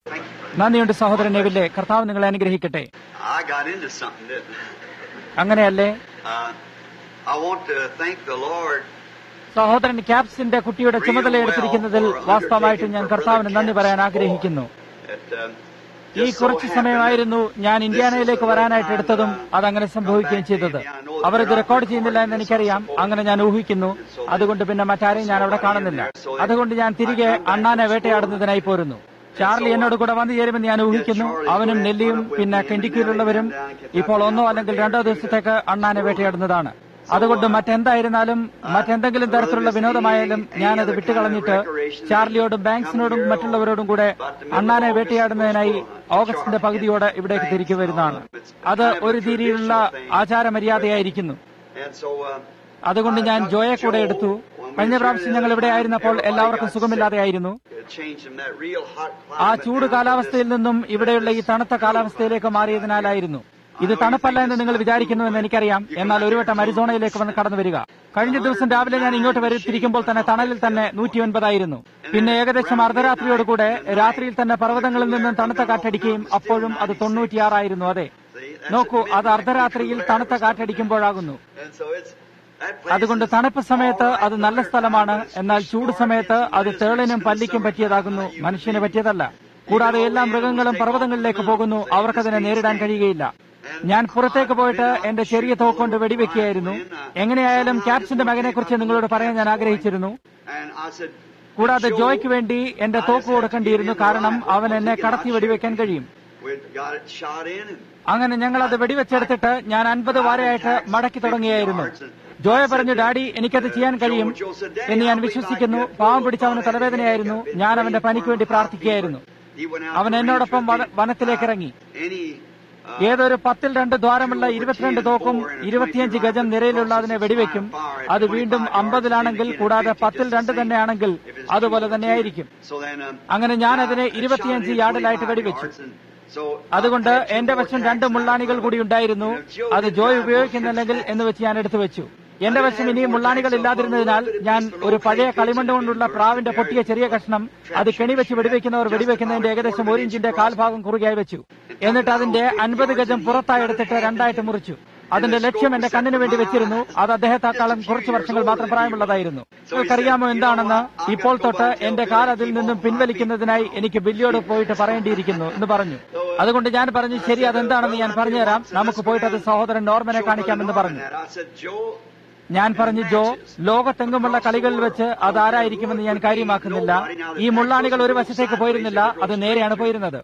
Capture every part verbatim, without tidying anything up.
നന്ദിയുണ്ട് സഹോദരൻ നെവിലെ. കർത്താവ് നിങ്ങളെ അനുഗ്രഹിക്കട്ടെ. അങ്ങനെയല്ലേ? സഹോദരൻ ക്യാപ്സിന്റെ കുട്ടിയുടെ ചുമതല എടുത്തിരിക്കുന്നതിൽ വാസ്തവമായിട്ട് ഞാൻ കർത്താവിന് നന്ദി പറയാൻ ആഗ്രഹിക്കുന്നു. ഈ കുറച്ചു സമയമായിരുന്നു ഞാൻ ഇന്ത്യാനയിലേക്ക് വരാനായിട്ട് എടുത്തതും അതങ്ങനെ സംഭവിക്കുകയും ചെയ്തത്. അവർ ഇത് റെക്കോർഡ് ചെയ്യുന്നില്ല എന്ന് എനിക്കറിയാം. അങ്ങനെ ഞാൻ ഊഹിക്കുന്നു. അതുകൊണ്ട് പിന്നെ മറ്റാരെയും ഞാൻ അവിടെ കാണുന്നില്ല. അതുകൊണ്ട് ഞാൻ തിരികെ അണ്ണാനെ വേട്ടയാടുന്നതിനായി പോരുന്നു. ചാർലി എന്നോട് കൂടെ വന്നു ചേരുമെന്ന് ഞാൻ ഊഹിക്കുന്നു. അവനും നെല്ലിയും പിന്നെ കെൻഡിക്കിയിലുള്ളവരും ഇപ്പോൾ ഒന്നോ അല്ലെങ്കിൽ രണ്ടോ ദിവസത്തേക്ക് അണ്ണാനെ വേട്ടയാടുന്നതാണ്. അതുകൊണ്ട് മറ്റെന്തായിരുന്നാലും മറ്റെന്തെങ്കിലും തരത്തിലുള്ള വിനോദമായാലും ഞാനത് വിട്ടുകളഞ്ഞിട്ട് ചാർലിയോടും ബാങ്ക്സിനോടും മറ്റുള്ളവരോടും കൂടെ അണ്ണാനെ വേട്ടയാടുന്നതിനായി ഓഗസ്റ്റിന്റെ പകുതിയോടെ ഇവിടേക്ക് തിരികെ വരുന്നതാണ്. അത് ഒരു രീതിയിലുള്ള ആചാരമര്യാദയായിരിക്കുന്നു. അതുകൊണ്ട് ഞാൻ ജോയെ കൂടെ എടുത്തു. കഴിഞ്ഞ പ്രാവശ്യം ഞങ്ങൾ ഇവിടെ ആയിരുന്നപ്പോൾ എല്ലാവർക്കും സുഖമില്ലാതെയായിരുന്നു. ആ ചൂട് കാലാവസ്ഥയിൽ നിന്നും ഇവിടെയുള്ള ഈ തണുത്ത കാലാവസ്ഥയിലേക്ക് മാറിയതിനാലായിരുന്നു. ഇത് തണുപ്പല്ല എന്ന് നിങ്ങൾ വിചാരിക്കുന്നുവെന്ന് എനിക്കറിയാം. എന്നാൽ ഒരു വട്ടം അരിസോണയിലേക്ക് വന്ന് കടന്നു വരിക. കഴിഞ്ഞ ദിവസം രാവിലെ ഞാൻ ഇങ്ങോട്ട് വരിത്തിരിക്കുമ്പോൾ തന്നെ തണലിൽ തന്നെ നൂറ്റി ഒൻപതായിരുന്നു. പിന്നെ ഏകദേശം അർദ്ധരാത്രിയോടുകൂടെ രാത്രിയിൽ തന്നെ പർവ്വതങ്ങളിൽ നിന്നും തണുത്ത കാറ്റടിക്കുകയും അപ്പോഴും അത് തൊണ്ണൂറ്റിയാറായിരുന്നു. അതെ, നോക്കൂ, അത് അർദ്ധരാത്രിയിൽ തണുത്ത കാറ്റടിക്കുമ്പോഴാകുന്നു. അതുകൊണ്ട് തണുപ്പ് സമയത്ത് അത് നല്ല സ്ഥലമാണ്. എന്നാൽ ചൂട് സമയത്ത് അത് തേളിനും പല്ലിക്കും പറ്റിയതാകുന്നു, മനുഷ്യന് പറ്റിയതല്ല. കൂടാതെ എല്ലാ മൃഗങ്ങളും പർവ്വതങ്ങളിലേക്ക് പോകുന്നു. അവർക്കതിനെ നേരിടാൻ കഴിയുകയില്ല. ഞാൻ പുറത്തേക്ക് പോയിട്ട് എന്റെ ചെറിയ തോക്കൊണ്ട് വെടിവെക്കുകയായിരുന്നു. എങ്ങനെയായാലും ക്യാപ്സിന്റെ മകനെ കുറിച്ച് നിങ്ങളോട് പറയാൻ ഞാൻ ആഗ്രഹിച്ചിരുന്നു. കൂടാതെ ജോയ്ക്ക് വേണ്ടി എന്റെ തോക്ക് കൊടുക്കേണ്ടിയിരുന്നു. കാരണം അവൻ എന്നെ കടത്തി വെടിവെക്കാൻ കഴിയും. അങ്ങനെ ഞങ്ങൾ അത് വെടിവെച്ചെടുത്തിട്ട് ഞാൻ അൻപത് വാരയായിട്ട് മടക്കി തുടങ്ങിയായിരുന്നു. ജോയ പറഞ്ഞു, ഡാഡി, എനിക്കത് ചെയ്യാൻ കഴിയും എന്ന് ഞാൻ വിശ്വസിക്കുന്നു. പാവം പിടിച്ച അവന് തലവേദനയായിരുന്നു. ഞാൻ അവന്റെ പനിക്ക് വേണ്ടി പ്രാർത്ഥിക്കുകയായിരുന്നു. അവൻ എന്നോടൊപ്പം വനത്തിലേക്ക് ഇറങ്ങി. ഏതൊരു പത്തിൽ രണ്ട് ദ്വാരമുള്ള ഇരുപത്തിരണ്ട് തോക്കും ഇരുപത്തിയഞ്ച് ഗജം നിരയിലുള്ള അതിനെ വെടിവെക്കും. അത് വീണ്ടും അമ്പതിലാണെങ്കിൽ കൂടാതെ പത്തിൽ രണ്ട് തന്നെയാണെങ്കിൽ അതുപോലെ തന്നെയായിരിക്കും. അങ്ങനെ ഞാൻ അതിനെ ഇരുപത്തിയഞ്ച് യാർഡിലായിട്ട് വെടിവെച്ചു. അതുകൊണ്ട് എന്റെ വശം രണ്ട് മുള്ളാണികൾ കൂടി ഉണ്ടായിരുന്നു. അത് ജോയ് ഉപയോഗിക്കുന്നില്ലെങ്കിൽ എന്ന് വെച്ച് ഞാൻ എടുത്തു വെച്ചു. എന്റെ വശം ഇനിയും മുള്ളാണികൾ ഇല്ലാതിരുന്നതിനാൽ ഞാൻ ഒരു പഴയ കളിമണ്ണ് കൊണ്ടുള്ള പ്രാവിന്റെ പൊട്ടിയ ചെറിയ കഷ്ണം അത് കെണിവെച്ച് വെടിവെക്കുന്നവർ വെടിവെക്കുന്നതിന്റെ ഏകദേശം ഒരു ഇഞ്ചിന്റെ കാൽഭാഗം കുറുകയായി വെച്ചു. എന്നിട്ട് അതിന്റെ അൻപത് ഗജം പുറത്തായി എടുത്തിട്ട് രണ്ടായിട്ട് മുറിച്ചു. അതിന്റെ ലക്ഷ്യം എന്റെ കണ്ണിന് വേണ്ടി വെച്ചിരുന്നു. അത് അദ്ദേഹത്തെക്കാളും കുറച്ചു വർഷങ്ങൾ മാത്രം പ്രായമുള്ളതായിരുന്നു. നിങ്ങൾക്കറിയാമോ എന്താണെന്ന്? ഇപ്പോൾ തൊട്ട് എന്റെ കാൽ അതിൽ നിന്നും പിൻവലിക്കുന്നതിനായി എനിക്ക് ബില്ലിയോട് പോയിട്ട് പറയേണ്ടിയിരിക്കുന്നു എന്ന് പറഞ്ഞു. അതുകൊണ്ട് ഞാൻ പറഞ്ഞു, ശരി, അതെന്താണെന്ന് ഞാൻ പറഞ്ഞുതരാം. നമുക്ക് പോയിട്ട് അത് സഹോദരൻ നോർമനെ കാണിക്കാമെന്ന് പറഞ്ഞു. ഞാൻ പറഞ്ഞു, ജോ, ലോകത്തെങ്ങുമുള്ള കളികളിൽ വെച്ച് അതാരായിരിക്കുമെന്ന് ഞാൻ കാര്യമാക്കുന്നില്ല. ഈ മുള്ളാണികൾ ഒരു വശത്തേക്ക് പോയിരുന്നില്ല, അത് നേരെയാണ് പോയിരുന്നത്.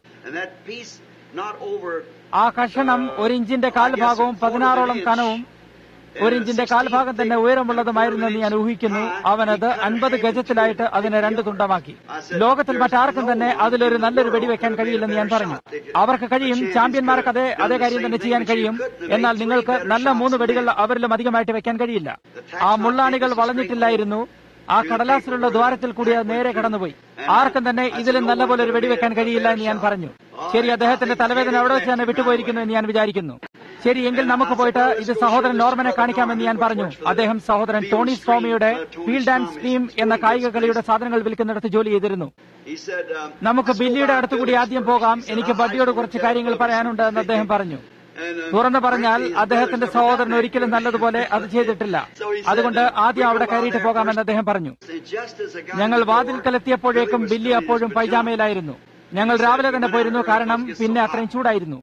ആ കഷണം ഒരു ഇഞ്ചിന്റെ കാൽഭാഗവും പതിനാറോളം കനവും ഒരു ഇഞ്ചിന്റെ കാൽഭാഗം തന്നെ ഉയരമുള്ളതുമായിരുന്നെന്ന് ഞാൻ ഊഹിക്കുന്നു. അവനത് അൻപത് ഗജത്തിലായിട്ട് അതിനെ രണ്ട് തുണ്ടമാക്കി. ലോകത്തിൽ മറ്റാർക്കും തന്നെ അതിലൊരു നല്ലൊരു വെടിവെക്കാൻ കഴിയില്ലെന്ന് ഞാൻ പറഞ്ഞു. അവർക്ക് കഴിയും, ചാമ്പ്യന്മാർക്ക് അതേ അതേ കാര്യം തന്നെ ചെയ്യാൻ കഴിയും. എന്നാൽ നിങ്ങൾക്ക് നല്ല മൂന്ന് വെടികൾ അവരിലും അധികമായിട്ട് വെക്കാൻ കഴിയില്ല. ആ മുള്ളാണികൾ വളഞ്ഞിട്ടില്ലായിരുന്നു. ആ കടലാസിലുള്ള ദ്വാരത്തിൽ കൂടി അത് നേരെ കടന്നുപോയി. ആർക്കും തന്നെ ഇതിലും നല്ലപോലെ ഒരു വെടിവെക്കാൻ കഴിയില്ല എന്ന് ഞാൻ പറഞ്ഞു. ശരി, അദ്ദേഹത്തിന്റെ തലവേദന അവിടെ വെച്ച് തന്നെ വിട്ടുപോയിരിക്കുന്നു എന്ന് ഞാൻ വിചാരിക്കുന്നു. ശരി, എങ്കിൽ നമുക്ക് പോയിട്ട് ഇത് സഹോദരൻ നോർമനെ കാണിക്കാമെന്ന് ഞാൻ പറഞ്ഞു. അദ്ദേഹം സഹോദരൻ ടോണി സ്ട്രോമിയുടെ ഫീൽഡ് ആൻഡ് സ്ട്രീം എന്ന കായിക കളിയുടെ സാധനങ്ങൾ വിൽക്കുന്നിടത്ത് ജോലി ചെയ്തിരുന്നു. നമുക്ക് ബില്ലിയുടെ അടുത്തുകൂടി ആദ്യം പോകാം, എനിക്ക് ബഡ്ഡിയോട് കുറച്ച് കാര്യങ്ങൾ പറയാനുണ്ട് എന്ന് അദ്ദേഹം പറഞ്ഞു. തുറന്നു പറഞ്ഞാൽ അദ്ദേഹത്തിന്റെ സഹോദരൻ ഒരിക്കലും നല്ലതുപോലെ അത് ചെയ്തിട്ടില്ല. അതുകൊണ്ട് ആദ്യം അവിടെ കയറിയിട്ട് പോകാമെന്ന് അദ്ദേഹം പറഞ്ഞു. ഞങ്ങൾ വാതിൽക്കലെത്തിയപ്പോഴേക്കും ബില്ലി അപ്പോഴും പൈജാമയിലായിരുന്നു. ഞങ്ങൾ രാവിലെ തന്നെ പോയിരുന്നു, കാരണം പിന്നെ അത്രയും ചൂടായിരുന്നു.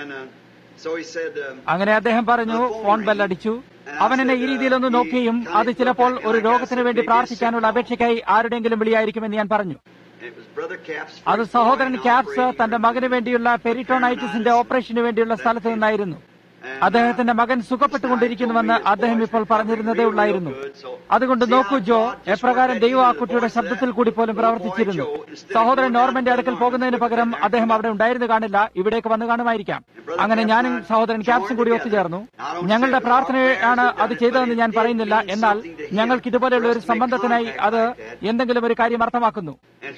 അങ്ങനെ അദ്ദേഹം പറഞ്ഞു, ഫോൺ ബെല്ലടിച്ചു. അവൻ എന്നെ ഈ രീതിയിലൊന്ന് നോക്കിയും അത് ചിലപ്പോൾ ഒരു രോഗത്തിന് വേണ്ടി പ്രാർത്ഥിക്കാനുള്ള അപേക്ഷയ്ക്കായി ആരുടെയെങ്കിലും വിളിയായിരിക്കുമെന്ന് ഞാൻ പറഞ്ഞു. അത് സഹോദരൻ ക്യാപ്സ് തന്റെ മകന് വേണ്ടിയുള്ള പെരിറ്റോണൈറ്റിസിന്റെ ഓപ്പറേഷന് വേണ്ടിയുള്ള സ്ഥലത്ത് നിന്നായിരുന്നു. അദ്ദേഹത്തിന്റെ മകൻ സുഖപ്പെട്ടുകൊണ്ടിരിക്കുന്നുവെന്ന് അദ്ദേഹം ഇപ്പോൾ പറഞ്ഞിരുന്നതേ ഉള്ളായിരുന്നു. അതുകൊണ്ട് നോക്കൂ ജോ, എപ്രകാരം ദൈവം ആ കുട്ടിയുടെ ശബ്ദത്തിൽ കൂടി പോലും പ്രവർത്തിച്ചിരുന്നു. സഹോദരൻ നോർമന്റെ അടുക്കൽ പോകുന്നതിന് പകരം അദ്ദേഹം അവിടെ ഉണ്ടായിരുന്നു കാണില്ല, ഇവിടേക്ക് വന്നു കാണുമായിരിക്കാം. അങ്ങനെ ഞാനും സഹോദരൻ ക്യാപ്സും കൂടി ഒത്തുചേർന്നു. ഞങ്ങളുടെ പ്രാർത്ഥനയാണ് അത് ചെയ്തതെന്ന് ഞാൻ പറയുന്നില്ല, എന്നാൽ ഞങ്ങൾക്ക് ഇതുപോലെയുള്ള ഒരു സംബന്ധത്തിനായി അത് എന്തെങ്കിലും ഒരു കാര്യം അർത്ഥമാക്കുന്നു.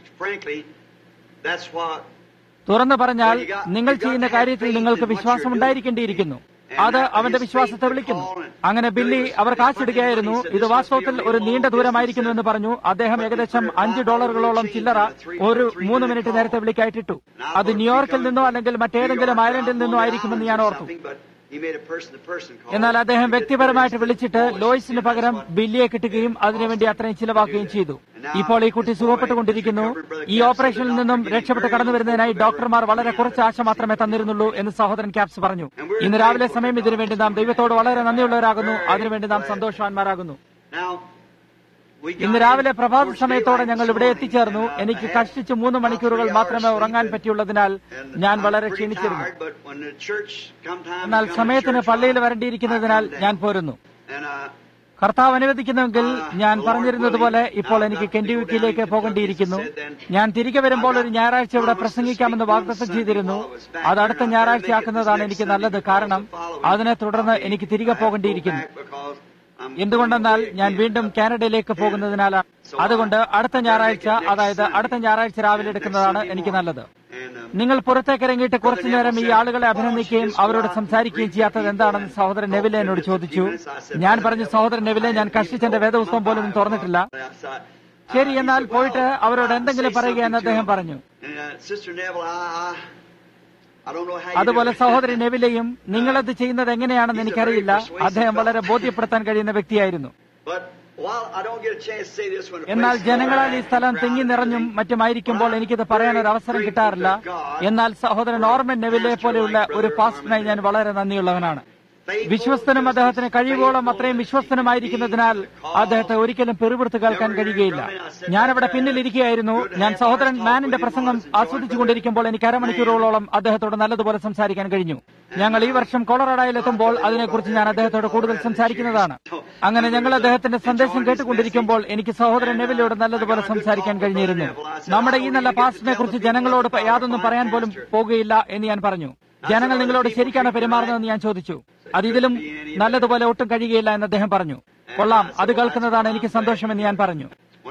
തുറന്നു പറഞ്ഞാൽ, നിങ്ങൾ ചെയ്യുന്ന കാര്യത്തിൽ നിങ്ങൾക്ക് വിശ്വാസം ഉണ്ടായിരിക്കേണ്ടിയിരിക്കുന്നു. അത് അവന്റെ വിശ്വാസത്തെ വിളിക്കുന്നു. അങ്ങനെ ബില്ലി അവർ കാശിടുകയായിരുന്നു. ഇത് വാസ്തവത്തിൽ ഒരു നീണ്ട ദൂരമായിരിക്കുന്നു എന്ന് പറഞ്ഞു. അദ്ദേഹം ഏകദേശം അഞ്ച് ഡോളറുകളോളം ചില്ലറ ഒരു മൂന്ന് മിനിറ്റ് നേരത്തെ വിളിക്കായിട്ടിട്ടു. അത് ന്യൂയോർക്കിൽ നിന്നോ അല്ലെങ്കിൽ മറ്റേതെങ്കിലും ഐലൻഡിൽ നിന്നോ ആയിരിക്കുമെന്ന് ഞാൻ ഓർത്തു. എന്നാൽ അദ്ദേഹം വ്യക്തിപരമായിട്ട് വിളിച്ചിട്ട് ലോയിസിന് പകരം ബില്ലിയെ കിട്ടുകയും അതിനുവേണ്ടി അത്രയും ചിലവാക്കുകയും ചെയ്തു. ഇപ്പോൾ ഈ കുട്ടി സുഖപ്പെട്ടുകൊണ്ടിരിക്കുന്നു. ഈ ഓപ്പറേഷനിൽ നിന്നും രക്ഷപ്പെട്ട് കടന്നു വരുന്നതിനായി ഡോക്ടർമാർ വളരെ കുറച്ച് ആശ മാത്രമേ തന്നിരുന്നുള്ളൂ എന്ന് സഹോദരൻ ക്യാപ്സ് പറഞ്ഞു. ഇന്ന് രാവിലെ സമയം ഇതിനുവേണ്ടി നാം ദൈവത്തോട് വളരെ നന്ദിയുള്ളവരാകുന്നു. അതിനുവേണ്ടി നാം സന്തോഷവാന്മാരാകുന്നു. ഇന്ന് രാവിലെ പ്രഭാത സമയത്തോടെ ഞങ്ങൾ ഇവിടെ എത്തിച്ചേർന്നു. എനിക്ക് കഷ്ടിച്ച് മൂന്ന് മണിക്കൂറുകൾ മാത്രമേ ഉറങ്ങാൻ പറ്റിയുള്ളതിനാൽ ഞാൻ വളരെ ക്ഷീണിച്ചിരുന്നു. എന്നാൽ സമയത്തിന് പള്ളിയിൽ വരേണ്ടിയിരിക്കുന്നതിനാൽ ഞാൻ പോരുന്നു. കർത്താവ് അനുവദിക്കുന്നുവെങ്കിൽ ഞാൻ പറഞ്ഞിരുന്നതുപോലെ ഇപ്പോൾ എനിക്ക് കെന്റിവിക്കിയിലേക്ക് പോകേണ്ടിയിരിക്കുന്നു. ഞാൻ തിരികെ വരുമ്പോൾ ഒരു ഞായറാഴ്ച ഇവിടെ പ്രസംഗിക്കാമെന്ന് വാഗ്ദത്തം ചെയ്തിരുന്നു. അത് അടുത്ത ഞായറാഴ്ചയാക്കുന്നതാണ് എനിക്ക് നല്ലത്. കാരണം അതിനെ തുടർന്ന് എനിക്ക് തിരികെ പോകേണ്ടിയിരിക്കുന്നു. എന്തുകൊണ്ടെന്നാൽ ഞാൻ വീണ്ടും കാനഡയിലേക്ക് പോകുന്നതിനാലാണ്. അതുകൊണ്ട് അടുത്ത ഞായറാഴ്ച, അതായത് അടുത്ത ഞായറാഴ്ച രാവിലെ എടുക്കുന്നതാണ് എനിക്ക് നല്ലത്. നിങ്ങൾ പുറത്തേക്കിറങ്ങിയിട്ട് കുറച്ചുനേരം ഈ ആളുകളെ അഭിനന്ദിക്കുകയും അവരോട് സംസാരിക്കുകയും ചെയ്യാത്തത് എന്താണെന്ന് സഹോദരൻ നെവിലെ എന്നോട് ചോദിച്ചു. ഞാൻ പറഞ്ഞു, സഹോദരൻ നെവിലെ, ഞാൻ കഷ്ടിച്ചെന്റെ വേദപുസ്തകം പോലും തുറന്നിട്ടില്ല. ശരി, എന്നാൽ പോയിട്ട് അവരോട് എന്തെങ്കിലും പറയുകയെന്ന് അദ്ദേഹം പറഞ്ഞു. അതുപോലെ സഹോദരി നെവിലെയും നിങ്ങളത് ചെയ്യുന്നത് എങ്ങനെയാണെന്ന് എനിക്കറിയില്ല. അദ്ദേഹം വളരെ ബോധ്യപ്പെടുത്താൻ കഴിയുന്ന വ്യക്തിയായിരുന്നു. എന്നാൽ ജനങ്ങളാൽ ഈ സ്ഥലം തിങ്ങി നിറഞ്ഞും മറ്റുമായിരിക്കുമ്പോൾ എനിക്കിത് പറയാനൊരു അവസരം കിട്ടാറില്ല. എന്നാൽ സഹോദരൻ നോർമൻ നെവിലെ പോലെയുള്ള ഒരു പാസ്റ്ററിനായി ഞാൻ വളരെ നന്ദിയുള്ളവനാണ്. വിശ്വസ്തനും അദ്ദേഹത്തിന് കഴിയുവോളം അത്രയും വിശ്വസ്തനുമായിരിക്കുന്നതിനാൽ അദ്ദേഹത്തെ ഒരിക്കലും പെറുപിടുത്ത് കേൾക്കാൻ കഴിയുകയില്ല. ഞാനവിടെ പിന്നിലിരിക്കുകയായിരുന്നു. ഞാൻ സഹോദരൻ മാനിന്റെ പ്രസംഗം ആസ്വദിച്ചുകൊണ്ടിരിക്കുമ്പോൾ എനിക്ക് അരമണിക്കൂറുകളോളം അദ്ദേഹത്തോട് നല്ലതുപോലെ സംസാരിക്കാൻ കഴിഞ്ഞു. ഞങ്ങൾ ഈ വർഷം കൊളറാഡോയിൽ എത്തുമ്പോൾ അതിനെക്കുറിച്ച് ഞാൻ അദ്ദേഹത്തോട് കൂടുതൽ സംസാരിക്കുന്നതാണ്. അങ്ങനെ ഞങ്ങൾ അദ്ദേഹത്തിന്റെ സന്ദേശം കേട്ടുകൊണ്ടിരിക്കുമ്പോൾ എനിക്ക് സഹോദരൻ നെവിലയോട് നല്ലതുപോലെ സംസാരിക്കാൻ കഴിഞ്ഞിരുന്നു. നമ്മുടെ ഈ നല്ല പാസ്റ്ററിനെ കുറിച്ച് ജനങ്ങളോട് യാതൊന്നും പറയാൻ പോലും പോകുകയില്ല എന്ന് ഞാൻ പറഞ്ഞു. ജനങ്ങൾ നിങ്ങളോട് ശരിക്കാണ് പെരുമാറുന്നതെന്ന് ഞാൻ ചോദിച്ചു. അത് ഇതിലും നല്ലതുപോലെ ഒട്ടും കഴിയുകയില്ല എന്ന് അദ്ദേഹം പറഞ്ഞു. കൊള്ളാം, അത് കേൾക്കുന്നതാണ് എനിക്ക് സന്തോഷമെന്ന് ഞാൻ പറഞ്ഞു.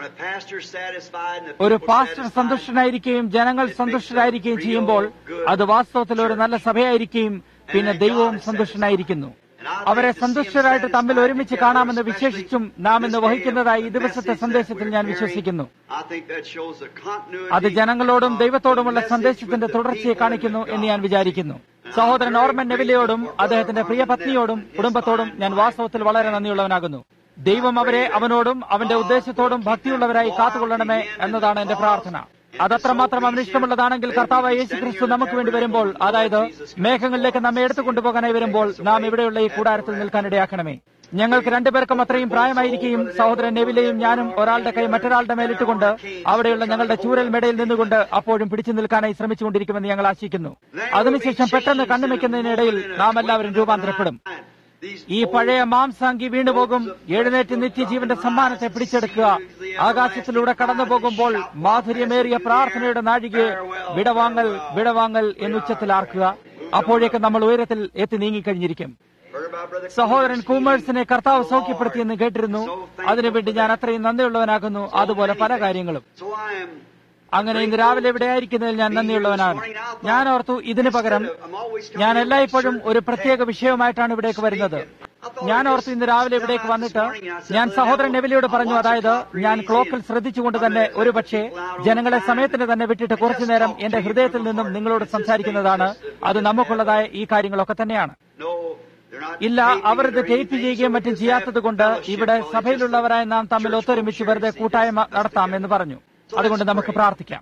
ഒരു പാസ്റ്റർ സന്തുഷ്ടനായിരിക്കുകയും ജനങ്ങൾ സന്തുഷ്ടരായിരിക്കുകയും ചെയ്യുമ്പോൾ അത് വാസ്തവത്തിൽ ഒരു നല്ല സഭയായിരിക്കുകയും പിന്നെ ദൈവവും സന്തുഷ്ടനായിരിക്കുന്നു. അവരെ സന്തുഷ്ടരായിട്ട് തമ്മിൽ ഒരുമിച്ച് കാണാമെന്ന് വിശേഷിച്ചും നാം ഇന്ന് വഹിക്കുന്നതായി ഈ ദിവസത്തെ സന്ദേശത്തിൽ ഞാൻ വിശ്വസിക്കുന്നു. അത് ജനങ്ങളോടും ദൈവത്തോടുമുള്ള സന്ദേശത്തിന്റെ തുടർച്ചയെ കാണിക്കുന്നു എന്ന് ഞാൻ വിചാരിക്കുന്നു. സഹോദരൻ നോർമൻ നെവിലെയോടും അദ്ദേഹത്തിന്റെ പ്രിയ പത്നിയോടും കുടുംബത്തോടും ഞാൻ വാസ്തവത്തിൽ വളരെ നന്ദിയുള്ളവനാകുന്നു. ദൈവം അവരെ അവനോടും അവന്റെ ഉദ്ദേശത്തോടും ഭക്തിയുള്ളവരായി കാത്തുകൊള്ളണമേ എന്നതാണ് എന്റെ പ്രാർത്ഥന. അതത്രമാത്രം അവന് ഇഷ്ടമുള്ളതാണെങ്കിൽ കർത്താവ് യേശുക്രിസ്തു നമുക്ക് വേണ്ടി വരുമ്പോൾ, അതായത് മേഘങ്ങളിലേക്ക് നമ്മെ എടുത്തുകൊണ്ടുപോകാനായി വരുമ്പോൾ, നാം ഇവിടെയുള്ള ഈ കൂടാരത്തിൽ നിൽക്കാനിടയാക്കണമേ. ഞങ്ങൾക്ക് രണ്ടുപേർക്കും അത്രയും പ്രായമായിരിക്കുകയും സഹോദരൻ നെവിലെയും ഞാനും ഒരാളുടെ കൈ മറ്റൊരാളുടെ മേലിട്ടുകൊണ്ട് അവിടെയുള്ള ഞങ്ങളുടെ ചൂരൽ മെടയിൽ നിന്നുകൊണ്ട് അപ്പോഴും പിടിച്ചു നിൽക്കാനായി ശ്രമിച്ചുകൊണ്ടിരിക്കുമെന്ന് ഞങ്ങൾ ആശിക്കുന്നു. അതിനുശേഷം പെട്ടെന്ന് കണ്ണുവെക്കുന്നതിനിടയിൽ നാം എല്ലാവരും രൂപാന്തരപ്പെടും. ഈ പഴയ മാംസാങ്കി വീണുപോകും. എഴുന്നേറ്റ് നിത്യജീവന്റെ സമ്മാനത്തെ പിടിച്ചെടുക്കുക. ആകാശത്തിലൂടെ കടന്നു പോകുമ്പോൾ മാധുര്യമേറിയ പ്രാർത്ഥനയുടെ നാഴികയെ വിടവാങ്ങൽ വിടവാങ്ങൽ എന്നുച്ചത്തിൽ ആർക്കുക. അപ്പോഴേക്ക് നമ്മൾ ഉയരത്തിൽ എത്തി നീങ്ങിക്കഴിഞ്ഞിരിക്കും. സഹോദരൻ കൂമേഴ്സിനെ കർത്താവ് സൗഖ്യപ്പെടുത്തിയെന്ന് കേട്ടിരുന്നു. അതിനുവേണ്ടി ഞാൻ അത്രയും നന്ദിയുള്ളവനാകുന്നു. അതുപോലെ പല കാര്യങ്ങളും. അങ്ങനെ ഇന്ന് രാവിലെ ഇവിടെ ആയിരിക്കുന്നതിൽ ഞാൻ നന്ദിയുള്ളവനാണ്. ഞാൻ ഓർത്തു, ഇതിനു പകരം ഞാൻ എല്ലായ്പ്പോഴും ഒരു പ്രത്യേക വിഷയവുമായിട്ടാണ് ഇവിടേക്ക് വരുന്നത്. ഞാൻ ഓർത്തു ഇന്ന് രാവിലെ ഇവിടേക്ക് വന്നിട്ട് ഞാൻ സഹോദരൻ നെവിലിയോട് പറഞ്ഞു, അതായത് ഞാൻ ക്ലോക്കിൽ ശ്രദ്ധിച്ചുകൊണ്ട് തന്നെ ഒരുപക്ഷെ ജനങ്ങളെ സമയത്തിന് തന്നെ വിട്ടിട്ട് കുറച്ചുനേരം എന്റെ ഹൃദയത്തിൽ നിന്നും നിങ്ങളോട് സംസാരിക്കുന്നതാണ്. അത് നമുക്കുള്ളതായ ഈ കാര്യങ്ങളൊക്കെ തന്നെയാണ്. ഇല്ല, അവർ ഇത് ടേപ്പ് ചെയ്യുകയും മറ്റും ചെയ്യാത്തത് കൊണ്ട് ഇവിടെ സഭയിലുള്ളവരായ നാം തമ്മിൽ ഒത്തൊരുമിച്ച് വെറുതെ കൂട്ടായ്മ നടത്താം എന്ന് പറഞ്ഞു. അതുകൊണ്ട് നമുക്ക് പ്രാർത്ഥിക്കാം.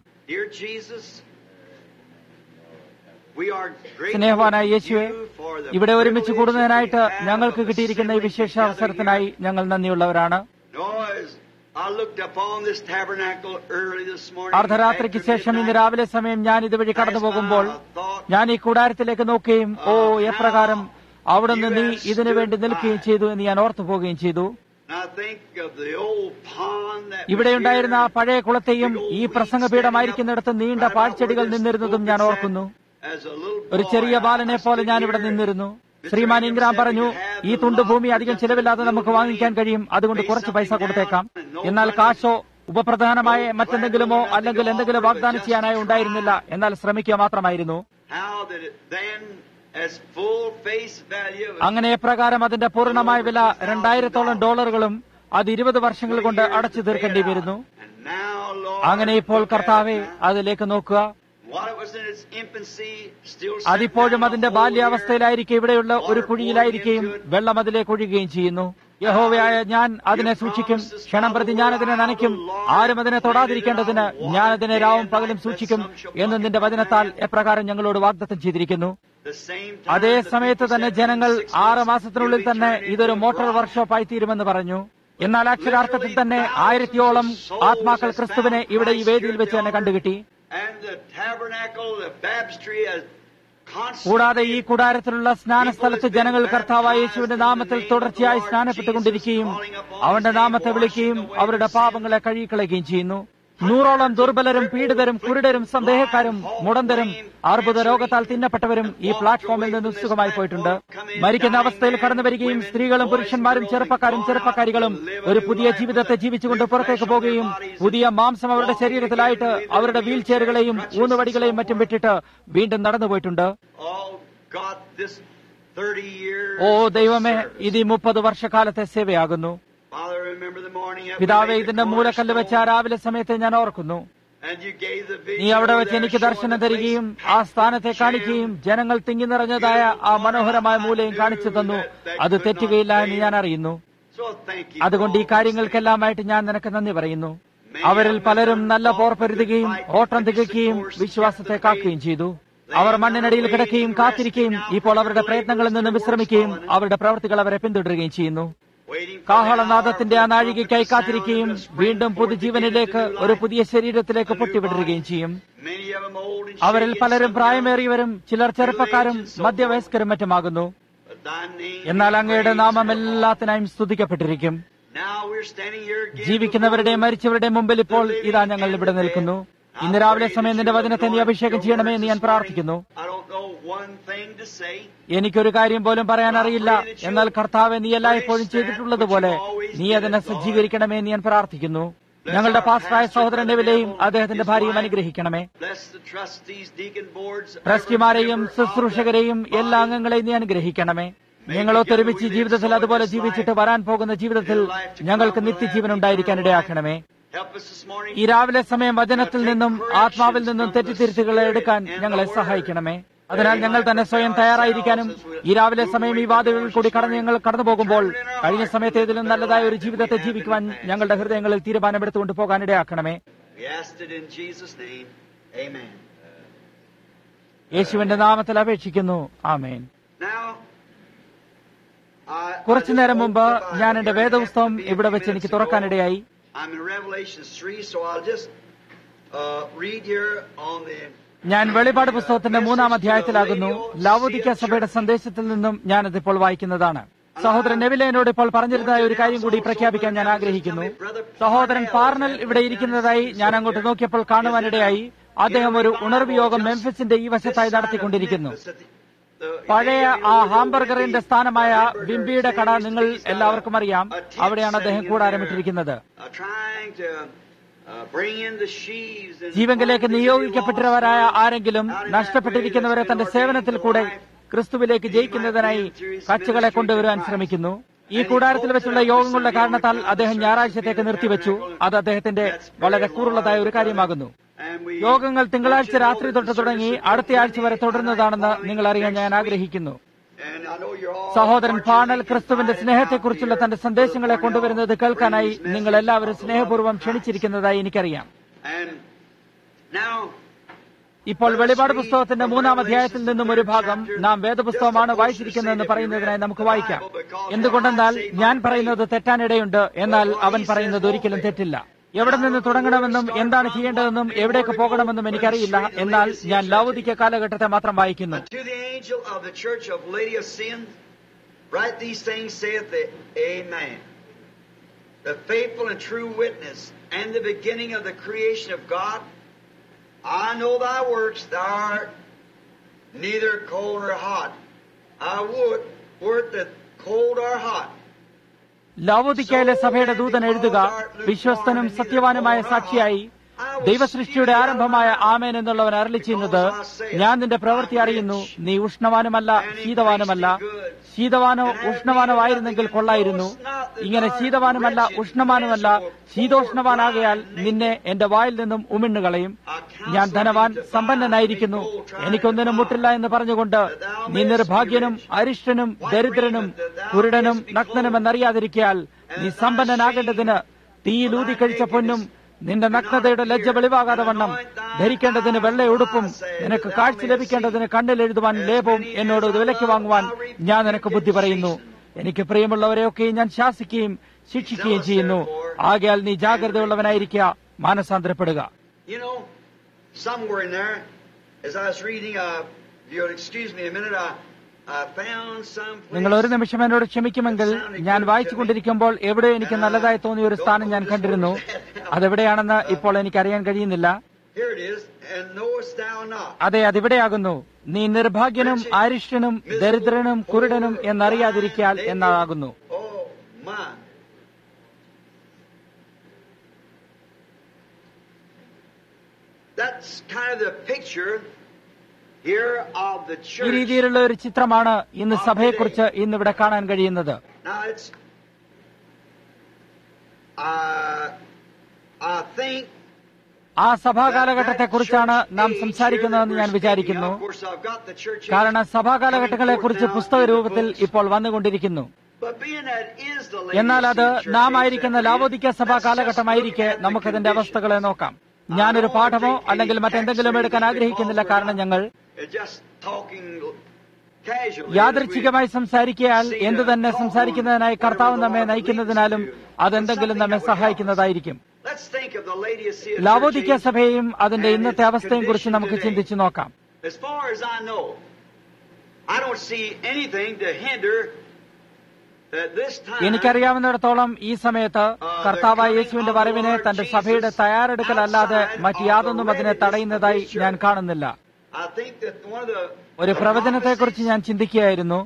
സ്നേഹവാനായ യേശുവേ, ഇവിടെ ഒരുമിച്ച് കൂടുന്നതിനായിട്ട് ഞങ്ങൾക്ക് കിട്ടിയിരിക്കുന്ന ഈ വിശേഷ അവസരത്തിനായി ഞങ്ങൾ നന്ദിയുള്ളവരാണ്. അർദ്ധരാത്രിക്ക് ശേഷം ഇന്ന് രാവിലെ സമയം ഞാൻ ഇതുവഴി കടന്നു പോകുമ്പോൾ ഞാൻ ഈ കൂടാരത്തിലേക്ക് നോക്കുകയും ഓ എപ്രകാരം അവിടുന്ന് നീ ഇതിനു വേണ്ടി നിൽക്കുകയും ചെയ്തു എന്ന് ഞാൻ ഓർത്തു പോവുകയും ചെയ്തു. ഇവിടെയുണ്ടായിരുന്ന ആ പഴയ കുളത്തെയും ഈ പ്രസംഗപീഠമായിരിക്കുന്നിടത്ത് നീണ്ട പാഴ്ചെടികൾ നിന്നിരുന്നതും ഞാൻ ഓർക്കുന്നു. ഒരു ചെറിയ ബാലനെ പോലെ ഞാൻ ഇവിടെ നിന്നിരുന്നു. ശ്രീമാൻ ഇംഗ്രാം പറഞ്ഞു, ഈ തുണ്ട് ഭൂമി അധികം ചിലവില്ലാതെ നമുക്ക് വാങ്ങിക്കാൻ കഴിയും, അതുകൊണ്ട് കുറച്ച് പൈസ കൊടുത്തേക്കാം. എന്നാൽ കാശോ ഉപപ്രധാനമായ മറ്റെന്തെങ്കിലുമോ അല്ലെങ്കിൽ എന്തെങ്കിലും വാഗ്ദാനം ചെയ്യാനായോ ഉണ്ടായിരുന്നില്ല. എന്നാൽ ശ്രമിക്കുക മാത്രമായിരുന്നു. അങ്ങനെ എപ്രകാരം അതിന്റെ പൂർണ്ണമായ വില രണ്ടായിരത്തോളം ഡോളറുകളും അത് ഇരുപത് വർഷങ്ങൾ കൊണ്ട് അടച്ചു തീർക്കേണ്ടി വരുന്നു. അങ്ങനെ ഇപ്പോൾ കർത്താവെ അതിലേക്ക് നോക്കുക. അതിപ്പോഴും അതിന്റെ ബാല്യാവസ്ഥയിലായിരിക്കും, ഇവിടെയുള്ള ഒരു കുഴിയിലായിരിക്കുകയും വെള്ളം അതിലേക്ക് ഒഴുകുകയും ചെയ്യുന്നു. യഹോവയായ ഞാൻ അതിനെ സൂക്ഷിക്കും, ക്ഷണം പ്രതി ഞാൻ അതിനെ നനയ്ക്കും, ആരും അതിനെ തൊടാതിരിക്കേണ്ടതിന് ഞാൻ അതിനെ രാവും പകലും സൂക്ഷിക്കും എന്ന് നിന്റെ വചനത്താൽ എപ്രകാരം ഞങ്ങളോട് വാഗ്ദത്തം ചെയ്തിരിക്കുന്നു. അതേ സമയത്ത് തന്നെ ജനങ്ങൾ ആറ് മാസത്തിനുള്ളിൽ തന്നെ ഇതൊരു മോട്ടോർ വർക്ക്ഷോപ്പായി തീരുമെന്ന് പറഞ്ഞു. എന്നാൽ അക്ഷരാർത്ഥത്തിൽ തന്നെ ആയിരത്തിയോളം ആത്മാക്കൾ ക്രിസ്തുവിനെ ഇവിടെ ഈ വേദിയിൽ വെച്ച് തന്നെ കണ്ടുകിട്ടി. കൂടാതെ ഈ കൂടാരത്തിലുള്ള സ്നാനസ്ഥലത്ത് ജനങ്ങൾ കർത്താവായ യേശുവിന്റെ നാമത്തിൽ തുടർച്ചയായി സ്നാനപ്പെട്ടുകൊണ്ടിരിക്കുകയും അവന്റെ നാമത്തെ വിളിക്കുകയും അവരുടെ പാപങ്ങളെ കഴുകിക്കളയുകയും ചെയ്യുന്നു. നൂറോളം ദുർബലരും പീഡിതരും കുരുടരും സന്ദേഹക്കാരും മുടന്തരും അർബുദ രോഗത്താൽ തിന്നപ്പെട്ടവരും ഈ പ്ലാറ്റ്ഫോമിൽ നിന്ന് സുഖമായി പോയിട്ടുണ്ട്. മരിക്കുന്ന അവസ്ഥയിൽ കടന്നു വരികയും സ്ത്രീകളും പുരുഷന്മാരും ചെറുപ്പക്കാരും ചെറുപ്പക്കാരികളും ഒരു പുതിയ ജീവിതത്തെ ജീവിച്ചുകൊണ്ട് പുറത്തേക്ക് പോകുകയും പുതിയ മാംസം അവരുടെ ശരീരത്തിലായിട്ട് അവരുടെ വീൽ ചെയറുകളെയും ഊന്നുവടികളെയും മറ്റും വിട്ടിട്ട് വീണ്ടും നടന്നുപോയിട്ടുണ്ട്. ഓ ദൈവമേ, ഇത് ഈ മുപ്പത് വർഷക്കാലത്തെ സേവയാകുന്നു. പിതാവെ, ഇതിന്റെ മൂലക്കല്ല് വെച്ച ആ രാവിലെ സമയത്ത് ഞാൻ ഓർക്കുന്നു. നീ അവിടെ വെച്ച് എനിക്ക് ദർശനം തരികയും ആ സ്ഥാനത്തെ കാണിക്കുകയും ജനങ്ങൾ തിങ്ങി നിറഞ്ഞതായ ആ മനോഹരമായ മൂലയും കാണിച്ചു തന്നു. അത് തെറ്റുകയില്ല എന്ന് ഞാൻ അറിയുന്നു. അതുകൊണ്ട് ഈ കാര്യങ്ങൾക്കെല്ലാമായിട്ട് ഞാൻ നിനക്ക് നന്ദി പറയുന്നു. അവരിൽ പലരും നല്ല പോർ പൊരുതുകയും ഓട്ടം തികയ്ക്കുകയും വിശ്വാസത്തെ കാക്കുകയും ചെയ്തു. അവർ മണ്ണിനടിയിൽ കിടക്കുകയും കാത്തിരിക്കുകയും ഇപ്പോൾ അവരുടെ പ്രയത്നങ്ങളിൽ നിന്ന് വിശ്രമിക്കുകയും അവരുടെ പ്രവൃത്തികൾ അവരെ പിന്തുടരുകയും ചെയ്യുന്നു. കാഹളനാദത്തിന്റെ ആ നാഴികയ്ക്കായി കാത്തിരിക്കുകയും വീണ്ടും പുതുജീവനിലേക്ക് ഒരു പുതിയ ശരീരത്തിലേക്ക് പൊട്ടിവിടരുകയും ചെയ്യും. അവരിൽ പലരും പ്രായമേറിയവരും ചിലർ ചെറുപ്പക്കാരും മധ്യവയസ്കരും മറ്റുമാകുന്നു. എന്നാൽ അങ്ങയുടെ നാമം എല്ലാത്തിനായും സ്തുതിക്കപ്പെട്ടിരിക്കും. ജീവിക്കുന്നവരുടെയും മരിച്ചവരുടെയും മുമ്പിൽ ഇപ്പോൾ ഇതാ ഞങ്ങൾ ഇവിടെ നിൽക്കുന്നു. ഇന്ന് രാവിലെ സമയം നിന്റെ വചനത്തെ നീ അഭിഷേകം ചെയ്യണമേ എന്ന് ഞാൻ പ്രാർത്ഥിക്കുന്നു. എനിക്കൊരു കാര്യം പോലും പറയാൻ അറിയില്ല. എന്നാൽ കർത്താവെ, നീ എല്ലായ്പ്പോഴും ചെയ്തിട്ടുള്ളതുപോലെ നീ അതിനെ സജ്ജീകരിക്കണമേ എന്ന് ഞാൻ പ്രാർത്ഥിക്കുന്നു. ഞങ്ങളുടെ പാസ്റ്ററായ സഹോദരന്റെ വിലയും അദ്ദേഹത്തിന്റെ ഭാര്യയും അനുഗ്രഹിക്കണമേ. ട്രസ്റ്റിമാരെയും ശുശ്രൂഷകരെയും എല്ലാ അംഗങ്ങളെയും നീ അനുഗ്രഹിക്കണമേ. ഞങ്ങൾ ഒത്തൊരുമിച്ച് ജീവിതത്തിൽ അതുപോലെ ജീവിച്ചിട്ട് വരാൻ പോകുന്ന ജീവിതത്തിൽ ഞങ്ങൾക്ക് നിത്യജീവൻ ഉണ്ടായിരിക്കാൻ ഇടയാക്കണമേ. ഈ രാവിലെ സമയം വചനത്തിൽ നിന്നും ആത്മാവിൽ നിന്നും തെറ്റിത്തിരുത്തുകളെ എടുക്കാൻ ഞങ്ങളെ സഹായിക്കണമേ. അതിനാൽ ഞങ്ങൾ തന്നെ സ്വയം തയ്യാറായിരിക്കാനും ഈ രാവിലെ സമയം ഈ വാതിലുകളിൽ കൂടി കടന്ന് ഞങ്ങൾ കടന്നു പോകുമ്പോൾ കഴിഞ്ഞ സമയത്തേതിലും നല്ലതായ ഒരു ജീവിതത്തെ ജീവിക്കുവാൻ ഞങ്ങളുടെ ഹൃദയങ്ങളിൽ തീരുമാനമെടുത്തുകൊണ്ട് പോകാൻ ഇടയാക്കണമേ. യേശുവിന്റെ നാമത്തിൽ അപേക്ഷിക്കുന്നു. ആമേൻ. കുറച്ചു നേരം മുമ്പ് ഞാൻ എന്റെ വേദപുസ്തകം ഇവിടെ വെച്ച് എനിക്ക് തുറക്കാനിടയായി. ഞാൻ വെളിപാട് പുസ്തകത്തിന്റെ മൂന്നാം അധ്യായത്തിലാകുന്നു. ലവോദിക്ക സഭയുടെ സന്ദേശത്തിൽ നിന്നും ഞാനതിപ്പോൾ വായിക്കുന്നതാണ്. സഹോദരൻ നെവിലേനോട് ഇപ്പോൾ പറഞ്ഞിരുന്നതായ ഒരു കാര്യം കൂടി പ്രഖ്യാപിക്കാൻ ഞാൻ ആഗ്രഹിക്കുന്നു. സഹോദരൻ പാർണൽ ഇവിടെ ഇരിക്കുന്നതായി ഞാൻ അങ്ങോട്ട് നോക്കിയപ്പോൾ കാണുവാനിടയായി. അദ്ദേഹം ഒരു ഉണർവ് യോഗം മെംഫിസിന്റെ ഈ വശത്തായി നടത്തിക്കൊണ്ടിരിക്കുന്നു. പഴയ ആ ഹാംബർഗറിന്റെ സ്ഥാനമായ ബിംബിയുടെ കട നിങ്ങൾ എല്ലാവർക്കും അറിയാം. അവിടെയാണ് അദ്ദേഹം കൂടാരമിട്ടിരിക്കുന്നത്. ജീവങ്കിലേക്ക് നിയോഗിക്കപ്പെട്ടവരായ ആരെങ്കിലും നഷ്ടപ്പെട്ടിരിക്കുന്നവരെ തന്റെ സേവനത്തിൽ കൂടെ ക്രിസ്തുവിലേക്ക് ജയിക്കുന്നതിനായി കച്ചുകളെ കൊണ്ടുവരുവാൻ ശ്രമിക്കുന്നു. ഈ കൂടാരത്തിൽ വെച്ചുള്ള യോഗങ്ങളുടെ കാരണത്താൽ അദ്ദേഹം ഞായറാഴ്ചത്തേക്ക് നിർത്തിവെച്ചു. അത് അദ്ദേഹത്തിന്റെ വളരെ കൂറുള്ളതായ ഒരു കാര്യമാകുന്നു. യോഗങ്ങൾ തിങ്കളാഴ്ച രാത്രി തൊട്ട് തുടങ്ങി അടുത്തയാഴ്ച വരെ തുടരുന്നതാണെന്ന് നിങ്ങൾ അറിയാൻ ഞാൻ ആഗ്രഹിക്കുന്നു. സഹോദരൻ പാണൽ ക്രിസ്തുവിന്റെ സ്നേഹത്തെക്കുറിച്ചുള്ള തന്റെ സന്ദേശങ്ങളെ കൊണ്ടുവരുന്നത് കേൾക്കാനായി നിങ്ങൾ എല്ലാവരും സ്നേഹപൂർവ്വം ക്ഷണിച്ചിരിക്കുന്നതായി എനിക്കറിയാം. ഇപ്പോൾ വെളിപാട് പുസ്തകത്തിന്റെ മൂന്നാം അധ്യായത്തിൽ നിന്നും ഒരു ഭാഗം നാം വേദപുസ്തകമാണ് വായിച്ചിരിക്കുന്നതെന്ന് പറയുന്നതിനായി നമുക്ക് വായിക്കാം. എന്തുകൊണ്ടെന്നാൽ ഞാൻ പറയുന്നത് തെറ്റാനിടയുണ്ട്, എന്നാൽ അവൻ പറയുന്നത് ഒരിക്കലും തെറ്റില്ല. എവിടെ നിന്ന് തുടങ്ങണമെന്നും എന്താണ് ചെയ്യേണ്ടതെന്നും എവിടേക്ക് പോകണമെന്നും എനിക്കറിയില്ല. എന്നാൽ ഞാൻ ലവോദിക്ക കാലഘട്ടത്തെ മാത്രം വായിക്കുന്നു. I know thy works, thou art neither cold nor hot. I would wert that cold or hot. ലവോദിക്കയിലെ സഭയുടെ ദൂതൻ എഴുതുക, വിശ്വസ്തനും സത്യവാനുമായ സാക്ഷിയായി ദൈവസൃഷ്ടിയുടെ ആരംഭമായ ആമേൻ എന്നുള്ളവൻ അരുളി ചെയ്യുന്നത്, ഞാൻ നിന്റെ പ്രവൃത്തി അറിയുന്നു, നീ ഉഷ്ണവാനുമല്ല ശീതവാനുമല്ല. ശീതവാനോ ഉഷ്ണവാനോ ആയിരുന്നെങ്കിൽ കൊള്ളായിരുന്നു. ഇങ്ങനെ ശീതവാനുമല്ല ഉഷ്ണവാനുമല്ല ശീതോഷ്ണവാനാകയാൽ നിന്നെ എന്റെ വായിൽ നിന്നും ഉമിണ്ണുകളയും. ഞാൻ ധനവാൻ സമ്പന്നനായിരിക്കുന്നു, എനിക്കൊന്നിനും മുട്ടില്ല എന്ന് പറഞ്ഞുകൊണ്ട് നീ നിർഭാഗ്യനും അരിഷ്ടനും ദരിദ്രനും കുരുടനും നഗ്നനും എന്നറിയാതിരിക്കയാൽ നീ സമ്പന്നനാകേണ്ടതിന് തീയിലൂതി കഴിച്ച പൊന്നും നിന്റെ നഗ്നതയുടെ ലജ്ജ വെളിവാകാതെ വണ്ണം ധരിക്കേണ്ടതിന് വെള്ള ഉടുപ്പും നിനക്ക് കാഴ്ച ലഭിക്കേണ്ടതിന് കണ്ണിൽ എഴുതുവാൻ ലേപവും എന്നോട് വിലയ്ക്ക് വാങ്ങുവാൻ ഞാൻ നിനക്ക് ബുദ്ധി പറയുന്നു. എനിക്ക് പ്രിയമുള്ളവരെയൊക്കെ ഞാൻ ശാസിക്കുകയും ശിക്ഷിക്കുകയും ചെയ്യുന്നു. ആകയാൽ നീ ജാഗ്രതയുള്ളവനായിരിക്കുക, മാനസാന്തരപ്പെടുക. നിങ്ങൾ ഒരു നിമിഷം എന്നോട് ക്ഷമിക്കുമെങ്കിൽ, ഞാൻ വായിച്ചുകൊണ്ടിരിക്കുമ്പോൾ എവിടെ എനിക്ക് നല്ലതായി തോന്നിയ ഒരു സ്ഥാനം ഞാൻ കണ്ടിരുന്നു. അതെവിടെയാണെന്ന് ഇപ്പോൾ എനിക്കറിയാൻ കഴിയുന്നില്ല. അതെ, അതിവിടെയാകുന്നു. നീ നിർഭാഗ്യനും ആരിഷ്ടനും ദരിദ്രനും കുരുടനും എന്നറിയാതിരിക്കാൽ എന്നാകുന്നു. ഈ രീതിയിലുള്ള ഒരു ചിത്രമാണ് ഇന്ന് സഭയെക്കുറിച്ച് ഇന്നിവിടെ കാണാൻ കഴിയുന്നത്. ആ സഭാ കാലഘട്ടത്തെക്കുറിച്ചാണ് നാം സംസാരിക്കുന്നതെന്ന് ഞാൻ വിചാരിക്കുന്നു. കാരണം സഭാ കാലഘട്ടങ്ങളെക്കുറിച്ച് പുസ്തക രൂപത്തിൽ ഇപ്പോൾ വന്നുകൊണ്ടിരിക്കുന്നു. എന്നാൽ അത് നാം ആയിരിക്കുന്ന ലാവോദിക്യ സഭാ കാലഘട്ടമായിരിക്കെ നമുക്കതിന്റെ അവസ്ഥകളെ നോക്കാം. ഞാനൊരു പാഠമോ അല്ലെങ്കിൽ മറ്റെന്തെങ്കിലും എടുക്കാൻ ആഗ്രഹിക്കുന്നില്ല. കാരണം ഞങ്ങൾ യാദൃച്ഛികമായി സംസാരിക്കയാൽ എന്തു തന്നെ സംസാരിക്കുന്നതിനായി കർത്താവ് നമ്മെ നയിക്കുന്നതിനാലും അതെന്തെങ്കിലും നമ്മെ സഹായിക്കുന്നതായിരിക്കും. ലാവോദിക്യ സഭയെയും അതിന്റെ ഇന്നത്തെ അവസ്ഥയും കുറിച്ച് നമുക്ക് ചിന്തിച്ചു നോക്കാം. എനിക്കറിയാവുന്നിടത്തോളം ഈ സമയത്ത് കർത്താവായ യേശുവിന്റെ വരവിനെ തന്റെ സഭയുടെ തയ്യാറെടുക്കലല്ലാതെ മറ്റ് യാതൊന്നും അതിനെ തടയുന്നതായി ഞാൻ കാണുന്നില്ല. ഒരു പ്രവചനത്തെക്കുറിച്ച് ഞാൻ ചിന്തിക്കുകയായിരുന്നു.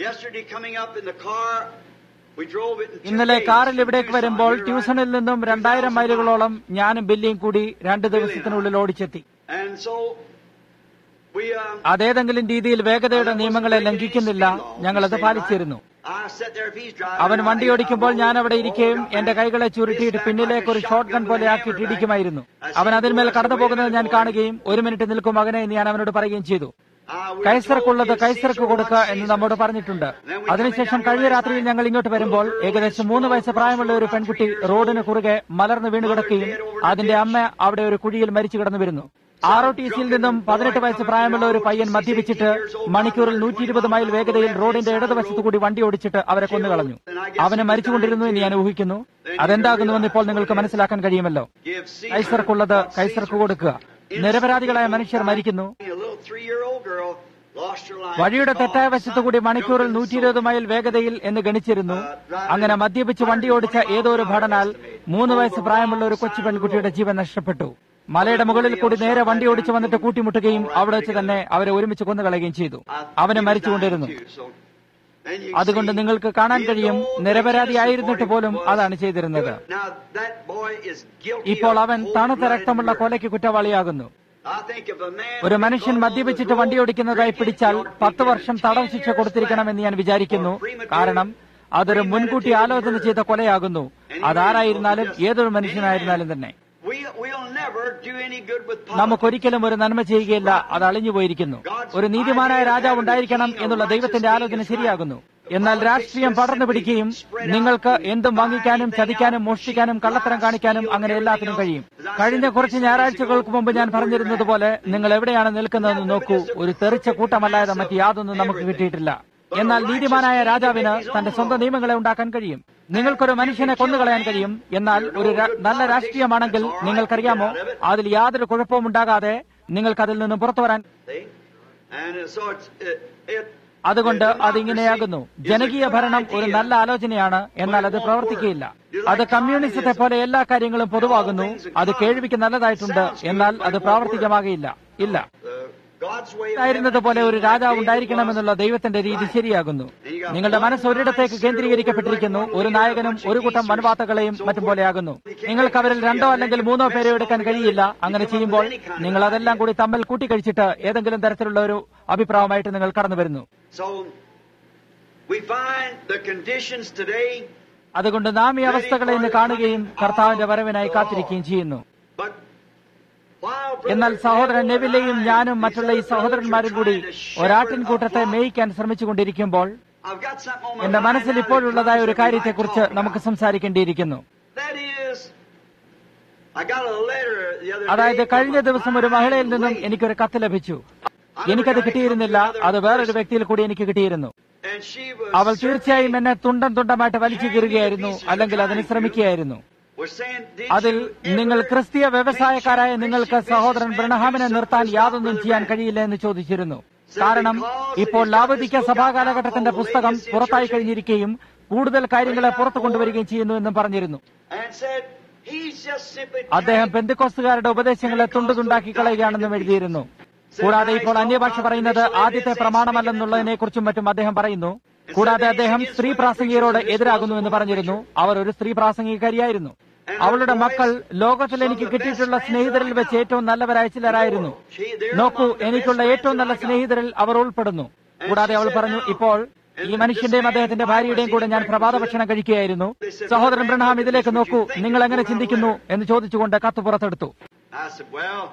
ഇന്നലെ കാറിൽ ഇവിടേക്ക് വരുമ്പോൾ ട്യൂഷനിൽ നിന്നും രണ്ടായിരം മൈലുകളോളം ഞാനും ബില്ലിയും കൂടി രണ്ട് ദിവസത്തിനുള്ളിൽ ഓടിച്ചെത്തി. അതേതെങ്കിലും രീതിയിൽ വേഗതയുടെ നിയമങ്ങളെ ലംഘിക്കുന്നില്ല. ഞങ്ങളത് പാലിച്ചിരുന്നു. അവൻ വണ്ടി ഓടിക്കുമ്പോൾ ഞാൻ അവിടെ ഇരിക്കുകയും എന്റെ കൈകളെ ചുരുട്ടിയിട്ട് പിന്നിലേക്ക് ഒരു ഷോട്ട് ഗൺ പോലെ ആക്കിയിട്ട് ഇടിക്കുമായിരുന്നു. അവൻ അതിന്മേൽ കടന്നു പോകുന്നത് ഞാൻ കാണുകയും ഒരു മിനിറ്റ് നിൽക്കും മകനെ എന്ന് ഞാൻ അവനോട് പറയുകയും ചെയ്തു. കൈസർക്കുള്ളത് കൈസർക്ക് കൊടുക്കുക എന്ന് നമ്മോട് പറഞ്ഞിട്ടുണ്ട്. അതിനുശേഷം കഴിഞ്ഞ രാത്രിയിൽ ഞങ്ങൾ ഇങ്ങോട്ട് വരുമ്പോൾ ഏകദേശം മൂന്ന് വയസ്സ് പ്രായമുള്ള ഒരു പെൺകുട്ടി റോഡിന് കുറുകെ മലർന്ന് വീണുകിടക്കുകയും അതിന്റെ അമ്മ അവിടെ ഒരു കുഴിയിൽ മരിച്ചു കിടന്നു വരുന്നു. ആർ ഒ ടി സിയിൽ നിന്നും പതിനെട്ട് വയസ്സ് പ്രായമുള്ള ഒരു പയ്യൻ മദ്യപിച്ചിട്ട് മണിക്കൂറിൽ നൂറ്റി ഇരുപത് മൈൽ വേഗതയിൽ റോഡിന്റെ ഇടതുവശത്തു കൂടി വണ്ടി ഓടിച്ചിട്ട് അവരെ കൊന്നുകളഞ്ഞു. അവന് മരിച്ചുകൊണ്ടിരുന്നു എന്ന് ഞാൻ ഊഹിക്കുന്നു. അതെന്താകുന്നുവെന്ന് ഇപ്പോൾ നിങ്ങൾക്ക് മനസ്സിലാക്കാൻ കഴിയുമല്ലോ. കൈസർക്കുള്ളത് കൈസർക്ക് കൊടുക്കുക. നിരപരാധികളായ മനുഷ്യർ മരിക്കുന്നു. വഴിയുടെ തെറ്റായ വശത്തുകൂടി മണിക്കൂറിൽ നൂറ്റി ഇരുപത് മൈൽ വേഗതയിൽ എന്ന് ഗണിച്ചിരുന്നു. അങ്ങനെ മദ്യപിച്ച് വണ്ടി ഓടിച്ച ഏതോ ഒരു ഭടനാൽ മൂന്ന് വയസ്സ് പ്രായമുള്ള ഒരു കൊച്ചു പെൺകുട്ടിയുടെ ജീവൻ നഷ്ടപ്പെട്ടു. മലയുടെ മുകളിൽ കൂടി നേരെ വണ്ടി ഓടിച്ചു വന്നിട്ട് കൂട്ടിമുട്ടുകയും അവിടെ വെച്ച് തന്നെ അവരെ ഒരുമിച്ച് കൊന്നുകളയുകയും ചെയ്തു. അവന് മരിച്ചുകൊണ്ടിരുന്നു. അതുകൊണ്ട് നിങ്ങൾക്ക് കാണാൻ കഴിയും, നിരപരാധിയായിരുന്നിട്ട് പോലും അതാണ് ചെയ്തിരുന്നത്. ഇപ്പോൾ അവൻ തണുത്ത രക്തമുള്ള കൊലയ്ക്ക് കുറ്റവാളിയാകുന്നു. ഒരു മനുഷ്യൻ മദ്യപിച്ചിട്ട് വണ്ടി ഓടിക്കുന്നതായി പിടിച്ചാൽ പത്ത് വർഷം തടവ് ശിക്ഷ കൊടുത്തിരിക്കണമെന്ന് ഞാൻ വിചാരിക്കുന്നു. കാരണം അതൊരു മുൻകൂട്ടി ആലോചന ചെയ്ത കൊലയാകുന്നു. അതാരായിരുന്നാലും ഏതൊരു മനുഷ്യനായിരുന്നാലും തന്നെ നമുക്കൊരിക്കലും ഒരു നന്മ ചെയ്യുകയില്ല. അത് അളിഞ്ഞുപോയിരിക്കുന്നു. ഒരു നീതിമാനായ രാജാവ് ഉണ്ടായിരിക്കണം എന്നുള്ള ദൈവത്തിന്റെ ആലോചന ശരിയാകുന്നു. എന്നാൽ രാഷ്ട്രീയം പടർന്നു പിടിക്കുകയും നിങ്ങൾക്ക് എന്തും വാങ്ങിക്കാനും ചതിക്കാനും മോഷ്ടിക്കാനും കള്ളത്തരം കാണിക്കാനും അങ്ങനെ എല്ലാത്തിനും കഴിയും. കഴിഞ്ഞ കുറച്ച് ഞായറാഴ്ചകൾക്ക് മുമ്പ് ഞാൻ പറഞ്ഞിരുന്നതുപോലെ നിങ്ങൾ എവിടെയാണ് നിൽക്കുന്നതെന്ന് നോക്കൂ. ഒരു തെറിച്ച കൂട്ടമല്ലാതെ മറ്റ് യാതൊന്നും നമുക്ക് കിട്ടിയിട്ടില്ല. എന്നാൽ നീതിമാനായ രാജാവിന് തന്റെ സ്വന്തം നിയമങ്ങളെ ഉണ്ടാക്കാൻ കഴിയും. നിങ്ങൾക്കൊരു മനുഷ്യനെ കൊന്നുകളയാൻ കഴിയും. എന്നാൽ ഒരു നല്ല രാഷ്ട്രീയമാണെങ്കിൽ നിങ്ങൾക്കറിയാമോ, അതിൽ യാതൊരു കുഴപ്പവും ഉണ്ടാകാതെ നിങ്ങൾക്ക് അതിൽ നിന്നും പുറത്തു വരാൻ. അതുകൊണ്ട് അതിങ്ങനെയാകുന്നു. ജനകീയ ഭരണം ഒരു നല്ല ആലോചനയാണ്, എന്നാൽ അത് പ്രവർത്തിക്കുകയില്ല. അത് കമ്മ്യൂണിസത്തെ പോലെ എല്ലാ കാര്യങ്ങളും പൊതുവാകുന്നു. അത് കേൾവിക്ക് നല്ലതായിട്ടുണ്ട്, എന്നാൽ അത് പ്രാവർത്തികമാകയില്ല. ഇല്ല, God's way of ആയിരുന്നത് having പോലെ a ഒരു king രാജാവ് like David ഉണ്ടായിരിക്കണമെന്നുള്ള ദൈവത്തിന്റെ രീതി ശരിയാകുന്നു. നിങ്ങളുടെ മനസ്സ് ഒരിടത്തേക്ക് കേന്ദ്രീകരിക്കപ്പെട്ടിരിക്കുന്നു. ഒരു നായകനും ഒരു കൂട്ടം വനവാത്തകളെയും മറ്റും പോലെയാകുന്നു. നിങ്ങൾക്ക് അവരിൽ രണ്ടോ അല്ലെങ്കിൽ മൂന്നോ പേരെ എടുക്കാൻ കഴിയില്ല. അങ്ങനെ ചെയ്യുമ്പോൾ നിങ്ങൾ അതെല്ലാം കൂടി തമ്മിൽ കൂട്ടിക്കഴിച്ചിട്ട് ഏതെങ്കിലും തരത്തിലുള്ള ഒരു അഭിപ്രായമായിട്ട് നിങ്ങൾ കടന്നു വരുന്നു. So we find the conditions today. അതുകൊണ്ട് നാം ഈ അവസ്ഥകളെ ഇന്ന് കാണുകയും കർത്താവിന്റെ വരവിനായി കാത്തിരിക്കുകയും ചെയ്യുന്നു. But while എന്നാൽ സഹോദരൻ നെവിലെയും ഞാനും മറ്റുള്ള ഈ സഹോദരന്മാരും കൂടി ഒരാട്ടിൻകൂട്ടത്തെ മേയിക്കാൻ ശ്രമിച്ചുകൊണ്ടിരിക്കുമ്പോൾ I've got something on my എന്റെ mind മനസ്സിൽ now that ഇപ്പോഴുള്ളതായ ഒരു comes that we കാര്യത്തെക്കുറിച്ച് might talk നമുക്ക് about. സംസാരിക്കേണ്ടിയിരിക്കുന്നു. That is, I got a letter the other അതായത് day കഴിഞ്ഞ from a ദിവസം ഒരു മഹിളയിൽ നിന്നും lady. എനിക്കൊരു കത്ത് ലഭിച്ചു. എനിക്കത് കിട്ടിയിരുന്നില്ല. അത് വേറൊരു വ്യക്തിയിൽ കൂടി എനിക്ക് കിട്ടിയിരുന്നു. And she was അവൾ തീർച്ചയായും എന്നെ തുണ്ടം തുണ്ടമായിട്ട് വലിച്ചു കീറുകയായിരുന്നു, അല്ലെങ്കിൽ അതിന് ശ്രമിക്കുകയായിരുന്നു. was saying, did അതിൽ you നിങ്ങൾ ever ക്രിസ്തീയ വ്യവസായക്കാരായ make നിങ്ങൾക്ക് Christian സഹോദരൻ businessmen ബ്രഹ്ഹാമിനെ do നിർത്താൻ something യാതൊന്നും stop ചെയ്യാൻ Brother കഴിയില്ല എന്ന് ചോദിച്ചിരുന്നു. കാരണം ഇപ്പോൾ ലാവോദിക്യ സഭാകാലഘട്ടത്തിന്റെ പുസ്തകം പുറത്തായി കഴിഞ്ഞിരിക്കുകയും കൂടുതൽ കാര്യങ്ങളെ പുറത്തു കൊണ്ടുവരികയും ചെയ്യുന്നു എന്നും പറഞ്ഞിരുന്നു. And said, he's just simply അദ്ദേഹം പെന്തിക്കോസ്തുകാരുടെ ഉപദേശങ്ങളെ തുണ്ടുതുണ്ടാക്കി കളയുകയാണെന്നും എഴുതിയിരുന്നു. കൂടാതെ ഇപ്പോൾ അന്യഭാഷ പറയുന്നത് ആദ്യത്തെ പ്രമാണമല്ലെന്നുള്ളതിനെ കുറിച്ചും മറ്റും അദ്ദേഹം പറയുന്നു. കൂടാതെ അദ്ദേഹം സ്ത്രീ പ്രാസംഗികരോട് എതിരാകുന്നു എന്ന് പറഞ്ഞിരുന്നു. അവർ ഒരു സ്ത്രീ പ്രാസംഗികരിയായിരുന്നു. അവളുടെ മക്കൾ ലോകത്തിൽ എനിക്ക് കിട്ടിയിട്ടുള്ള സ്നേഹിതരിൽ വെച്ച് ഏറ്റവും നല്ലവരായ ചിലരായിരുന്നു. നോക്കൂ, എനിക്കുള്ള ഏറ്റവും നല്ല സ്നേഹിതരിൽ അവർ ഉൾപ്പെടുന്നു. കൂടാതെ അവൾ പറഞ്ഞു, ഇപ്പോൾ ഈ മനുഷ്യന്റെയും അദ്ദേഹത്തിന്റെ ഭാര്യയുടെയും കൂടെ ഞാൻ പ്രഭാത ഭക്ഷണം കഴിക്കുകയായിരുന്നു. സഹോദരൻ ബ്രഹ്ഹാം ഇതിലേക്ക് നോക്കൂ, നിങ്ങൾ എങ്ങനെ ചിന്തിക്കുന്നു എന്ന് ചോദിച്ചുകൊണ്ട് കത്ത് പുറത്തെടുത്തു. I said, well,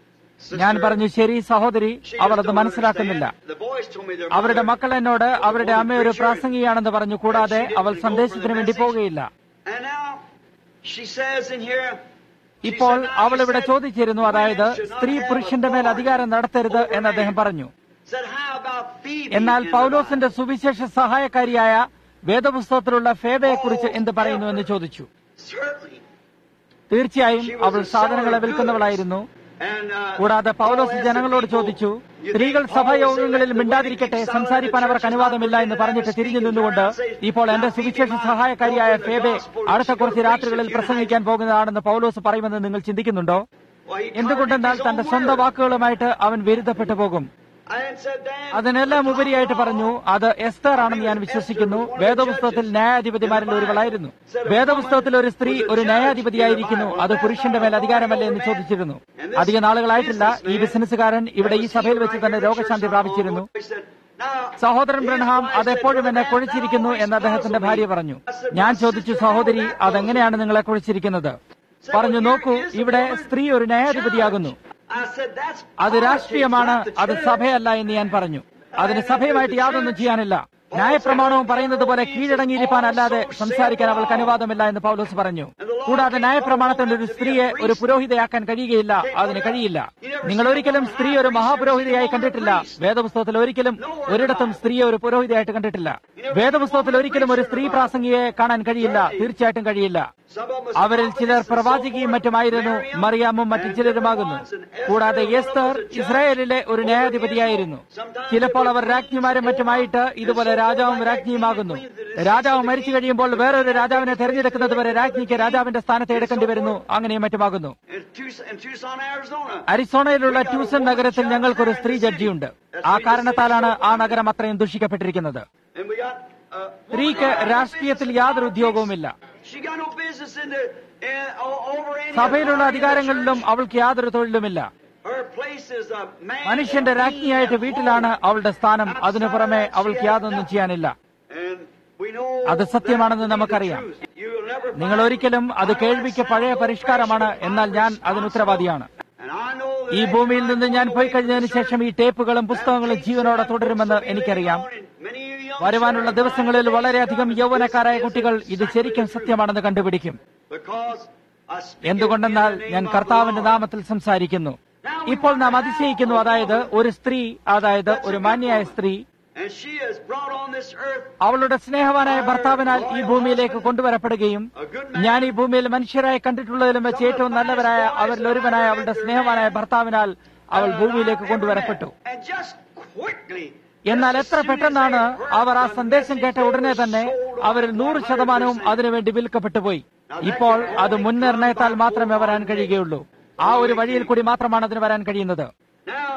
ഞാൻ പറഞ്ഞു, ശരി സഹോദരി, അവൾ അത് മനസ്സിലാക്കുന്നില്ല. the boys told me their അവരുടെ mother- മക്കൾ എന്നോട് അവരുടെ അമ്മ ഒരു പ്രാസംഗികയാണെന്ന് പറഞ്ഞു. കൂടാതെ അവൾ സന്ദേശത്തിന് വേണ്ടി പോവുകയില്ല. And now she says in here, ഇപ്പോൾ അവൾ ഇവിടെ ചോദിച്ചിരുന്നു, അതായത് സ്ത്രീ പുരുഷന്റെ മേൽ അധികാരം നടത്തരുത് എന്ന് അദ്ദേഹം പറഞ്ഞു. said, how about Phoebe എന്നാൽ in the പൗലോസിന്റെ സുവിശേഷ സഹായക്കാരിയായ വേദപുസ്തകത്തിലുള്ള ഫേബയെക്കുറിച്ച് എന്ത് പറയുന്നു എന്ന് ചോദിച്ചു. Bible? Certainly. തീർച്ചയായും അവൾ സാധനങ്ങളെ വിൽക്കുന്നവളായിരുന്നു. And, uh, കൂടാതെ പൗലോസ് ജനങ്ങളോട് ചോദിച്ചു, സ്ത്രീകൾ സഭായോഗങ്ങളിൽ മിണ്ടാതിരിക്കട്ടെ, സംസാരിപ്പാൻ അവർക്ക് അനുവാദമില്ല എന്ന് പറഞ്ഞിട്ട് തിരിഞ്ഞു നിന്നുകൊണ്ട് ഇപ്പോൾ എന്റെ സുവിശേഷ സഹായക്കാരിയായ ഫേബെ അടുത്ത കുറച്ച് രാത്രികളിൽ പ്രസംഗിക്കാൻ പോകുന്നതാണെന്ന് പൗലോസ് പറയുമെന്ന് നിങ്ങൾ ചിന്തിക്കുന്നുണ്ടോ? well, he എന്തുകൊണ്ടെന്നാൽ contradicts his തന്റെ own സ്വന്തം word. വാക്കുകളുമായിട്ട് അവൻ വിരുദ്ധപ്പെട്ടു പോകും. And said, Dan, അതിനെല്ലാം ഉപരിയായിട്ട് പറഞ്ഞു, അത് എസ്തർ ആണെന്ന് ഞാൻ വിശ്വസിക്കുന്നു. വേദപുസ്തകത്തിൽ ന്യായാധിപതിമാരിൽ ഒരുവളായിരുന്നു. വേദപുസ്തകത്തിൽ ഒരു സ്ത്രീ ഒരു ന്യായാധിപതിയായിരിക്കുന്നു. അത് പുരുഷന്റെ മേൽ അധികാരമല്ലേ എന്ന് ചോദിച്ചിരുന്നു. അധിക നാളുകളായിട്ടില്ല ഈ ബിസിനസ്സുകാരൻ ഇവിടെ ഈ സഭയിൽ വെച്ച് തന്നെ രോഗശാന്തി പ്രാപിച്ചിരുന്നു. he said, now, സഹോദരൻ ബ്രഹ്ഹാം അതെപ്പോഴും എന്നെ കുഴിച്ചിരിക്കുന്നു എന്ന് അദ്ദേഹത്തിന്റെ ഭാര്യ പറഞ്ഞു. ഞാൻ ചോദിച്ചു, സഹോദരി, അതെങ്ങനെയാണ് നിങ്ങളെ കുഴിച്ചിരിക്കുന്നത്? പറഞ്ഞു, നോക്കൂ, ഇവിടെ സ്ത്രീ ഒരു ന്യായാധിപതിയാകുന്നു. I said, that's അത് രാഷ്ട്രീയമാണ്, അത് സഭയല്ല എന്ന് ഞാൻ പറഞ്ഞു. അതിന് സഭയുമായിട്ട് യാതൊന്നും ചെയ്യാനില്ല. ന്യായപ്രമാണവും പറയുന്നത് പോലെ കീഴടങ്ങിയിരിക്കാനല്ലാതെ സംസാരിക്കാൻ അവൾക്ക് അനുവാദമില്ല എന്ന് പൗലോസ് പറഞ്ഞു. കൂടാതെ ന്യായപ്രമാണത്തിന്റെ ഒരു സ്ത്രീയെ ഒരു പുരോഹിതയാക്കാൻ കഴിയുകയില്ല, അതിന് കഴിയില്ല. നിങ്ങൾ ഒരിക്കലും സ്ത്രീ ഒരു മഹാപുരോഹിതയായി കണ്ടിട്ടില്ല. വേദപുസ്തകത്തിൽ ഒരിക്കലും ഒരിടത്തും സ്ത്രീയെ ഒരു പുരോഹിതയായിട്ട് കണ്ടിട്ടില്ല. വേദപുസ്തകത്തിൽ ഒരിക്കലും ഒരു സ്ത്രീ പ്രാസംഗിയെ കാണാൻ കഴിയില്ല, തീർച്ചയായിട്ടും കഴിയില്ല. അവരിൽ ചിലർ പ്രവാചകിയും മറ്റുമായിരുന്നു, മറിയാമും മറ്റു ചിലരുമാകുന്നു. കൂടാതെ എസ്തർ ഇസ്രായേലിലെ ഒരു ന്യായാധിപതിയായിരുന്നു. ചിലപ്പോൾ അവർ രാജ്ഞിമാരും മറ്റുമായിട്ട് ഇതുപോലെ രാജാവും രാജ്ഞിയുമാകുന്നു. രാജാവ് മരിച്ചു കഴിയുമ്പോൾ വേറൊരു രാജാവിനെ തെരഞ്ഞെടുക്കുന്നത് വരെ രാജ്ഞിക്ക് രാജാവിന്റെ സ്ഥാനത്ത് എടുക്കേണ്ടി വരുന്നു. അങ്ങനെയും മറ്റുമാകുന്നു. in Tucson, in Tucson, Arizona. അരിസോണയിലുള്ള ട്യൂസൺ നഗരത്തിൽ ഞങ്ങൾക്കൊരു സ്ത്രീ ജഡ്ജിയുണ്ട്. ആ കാരണത്താലാണ് ആ നഗരം അത്രയും ദുഷിക്കപ്പെട്ടിരിക്കുന്നത്. And we got, uh, സ്ത്രീക്ക് രാഷ്ട്രീയത്തിൽ യാതൊരു ഉദ്യോഗവുമില്ല. she got no business in the, in, over any സഭയിലുള്ള authority of the അധികാരങ്ങളിലും church. അവൾക്ക് യാതൊരു തൊഴിലുമില്ല. Her place is a man മനുഷ്യന്റെ and രാജ്ഞിയായിട്ട് being വീട്ടിലാണ് at home. അവളുടെ സ്ഥാനം. അതിനു Outside പുറമെ of that, അവൾക്ക് she has യാതൊന്നും nothing. ചെയ്യാനില്ല. And we know അത് സത്യമാണെന്ന് that to be the നമുക്കറിയാം. truth. You will never find- നിങ്ങൾ ഒരിക്കലും അത് കേൾവിക്ക് പഴയ പരിഷ്കാരമാണ്, എന്നാൽ ഞാൻ അതിന് ഉത്തരവാദിയാണ്. And I know that ഈ ഭൂമിയിൽ നിന്ന് ഞാൻ പോയി കഴിഞ്ഞതിന് ശേഷം ഈ ടേപ്പുകളും പുസ്തകങ്ങളും ജീവനോടെ തുടരുമെന്ന് എനിക്കറിയാം. many of you young വരുവാനുള്ള children ദിവസങ്ങളിൽ find വളരെയധികം this യൗവനക്കാരായ is കുട്ടികൾ ഇത് exactly ശരിക്കും the truth. സത്യമാണെന്ന് കണ്ടുപിടിക്കും. Because I speak എന്തുകൊണ്ടെന്നാൽ in the name ഞാൻ of കർത്താവിന്റെ the Lord. നാമത്തിൽ സംസാരിക്കുന്നു. ഇപ്പോൾ നാം അതിശയിക്കുന്നു, അതായത് ഒരു സ്ത്രീ, അതായത് ഒരു മാന്യയായ സ്ത്രീ, And she is brought on this earth അവളുടെ സ്നേഹവാനായ ഭർത്താവിനാൽ ഈ ഭൂമിയിലേക്ക് കൊണ്ടുവരപ്പെടുകയും ഞാൻ ഈ ഭൂമിയിൽ മനുഷ്യരായി കണ്ടിട്ടുള്ളതിലും വെച്ച് ഏറ്റവും നല്ലവരായ അവരിൽ ഒരുവനായ അവളുടെ സ്നേഹവാനായ ഭർത്താവിനാൽ അവൾ ഭൂമിയിലേക്ക് കൊണ്ടുവരപ്പെട്ടു. And just quickly, എന്നാൽ എത്ര പെട്ടെന്നാണ് അവർ ആ സന്ദേശം കേട്ട ഉടനെ തന്നെ അവരിൽ നൂറ് ശതമാനവും അതിനുവേണ്ടി വിൽക്കപ്പെട്ടു പോയി. ഇപ്പോൾ അത് മുൻനിർണയത്താൽ മാത്രമേ വരാൻ കഴിയുകയുള്ളൂ. ആ ഒരു വഴിയിൽ കൂടി മാത്രമാണ് അതിന് വരാൻ കഴിയുന്നത്. now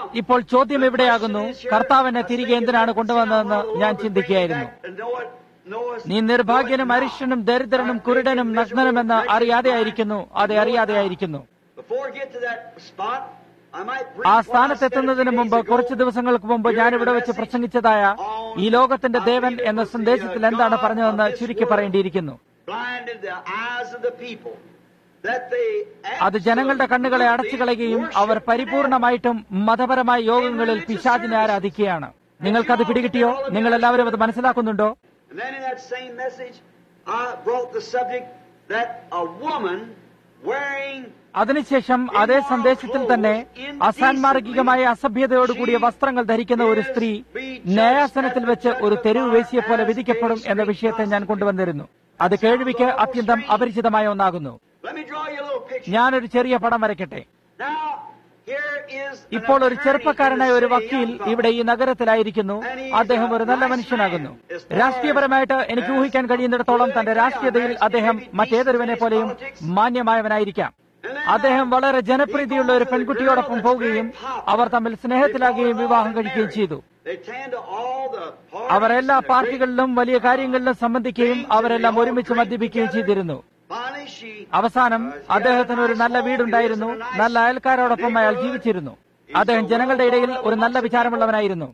ഇപ്പോൾ ചോദ്യം എവിടെയാകുന്നു? കർത്താവിനെ തിരികെ എന്തിനാണ് കൊണ്ടുവന്നതെന്ന് ഞാൻ ചിന്തിക്കുകയായിരുന്നു. നീ നിർഭാഗ്യനും അരിഷ്ടനും ദരിദ്രനും കുരുടനും നഗ്നനുമെന്ന് അറിയാതെ ആയിരിക്കുന്നു. അതെ, അറിയാതെ ആയിരിക്കുന്നു. ആ സ്ഥാനത്തെത്തുന്നതിന് മുമ്പ് കുറച്ചു ദിവസങ്ങൾക്ക് മുമ്പ് ഞാനിവിടെ വെച്ച് പ്രസംഗിച്ചതായ ഈ ലോകത്തിന്റെ ദേവൻ എന്ന സന്ദേശത്തിൽ എന്താണ് പറഞ്ഞതെന്ന് ചുരുക്കി പറയേണ്ടിയിരിക്കുന്നു. അത് ജനങ്ങളുടെ കണ്ണുകളെ അടച്ചു കളയുകയും അവർ പരിപൂർണമായിട്ടും മതപരമായ യോഗങ്ങളിൽ പിശാചിനെ ആരാധിക്കുകയാണ്. നിങ്ങൾക്കത് പിടികിട്ടിയോ? നിങ്ങൾ എല്ലാവരും അത് മനസ്സിലാക്കുന്നുണ്ടോ? അതിനുശേഷം അതേ സന്ദേശത്തിൽ തന്നെ അസാൻമാർഗികമായ അസഭ്യതയോടുകൂടിയ വസ്ത്രങ്ങൾ ധരിക്കുന്ന ഒരു സ്ത്രീ ന്യായാസനത്തിൽ വെച്ച് ഒരു തെരുവ് വേശ്യയെ പോലെ വിധിക്കപ്പെടും എന്ന വിഷയത്തെ ഞാൻ കൊണ്ടുവന്നിരുന്നു. അത് കേൾവിക്ക് അത്യന്തം അപരിചിതമായ ഒന്നാകുന്നു. ഞാനൊരു ചെറിയ പടം വരയ്ക്കട്ടെ. ഇപ്പോൾ ഒരു ചെറുപ്പക്കാരനായ ഒരു വക്കീൽ ഇവിടെ ഈ നഗരത്തിലായിരിക്കുന്നു. അദ്ദേഹം ഒരു നല്ല മനുഷ്യനാകുന്നു. രാഷ്ട്രീയപരമായിട്ട് എനിക്ക് ഊഹിക്കാൻ കഴിയുന്നിടത്തോളം തന്റെ രാഷ്ട്രീയതയിൽ അദ്ദേഹം മറ്റേതൊരുവനെ പോലെയും മാന്യമായവനായിരിക്കാം. അദ്ദേഹം വളരെ ജനപ്രീതിയുള്ള ഒരു പെൺകുട്ടിയോടൊപ്പം പോവുകയും അവർ തമ്മിൽ സ്നേഹത്തിലാകുകയും വിവാഹം കഴിക്കുകയും ചെയ്തു. അവർ എല്ലാ പാർട്ടികളിലും വലിയ കാര്യങ്ങളിലും സംബന്ധിക്കുകയും അവരെല്ലാം ഒരുമിച്ച് മദ്യപിക്കുകയും ചെയ്തിരുന്നു. അവസാനം അദ്ദേഹത്തിന് ഒരു നല്ല വീടുണ്ടായിരുന്നു. നല്ല അയൽക്കാരോടൊപ്പം അയാൾ ജീവിച്ചിരുന്നു. അദ്ദേഹം ജനങ്ങളുടെ ഇടയിൽ ഒരു നല്ല വിചാരമുള്ളവനായിരുന്നു.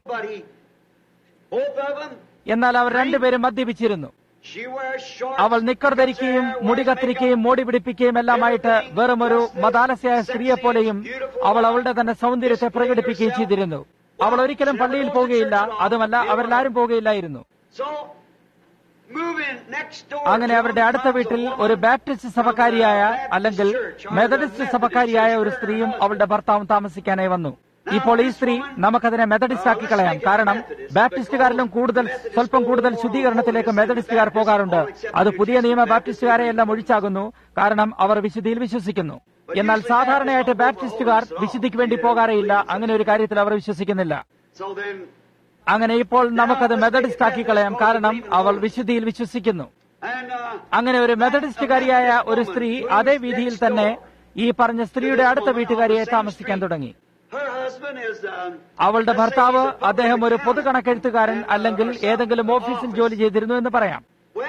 എന്നാൽ അവർ രണ്ടുപേരും മദ്യപിച്ചിരുന്നു. അവൾ നിക്കർ ധരിക്കുകയും മുടി കത്തിരിക്കുകയും മോടി പിടിപ്പിക്കുകയും എല്ലാമായിട്ട് വെറും ഒരു മതാലസ്യായ സ്ത്രീയെ പോലെയും അവൾ അവളുടെ തന്നെ സൗന്ദര്യത്തെ പ്രകടിപ്പിക്കുകയും ചെയ്തിരുന്നു. അവൾ ഒരിക്കലും പള്ളിയിൽ പോവുകയില്ല. അതുമല്ല, അവരെല്ലാരും പോവുകയില്ലായിരുന്നു. അങ്ങനെ അവരുടെ അടുത്ത വീട്ടിൽ ഒരു ബാപ്റ്റിസ്റ്റ് സഭക്കാരിയായ അല്ലെങ്കിൽ മെത്തഡിസ്റ്റ് സഭക്കാരിയായ ഒരു സ്ത്രീയും അവളുടെ ഭർത്താവും താമസിക്കാനായി വന്നു. ഇപ്പോൾ ഈ സ്ത്രീ നമുക്കതിനെ മെത്തഡിസ്റ്റ് ആക്കി കളയാം. കാരണം ബാപ്റ്റിസ്റ്റുകാരിലും കൂടുതൽ സ്വല്പം കൂടുതൽ ശുദ്ധീകരണത്തിലേക്ക് മെത്തഡിസ്റ്റുകാർ പോകാറുണ്ട്. അത് പുതിയ നിയമ ബാപ്റ്റിസ്റ്റുകാരെ എല്ലാം ഒഴിച്ചാകുന്നു. കാരണം അവർ വിശുദ്ധിയിൽ വിശ്വസിക്കുന്നു. എന്നാൽ സാധാരണയായിട്ട് ബാപ്റ്റിസ്റ്റുകാർ വിശുദ്ധിക്ക് വേണ്ടി പോകാറേയില്ല. അങ്ങനെ ഒരു കാര്യത്തിൽ അവർ വിശ്വസിക്കുന്നില്ല. അങ്ങനെ ഇപ്പോൾ നമുക്കത് മെത്തഡിസ്റ്റ് ആക്കി കളയാം. കാരണം അവൾ വിശുദ്ധിയിൽ വിശ്വസിക്കുന്നു. അങ്ങനെ ഒരു മെത്തഡിസ്റ്റുകാരിയായ ഒരു സ്ത്രീ അതേ വീതിയിൽ തന്നെ ഈ പറഞ്ഞ സ്ത്രീയുടെ അടുത്ത വീട്ടുകാരിയെ താമസിക്കാൻ തുടങ്ങി. അവളുടെ ഭർത്താവ് അദ്ദേഹം ഒരു പൊതു കണക്കെഴുത്തുകാരൻ അല്ലെങ്കിൽ ഏതെങ്കിലും ഓഫീസിൽ ജോലി ചെയ്തിരുന്നു എന്ന് പറയാം.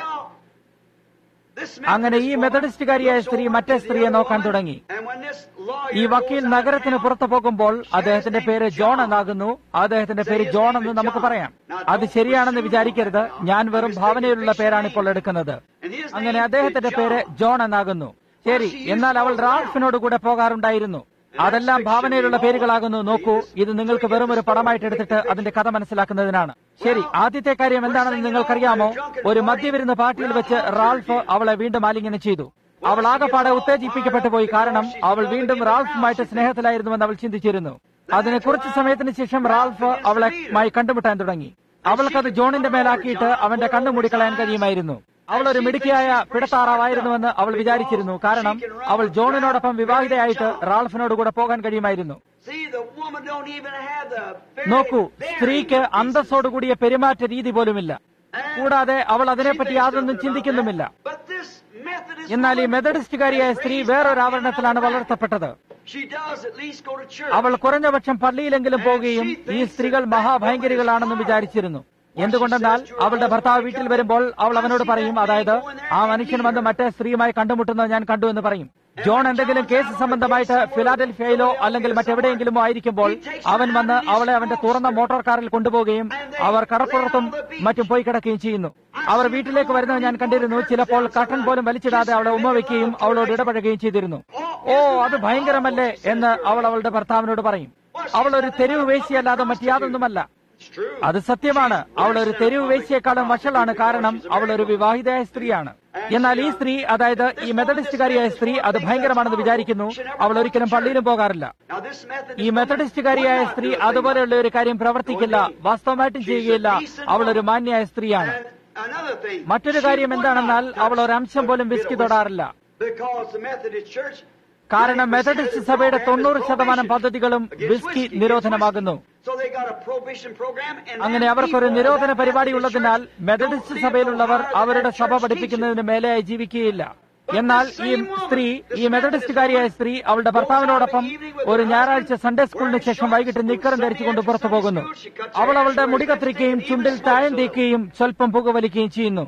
അങ്ങനെ ഈ മെത്തഡിസ്റ്റുകാരിയായ സ്ത്രീ മറ്റേ സ്ത്രീയെ നോക്കാൻ തുടങ്ങി. ഈ വക്കീൽ നഗരത്തിന് പുറത്തു പോകുമ്പോൾ അദ്ദേഹത്തിന്റെ പേര് ജോൺ എന്നാകുന്നു. അദ്ദേഹത്തിന്റെ പേര് ജോൺ എന്ന് നമുക്ക് പറയാം. അത് ശരിയാണെന്ന് വിചാരിക്കരുത്. ഞാൻ വെറും ഭാവനയിലുള്ള പേരാണ് ഇപ്പോൾ എടുക്കുന്നത്. അങ്ങനെ അദ്ദേഹത്തിന്റെ പേര് ജോൺ എന്നാകുന്നു. ശരി, എന്നാൽ അവൾ റാൾഫിനോട് കൂടെ പോകാറുണ്ടായിരുന്നു. അതെല്ലാം ഭാവനയിലുള്ള പേരുകളാകുന്നു. നോക്കൂ, ഇത് നിങ്ങൾക്ക് വെറും ഒരു പടമായിട്ട് എടുത്തിട്ട് അതിന്റെ കഥ മനസ്സിലാക്കുന്നതിനാണ്. ശരി, ആദ്യത്തെ കാര്യം എന്താണെന്ന് നിങ്ങൾക്കറിയാമോ? ഒരു മദ്യവിരുന്ന് പാർട്ടിയിൽ വെച്ച് റാൾഫ് അവളെ വീണ്ടും ആലിംഗനം ചെയ്തു. അവൾ ആകെപ്പാടെ ഉത്തേജിപ്പിക്കപ്പെട്ടു പോയി. കാരണം അവൾ വീണ്ടും റാൾഫുമായിട്ട് സ്നേഹത്തിലായിരുന്നുവെന്ന് അവൾ ചിന്തിച്ചിരുന്നു. അതിന് കുറച്ചു സമയത്തിന് ശേഷം റാൾഫ് അവളെമായി കണ്ടുമുട്ടാൻ തുടങ്ങി. അവൾക്കത് ജോണിന്റെ മേലാക്കിയിട്ട് അവന്റെ കണ്ണു മൂടിക്കളയാൻ കഴിയുമായിരുന്നു. അവൾ ഒരു മിടുക്കിയായ പിടത്താറാവായിരുന്നുവെന്ന് അവൾ വിചാരിച്ചിരുന്നു. കാരണം അവൾ ജോണിനോടൊപ്പം വിവാഹിതയായിട്ട് റാൾഫിനോട് കൂടെ പോകാൻ കഴിയുമായിരുന്നു. നോക്കൂ, സ്ത്രീക്ക് അന്തസ്സോടുകൂടിയ പെരുമാറ്റ രീതി പോലുമില്ല. കൂടാതെ അവൾ അതിനെപ്പറ്റി യാതൊന്നും ചിന്തിക്കുന്നുമില്ല. എന്നാൽ ഈ മെത്തഡിസ്റ്റുകാരിയായ സ്ത്രീ വേറൊരാവരണത്തിലാണ് വളർത്തപ്പെട്ടത്. അവൾ കുറഞ്ഞപക്ഷം പള്ളിയിലെങ്കിലും പോവുകയും ഈ സ്ത്രീകൾ മഹാഭയങ്കരികളാണെന്ന് വിചാരിച്ചിരുന്നു. എന്തുകൊണ്ടെന്നാൽ അവളുടെ ഭർത്താവ് വീട്ടിൽ വരുമ്പോൾ അവൾ അവനോട് പറയും, അതായത് ആ മനുഷ്യൻ വന്ന് മറ്റേ സ്ത്രീയുമായി കണ്ടുമുട്ടുന്നത് ഞാൻ കണ്ടു എന്ന് പറയും. ജോൺ എന്തെങ്കിലും കേസ് സംബന്ധമായിട്ട് ഫിലാഡൽഫിയയിലോ അല്ലെങ്കിൽ മറ്റെവിടെയെങ്കിലുമോ ആയിരിക്കുമ്പോൾ അവൻ വന്ന് അവളെ അവന്റെ തുറന്ന മോട്ടോർ കാറിൽ കൊണ്ടുപോവുകയും അവർ കടപ്പുറത്തും മറ്റും പോയി കിടക്കുകയും ചെയ്യുന്നു. അവർ വീട്ടിലേക്ക് വരുന്നത് ഞാൻ കണ്ടിരുന്നു. ചിലപ്പോൾ കട്ടൻ പോലും വലിച്ചിടാതെ അവളെ ഉമ്മ വയ്ക്കുകയും അവളോട് ഇടപഴകുകയും ചെയ്തിരുന്നു. ഓ, അത് ഭയങ്കരമല്ലേ എന്ന് അവൾ അവളുടെ ഭർത്താവിനോട് പറയും. അവൾ ഒരു തെരുവ് വേശ്യയല്ലാതെ മറ്റു യാതൊന്നുമല്ല. അത് സത്യമാണ്. അവൾ ഒരു തെരുവ് വേശ്യയെക്കാളും വഷളാണ്. കാരണം അവൾ ഒരു വിവാഹിതയായ സ്ത്രീയാണ്. എന്നാൽ ഈ സ്ത്രീ, അതായത് ഈ മെത്തഡിസ്റ്റുകാരിയായ സ്ത്രീ, അത് ഭയങ്കരമാണെന്ന് വിചാരിക്കുന്നു. അവൾ ഒരിക്കലും പള്ളിയിലും പോകാറില്ല. ഈ മെത്തഡിസ്റ്റുകാരിയായ സ്ത്രീ അതുപോലെയുള്ള ഒരു കാര്യം പ്രവർത്തിക്കില്ല, വാസ്തവമായിട്ടും ചെയ്യുകയില്ല. അവൾ ഒരു മാന്യായ സ്ത്രീയാണ്. മറ്റൊരു കാര്യം എന്താണെന്നാൽ അവൾ ഒരു അംശം പോലും വിസ്കി തൊടാറില്ല. കാരണം മെത്തഡിസ്റ്റ് സഭയുടെ തൊണ്ണൂറ് ശതമാനം പദ്ധതികളും വിസ്കി നിരോധനമാകുന്നു. അങ്ങനെ അവർക്കൊരു നിരോധന പരിപാടി ഉള്ളതിനാൽ മെത്തഡിസ്റ്റ് സഭയിലുള്ളവർ അവരുടെ സഭ പഠിപ്പിക്കുന്നതിന് മേലെയായി ജീവിക്കുകയില്ല. എന്നാൽ ഈ സ്ത്രീ, ഈ മെത്തഡിസ്റ്റുകാരിയായ സ്ത്രീ അവളുടെ ഭർത്താവിനോടൊപ്പം ഒരു ഞായറാഴ്ച സൺഡേ സ്കൂളിന് ശേഷം വൈകിട്ട് നിക്കറും ധരിച്ചുകൊണ്ട് പുറത്തു പോകുന്നു. അവൾ അവളുടെ മുടി കത്തിരിക്കുകയും ചുണ്ടിൽ തായം തേക്കുകയും സ്വല്പം പുകവലിക്കുകയും ചെയ്യുന്നു.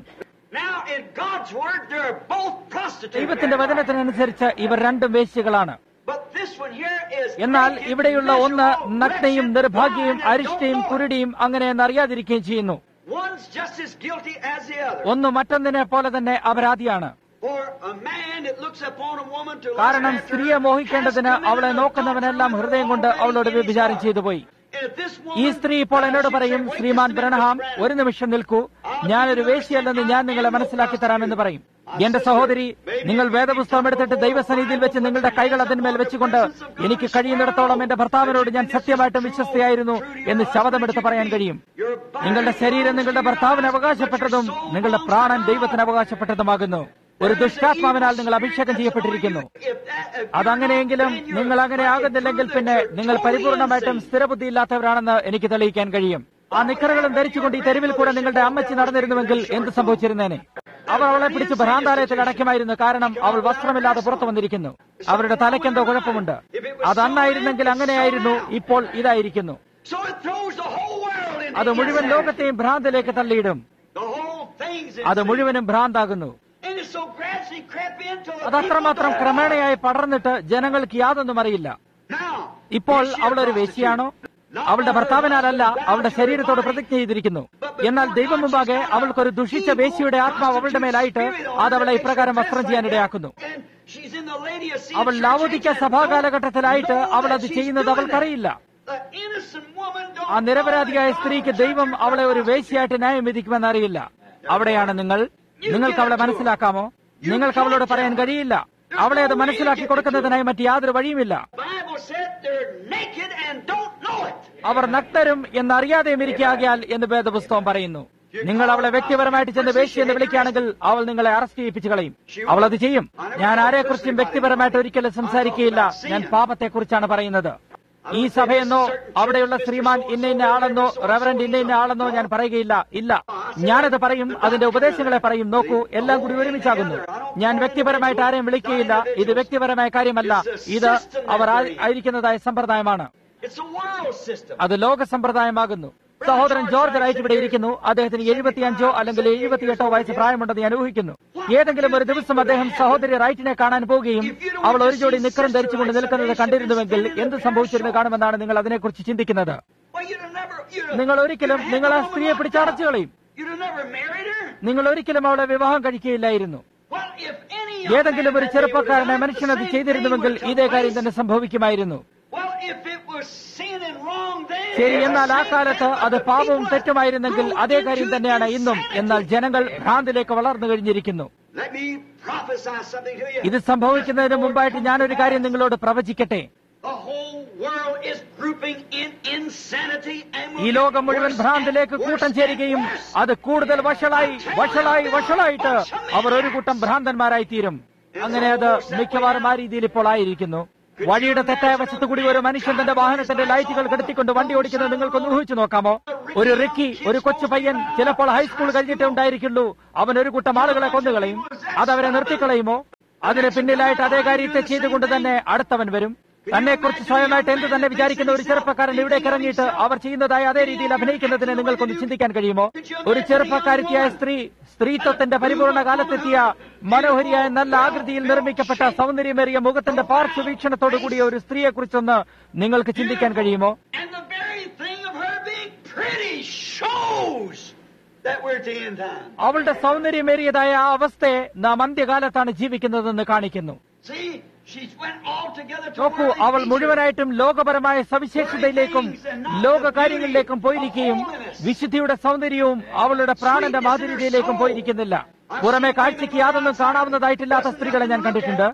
ദൈവത്തിന്റെ വചനത്തിനനുസരിച്ച് ഇവർ രണ്ടും വേശ്യകളാണ്. എന്നാൽ ഇവിടെയുള്ള ഒന്ന് നഗ്നയും നിർഭാഗ്യയും അരിഷ്ടയും കുരുടിയും അങ്ങനെയെന്ന് അറിയാതിരിക്കുകയും ചെയ്യുന്നു. ഒന്ന് മറ്റൊന്നിനെ പോലെ തന്നെ അപരാധിയാണ്. കാരണം സ്ത്രീയെ മോഹിക്കേണ്ടതിന് അവളെ നോക്കുന്നവനെല്ലാം ഹൃദയം കൊണ്ട് അവളോട് വ്യഭിചാരം ചെയ്തുപോയി. ഈ സ്ത്രീ ഇപ്പോൾ എന്നോട് പറയും, ശ്രീമാൻ ബ്രനഹാം, ഒരു നിമിഷം നിൽക്കൂ, ഞാനൊരു വേശ്യയല്ലെന്ന് ഞാൻ നിങ്ങളെ മനസ്സിലാക്കി തരാമെന്ന് പറയും. എന്റെ സഹോദരി, നിങ്ങൾ വേദപുസ്തകം എടുത്തിട്ട് ദൈവസന്നിധിയിൽ വെച്ച് നിങ്ങളുടെ കൈകൾ അതിന്മേൽ വെച്ചുകൊണ്ട് എനിക്ക് കഴിയുന്നിടത്തോളം എന്റെ ഭർത്താവിനോട് ഞാൻ സത്യമായിട്ടും വിശ്വസ്തയായിരുന്നു എന്ന് ശപഥമെടുത്ത് പറയാൻ കഴിയും. നിങ്ങളുടെ ശരീരം നിങ്ങളുടെ ഭർത്താവിന് അവകാശപ്പെട്ടതും നിങ്ങളുടെ പ്രാണൻ ദൈവത്തിന് അവകാശപ്പെട്ടതുമാകുന്നു. ഒരു ദുഷ്ടാത്മാവിനാൽ നിങ്ങൾ അഭിഷേകം ചെയ്യപ്പെട്ടിരിക്കുന്നു. അതങ്ങനെയെങ്കിലും നിങ്ങൾ അങ്ങനെ ആകുന്നില്ലെങ്കിൽ പിന്നെ നിങ്ങൾ പരിപൂർണമായിട്ടും സ്ഥിരബുദ്ധിയില്ലാത്തവരാണെന്ന് എനിക്ക് തെളിയിക്കാൻ കഴിയും. ആ നിക്കറുകളും ധരിച്ചുകൊണ്ട് ഈ തെരുവിൽ കൂടെ നിങ്ങളുടെ അമ്മച്ചി നടന്നിരുന്നുവെങ്കിൽ എന്ത് സംഭവിച്ചിരുന്നേനെ? അവർ അവളെ പിടിച്ച് ഭ്രാന്താലയത്തിൽ അടയ്ക്കുമായിരുന്നു. കാരണം അവൾ വസ്ത്രമില്ലാതെ പുറത്തു വന്നിരിക്കുന്നു. അവരുടെ തലയ്ക്കെന്തോ കുഴപ്പമുണ്ട്. അതന്നായിരുന്നെങ്കിൽ അങ്ങനെയായിരുന്നു, ഇപ്പോൾ ഇതായിരിക്കുന്നു. അത് മുഴുവൻ ലോകത്തെയും ഭ്രാന്തിലേക്ക് തള്ളിയിടും. അത് മുഴുവനും ഭ്രാന്താകുന്നു. അതത്രമാത്രം ക്രമേണയായി പടർന്നിട്ട് ജനങ്ങൾക്ക് യാതൊന്നും അറിയില്ല. ഇപ്പോൾ അവളൊരു വേശ്യയാണോ? അവളുടെ ഭർത്താവിനാലല്ല, അവളുടെ ശരീരത്തോട് പ്രതിജ്ഞ ചെയ്തിരിക്കുന്നു. എന്നാൽ ദൈവം മുമ്പാകെ അവൾക്കൊരു ദുഷിച്ച വേശ്യയുടെ ആത്മാവ് അവളുടെ മേലായിട്ട് അത് അവളെ ഇപ്രകാരം വസ്ത്രം ചെയ്യാൻ ഇടയാക്കുന്നു. അവൾ ലവോദിക്ക സഭാ കാലഘട്ടത്തിലായിട്ട് അവൾ അത് ചെയ്യുന്നത് അവൾക്കറിയില്ല. ആ നിരപരാധിയായ സ്ത്രീക്ക് ദൈവം അവളെ ഒരു വേശ്യയായിട്ട് ന്യായം വിധിക്കുമെന്നറിയില്ല. അവിടെയാണ് നിങ്ങൾ. നിങ്ങൾക്ക് അവളെ മനസ്സിലാക്കാമോ? നിങ്ങൾക്ക് അവളോട് പറയാൻ കഴിയില്ല. അവളെ അത് മനസ്സിലാക്കി കൊടുക്കുന്നതിനായി മറ്റ് യാതൊരു വഴിയുമില്ല. അവർ നഗ്നരും എന്നറിയാതെയും ഇരിക്കാകിയാൽ എന്ന് വേദപുസ്തകം പറയുന്നു. നിങ്ങൾ അവളെ വ്യക്തിപരമായിട്ട് ചെന്ന് വേശ്യ എന്ന് വിളിക്കുകയാണെങ്കിൽ അവൾ നിങ്ങളെ അറസ്റ്റ് ചെയ്യിപ്പിച്ചു കളയും. അവൾ അത് ചെയ്യും. ഞാൻ ആരെക്കുറിച്ചും വ്യക്തിപരമായിട്ട് ഒരിക്കലും സംസാരിക്കുകയില്ല. ഞാൻ പാപത്തെക്കുറിച്ചാണ് പറയുന്നത്. ഈ സഭയെന്നോ അവിടെയുള്ള ശ്രീമാൻ ഇന്ന ഇന്ന ആളെന്നോ റെവറന്റ് ഇന്ന ഇന്ന ആളെന്നോ ഞാൻ പറയുകയില്ല. ഇല്ല, ഞാനത് പറയും. അതിന്റെ ഉപദേശങ്ങളെ പറയും. നോക്കൂ, എല്ലാം കൂടി ഒരുമിച്ചാകുന്നു. ഞാൻ വ്യക്തിപരമായിട്ട് ആരെയും വിളിക്കുകയില്ല. ഇത് വ്യക്തിപരമായ കാര്യമല്ല. ഇത് അവർ ആയിരിക്കുന്നതായ സമ്പ്രദായമാണ്. അത് ലോക സമ്പ്രദായമാകുന്നു. സഹോദരൻ ജോർജ് റൈറ്റ് ഇവിടെ ഇരിക്കുന്നു. അദ്ദേഹത്തിന് എഴുപത്തിയഞ്ചോ അല്ലെങ്കിൽ എഴുപത്തിയെട്ടോ വയസ്സ് പ്രായമുണ്ടെന്ന് ഞാൻ ഊഹിക്കുന്നു. ഏതെങ്കിലും ഒരു ദിവസം അദ്ദേഹം സഹോദരി റൈറ്റിനെ കാണാൻ പോവുകയും അവൾ ഒരു ജോഡി നിക്കറും ധരിച്ചുകൊണ്ട് നിൽക്കുന്നത് കണ്ടിരുന്നുവെങ്കിൽ എന്ത് സംഭവിച്ചിരുന്നു കാണുമെന്നാണ് നിങ്ങൾ അതിനെക്കുറിച്ച് ചിന്തിക്കുന്നത്? നിങ്ങൾ ഒരിക്കലും നിങ്ങൾ ആ സ്ത്രീയെ പിടിച്ചടച്ചു കളയും. നിങ്ങൾ ഒരിക്കലും അവളെ വിവാഹം കഴിക്കുകയില്ലായിരുന്നു. ഏതെങ്കിലും ഒരു ചെറുപ്പക്കാരനെ മനുഷ്യനത് ചെയ്തിരുന്നുവെങ്കിൽ ഇതേ കാര്യം തന്നെ സംഭവിക്കുമായിരുന്നു. ശരി, എന്നാൽ ആ കാലത്ത് അത് പാപവും തെറ്റുമായിരുന്നെങ്കിൽ അതേ കാര്യം തന്നെയാണ് ഇന്നും. എന്നാൽ ജനങ്ങൾ ഭ്രാന്തിലേക്ക് വളർന്നു കഴിഞ്ഞിരിക്കുന്നു. ഇത് സംഭവിക്കുന്നതിന് മുമ്പായിട്ട് ഞാനൊരു കാര്യം നിങ്ങളോട് പ്രവചിക്കട്ടെ. ഈ ലോകം മുഴുവൻ ഭ്രാന്തിലേക്ക് കൂട്ടം ചേരുകയും അത് കൂടുതൽ വഷളായി വഷളായി വഷളായിട്ട് അവർ ഒരു കൂട്ടം ഭ്രാന്തന്മാരായി തീരും. അങ്ങനെ അത് മിക്കവാറും ആ രീതിയിൽ ഇപ്പോൾ ആയിരിക്കുന്നു. വഴിയുടെ തെറ്റായ വശത്തു കൂടി ഒരു മനുഷ്യൻ തന്റെ വാഹനത്തിന്റെ ലൈറ്റുകൾ കെടുത്തിക്കൊണ്ട് വണ്ടി ഓടിക്കുന്നത് നിങ്ങൾക്കൊന്ന് ഊഹിച്ചു നോക്കാമോ? ഒരു റിക്കി, ഒരു കൊച്ചു പയ്യൻ, ചിലപ്പോൾ ഹൈസ്കൂൾ കഴിഞ്ഞിട്ടേ ഉണ്ടായിരിക്കുള്ളൂ. അവൻ ഒരു കൂട്ടം ആളുകളെ കൊന്നുകളയും. അതവരെ നിർത്തിക്കളയുമോ? അതിന് പിന്നിലായിട്ട് അതേ കാര്യത്തെ ചെയ്തുകൊണ്ട് തന്നെ അടുത്തവൻ വരും. തന്നെക്കുറിച്ച് സ്വയമായിട്ട് എന്ത് തന്നെ വിചാരിക്കുന്ന ഒരു ചെറുപ്പക്കാരൻ ഇവിടേക്ക് ഇറങ്ങിയിട്ട് അവർ ചെയ്യുന്നതായ അതേ രീതിയിൽ അഭിനയിക്കുന്നതിന് നിങ്ങൾക്കൊന്ന് ചിന്തിക്കാൻ കഴിയുമോ? ഒരു ചെറുപ്പക്കാരിയായ സ്ത്രീ, സ്ത്രീത്വത്തിന്റെ പരിപൂർണ കാലത്തെത്തിയ മനോഹരിയായ നല്ല ആകൃതിയിൽ നിർമ്മിക്കപ്പെട്ട സൗന്ദര്യമേറിയ മുഖത്തിന്റെ പാർശ്വവീക്ഷണത്തോടു കൂടിയ ഒരു സ്ത്രീയെ കുറിച്ചൊന്ന് നിങ്ങൾക്ക് ചിന്തിക്കാൻ കഴിയുമോ? അവളുടെ സൗന്ദര്യമേറിയതായ ആ അവസ്ഥയെ നാം അന്ത്യകാലത്താണ് ജീവിക്കുന്നതെന്ന് കാണിക്കുന്നു. നോക്കൂ, അവൾ മുഴുവനായിട്ടും ലോകപരമായ സവിശേഷതയിലേക്കും ലോക കാര്യങ്ങളിലേക്കും പോയിരിക്കുകയും വിശുദ്ധിയുടെ സൗന്ദര്യവും അവളുടെ പ്രാണന്റെ മാധുര്യതയിലേക്കും പോയിരിക്കുന്നില്ല. പുറമെ കാഴ്ചയ്ക്ക് യാതൊന്നും കാണാവുന്നതായിട്ടില്ലാത്ത സ്ത്രീകളെ ഞാൻ കണ്ടിട്ടുണ്ട്.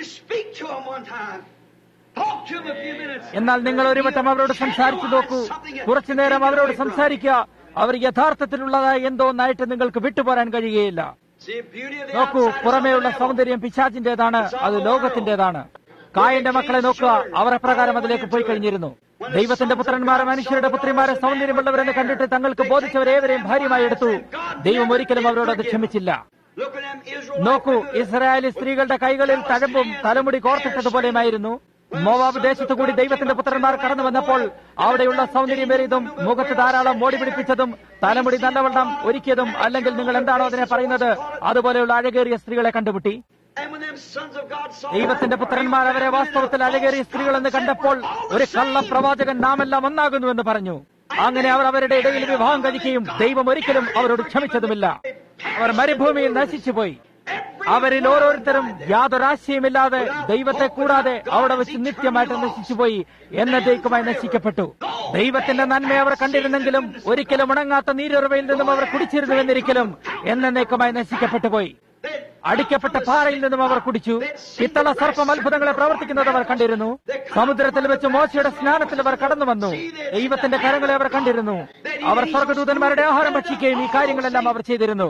എന്നാൽ നിങ്ങൾ ഒരു വട്ടം അവരോട് സംസാരിച്ചു നോക്കൂ. കുറച്ചുനേരം അവരോട് സംസാരിക്കുക. അവർ യഥാർത്ഥത്തിലുള്ളതായ എന്തോ ഒന്നായിട്ട് നിങ്ങൾക്ക് വിട്ടുപോരാൻ കഴിയുകയില്ല. നോക്കൂ, പുറമേയുള്ള സൗന്ദര്യം പിശാചിന്റേതാണ്, അത് ലോകത്തിന്റേതാണ്. കായന്റെ മക്കളെ നോക്കുക, അവർ അപ്രകാരം അതിലേക്ക് പോയി കഴിഞ്ഞിരുന്നു. ദൈവത്തിന്റെ പുത്രന്മാരെ മനുഷ്യരുടെ പുത്രിമാരെ സൗന്ദര്യമുള്ളവരെന്ന് കണ്ടിട്ട് തങ്ങൾക്ക് ബോധിച്ചവരേവരെയും ഭാര്യമായി എടുത്തു. ദൈവം ഒരിക്കലും അവരോട് അത് ക്ഷമിച്ചില്ല. Look at them Israelites. നോക്കൂ, ഇസ്രായേലി സ്ത്രീകളുടെ കൈകളിൽ തഴമ്പും തലമുടി കോർത്തിട്ടതുപോലെയുമായിരുന്നു. മോവാബ് ദേശത്തു കൂടി ദൈവത്തിന്റെ പുത്രന്മാർ കടന്നു വന്നപ്പോൾ അവിടെയുള്ള സൗന്ദര്യമേറിയതും മുഖത്ത് ധാരാളം മോടി പിടിപ്പിച്ചതും തലമുടി നല്ലവണ്ണം ഒരുക്കിയതും, അല്ലെങ്കിൽ നിങ്ങൾ എന്താണോ അതിനെ പറയുന്നത്, അതുപോലെയുള്ള അഴകേറിയ സ്ത്രീകളെ കണ്ടുമുട്ടി. And when them sons of God saw ദൈവത്തിന്റെ പുത്രന്മാർ അവരെ വാസ്തവത്തിൽ അഴകേറിയ സ്ത്രീകളെന്ന് കണ്ടപ്പോൾ ഒരു കള്ള പ്രവാചകൻ നാമെല്ലാം ഒന്നാകുന്നുവെന്ന് പറഞ്ഞു. അങ്ങനെ അവർ അവരുടെ ഇടയിൽ വിവാഹം കഴിക്കുകയും ദൈവം ഒരിക്കലും അവരോട് ക്ഷമിച്ചതുമില്ല. അവർ മരുഭൂമിയിൽ നശിച്ചുപോയി. അവരിൽ ഓരോരുത്തരും യാതൊരാശയമില്ലാതെ ദൈവത്തെ കൂടാതെ അവിടെ വെച്ച് നിത്യമായിട്ട് നശിച്ചുപോയി, എന്നേക്കുമായി നശിക്കപ്പെട്ടു. ദൈവത്തിന്റെ നന്മ അവർ കണ്ടിരുന്നെങ്കിലും ഒരിക്കലും ഉണങ്ങാത്ത നീരുറവയിൽ നിന്നും അവർ കുടിച്ചിരുന്നുവെന്നിരിക്കലും എന്നേക്കുമായി നശിക്കപ്പെട്ടു പോയി. അടിക്കപ്പെട്ട പാറയിൽ നിന്നും അവർ കുടിച്ചു. പിത്തള സർപ്പം അത്ഭുതങ്ങളെ പ്രവർത്തിക്കുന്നത് അവർ കണ്ടിരുന്നു. സമുദ്രത്തിൽ വെച്ച് മോശയുടെ സ്നാനത്തിൽ അവർ കടന്നു വന്നു. ദൈവത്തിന്റെ കരങ്ങളെ അവർ കണ്ടിരുന്നു. അവർ സ്വർഗ്ഗദൂതന്മാരുടെ ആഹാരം ഭക്ഷിക്കുകയും ഈ കാര്യങ്ങളെല്ലാം അവർ ചെയ്തിരുന്നു.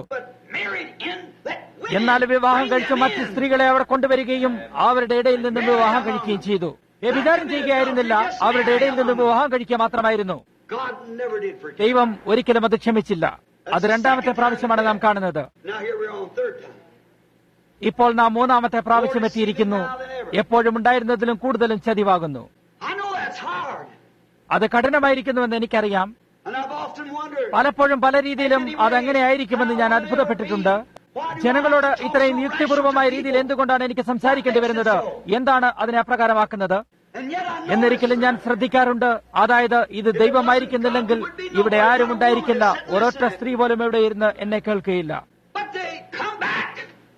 എന്നാൽ വിവാഹം കഴിച്ച മറ്റ് സ്ത്രീകളെ അവർ കൊണ്ടുവരികയും അവരുടെ ഇടയിൽ നിന്നും വിവാഹം കഴിക്കുകയും ചെയ്തു. വ്യഭിചാരം ചെയ്യുകയായിരുന്നില്ല, അവരുടെ ഇടയിൽ നിന്നും വിവാഹം കഴിക്കുക മാത്രമായിരുന്നു. God never did forgive. ദൈവം ഒരിക്കലും അത് ക്ഷമിച്ചില്ല. അത് രണ്ടാമത്തെ പ്രാവശ്യമാണ് നാം കാണുന്നത്. Now here we are on third time. ഇപ്പോൾ നാം മൂന്നാമത്തെ പ്രാവശ്യം എത്തിയിരിക്കുന്നു. എപ്പോഴും ഉണ്ടായിരുന്നതിലും കൂടുതലും ചതിവാകുന്നു. I know that's hard. അത് കഠിനമായിരിക്കുന്നുവെന്ന് എനിക്കറിയാം. And I've often wondered. പലപ്പോഴും പല രീതിയിലും അതെങ്ങനെയായിരിക്കുമെന്ന് ഞാൻ അത്ഭുതപ്പെട്ടിട്ടുണ്ട്. ജനങ്ങളോട് ഇത്രയും യുക്തിപൂർവമായ രീതിയിൽ എന്തുകൊണ്ടാണ് എനിക്ക് സംസാരിക്കേണ്ടി വരുന്നത്? എന്താണ് അതിനെ അപ്രകാരമാക്കുന്നത്? And yet I know എന്നിരിക്കലും ഞാൻ ശ്രദ്ധിക്കാറുണ്ട്. അതായത് ഇത് ദൈവമായിരിക്കുന്നില്ലെങ്കിൽ ഇവിടെ ആരും ഉണ്ടായിരിക്കില്ല. ഒരൊറ്റ സ്ത്രീ പോലും ഇവിടെ ഇരുന്ന് എന്നെ കേൾക്കുകയില്ല. but they come back.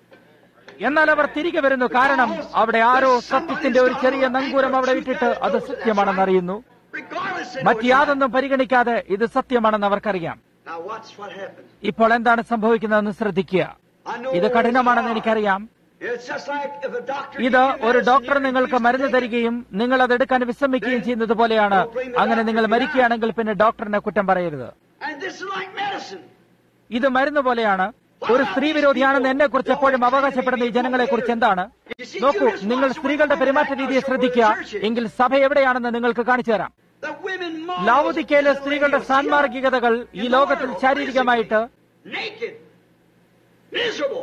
എന്നാൽ അവർ തിരികെ വരുന്നു. കാരണം അവിടെ ആരോ സത്യത്തിന്റെ ഒരു ചെറിയ നങ്കൂരം അവിടെ ഇട്ടിട്ട് അത് സത്യമാണെന്ന് അറിയുന്നു. Regardless of മറ്റ് യാതൊന്നും പരിഗണിക്കാതെ ഇത് സത്യമാണെന്ന് അവർക്കറിയാം. Now watch what happens. ഇപ്പോൾ എന്താണ് സംഭവിക്കുന്നതെന്ന് ശ്രദ്ധിക്കുക. I know ഇത് കഠിനമാണെന്ന് എനിക്കറിയാം. it's just like if a doctor ഇത് gives you ഒരു medicine, ഡോക്ടർ you നിങ്ങൾക്ക് refuse to മരുന്ന് take it. തരികയും നിങ്ങൾ അതെടുക്കാൻ വിസമ്മതിക്കുകയും ചെയ്യുന്നത് പോലെയാണ്. അങ്ങനെ നിങ്ങൾ മരിക്കുകയാണെങ്കിൽ പിന്നെ ഡോക്ടറിനെ കുറ്റം പറയരുത്. And this is like medicine. ഇത് മരുന്ന് പോലെയാണ്. ഒരു സ്ത്രീ വിരോധിയാണെന്ന് എന്നെ കുറിച്ച് എപ്പോഴും അവകാശപ്പെടുന്ന ഈ ജനങ്ങളെ കുറിച്ച് എന്താണ്? നോക്കൂ, നിങ്ങൾ സ്ത്രീകളുടെ പെരുമാറ്റ രീതിയെ ശ്രദ്ധിക്കുക. എങ്കിൽ സഭ എവിടെയാണെന്ന് നിങ്ങൾക്ക് കാണിച്ചു തരാം. The women mock ലൗദിക്കയിലെ സ്ത്രീകളുടെ സാൻമാർഗികതകൾ ഈ ലോകത്തിൽ ശാരീരികമായിട്ട് naked, miserable.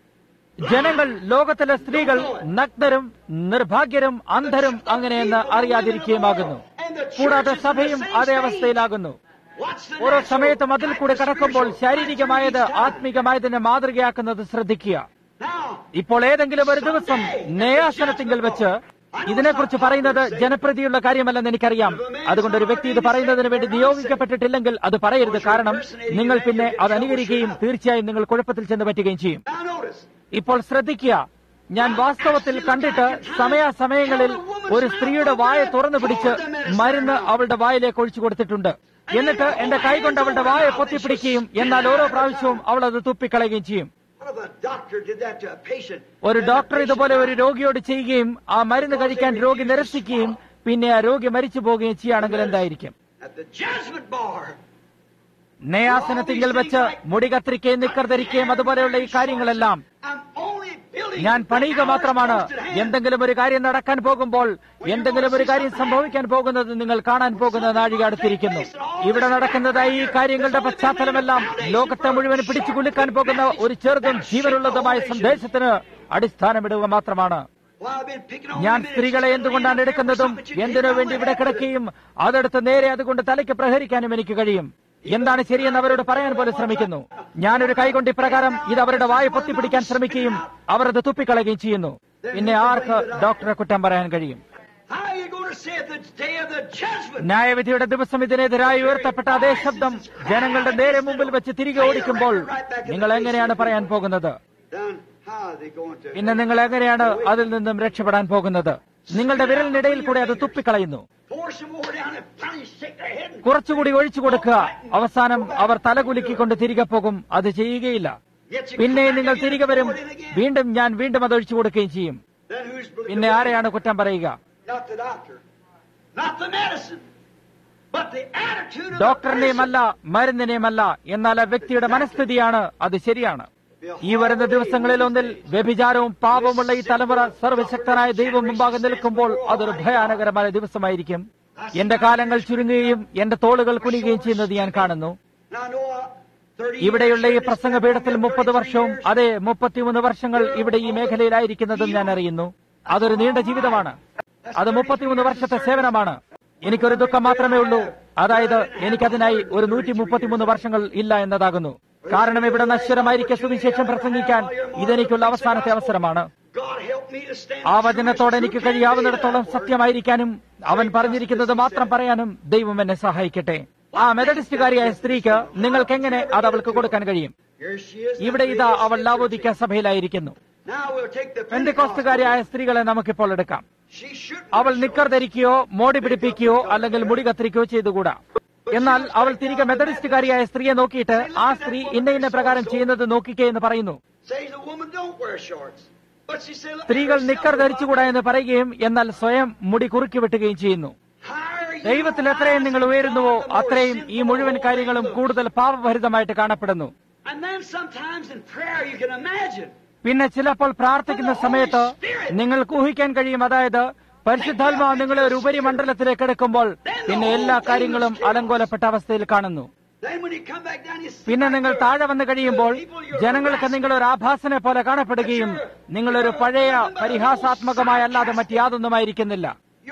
ജനങ്ങൾ ലോകത്തിലെ സ്ത്രീകൾ നഗ്നരും നിർഭാഗ്യരും അന്ധരും അങ്ങനെയെന്ന് അറിയാതിരിക്കുകയുമാകുന്നു. കൂടാതെ സഭയും അതേ അവസ്ഥയിലാകുന്നു. Watch the ഓരോ natural സമയത്തും അതിൽ കൂടെ type of കടക്കുമ്പോൾ spiritual. ശാരീരികമായത് ആത്മീകമായതിനെ മാതൃകയാക്കുന്നത് ശ്രദ്ധിക്കുക. Now, ഇപ്പോൾ ഏതെങ്കിലും ഒരു ദിവസം ന്യായാസനത്തിങ്കിൽ വെച്ച് ഇതിനെക്കുറിച്ച് പറയുന്നത് ജനപ്രീതിയുള്ള കാര്യമല്ലെന്ന് എനിക്കറിയാം. അതുകൊണ്ട് ഒരു വ്യക്തി ഇത് പറയുന്നതിന് വേണ്ടി നിയോഗിക്കപ്പെട്ടിട്ടില്ലെങ്കിൽ അത് പറയരുത്. കാരണം നിങ്ങൾ പിന്നെ അത് അനുകരിക്കുകയും തീർച്ചയായും നിങ്ങൾ കുഴപ്പത്തിൽ ചെന്ന് പറ്റുകയും ചെയ്യും. now notice. ഇപ്പോൾ ശ്രദ്ധിക്കുക. ഞാൻ വാസ്തവത്തിൽ കണ്ടിട്ട് സമയാസമയങ്ങളിൽ ഒരു സ്ത്രീയുടെ വായ തുറന്നു പിടിച്ച് മരുന്ന് അവളുടെ വായിലേക്ക് ഒഴിച്ചു കൊടുത്തിട്ടുണ്ട്. എന്നിട്ട് എന്റെ കൈകൊണ്ട് അവളുടെ വായ പൊത്തിപ്പിടിക്കുകയും എന്നാൽ ഓരോ പ്രാവശ്യവും അവൾ അത് തുപ്പിക്കളയുകയും ചെയ്യും. What if a doctor did that to a patient? ഒരു ഡോക്ടർ ഇതുപോലെ ഒരു രോഗിയോട് ചെയ്യുകയും ആ മരുന്ന് കഴിക്കാൻ രോഗി നിരസിക്കുകയും പിന്നെ ആ രോഗി മരിച്ചു പോവുകയും ചെയ്യുകയാണെങ്കിൽ എന്തായിരിക്കും? At the judgment bar. ന്യായാസനത്തിങ്കിൽ വെച്ച് മുടി കത്തിരിക്കുകയും നിക്കർ ധരിക്കുകയും അതുപോലെയുള്ള ഈ കാര്യങ്ങളെല്ലാം I'm only building. ഞാൻ പണിയുക മാത്രമാണ്. എന്തെങ്കിലും ഒരു കാര്യം നടക്കാൻ പോകുമ്പോൾ, എന്തെങ്കിലും ഒരു കാര്യം സംഭവിക്കാൻ പോകുന്നത് നിങ്ങൾ കാണാൻ പോകുന്ന നാഴിക അടുത്തിരിക്കുന്നു. ഇവിടെ നടക്കുന്നതായി ഈ കാര്യങ്ങളുടെ പശ്ചാത്തലമെല്ലാം ലോകത്തെ മുഴുവൻ പിടിച്ചു കുലുക്കാൻ പോകുന്ന ഒരു ചെറുതും ജീവനുള്ളതുമായ സന്ദേശത്തിന് അടിസ്ഥാനമിടുക മാത്രമാണ്. Well, I've been picking on ഞാൻ women. സ്ത്രീകളെ എന്തുകൊണ്ടാണ് എടുക്കുന്നതും എന്തിനു വേണ്ടി ഇവിടെ കിടക്കുകയും അതെടുത്ത് നേരെ അതുകൊണ്ട് തലയ്ക്ക് പ്രഹരിക്കാനും എനിക്ക് കഴിയും. എന്താണ് ശരിയെന്ന് അവരോട് പറയാൻ പോലും ശ്രമിക്കുന്നു. ഞാനൊരു കൈകൊണ്ട് ഇപ്രകാരം ഇത് അവരുടെ വായ പൊത്തിപ്പിടിക്കാൻ ശ്രമിക്കുകയും അവർ അത് തുപ്പിക്കളയുകയും ചെയ്യുന്നു. പിന്നെ ആർക്ക് ഡോക്ടറെ കുറ്റം പറയാൻ കഴിയും? How are you going to say at the day of the judgment? ന്യായവിധിയുടെ ദിവസം ഇതിനെതിരായി ഉയർത്തപ്പെട്ട അതേ ശബ്ദം ജനങ്ങളുടെ നേരെ മുമ്പിൽ വെച്ച് തിരികെ ഓടിക്കുമ്പോൾ നിങ്ങൾ എങ്ങനെയാണ് പറയാൻ പോകുന്നത്? Then how are they going to? പിന്നെ നിങ്ങൾ എങ്ങനെയാണ് അതിൽ നിന്നും രക്ഷപ്പെടാൻ പോകുന്നത്? നിങ്ങളുടെ വിരലിനിടയിൽ കൂടെ അത് തുപ്പിക്കളയുന്നു. Force them over down and finally shake their head. കുറച്ചുകൂടി ഒഴിച്ചു കൊടുക്കുക. അവസാനം അവർ തലകുലുക്കിക്കൊണ്ട് തിരികെ പോകും. അത് ചെയ്യുകയില്ല. പിന്നെ നിങ്ങൾ തിരികെ വരും. വീണ്ടും ഞാൻ വീണ്ടും അത് ഒഴിച്ചു കൊടുക്കുകയും ചെയ്യും. Then who's believing? പിന്നെ ആരെയാണ് കുറ്റം പറയുക? Not the doctor, not the medicine, but the attitude of the ഡോക്ടറിനെയുമല്ല മരുന്നിനെയുമല്ല, എന്നാൽ ആ വ്യക്തിയുടെ മനസ്ഥിതിയാണ്. അത് ശരിയാണ്. ഈ വരുന്ന ദിവസങ്ങളിൽ ഒന്നിൽ വ്യഭിചാരവും പാപമുള്ള ഈ തലമുറ സർവശക്തനായ ദൈവം മുമ്പാകെ നിൽക്കുമ്പോൾ അതൊരു ഭയാനകരമായ ദിവസമായിരിക്കും. എന്റെ കാലങ്ങൾ ചുരുങ്ങുകയും എന്റെ തോളുകൾ കുനിയുകയും ചെയ്യുന്നത് ഞാൻ കാണുന്നു. Now, Noah, ഇവിടെയുള്ള ഈ പ്രസംഗപീഠത്തിൽ മുപ്പത് വർഷവും അതെ മുപ്പത്തിമൂന്ന് വർഷങ്ങൾ ഇവിടെ ഈ മേഖലയിലായിരിക്കുന്നതും ഞാൻ അറിയുന്നു. അതൊരു നീണ്ട ജീവിതമാണ്. അത് മുപ്പത്തിമൂന്ന് വർഷത്തെ സേവനമാണ്. എനിക്കൊരു ദുഃഖം മാത്രമേ ഉള്ളൂ, അതായത് എനിക്കതിനായി ഒരു നൂറ്റി മുപ്പത്തിമൂന്ന് വർഷങ്ങൾ ഇല്ല എന്നതാകുന്നു. കാരണം ഇവിടെ നശ്വരമായിരിക്കെ സുവിശേഷം പ്രസംഗിക്കാൻ ഇതെനിക്കുള്ള അവസാനത്തെ അവസരമാണ്. ആ വചനത്തോടെ എനിക്ക് കഴിയാവുന്നിടത്തോളം സത്യമായിരിക്കാനും അവൻ പറഞ്ഞിരിക്കുന്നത് മാത്രം പറയാനും ദൈവം എന്നെ സഹായിക്കട്ടെ. ആ മെത്തഡിസ്റ്റുകാരിയായ സ്ത്രീക്ക് നിങ്ങൾക്ക് എങ്ങനെ അത് അവൾക്ക് കൊടുക്കാൻ കഴിയും? ഇവിടെ ഇതാ അവൾ ലാവോദിക്ക സഭയിലായിരിക്കുന്നു. പെന്തക്കോസ്തുകാരിയായ സ്ത്രീകളെ നമുക്കിപ്പോൾ എടുക്കാം. അവൾ നിക്കർ ധരിക്കുകയോ മോടി പിടിപ്പിക്കുകയോ അല്ലെങ്കിൽ മുടി കത്തിരിക്കുകയോ ചെയ്തുകൂടാ. എന്നാൽ അവൾ തിരികെ മെത്തഡിസ്റ്റുകാരിയായ സ്ത്രീയെ നോക്കിയിട്ട് ആ സ്ത്രീ ഇന്ന ഇന്ന പ്രകാരം ചെയ്യുന്നത് നോക്കിക്കേ എന്ന് പറയുന്നു. സ്ത്രീകൾ നിക്കർ ധരിച്ചുകൂടാ എന്ന് പറയുകയും എന്നാൽ സ്വയം മുടി കുറുക്കി വെട്ടുകയും ചെയ്യുന്നു. ദൈവത്തിൽ എത്രയും നിങ്ങൾ ഉയരുന്നുവോ അത്രയും ഈ മുഴുവൻ കാര്യങ്ങളും കൂടുതൽ പാപഭരിതമായിട്ട് കാണപ്പെടുന്നു. പിന്നെ ചിലപ്പോൾ പ്രാർത്ഥിക്കുന്ന സമയത്ത് നിങ്ങൾക്ക് ഊഹിക്കാൻ കഴിയും, അതായത് പരിശുദ്ധാത്മാവ് നിങ്ങളെ ഒരു ഉപരിമണ്ഡലത്തിലേക്ക് എടുക്കുമ്പോൾ പിന്നെ എല്ലാ കാര്യങ്ങളും അലങ്കോലപ്പെട്ട അവസ്ഥയിൽ കാണുന്നു. പിന്നെ നിങ്ങൾ താഴെ വന്നു കഴിയുമ്പോൾ ജനങ്ങൾക്ക് നിങ്ങളൊരു ആഭാസനെ പോലെ കാണപ്പെടുകയും നിങ്ങളൊരു പഴയ പരിഹാസാത്മകമായ അല്ലാതെ മറ്റ് യാതൊന്നുമായിരിക്കുന്നില്ല.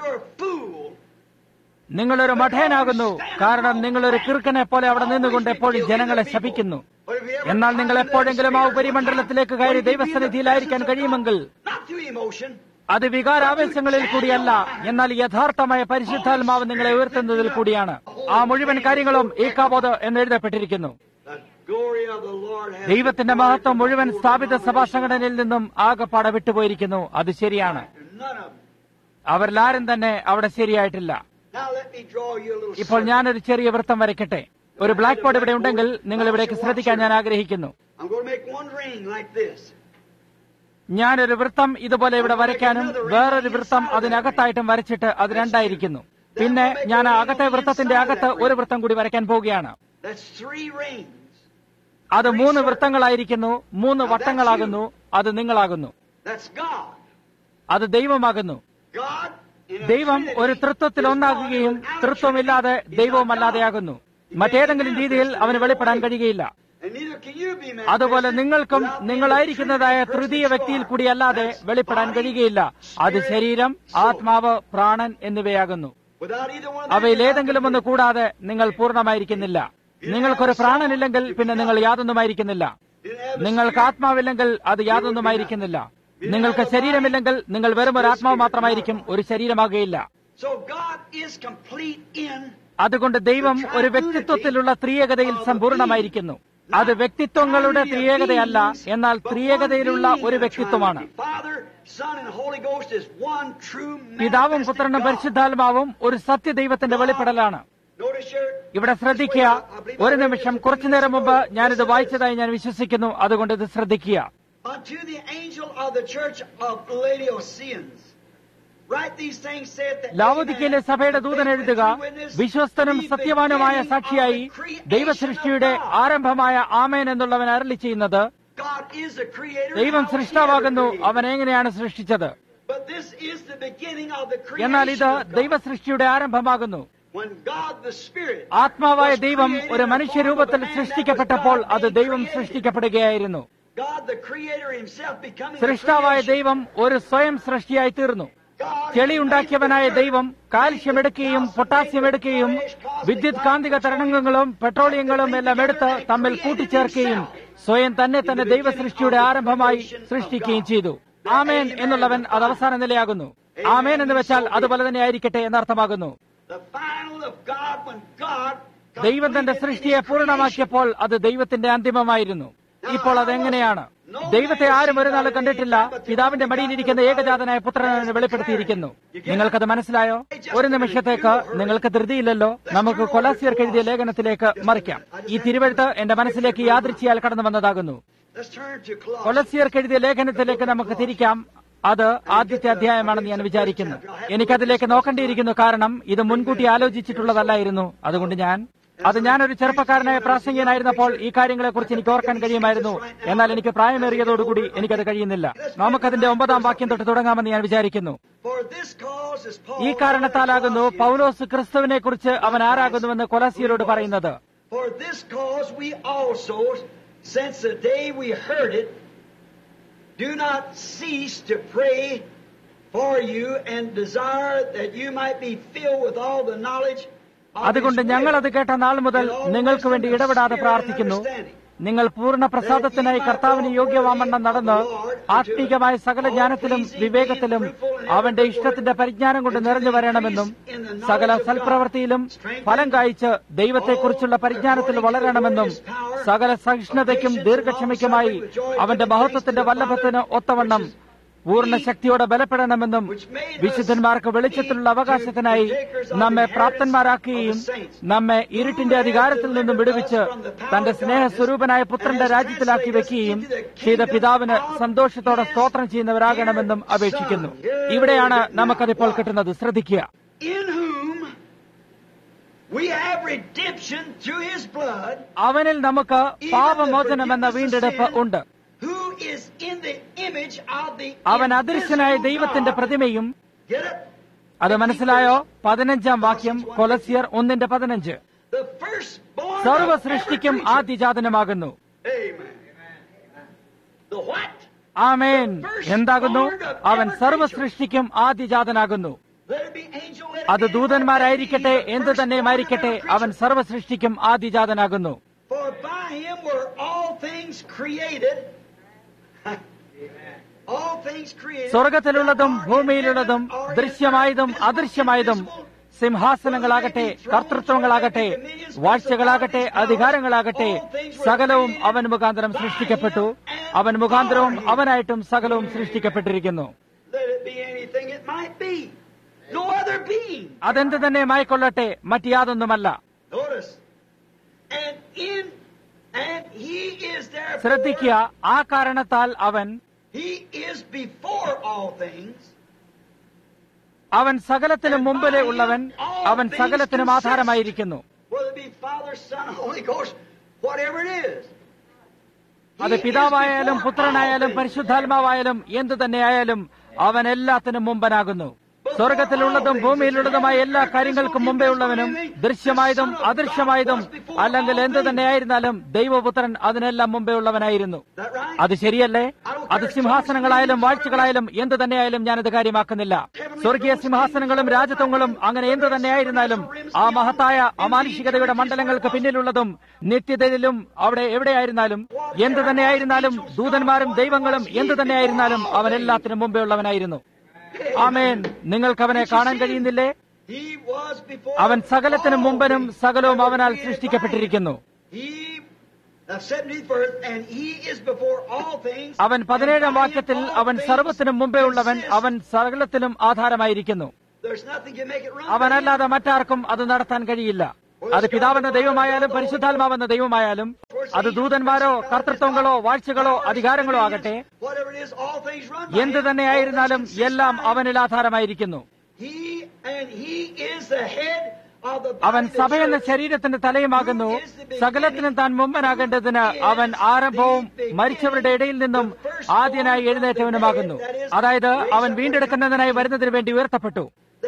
നിങ്ങളൊരു മഠേനാകുന്നു, കാരണം നിങ്ങളൊരു കിറുക്കനെ പോലെ അവിടെ നിന്നുകൊണ്ട് എപ്പോഴും ജനങ്ങളെ ശപിക്കുന്നു. എന്നാൽ നിങ്ങൾ എപ്പോഴെങ്കിലും ആ ഉപരിമണ്ഡലത്തിലേക്ക് കയറി ദൈവസന്നിധിയിലായിരിക്കാൻ കഴിയുമെങ്കിൽ അത് വികാരാവേശങ്ങളിൽ കൂടിയല്ല, എന്നാൽ യഥാർത്ഥമായ പരിശുദ്ധാത്മാവ് നിങ്ങളെ ഉയർത്തുന്നതിൽ കൂടിയാണ്. ആ മുഴുവൻ കാര്യങ്ങളും ഏകാബോധ എന്ന് എഴുതപ്പെട്ടിരിക്കുന്നു. ദൈവത്തിന്റെ മഹത്വം മുഴുവൻ സ്ഥാപിത സഭാ സംഘടനയിൽ നിന്നും ആകെപ്പാടെ വിട്ടുപോയിരിക്കുന്നു. അത് ശരിയാണ്. അവരിലാരും തന്നെ അവിടെ ശരിയായിട്ടില്ല. ഇപ്പോൾ ഞാനൊരു ചെറിയ വൃത്തം വരയ്ക്കട്ടെ. ഒരു ബ്ലാക്ക് ബോർഡ് ഇവിടെ ഉണ്ടെങ്കിൽ നിങ്ങൾ ഇവിടേക്ക് ശ്രദ്ധിക്കാൻ ഞാൻ ആഗ്രഹിക്കുന്നു. ഞാനൊരു വൃത്തം ഇതുപോലെ ഇവിടെ വരയ്ക്കാനും വേറൊരു വൃത്തം അതിനകത്തായിട്ടും വരച്ചിട്ട് അത് രണ്ടായിരിക്കുന്നു. പിന്നെ ഞാൻ അകത്തെ വൃത്തത്തിന്റെ അകത്ത് ഒരു വൃത്തം കൂടി വരയ്ക്കാൻ പോവുകയാണ്. അത് മൂന്ന് വൃത്തങ്ങളായിരിക്കുന്നു, മൂന്ന് വട്ടങ്ങളാകുന്നു. അത് നിങ്ങളാകുന്നു. അത് ദൈവമാകുന്നു. ദൈവം ഒരു തൃത്വത്തിൽ ഒന്നാകുകയും തൃത്വമില്ലാതെ ദൈവവുമല്ലാതെയാകുന്നു. മറ്റേതെങ്കിലും രീതിയിൽ അവന് വെളിപ്പെടാൻ കഴിയുകയില്ല. അതുപോലെ നിങ്ങൾക്കും നിങ്ങളായിരിക്കുന്നതായ തൃതീയ വ്യക്തിയിൽ കൂടിയല്ലാതെ വെളിപ്പെടാൻ കഴിയുകയില്ല. അത് ശരീരം, ആത്മാവ്, പ്രാണൻ എന്നിവയാകുന്നു. അവയിലേതെങ്കിലും ഒന്ന് കൂടാതെ നിങ്ങൾ പൂർണ്ണമായിരിക്കുന്നില്ല. നിങ്ങൾക്കൊരു പ്രാണനില്ലെങ്കിൽ പിന്നെ നിങ്ങൾ യാതൊന്നുമായിരിക്കുന്നില്ല. നിങ്ങൾക്ക് ആത്മാവില്ലെങ്കിൽ അത് യാതൊന്നുമായിരിക്കുന്നില്ല. നിങ്ങൾക്ക് ശരീരമില്ലെങ്കിൽ നിങ്ങൾ വെറും ഒരു ആത്മാവ് മാത്രമായിരിക്കും, ഒരു ശരീരമാകുകയില്ല. അതുകൊണ്ട് ദൈവം ഒരു വ്യക്തിത്വത്തിലുള്ള ത്രിയേകതയിൽ സമ്പൂർണ്ണമായിരിക്കുന്നു. അത് വ്യക്തിത്വങ്ങളുടെ ത്രിയേകതയല്ല, എന്നാൽ ത്രിയേകതയിലുള്ള ഒരു വ്യക്തിത്വമാണ്. പിതാവും പുത്രനും പരിശുദ്ധാത്മാവും ഒരു സത്യദൈവത്തിന്റെ വെളിപ്പെടലാണ്. ഇവിടെ ശ്രദ്ധിക്കുക. ഒരു നിമിഷം, കുറച്ചുനേരം മുമ്പ് ഞാനിത് വായിച്ചതായി ഞാൻ വിശ്വസിക്കുന്നു. അതുകൊണ്ട് ഇത് ശ്രദ്ധിക്കുക. Unto the angel of the church of Laodiceans, write these things, saith the ലാവോദിക്കയിലെ സഭയുടെ ദൂതൻ എഴുതുക, വിശ്വസ്തനും സത്യവാനുമായ സാക്ഷിയായി ദൈവസൃഷ്ടിയുടെ ആരംഭമായ ആമേൻ എന്നുള്ളവൻ അരുളി ചെയ്യുന്നത്, ദൈവം സൃഷ്ടാവാകുന്നു. അവൻ എങ്ങനെയാണ് സൃഷ്ടിച്ചത്? എന്നാൽ ഇത് ദൈവസൃഷ്ടിയുടെ ആരംഭമാകുന്നു. ആത്മാവായ ദൈവം ഒരു മനുഷ്യരൂപത്തിൽ സൃഷ്ടിക്കപ്പെട്ടപ്പോൾ അത് ദൈവം സൃഷ്ടിക്കപ്പെടുകയായിരുന്നു. സൃഷ്ടാവായ ദൈവം ഒരു സ്വയം സൃഷ്ടിയായി തീർന്നു. ചെളിയുണ്ടാക്കിയവനായ ദൈവം കാൽഷ്യം എടുക്കുകയും പൊട്ടാസ്യം എടുക്കുകയും വിദ്യുത് കാന്തിക തരംഗങ്ങളും പെട്രോളിയങ്ങളും എല്ലാം എടുത്ത് തമ്മിൽ കൂട്ടിച്ചേർക്കുകയും സ്വയം തന്നെ തന്നെ ദൈവസൃഷ്ടിയുടെ ആരംഭമായി സൃഷ്ടിക്കുകയും ചെയ്തു. ആമേൻ എന്നുള്ളവൻ അത് അവസാന നിലയാകുന്നു. ആമേൻ എന്ന് വെച്ചാൽ അതുപോലെ തന്നെ ആയിരിക്കട്ടെ എന്നർത്ഥമാകുന്നു. ദൈവം തന്റെ സൃഷ്ടിയെ പൂർണ്ണമാക്കിയപ്പോൾ അത് ദൈവത്തിന്റെ അന്തിമമായിരുന്നു. ഇപ്പോൾ അതെങ്ങനെയാണ്? ദൈവത്തെ ആരും ഒരു നാൾ കണ്ടിട്ടില്ല. പിതാവിന്റെ മടിയിലിരിക്കുന്ന ഏകജാതനായ പുത്രനെ വെളിപ്പെടുത്തിയിരിക്കുന്നു. നിങ്ങൾക്കത് മനസ്സിലായോ? ഒരു നിമിഷത്തേക്ക് നിങ്ങൾക്ക് ധൃതിയില്ലല്ലോ. നമുക്ക് കൊലാസ്യർക്ക് എഴുതിയ ലേഖനത്തിലേക്ക് മറിക്കാം. ഈ തിരുവെഴുത്ത് എന്റെ മനസ്സിലേക്ക് യാദൃച്ഛിയാൽ കടന്നു വന്നതാകുന്നു. കൊലാസ്യർക്ക് എഴുതിയ ലേഖനത്തിലേക്ക് നമുക്ക് തിരിക്കാം. അത് ആദ്യത്തെ അധ്യായമാണെന്ന് ഞാൻ വിചാരിക്കുന്നു. എനിക്കതിലേക്ക് നോക്കേണ്ടിയിരിക്കുന്നു, കാരണം ഇത് മുൻകൂട്ടി ആലോചിച്ചിട്ടുള്ളതല്ലായിരുന്നു. അതുകൊണ്ട് ഞാൻ അത് ഞാനൊരു ചെറുപ്പക്കാരനായ പ്രാസംഗികനായിരുന്നപ്പോൾ ഈ കാര്യങ്ങളെക്കുറിച്ച് എനിക്ക് ഓർക്കാൻ കഴിയുമായിരുന്നു. എന്നാൽ എനിക്ക് പ്രായമേറിയതോടുകൂടി എനിക്കത് കഴിയുന്നില്ല. നമുക്കതിന്റെ ഒമ്പതാം വാക്യം തൊട്ട് തുടങ്ങാമെന്ന് ഞാൻ വിചാരിക്കുന്നു. ഈ കാരണത്താലാകുന്നു പൗലോസ് ക്രിസ്തുവിനെ കുറിച്ച് അവൻ ആരാകുന്നുവെന്ന് കൊലാസ്യരോട് പറയുന്നത്. For this cause we also, since the day we heard it, do not cease to pray for you and desire that you might be filled with all the knowledge of His അതുകൊണ്ട് ഞങ്ങൾ അത് കേട്ട നാൾ മുതൽ നിങ്ങൾക്ക് വേണ്ടി ഇടപെടാതെ പ്രാർത്ഥിക്കുന്നു. നിങ്ങൾ പൂർണ്ണ പ്രസാദത്തിനായി കർത്താവിന് യോഗ്യവാമണ്ണം നടന്ന് ആത്മീകമായ സകല ജ്ഞാനത്തിലും വിവേകത്തിലും അവന്റെ ഇഷ്ടത്തിന്റെ പരിജ്ഞാനം കൊണ്ട് നിറഞ്ഞു വരണമെന്നും സകല സൽപ്രവൃത്തിയിലും ഫലം കായ്ച്ച് ദൈവത്തെക്കുറിച്ചുള്ള പരിജ്ഞാനത്തിൽ വളരണമെന്നും സകല സഹിഷ്ണുതയ്ക്കും ദീർഘക്ഷമയ്ക്കുമായി അവന്റെ മഹത്വത്തിന്റെ വല്ലഭത്തിന് ഒത്തവണ്ണം പൂർണ്ണ ശക്തിയോടെ ബലപ്പെടണമെന്നും വിശുദ്ധന്മാർക്ക് വെളിച്ചത്തിലുള്ള അവകാശത്തിനായി നമ്മെ പ്രാപ്തന്മാരാക്കുകയും നമ്മെ ഇരുട്ടിന്റെ അധികാരത്തിൽ നിന്നും വിടുവിച്ച് തന്റെ സ്നേഹസ്വരൂപനായ പുത്രന്റെ രാജ്യത്തിലാക്കി വെക്കുകയും ചെയ്ത പിതാവിന് സന്തോഷത്തോടെ സ്തോത്രം ചെയ്യുന്നവരാകണമെന്നും അപേക്ഷിക്കുന്നു. ഇവിടെയാണ് നമുക്കതിപ്പോൾ കിട്ടുന്നത്. ശ്രദ്ധിക്കുക. അവനിൽ നമുക്ക് പാപമോചനമെന്ന വീണ്ടെടുപ്പ് ഉണ്ട്. അവൻ അദൃശ്യനായ ദൈവത്തിന്റെ പ്രതിമയും. അത് മനസ്സിലായോ? പതിനഞ്ചാം വാക്യം, കൊലസ്യർ ഒന്നിന്റെ പതിനഞ്ച്. സർവ സൃഷ്ടിക്കും ആദ്യജാതനമാകുന്നു. ആമേൻ. എന്താകുന്നു? അവൻ സർവ സൃഷ്ടിക്കും ആദ്യജാതനാകുന്നു. അത് ദൂതന്മാരായിരിക്കട്ടെ എന്തു തന്നെയുമായിരിക്കട്ടെ, അവൻ സർവ സൃഷ്ടിക്കും ആദ്യജാതനാകുന്നു. സ്വർഗത്തിലുള്ളതും ഭൂമിയിലുള്ളതും ദൃശ്യമായതും അദൃശ്യമായതും, സിംഹാസനങ്ങളാകട്ടെ, കർത്തൃത്വങ്ങളാകട്ടെ, വാഴ്ചകളാകട്ടെ, അധികാരങ്ങളാകട്ടെ, സകലവും അവൻ മുഖാന്തരം സൃഷ്ടിക്കപ്പെട്ടു. അവൻ മുഖാന്തരവും അവനായിട്ടും സകലവും സൃഷ്ടിക്കപ്പെട്ടിരിക്കുന്നു. അതെന്ത് തന്നെ ആയിക്കൊള്ളട്ടെ, മറ്റ് യാതൊന്നുമല്ല. ശ്രദ്ധിക്കുക. ആ കാരണത്താൽ അവൻ അവൻ സകലത്തിനും മുമ്പിലെ ഉള്ളവൻ, അവൻ സകലത്തിനും ആധാരമായിരിക്കുന്നു. അത് പിതാവായാലും പുത്രനായാലും പരിശുദ്ധാത്മാവായാലും എന്തു തന്നെയായാലും അവൻ എല്ലാത്തിനും മുമ്പനാകുന്നു. സ്വർഗത്തിലുള്ളതും ഭൂമിയിലുള്ളതുമായ എല്ലാ കാര്യങ്ങൾക്കും മുമ്പേ ഉള്ളവനും ദൃശ്യമായതും അദൃശ്യമായതും അല്ലെങ്കിൽ എന്തു തന്നെയായിരുന്നാലും ദൈവപുത്രൻ അതിനെല്ലാം മുമ്പേ ഉള്ളവനായിരുന്നു. അത് ശരിയല്ലേ? അത് സിംഹാസനങ്ങളായാലും വാഴ്ചകളായാലും എന്തു തന്നെയായാലും ഞാനത് കാര്യമാക്കുന്നില്ല. സ്വർഗീയ സിംഹാസനങ്ങളും രാജത്വങ്ങളും അങ്ങനെ എന്തു തന്നെയായിരുന്നാലും ആ മഹത്തായ അമാനുഷികതയുടെ മണ്ഡലങ്ങൾക്ക് പിന്നിലുള്ളതും നിത്യതയിലും അവിടെ എവിടെയായിരുന്നാലും എന്തു തന്നെയായിരുന്നാലും ദൂതന്മാരും ദൈവങ്ങളും എന്തു തന്നെയായിരുന്നാലും അവൻ എല്ലാത്തിനും മുമ്പേ ഉള്ളവനായിരുന്നു. ആമേൻ. നിങ്ങൾക്ക് അവനെ കാണാൻ കഴിയുന്നില്ലേ? അവൻ സകലത്തിനും മുമ്പനും സകലവും അവനാൽ സൃഷ്ടിക്കപ്പെട്ടിരിക്കുന്നു. അവൻ പതിനേഴാം വാക്യത്തിൽ അവൻ സർവത്തിനും മുമ്പേ ഉള്ളവൻ, അവൻ സകലത്തിനും ആധാരമായിരിക്കുന്നു. അവനല്ലാതെ മറ്റാർക്കും അത് നടത്താൻ കഴിയില്ല. അത് പിതാവെന്ന ദൈവമായാലും പരിശുദ്ധാത്മാവെന്ന ദൈവമായാലും, അത് ദൂതന്മാരോ കർത്തൃത്വങ്ങളോ വാഴ്ചകളോ അധികാരങ്ങളോ ആകട്ടെ, എന്തു തന്നെയായിരുന്നാലും എല്ലാം അവനിൽ ആധാരമായിരിക്കുന്നു. അവൻ സഭയെന്ന ശരീരത്തിന്റെ തലയുമാകുന്നു. സകലത്തിനും താൻ മുമ്പനാകേണ്ടതിന് അവൻ ആരംഭവും മരിച്ചവരുടെ ഇടയിൽ നിന്നും ആദ്യനായി എഴുന്നേറ്റവനുമാകുന്നു. അതായത് അവൻ വീണ്ടെടുക്കുന്നതിനായി വരുന്നതിന് വേണ്ടി ഉയർത്തപ്പെട്ടു.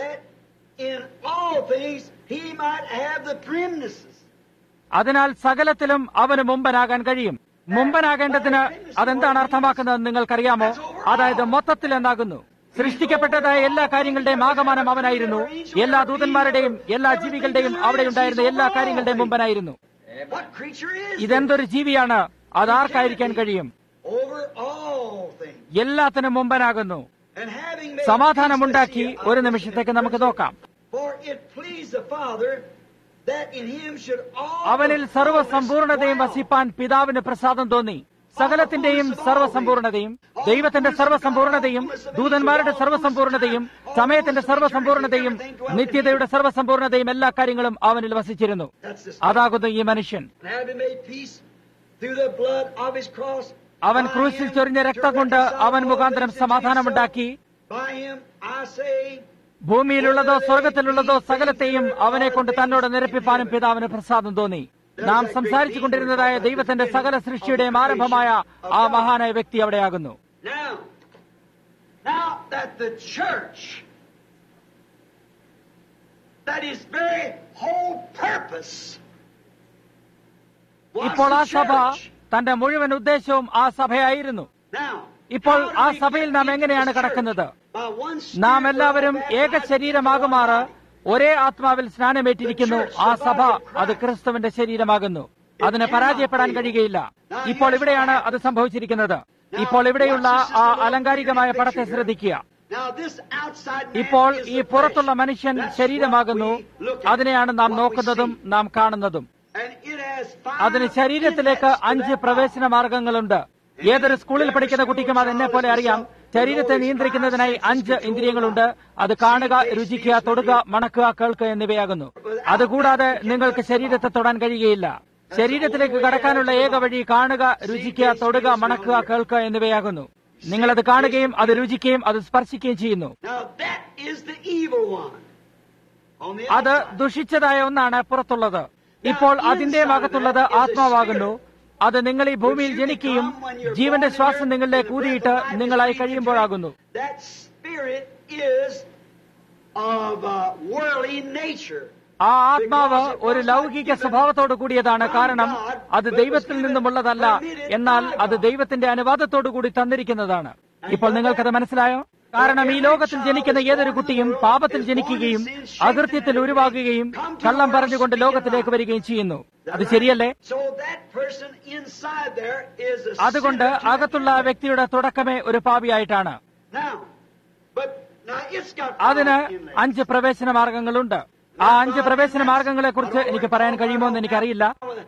അതിനാൽ സകലത്തിലും അവന് മുമ്പനാകാൻ കഴിയും. മുമ്പനാകേണ്ടതിന് അതെന്താണ് അർത്ഥമാക്കുന്നതെന്ന് നിങ്ങൾക്കറിയാമോ? അതായത് മൊത്തത്തിൽ എന്നാകുന്നു. സൃഷ്ടിക്കപ്പെട്ടതായ എല്ലാ കാര്യങ്ങളുടെയും ആകമാനം അവനായിരുന്നു. എല്ലാ ദൂതന്മാരുടെയും എല്ലാ ജീവികളുടെയും അവിടെ ഉണ്ടായിരുന്ന എല്ലാ കാര്യങ്ങളുടെയും മുമ്പനായിരുന്നു. ഇതെന്തൊരു ജീവിയാണ്? അതാർക്കായിരിക്കാൻ കഴിയും? എല്ലാത്തിനും മുമ്പനാകുന്നു. സമാധാനമുണ്ടാക്കി ഒരു നിമിഷത്തേക്ക് നമുക്ക് നോക്കാം. അവനിൽ സർവ്വസമ്പൂർണതയും വസിപ്പാൻ പിതാവിന് പ്രസാദം തോന്നി. സകലത്തിന്റെയും സർവ്വസമ്പൂർണതയും, ദൈവത്തിന്റെ സർവ്വസമ്പൂർണതയും, ദൂതന്മാരുടെ സർവ്വസമ്പൂർണതയും, സമയത്തിന്റെ സർവ്വസമ്പൂർണതയും, നിത്യതയുടെ സർവ്വസമ്പൂർണതയും എല്ലാ കാര്യങ്ങളും അവനിൽ വസിച്ചിരുന്നു. അതാകുന്നു ഈ മനുഷ്യൻ. അവൻ ക്രൂശിൽ ചൊരിഞ്ഞ രക്തം കൊണ്ട് അവൻ മുഖാന്തരം സമാധാനമുണ്ടാക്കി. ഭൂമിയിലുള്ളതോ സ്വർഗത്തിലുള്ളതോ സകലത്തെയും അവനെ കൊണ്ട് തന്നോട് നിരപ്പിപ്പാനും പിതാവിന് പ്രസാദം തോന്നി. നാം സംസാരിച്ചു കൊണ്ടിരുന്നതായ ദൈവത്തിന്റെ സകല സൃഷ്ടിയുടെയും ആരംഭമായ ആ മഹാനായ വ്യക്തി അവിടെയാകുന്നു. ഇപ്പോൾ ആ സഭ തന്റെ മുഴുവൻ ഉദ്ദേശവും ആ സഭയായിരുന്നു. ഇപ്പോൾ ആ സഭയിൽ നാം എങ്ങനെയാണ് കടക്കുന്നത്? നാം എല്ലാവരും ഏക ശരീരമാകുമാറ് ഒരേ ആത്മാവിൽ സ്നാനമേറ്റിരിക്കുന്നു. ആ സഭ അത് ക്രിസ്തുവിന്റെ ശരീരമാകുന്നു. അതിന് പരാജയപ്പെടാൻ കഴിയുകയില്ല. ഇപ്പോൾ ഇവിടെയാണ് അത് സംഭവിച്ചിരിക്കുന്നത്. ഇപ്പോൾ ഇവിടെയുള്ള ആ അലങ്കാരികമായ പടത്തെ ശ്രദ്ധിക്കുക. ഇപ്പോൾ ഈ പുറത്തുള്ള മനുഷ്യൻ ശരീരമാകുന്നു. അതിനെയാണ് നാം നോക്കുന്നതും നാം കാണുന്നതും. അതിന് ശരീരത്തിലേക്ക് അഞ്ച് പ്രവേശന മാർഗങ്ങളുണ്ട്. ഏതൊരു സ്കൂളിൽ പഠിക്കുന്ന കുട്ടിക്കും അത് എന്നെ പോലെ അറിയാം. ശരീരത്തെ നിയന്ത്രിക്കുന്നതിനായി അഞ്ച് ഇന്ദ്രിയങ്ങളുണ്ട്. അത് കാണുക, രുചിക്കുക, തൊടുക, മണക്കുക, കേൾക്കുക എന്നിവയാകുന്നു. അതുകൂടാതെ നിങ്ങൾക്ക് ശരീരത്തെ തൊടാൻ കഴിയുകയില്ല. ശരീരത്തിലേക്ക് കടക്കാനുള്ള ഏക വഴി കാണുക, രുചിക്കുക, തൊടുക, മണക്കുക, കേൾക്കുക എന്നിവയാകുന്നു. നിങ്ങളത് കാണുകയും അത് രുചിക്കുകയും അത് സ്പർശിക്കുകയും ചെയ്യുന്നു. അത് ദുഷിച്ചതായ ഒന്നാണ് പുറത്തുള്ളത്. ഇപ്പോൾ അതിന്റെ അകത്തുള്ളത് ആത്മാവാകുന്നു. അത് നിങ്ങൾ ഈ ഭൂമിയിൽ ജനിക്കുകയും ജീവന്റെ ശ്വാസം നിങ്ങളിലേക്ക് ഊതിയിട്ട് നിങ്ങളായി കഴിയുമ്പോഴാകുന്നു. ആ ആത്മാവ് ഒരു ലൗകിക സ്വഭാവത്തോടു കൂടിയതാണ്. കാരണം അത് ദൈവത്തിൽ നിന്നുമുള്ളതല്ല, എന്നാൽ അത് ദൈവത്തിന്റെ അനുവാദത്തോടു കൂടി തന്നിരിക്കുന്നതാണ്. ഇപ്പോൾ നിങ്ങൾക്കത് മനസ്സിലായോ? കാരണം ഈ ലോകത്തിൽ ജനിക്കുന്ന ഏതൊരു കുട്ടിയും പാപത്തിൽ ജനിക്കുകയും അകൃത്യത്തിൽ ഉരുവാകുകയും കള്ളം പറഞ്ഞുകൊണ്ട് ലോകത്തിലേക്ക് വരികയും ചെയ്യുന്നു. അത് ശരിയല്ലേ? അതുകൊണ്ട് അകത്തുള്ള ആ വ്യക്തിയുടെ തുടക്കമേ ഒരു പാപിയായിട്ടാണ്. അതിന് അഞ്ച് പ്രവേശന മാർഗങ്ങളുണ്ട്. ആ അഞ്ച് പ്രവേശന മാർഗങ്ങളെ കുറിച്ച് എനിക്ക് പറയാൻ കഴിയുമോ എന്ന് എനിക്കറിയില്ല.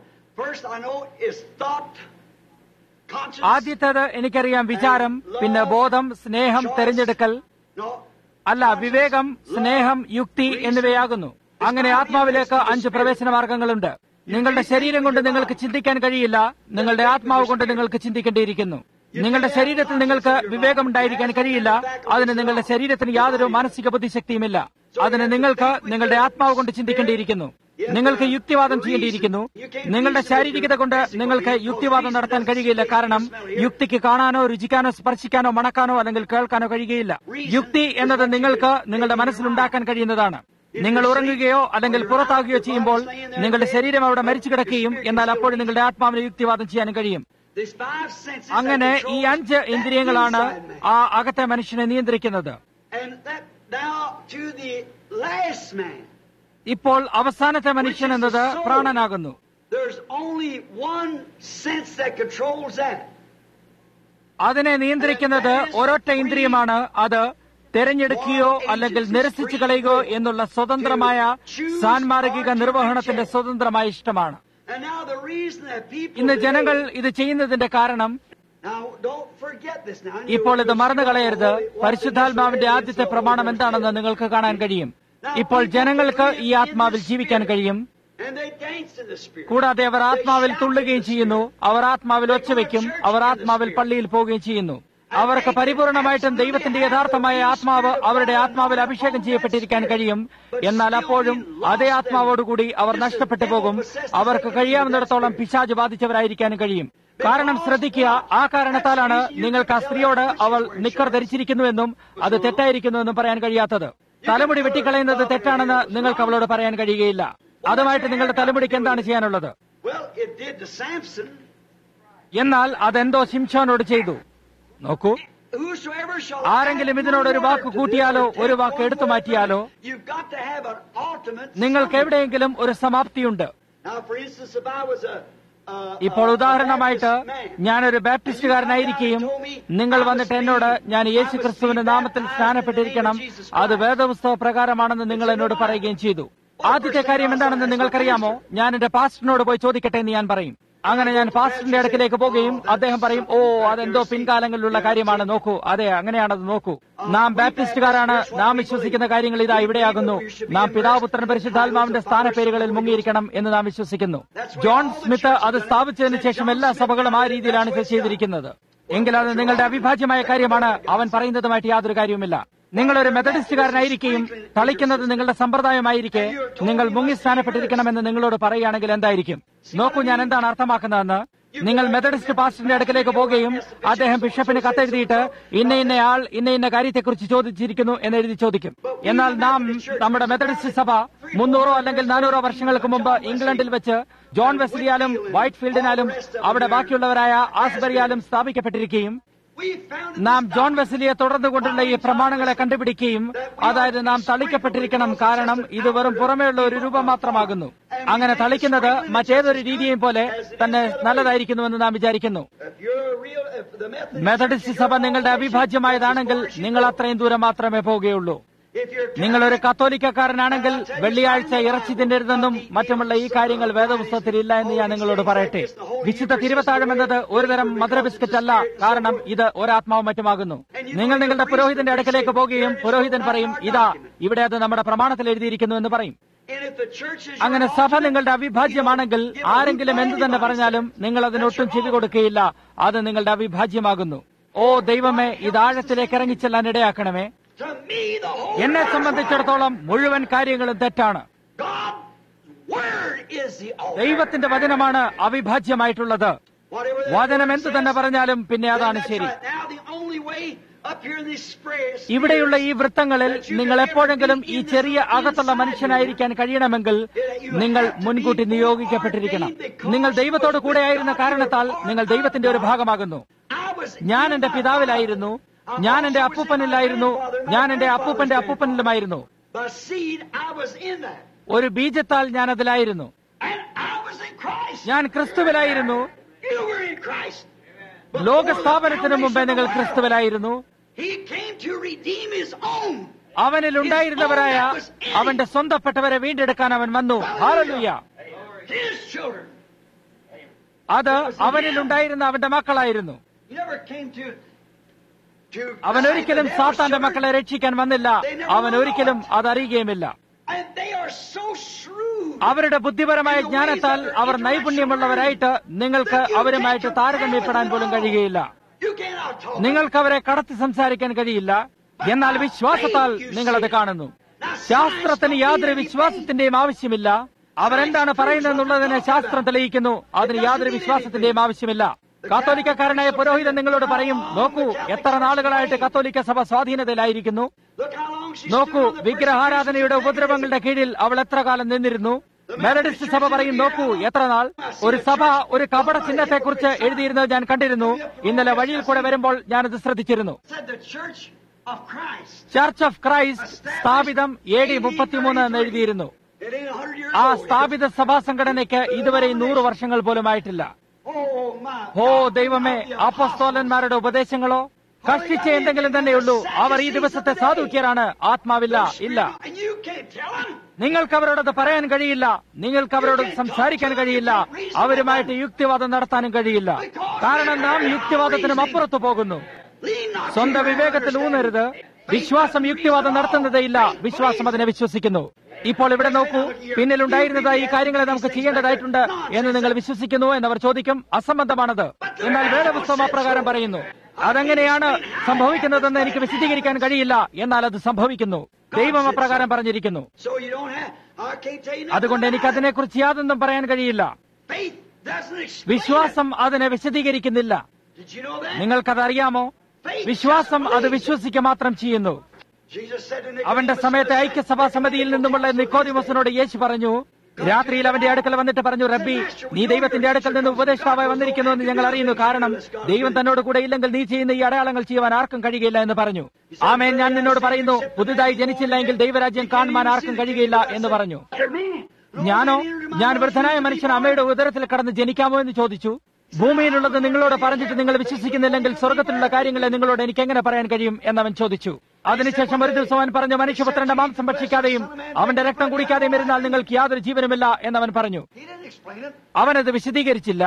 ആദ്യത്തേത് എനിക്കറിയാം, വിചാരം, പിന്നെ ബോധം, സ്നേഹം, തെരഞ്ഞെടുക്കൽ, അല്ല വിവേകം, സ്നേഹം, യുക്തി എന്നിവയാകുന്നു. അങ്ങനെ ആത്മാവിലേക്ക് അഞ്ച് പ്രവേശന മാർഗങ്ങളുണ്ട്. നിങ്ങളുടെ ശരീരം കൊണ്ട് നിങ്ങൾക്ക് ചിന്തിക്കാൻ കഴിയില്ല. നിങ്ങളുടെ ആത്മാവ് കൊണ്ട് നിങ്ങൾക്ക് ചിന്തിക്കേണ്ടിയിരിക്കുന്നു. നിങ്ങളുടെ ശരീരത്തിൽ നിങ്ങൾക്ക് വിവേകമുണ്ടായിരിക്കാൻ കഴിയില്ല. അതിന് നിങ്ങളുടെ ശരീരത്തിന് യാതൊരു മാനസിക ബുദ്ധിശക്തിയുമില്ല. അതിന് നിങ്ങൾക്ക് നിങ്ങളുടെ ആത്മാവ് കൊണ്ട് ചിന്തിക്കേണ്ടിയിരിക്കുന്നു. നിങ്ങൾക്ക് യുക്തിവാദം ചെയ്യേണ്ടിയിരിക്കുന്നു. നിങ്ങളുടെ ശാരീരികത കൊണ്ട് നിങ്ങൾക്ക് യുക്തിവാദം നടത്താൻ കഴിയുകയില്ല. കാരണം യുക്തിക്ക് കാണാനോ രുചിക്കാനോ സ്പർശിക്കാനോ മണക്കാനോ അല്ലെങ്കിൽ കേൾക്കാനോ കഴിയുകയില്ല. യുക്തി എന്നത് നിങ്ങൾക്ക് നിങ്ങളുടെ മനസ്സിലുണ്ടാക്കാൻ കഴിയുന്നതാണ്. നിങ്ങൾ ഉറങ്ങുകയോ അല്ലെങ്കിൽ പുറത്താകുകയോ ചെയ്യുമ്പോൾ നിങ്ങളുടെ ശരീരം അവിടെ മരിച്ചു കിടക്കുകയും എന്നാൽ അപ്പോഴും നിങ്ങളുടെ ആത്മാവിന് യുക്തിവാദം ചെയ്യാനും കഴിയും. അങ്ങനെ ഈ അഞ്ച് ഇന്ദ്രിയങ്ങളാണ് ആ അകത്തെ മനുഷ്യനെ നിയന്ത്രിക്കുന്നത്. ഇപ്പോൾ അവസാനത്തെ മനുഷ്യൻ എന്നത് പ്രാണനാകുന്നു. അതിനെ നിയന്ത്രിക്കുന്നത് ഒരൊറ്റ ഇന്ദ്രിയമാണ്. അത് തെരഞ്ഞെടുക്കുകയോ അല്ലെങ്കിൽ നിരസിച്ചു കളയുകയോ എന്നുള്ള സ്വതന്ത്രമായ സാൻമാർഗിക നിർവഹണത്തിന്റെ സ്വതന്ത്രമായ ഇഷ്ടമാണ്. ഇന്ന് ജനങ്ങൾ ഇത് ചെയ്യുന്നതിന്റെ കാരണം, ഇപ്പോൾ ഇത് മറന്നു കളയരുത്, പരിശുദ്ധാത്മാവിന്റെ ആദ്യത്തെ പ്രമാണം എന്താണെന്ന് നിങ്ങൾക്ക് കാണാൻ കഴിയും. ഇപ്പോൾ ജനങ്ങൾക്ക് ഈ ആത്മാവിൽ ജീവിക്കാൻ കഴിയും. കൂടാതെ അവർ ആത്മാവിൽ തുള്ളുകയും ചെയ്യുന്നു. അവർ ആത്മാവിൽ ഒച്ചവെക്കും. അവർ ആത്മാവിൽ പള്ളിയിൽ പോവുകയും ചെയ്യുന്നു. അവർക്ക് പരിപൂർണമായിട്ടും ദൈവത്തിന്റെ യഥാർത്ഥമായ ആത്മാവ് അവരുടെ ആത്മാവിൽ അഭിഷേകം ചെയ്യപ്പെട്ടിരിക്കാൻ കഴിയും. എന്നാൽ അപ്പോഴും അതേ ആത്മാവോടുകൂടി അവർ നഷ്ടപ്പെട്ടു പോകും. അവർക്ക് കഴിയാവുന്നിടത്തോളം പിശാച് ബാധിച്ചവരായിരിക്കാനും കഴിയും. കാരണം ശ്രദ്ധിക്കുക, ആ കാരണത്താലാണ് നിങ്ങൾക്ക് ആ സ്ത്രീയോട് അവൾ നിക്കർ ധരിച്ചിരിക്കുന്നുവെന്നും അത് തെറ്റായിരിക്കുന്നുവെന്നും പറയാൻ കഴിയാത്തത്. തലമുടി വെട്ടിക്കളയുന്നത് തെറ്റാണെന്ന് നിങ്ങൾക്ക് അവളോട് പറയാൻ കഴിയുകയില്ല. അതുമായിട്ട് നിങ്ങളുടെ തലമുടിക്ക് എന്താണ് ചെയ്യാനുള്ളത്? എന്നാൽ അതെന്തോ ശിംശോനോട് ചെയ്തു. നോക്കൂ, ആരെങ്കിലും ഇതിനോട് ഒരു വാക്ക് കൂട്ടിയാലോ ഒരു വാക്ക് എടുത്തു മാറ്റിയാലോ നിങ്ങൾക്ക് എവിടെയെങ്കിലും ഒരു സമാപ്തിയുണ്ട്. ഇപ്പോൾ ഉദാഹരണമായിട്ട് ഞാനൊരു ബാപ്റ്റിസ്റ്റുകാരനായിരിക്കുകയും നിങ്ങൾ വന്നിട്ട് എന്നോട് ഞാൻ യേശു ക്രിസ്തുവിന്റെ നാമത്തിൽ സ്നാനപ്പെട്ടിരിക്കണം, അത് വേദപുസ്തക പ്രകാരമാണെന്ന് നിങ്ങൾ എന്നോട് പറയുകയും ചെയ്തു. ആദ്യത്തെ കാര്യം എന്താണെന്ന് നിങ്ങൾക്കറിയാമോ? ഞാൻ എന്റെ പാസ്റ്ററിനോട് പോയി ചോദിക്കട്ടെ എന്ന് ഞാൻ പറയും. അങ്ങനെ ഞാൻ പാസ്റ്ററിന്റെ അടുക്കിലേക്ക് പോകുകയും അദ്ദേഹം പറയും, ഓ അതെന്തോ പിൻകാലങ്ങളിലുള്ള കാര്യമാണ്, നോക്കൂ, അതെ അങ്ങനെയാണത്, നോക്കൂ, നാം ബാപ്റ്റിസ്റ്റുകാരാണ്, നാം വിശ്വസിക്കുന്ന കാര്യങ്ങൾ ഇതാ ഇവിടെയാകുന്നു, നാം പിതാപുത്രൻ പരിശുദ്ധാത്മാവിന്റെ സ്ഥാനപ്പേരുകളിൽ മുങ്ങിയിരിക്കണം എന്ന് നാം വിശ്വസിക്കുന്നു. ജോൺ സ്മിത്ത് അത് സ്ഥാപിച്ചതിന് ശേഷം എല്ലാ സഭകളും ആ രീതിയിലാണ് ഇത് ചെയ്തിരിക്കുന്നത്. എങ്കിൽ അത് നിങ്ങളുടെ അവിഭാജ്യമായ കാര്യമാണ്. അവൻ പറയുന്നതുമായിട്ട് യാതൊരു കാര്യവുമില്ല. നിങ്ങളൊരു മെത്തഡിസ്റ്റുകാരനായിരിക്കുകയും തളിക്കുന്നത് നിങ്ങളുടെ സമ്പ്രദായമായിരിക്കെ നിങ്ങൾ മുങ്ങി സ്നാനപ്പെട്ടിരിക്കണമെന്ന് നിങ്ങളോട് പറയുകയാണെങ്കിൽ എന്തായിരിക്കും? നോക്കൂ, ഞാൻ എന്താണ് അർത്ഥമാക്കുന്നതെന്ന്. നിങ്ങൾ മെത്തഡിസ്റ്റ് പാസ്റ്ററിന്റെ അടുക്കലേക്ക് പോകുകയും അദ്ദേഹം ബിഷപ്പിന് കത്തെഴുതിയിട്ട് ഇന്ന ഇന്നയാൾ ഇന്ന ഇന്ന കാര്യത്തെക്കുറിച്ച് ചോദിച്ചിരിക്കുന്നു എന്ന് എഴുതി ചോദിക്കും. എന്നാൽ നാം നമ്മുടെ മെത്തഡിസ്റ്റ് സഭ മുന്നൂറോ അല്ലെങ്കിൽ നാനൂറോ വർഷങ്ങൾക്ക് മുമ്പ് ഇംഗ്ലണ്ടിൽ വെച്ച് ജോൺ വെസ്ലിയാലും വൈറ്റ്ഫീൽഡിനാലും അവിടെ ബാക്കിയുള്ളവരായ ആസ്ബറിയാലും സ്ഥാപിക്കപ്പെട്ടിരിക്കുകയും നാം ജോൺ വെസ്ലിയെ തുടർന്നുകൊണ്ടുള്ള ഈ പ്രമാണങ്ങളെ കണ്ടുപിടിക്കുകയും അതായത് നാം തളിക്കപ്പെട്ടിരിക്കണം, കാരണം ഇത് വെറും പുറമേയുള്ള ഒരു രൂപം മാത്രമാകുന്നു. അങ്ങനെ തളിക്കുന്നത് മറ്റേതൊരു രീതിയെയും പോലെ തന്നെ നല്ലതായിരിക്കുന്നുവെന്ന് നാം വിചാരിക്കുന്നു. മെത്തഡിസ്റ്റ് സഭ നിങ്ങളുടെ അവിഭാജ്യമായതാണെങ്കിൽ നിങ്ങൾ അത്രയും ദൂരം മാത്രമേ പോവുകയുള്ളൂ. നിങ്ങളൊരു കത്തോലിക്കക്കാരനാണെങ്കിൽ വെള്ളിയാഴ്ച ഇറച്ചി തിന്നരുതെന്നും മറ്റുമുള്ള ഈ കാര്യങ്ങൾ വേദപുസ്തകത്തിൽ ഇല്ല എന്ന് ഞാൻ നിങ്ങളോട് പറയട്ടെ. വിശുദ്ധ തിരുവത്താഴം എന്നത് ഒരുതരം മധുര ബിസ്ക്കറ്റ് അല്ല, കാരണം ഇത് ഒരാത്മാവും മറ്റുമാകുന്നു. നിങ്ങൾ നിങ്ങളുടെ പുരോഹിതന്റെ അടുക്കലേക്ക് പോകുകയും പുരോഹിതൻ പറയും, ഇതാ ഇവിടെ അത് നമ്മുടെ പ്രമാണത്തിൽ എഴുതിയിരിക്കുന്നു എന്ന് പറയും. അങ്ങനെ സഭ നിങ്ങളുടെ അവിഭാജ്യമാണെങ്കിൽ ആരെങ്കിലും എന്തു തന്നെ പറഞ്ഞാലും നിങ്ങൾ അതിനൊട്ടും ചെവി കൊടുക്കുകയില്ല. അത് നിങ്ങളുടെ അവിഭാജ്യമാകുന്നു. ഓ ദൈവമേ, ഇത് ആഴത്തിലേക്ക് ഇറങ്ങിച്ചെല്ലാൻ ഇടയാക്കണമേ. എന്നെ സംബന്ധിച്ചിടത്തോളം മുഴുവൻ കാര്യങ്ങളും തെറ്റാണ്. ദൈവത്തിന്റെ വചനമാണ് അവിഭാജ്യമായിട്ടുള്ളത്. വചനം എന്തു തന്നെ പറഞ്ഞാലും പിന്നെ അതാണ് ശരി. ഇവിടെയുള്ള ഈ വൃത്തങ്ങളിൽ നിങ്ങൾ എപ്പോഴെങ്കിലും ഈ ചെറിയ അകത്തുള്ള മനുഷ്യനായിരിക്കാൻ കഴിയണമെങ്കിൽ നിങ്ങൾ മുൻകൂട്ടി നിയോഗിക്കപ്പെട്ടിരിക്കണം. നിങ്ങൾ ദൈവത്തോട് കൂടെയായിരുന്ന കാരണത്താൽ നിങ്ങൾ ദൈവത്തിന്റെ ഒരു ഭാഗമാകുന്നു. ഞാൻ എന്റെ പിതാവിലായിരുന്നു, ഞാൻ എന്റെ അപ്പൂപ്പനിലായിരുന്നു, ഞാൻ എന്റെ അപ്പൂപ്പന്റെ അപ്പൂപ്പനിലുമായിരുന്നു. ഒരു ബീജത്താൽ ഞാൻ അതിലായിരുന്നു. ഞാൻ ക്രിസ്തുവിലായിരുന്നു. ലോകസ്ഥാപനത്തിന് മുമ്പേ നിങ്ങൾ ക്രിസ്തുവിലായിരുന്നു. അവനിലുണ്ടായിരുന്നവരായ അവന്റെ സ്വന്തപ്പെട്ടവരെ വീണ്ടെടുക്കാൻ അവൻ വന്നു. ഹല്ലേലൂയ. അത് അവനിലുണ്ടായിരുന്ന അവന്റെ മക്കളായിരുന്നു. അവൻ ഒരിക്കലും സാത്താന്റെ മക്കളെ രക്ഷിക്കാൻ വന്നില്ല. അവൻ ഒരിക്കലും അതറിയുകയുമില്ല. അവരുടെ ബുദ്ധിപരമായ ജ്ഞാനത്താൽ അവർ നൈപുണ്യമുള്ളവരായിട്ട് നിങ്ങൾക്ക് അവരുമായിട്ട് താരതമ്യപ്പെടാൻ പോലും കഴിയുകയില്ല. നിങ്ങൾക്ക് അവരെ കടത്തി സംസാരിക്കാൻ കഴിയില്ല. എന്നാൽ വിശ്വാസത്താൽ നിങ്ങളത് കാണുന്നു. ശാസ്ത്രത്തിന് യാതൊരു വിശ്വാസത്തിന്റെയും ആവശ്യമില്ല. അവരെന്താണ് പറയുന്നതെന്നുള്ളതിനെ ശാസ്ത്രം തെളിയിക്കുന്നു. അതിന് യാതൊരു വിശ്വാസത്തിന്റെയും ആവശ്യമില്ല. കത്തോലിക്കക്കാരനായ പുരോഹിതൻ നിങ്ങളോട് പറയും, നോക്കൂ എത്ര നാളുകളായിട്ട് കത്തോലിക്ക സഭ സ്വാധീനതയിലായിരിക്കുന്നു. നോക്കൂ വിഗ്രഹാരാധനയുടെ ഉപദ്രവങ്ങളുടെ കീഴിൽ അവൾ എത്ര കാലം നിന്നിരുന്നു. മെത്തഡിസ്റ്റ് സഭ പറയും, നോക്കൂ എത്ര നാൾ. ഒരു സഭ ഒരു കപട ചിഹ്നത്തെക്കുറിച്ച് എഴുതിയിരുന്നത് ഞാൻ കണ്ടിരുന്നു. ഇന്നലെ വഴിയിൽ കൂടെ വരുമ്പോൾ ഞാനത് ശ്രദ്ധിച്ചിരുന്നു. ചർച്ച് ഓഫ് ക്രൈസ്റ്റ് സ്ഥാപിതം എ ഡി മുപ്പത്തിമൂന്ന് എന്ന് എഴുതിയിരുന്നു. ആ സ്ഥാപിത സഭാ സംഘടനയ്ക്ക് ഇതുവരെ നൂറ് വർഷങ്ങൾ പോലും ആയിട്ടില്ല. ഓ ദൈവമേ, അപ്പോസ്തലന്മാരുടെ ഉപദേശങ്ങളോ കഷ്ടിച്ച എന്തെങ്കിലും തന്നെയുള്ളൂ. അവർ ഈ ദിവസത്തെ സാധുക്യരാണ്. ആത്മാവില്ല, ഇല്ല. നിങ്ങൾക്ക് അവരോടത് പറയാൻ കഴിയില്ല. നിങ്ങൾക്ക് അവരോട് സംസാരിക്കാൻ കഴിയില്ല. അവരുമായിട്ട് യുക്തിവാദം നടത്താനും കഴിയില്ല. കാരണം നാം യുക്തിവാദത്തിനും അപ്പുറത്ത് പോകുന്നു. സ്വന്തം വിവേകത്തിൽ ഊന്നരുത്. വിശ്വാസം യുക്തിവാദം നടത്തുന്നതേയില്ല. വിശ്വാസം അതിനെ വിശ്വസിക്കുന്നു. ഇപ്പോൾ ഇവിടെ നോക്കൂ, പിന്നിലുണ്ടായിരുന്നതായി ഈ കാര്യങ്ങളെ നമുക്ക് ചെയ്യേണ്ടതായിട്ടുണ്ട് എന്ന് നിങ്ങൾ വിശ്വസിക്കുന്നു എന്നവർ ചോദിക്കും. അസംബന്ധമാണത്. എന്നാൽ വേദപുസ്തകം അപ്രകാരം പറയുന്നു. അതെങ്ങനെയാണ് സംഭവിക്കുന്നതെന്ന് എനിക്ക് വിശദീകരിക്കാൻ കഴിയില്ല. എന്നാൽ അത് സംഭവിക്കുന്നു. ദൈവം അപ്രകാരം പറഞ്ഞിരിക്കുന്നു. അതുകൊണ്ട് എനിക്ക് അതിനെക്കുറിച്ച് യാതൊന്നും പറയാൻ കഴിയില്ല. വിശ്വാസം അതിനെ വിശദീകരിക്കുന്നില്ല. നിങ്ങൾക്കതറിയാമോ? വിശ്വാസം അത് വിശ്വസിക്കുക മാത്രം ചെയ്യുന്നു. അവന്റെ സമയത്തെ ഐക്യസഭാ സമിതിയിൽ നിന്നുമുള്ള നിക്കോദിമോസിനോട് യേശു പറഞ്ഞു, രാത്രിയിൽ അവന്റെ അടുക്കൽ വന്നിട്ട് പറഞ്ഞു, റബ്ബി, നീ ദൈവത്തിന്റെ അടുക്കൽ നിന്ന് ഉപദേഷ്ടാവായി വന്നിരിക്കുന്നു എന്ന് ഞങ്ങൾ അറിയുന്നു. കാരണം ദൈവം തന്നോട് കൂടെ ഇല്ലെങ്കിൽ നീ ചെയ്യുന്ന ഈ അടയാളങ്ങൾ ചെയ്യുവാൻ ആർക്കും കഴിയുകയില്ല എന്ന് പറഞ്ഞു. ആമേൻ, ഞാൻ നിന്നോട് പറയുന്നു, പുതുതായി ജനിച്ചില്ല എങ്കിൽ ദൈവരാജ്യം കാണുവാൻ ആർക്കും കഴിയുകയില്ല എന്ന് പറഞ്ഞു. ഞാനോ, ഞാൻ വൃദ്ധനായ മനുഷ്യൻ അമ്മയുടെ ഉദരത്തിൽ കടന്ന് ജനിക്കാമോ എന്ന് ചോദിച്ചു. ഭൂമിയിലുള്ളത് നിങ്ങളോട് പറഞ്ഞിട്ട് നിങ്ങൾ വിശ്വസിക്കുന്നില്ലെങ്കിൽ സ്വർഗത്തിലുള്ള കാര്യങ്ങളെ നിങ്ങളോട് എനിക്ക് എങ്ങനെ പറയാൻ കഴിയും എന്നവൻ ചോദിച്ചു. അതിനുശേഷം ഒരു ദിവസം അവൻ പറഞ്ഞു, മനുഷ്യപുത്രന്റെ മാംസം ഭക്ഷിക്കാതെയും അവന്റെ രക്തം കുടിക്കാതെയും ഇരുന്നാൽ നിങ്ങൾക്ക് യാതൊരു ജീവനുമില്ല എന്നവൻ പറഞ്ഞു. അവനത് വിശദീകരിച്ചില്ല.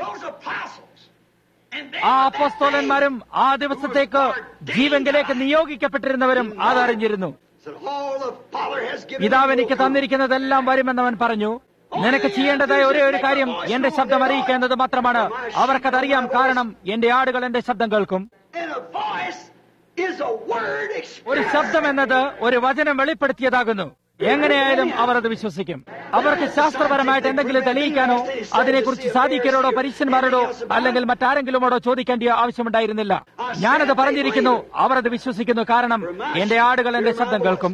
ആ അപ്പോസ്തലന്മാരും ആ ദിവസത്തേക്ക് ജീവങ്കിലേക്ക് നിയോഗിക്കപ്പെട്ടിരുന്നവരും അതറിഞ്ഞിരുന്നു. പിതാവെനിക്ക് തന്നിരിക്കുന്നതെല്ലാം വരുമെന്നവൻ പറഞ്ഞു. നിനക്ക് ചെയ്യേണ്ടതായ ഒരേ ഒരു കാര്യം എന്റെ ശബ്ദം അറിയിക്കേണ്ടത് മാത്രമാണ്. അവർക്കതറിയാം, കാരണം എന്റെ ആടുകൾ എന്റെ ശബ്ദം കേൾക്കും. ഒരു ശബ്ദം എന്നത് ഒരു വചനം വെളിപ്പെടുത്തിയതാകുന്നു. എങ്ങനെയായാലും അവർ അത് വിശ്വസിക്കും. അവർക്ക് ശാസ്ത്രപരമായിട്ട് എന്തെങ്കിലും തെളിയിക്കാനോ അതിനെക്കുറിച്ച് സാധിക്കരോടോ പരീക്ഷന്മാരോടോ അല്ലെങ്കിൽ മറ്റാരെങ്കിലുമോടോ ചോദിക്കേണ്ട ആവശ്യമുണ്ടായിരുന്നില്ല. ഞാനത് പറഞ്ഞിരിക്കുന്നു, അവർ അത് വിശ്വസിക്കുന്നു. കാരണം എന്റെ ആടുകൾ എന്റെ ശബ്ദം കേൾക്കും.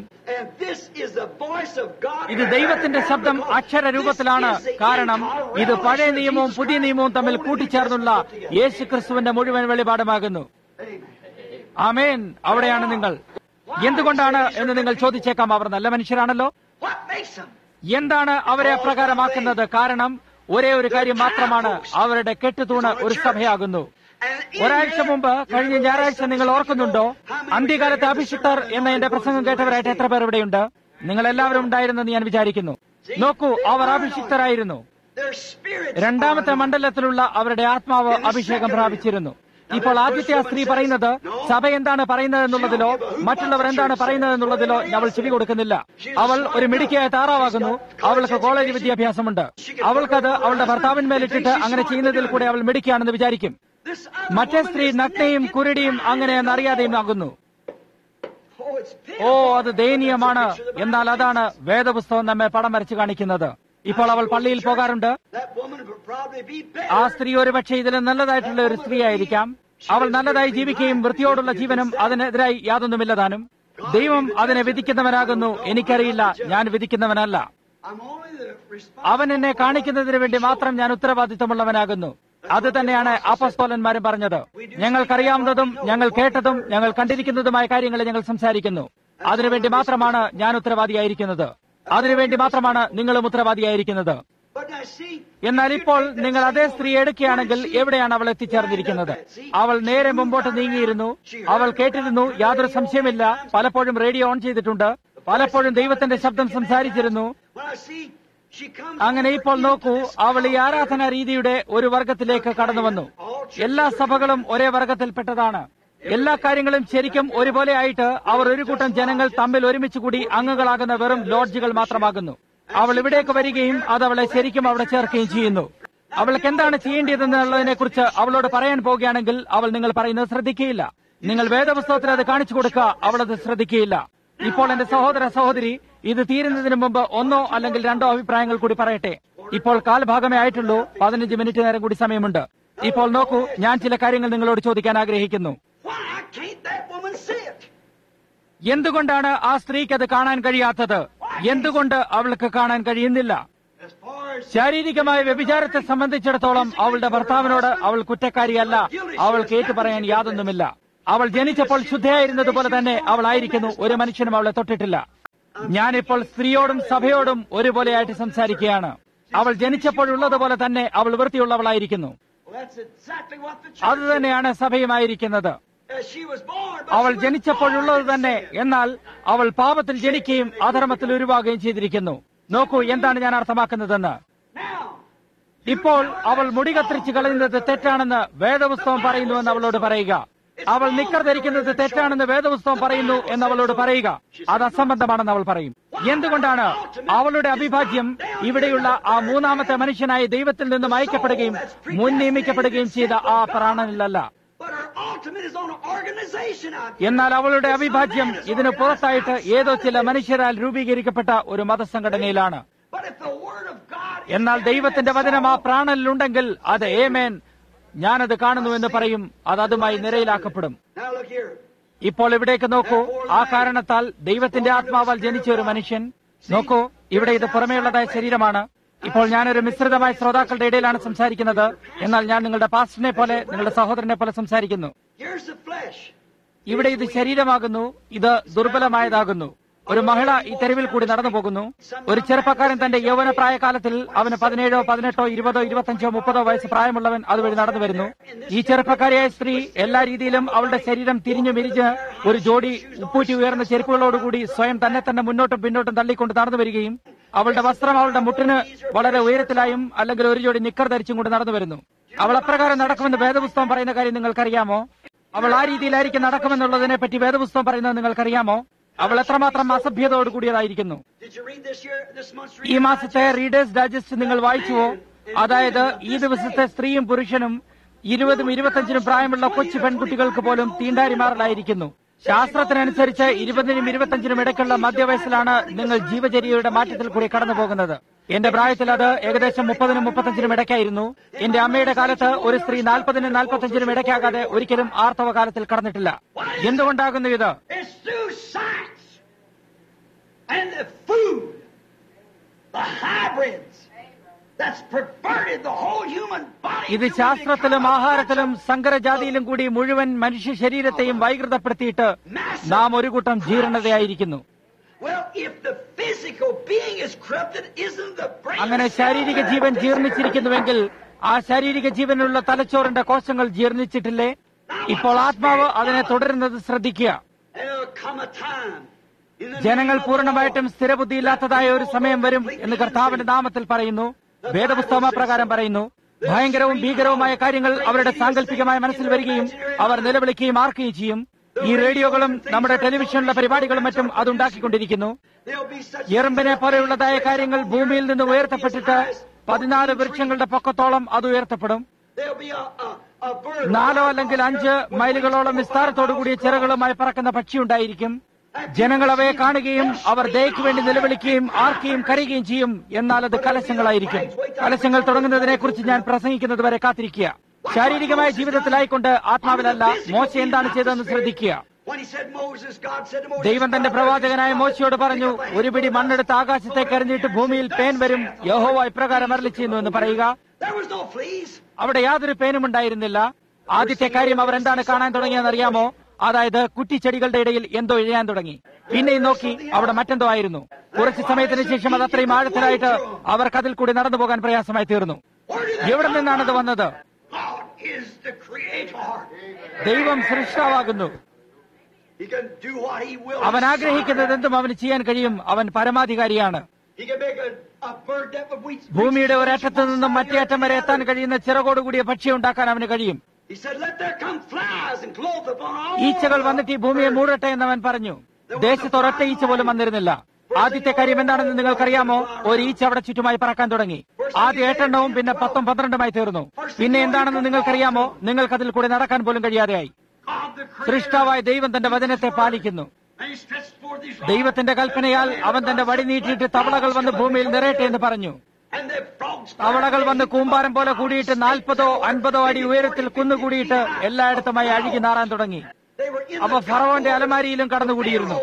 ഇത് ദൈവത്തിന്റെ ശബ്ദം അക്ഷരരൂപത്തിലാണ്. കാരണം ഇത് പഴയ നിയമവും പുതിയ നിയമവും തമ്മിൽ കൂട്ടിച്ചേർന്നുള്ള യേശുക്രിസ്തുവിന്റെ മുഴുവൻ വെളിപാടുമാകുന്നു. ആമേൻ. അവിടെയാണ് നിങ്ങൾ. എന്തുകൊണ്ടാണ് എന്ന് നിങ്ങൾ ചോദിച്ചേക്കാം. അവർ നല്ല മനുഷ്യരാണല്ലോ. എന്താണ് അവരെ അപ്രകാരമാക്കുന്നത്? കാരണം ഒരേ ഒരു കാര്യം മാത്രമാണ്, അവരുടെ കെട്ടുതൂണ് ഒരു സഭയാകുന്നു. ഒരാഴ്ച മുമ്പ് കഴിഞ്ഞ ഞായറാഴ്ച നിങ്ങൾ ഓർക്കുന്നുണ്ടോ? അന്ത്യകാലത്തെ അഭിഷിക്തർ എന്ന എന്റെ പ്രസംഗം കേട്ടവരായിട്ട് എത്ര പേർ ഇവിടെയുണ്ട്? നിങ്ങൾ എല്ലാവരും ഉണ്ടായിരുന്നെന്ന് ഞാൻ വിചാരിക്കുന്നു. നോക്കൂ, അവർ അഭിഷിക്തരായിരുന്നു. രണ്ടാമത്തെ മണ്ഡലത്തിലുള്ള അവരുടെ ആത്മാവ് അഭിഷേകം പ്രാപിച്ചിരുന്നു. ഇപ്പോൾ ആദ്യത്തെ ആ സ്ത്രീ പറയുന്നത് സഭ എന്താണ് പറയുന്നത് എന്നുള്ളതിലോ മറ്റുള്ളവർ എന്താണ് പറയുന്നത് എന്നുള്ളതിലോ അവൾ ചെവി കൊടുക്കുന്നില്ല. അവൾ ഒരു മിടുക്കിയായ താറാവാകുന്നു. അവൾക്ക് കോളേജ് വിദ്യാഭ്യാസമുണ്ട്. അവൾക്കത് അവളുടെ ഭർത്താവിന്മേലിട്ടിട്ട് അങ്ങനെ ചെയ്യുന്നതിൽ കൂടെ അവൾ മിടുക്കിയാണെന്ന് വിചാരിക്കും. മറ്റേ സ്ത്രീ നഗ്നയും കുരുടിയും അങ്ങനെ എന്നറിയാതെയും ആകുന്നു. ഓ, അത് ദയനീയമാണ്. എന്നാൽ അതാണ് വേദപുസ്തകം നമ്മെ പടം വരച്ച് കാണിക്കുന്നത്. ഇപ്പോൾ അവൾ പള്ളിയിൽ പോകാറുണ്ട്. ആ സ്ത്രീ ഒരുപക്ഷെ ഇതിന് നല്ലതായിട്ടുള്ള ഒരു സ്ത്രീ ആയിരിക്കാം. അവൾ നല്ലതായി ജീവിക്കുകയും വൃത്തിയോടുള്ള ജീവനും അതിനെതിരായി യാതൊന്നുമില്ലതാനും. ദൈവം അതിനെ വിധിക്കുന്നവനാകുന്നു. എനിക്കറിയില്ല, ഞാൻ വിധിക്കുന്നവനല്ല. അവൻ എന്നെ കാണിക്കുന്നതിന് വേണ്ടി മാത്രം ഞാൻ ഉത്തരവാദിത്വമുള്ളവനാകുന്നു. അത് തന്നെയാണ് അപ്പോസ്തലന്മാരും പറഞ്ഞത്. ഞങ്ങൾക്കറിയാവുന്നതും ഞങ്ങൾ കേട്ടതും ഞങ്ങൾ കണ്ടിരിക്കുന്നതുമായ കാര്യങ്ങളെ ഞങ്ങൾ സംസാരിക്കുന്നു. അതിനുവേണ്ടി മാത്രമാണ് ഞാൻ ഉത്തരവാദിയായിരിക്കുന്നത്. അതിനുവേണ്ടി മാത്രമാണ് നിങ്ങളും ഉത്തരവാദിയായിരിക്കുന്നത്. എന്നാൽ ഇപ്പോൾ നിങ്ങൾ അതേ സ്ത്രീ എടുക്കുകയാണെങ്കിൽ എവിടെയാണ് അവൾ എത്തിച്ചേർന്നിരിക്കുന്നത്? അവൾ നേരെ മുമ്പോട്ട് നീങ്ങിയിരുന്നു. അവൾ കേട്ടിരുന്നു, യാതൊരു സംശയമില്ല. പലപ്പോഴും റേഡിയോ ഓൺ ചെയ്തിട്ടുണ്ട്. പലപ്പോഴും ദൈവത്തിന്റെ ശബ്ദം സംസാരിച്ചിരുന്നു. അങ്ങനെ ഇപ്പോൾ നോക്കൂ, അവൾ ഈ ആരാധനാ രീതിയുടെ ഒരു വർഗത്തിലേക്ക് കടന്നു വന്നു. എല്ലാ സഭകളും ഒരേ വർഗത്തിൽപ്പെട്ടതാണ്. എല്ലാ കാര്യങ്ങളും ശരിക്കും ഒരുപോലെ ആയിട്ട് അവർ ഒരു കൂട്ടം ജനങ്ങൾ തമ്മിൽ ഒരുമിച്ച് കൂടി അംഗങ്ങളാകുന്ന വെറും ലോഡ്ജുകൾ മാത്രമാകുന്നു. അവൾ ഇവിടേക്ക് വരികയും അത് അവളെ ശരിക്കും അവിടെ ചേർക്കുകയും ചെയ്യുന്നു. അവൾക്ക് എന്താണ് ചെയ്യേണ്ടതെന്നുള്ളതിനെ കുറിച്ച് അവളോട് പറയാൻ പോവുകയാണെങ്കിൽ അവൾ നിങ്ങൾ പറയുന്നത് ശ്രദ്ധിക്കുകയില്ല. നിങ്ങൾ വേദപുസ്തകത്തിൽ അത് കാണിച്ചു കൊടുക്കുക, അവളത് ശ്രദ്ധിക്കുകയില്ല. ഇപ്പോൾ എന്റെ സഹോദര സഹോദരി, ഇത് തീരുന്നതിന് മുമ്പ് ഒന്നോ അല്ലെങ്കിൽ രണ്ടോ അഭിപ്രായങ്ങൾ കൂടി പറയട്ടെ. ഇപ്പോൾ കാൽഭാഗമേ ആയിട്ടുള്ളൂ. പതിനഞ്ച് മിനിറ്റ് നേരം കൂടി സമയമുണ്ട്. ഇപ്പോൾ നോക്കൂ, ഞാൻ ചില കാര്യങ്ങൾ നിങ്ങളോട് ചോദിക്കാൻ ആഗ്രഹിക്കുന്നു. എന്തുകൊണ്ടാണ് ആ സ്ത്രീക്ക് അത് കാണാൻ കഴിയാത്തത്? എന്തുകൊണ്ട് അവൾക്ക് കാണാൻ കഴിയുന്നില്ല? ശാരീരികമായ വ്യഭിചാരത്തെ സംബന്ധിച്ചിടത്തോളം അവളുടെ ഭർത്താവിനോട് അവൾ കുറ്റക്കാരിയല്ല. അവൾക്ക് ഏറ്റുപറയാൻ യാതൊന്നുമില്ല. അവൾ ജനിച്ചപ്പോൾ ശുദ്ധയായിരുന്നതുപോലെ തന്നെ അവൾ ആയിരിക്കുന്നു. ഒരു മനുഷ്യനും അവളെ തൊട്ടിട്ടില്ല. ഞാനിപ്പോൾ സ്ത്രീയോടും സഭയോടും ഒരുപോലെയായിട്ട് സംസാരിക്കുകയാണ്. അവൾ ജനിച്ചപ്പോഴുള്ളതുപോലെ തന്നെ അവൾ വൃത്തിയുള്ളവളായിരിക്കുന്നു. അത് തന്നെയാണ് സഭയുമായിരിക്കുന്നത്. അവൾ ജനിച്ചപ്പോഴുള്ളത് തന്നെ. എന്നാൽ അവൾ പാപത്തിൽ ജനിക്കുകയും അധർമ്മത്തിൽ ഉരുവാകുകയും ചെയ്തിരിക്കുന്നു. നോക്കൂ എന്താണ് ഞാൻ അർത്ഥമാക്കുന്നതെന്ന്. ഇപ്പോൾ അവൾ മുടി കത്തിരിച്ച് കളയുന്നത് തെറ്റാണെന്ന് വേദപുസ്തകം പറയുന്നുവെന്ന് അവളോട് പറയുക. അവൾ നിക്കർ ധരിക്കുന്നത് തെറ്റാണെന്ന് വേദപുസ്തകം പറയുന്നു എന്ന് അവളോട് പറയുക. അത് അസംബന്ധമാണെന്ന് അവൾ പറയും. എന്തുകൊണ്ടാണ്? അവളുടെ അവിഭാജ്യം ഇവിടെയുള്ള ആ മൂന്നാമത്തെ മനുഷ്യനായി ദൈവത്തിൽ നിന്നും അയക്കപ്പെടുകയും മുൻ നിയമിക്കപ്പെടുകയും ചെയ്ത ആ പ്രാണനിലല്ല. എന്നാൽ അവളുടെ അവിഭാജ്യം ഇതിന് പുറത്തായിട്ട് ഏതോ ചില മനുഷ്യരാൽ രൂപീകരിക്കപ്പെട്ട ഒരു മതസംഘടനയിലാണ്. എന്നാൽ ദൈവത്തിന്റെ വചനം ആ പ്രാണനിലുണ്ടെങ്കിൽ അത് ഏമേൻ, ഞാനത് കാണുന്നു എന്ന് പറയും. അത് അതുമായി നിരയിലാക്കപ്പെടും. ഇപ്പോൾ ഇവിടേക്ക് നോക്കൂ. ആ കാരണത്താൽ ദൈവത്തിന്റെ ആത്മാവാൽ ജനിച്ച ഒരു മനുഷ്യൻ. നോക്കൂ, ഇവിടെ ഇത് പുറമേയുള്ളതായ ശരീരമാണ്. ഇപ്പോൾ ഞാനൊരു മിശ്രിതമായ ശ്രോതാക്കളുടെ ഇടയിലാണ് സംസാരിക്കുന്നത്. എന്നാൽ ഞാൻ നിങ്ങളുടെ പാസ്റ്ററിനെ പോലെ, നിങ്ങളുടെ സഹോദരനെ പോലെ സംസാരിക്കുന്നു. ഇവിടെ ഇത് ശരീരമാകുന്നു. ഇത് ദുർബലമായതാകുന്നു. ഒരു മഹിള ഈ തെരുവിൽ കൂടി നടന്നു പോകുന്നു. ഒരു ചെറുപ്പക്കാരൻ തന്റെ യൗവന പ്രായകാലത്തിൽ അവന് പതിനേഴോ പതിനെട്ടോ ഇരുപതോ ഇരുപത്തഞ്ചോ മുപ്പതോ വയസ്സ് പ്രായമുള്ളവൻ അതുവഴി നടന്നു വരുന്നു. ഈ ചെറുപ്പക്കാരിയായ സ്ത്രീ എല്ലാ രീതിയിലും അവളുടെ ശരീരം തിരിഞ്ഞു മിരിഞ്ഞ് ഒരു ജോഡി ഉപ്പൂറ്റി ഉയർന്ന ചെരുപ്പുകളോടുകൂടി സ്വയം തന്നെ തന്നെ മുന്നോട്ടും പിന്നോട്ടും തള്ളിക്കൊണ്ട് നടന്നു വരികയും അവളുടെ വസ്ത്രം അവളുടെ മുട്ടിന് വളരെ ഉയരത്തിലായും അല്ലെങ്കിൽ ഒരു ജോഡി നിക്കർ ധരിച്ചും കൊണ്ട് നടന്നു വരുന്നു. അവൾ അപ്രകാരം നടക്കുമെന്ന് വേദപുസ്തകം പറയുന്ന കാര്യം നിങ്ങൾക്കറിയാമോ? അവൾ ആ രീതിയിലായിരിക്കും നടക്കുമെന്നുള്ളതിനെ പറ്റി വേദപുസ്തകം പറയുന്നത് നിങ്ങൾക്കറിയാമോ? അവൾ എത്രമാത്രം അസഭ്യതയോട് കൂടിയതായിരിക്കുന്നു. ഈ മാസത്തെ റീഡേഴ്സ് ഡൈജസ്റ്റ് നിങ്ങൾ വായിച്ചുവോ? അതായത് ഈ ദിവസത്തെ സ്ത്രീയും പുരുഷനും ഇരുപതും ഇരുപത്തഞ്ചിനും പ്രായമുള്ള കൊച്ചു പെൺകുട്ടികൾക്ക് പോലും തീണ്ടാരിമാറിലായിരിക്കുന്നു. ശാസ്ത്രത്തിനനുസരിച്ച് ഇരുപതിനും ഇരുപത്തഞ്ചിനും ഇടയ്ക്കുള്ള മധ്യവയസ്സിലാണ് നിങ്ങൾ ജീവചര്യയുടെ മാറ്റത്തിൽ കൂടി കടന്നു പോകുന്നത്. എന്റെ പ്രായത്തിൽ അത് ഏകദേശം മുപ്പതിനും മുപ്പത്തഞ്ചിനും ഇടയ്ക്കായിരുന്നു. എന്റെ അമ്മയുടെ കാലത്ത് ഒരു സ്ത്രീ നാൽപ്പതിനും നാൽപ്പത്തഞ്ചിനും ഇടയ്ക്കാകാതെ ഒരിക്കലും ആർത്തവ കാലത്തിൽ കടന്നിട്ടില്ല. എന്തുകൊണ്ടാകുന്നു ഇത്? ഇത് ശാസ്ത്രത്തിലും ആഹാരത്തിലും സങ്കരജാതിയിലും കൂടി മുഴുവൻ മനുഷ്യ ശരീരത്തെയും വൈകൃതപ്പെടുത്തിയിട്ട് നാം ഒരു കൂട്ടം ജീർണതയായിരിക്കുന്നു. അങ്ങനെ ശാരീരിക ജീവൻ ജീർണിച്ചിരിക്കുന്നുവെങ്കിൽ ആ ശാരീരിക ജീവനുള്ള തലച്ചോറിന്റെ കോശങ്ങൾ ജീർണിച്ചിട്ടില്ലേ? ഇപ്പോൾ ആത്മാവ് അതിനെ തുടരുന്നത് ശ്രദ്ധിക്കുക. ജനങ്ങൾ പൂർണ്ണമായിട്ടും സ്ഥിരബുദ്ധിയില്ലാത്തതായ ഒരു സമയം വരും എന്ന് കർത്താവിന്റെ നാമത്തിൽ പറയുന്നു. വേദപുസ്തകം പ്രകാരം പറയുന്നു. ഭയങ്കരവും ഭീകരവുമായ കാര്യങ്ങൾ അവരുടെ സാങ്കല്പികമായ മനസ്സിൽ വരികയും അവർ നിലവിളിക്കുകയും ആർക്കുകയും ചെയ്യും. ഈ റേഡിയോകളും നമ്മുടെ ടെലിവിഷനിലെ പരിപാടികളും മറ്റും അതുണ്ടാക്കിക്കൊണ്ടിരിക്കുന്നു. എറുമ്പിനെ പോലെയുള്ളതായ കാര്യങ്ങൾ ഭൂമിയിൽ നിന്ന് ഉയർത്തപ്പെട്ടിട്ട് പതിനാല് വൃക്ഷങ്ങളുടെ പൊക്കത്തോളം അത് ഉയർത്തപ്പെടും. നാലോ അല്ലെങ്കിൽ അഞ്ച് മൈലുകളോളം വിസ്താരത്തോടുകൂടിയ ചിറകളുമായി പറക്കുന്ന പക്ഷിയുണ്ടായിരിക്കും. ജനങ്ങൾ അവയെ കാണുകയും അവർ ദയയ്ക്ക് വേണ്ടി നിലവിളിക്കുകയും ആർക്കുകയും കരയുകയും ചെയ്യും. എന്നാൽ അത് കലശങ്ങളായിരിക്കും. കലശങ്ങൾ തുടങ്ങുന്നതിനെക്കുറിച്ച് ഞാൻ പ്രസംഗിക്കുന്നത് വരെ കാത്തിരിക്കുക. ശാരീരികമായ ജീവിതത്തിലായിക്കൊണ്ട് ആത്മാവിലല്ല. മോശ എന്താണ് ചെയ്തതെന്ന് ശ്രദ്ധിക്കുക. ദൈവം തന്റെ പ്രവാചകനായ മോശയോട് പറഞ്ഞു, ഒരു പിടി മണ്ണെടുത്ത് ആകാശത്തേക്ക് എറിഞ്ഞിട്ട് ഭൂമിയിൽ പേൻ വരും. യഹോവ ഇപ്രകാരം അരുളി ചെയ്യുന്നു എന്ന് പറയുക. അവിടെ യാതൊരു പേനും ഉണ്ടായിരുന്നില്ല. ആദ്യത്തെ കാര്യം അവർ എന്താണ് കാണാൻ തുടങ്ങിയെന്നറിയാമോ? അതായത് കുറ്റിച്ചെടികളുടെ ഇടയിൽ എന്തോ ഇഴയാൻ തുടങ്ങി. പിന്നെയും നോക്കി, അവിടെ മറ്റെന്തോ ആയിരുന്നു. കുറച്ചു സമയത്തിന് ശേഷം അത് അത്രയും ആഴത്തിലായിട്ട് അവർക്ക് അതിൽ കൂടി നടന്നു പോകാൻ പ്രയാസമായി തീർന്നു. എവിടെ നിന്നാണത് വന്നത്? ദൈവം സൃഷ്ടാവാകുന്നു. അവൻ ആഗ്രഹിക്കുന്നത് എന്തും അവന് ചെയ്യാൻ കഴിയും. അവൻ പരമാധികാരിയാണ്. ഭൂമിയുടെ ഒരറ്റത്ത് നിന്നും മറ്റേ അറ്റം വരെ എത്താൻ കഴിയുന്ന ചിറകോടുകൂടിയ പക്ഷിയെ ഉണ്ടാക്കാൻ അവന് കഴിയും. ഈച്ചകൾ വന്നിട്ട് ഈ ഭൂമിയെ മൂടട്ടെ എന്നവൻ പറഞ്ഞു. ദേശത്ത് ഒരൊറ്റ ഈച്ച പോലും വന്നിരുന്നില്ല. ആദ്യത്തെ കാര്യം എന്താണെന്ന് നിങ്ങൾക്കറിയാമോ? ഒരു ഈച്ച അവിടെ ചുറ്റുമായി പറക്കാൻ തുടങ്ങി. ആദ്യ എട്ടെണ്ണവും പിന്നെ പത്തും പന്ത്രണ്ടുമായി തീർന്നു. പിന്നെ എന്താണെന്ന് നിങ്ങൾക്കറിയാമോ? നിങ്ങൾക്കതിൽ കൂടെ നടക്കാൻ പോലും കഴിയാതെയായി. സൃഷ്ടാവായ ദൈവം തന്റെ വചനത്തെ പാലിക്കുന്നു. ദൈവത്തിന്റെ കൽപ്പനയാൽ അവൻ തന്റെ വടി നീട്ടിയിട്ട് തവളകൾ വന്ന് ഭൂമിയിൽ നിറയട്ടെ എന്ന് പറഞ്ഞു. തവളകൾ വന്ന് കൂമ്പാരം പോലെ കൂടിയിട്ട് നാൽപ്പതോ അൻപതോ അടി ഉയരത്തിൽ കുന്നുകൂടിയിട്ട് എല്ലായിടത്തുമായി അഴുകി നാറാൻ തുടങ്ങി. അവ ഫറവോന്റെ അലമാരിയിലും കടന്നുകൂടിയിരുന്നു.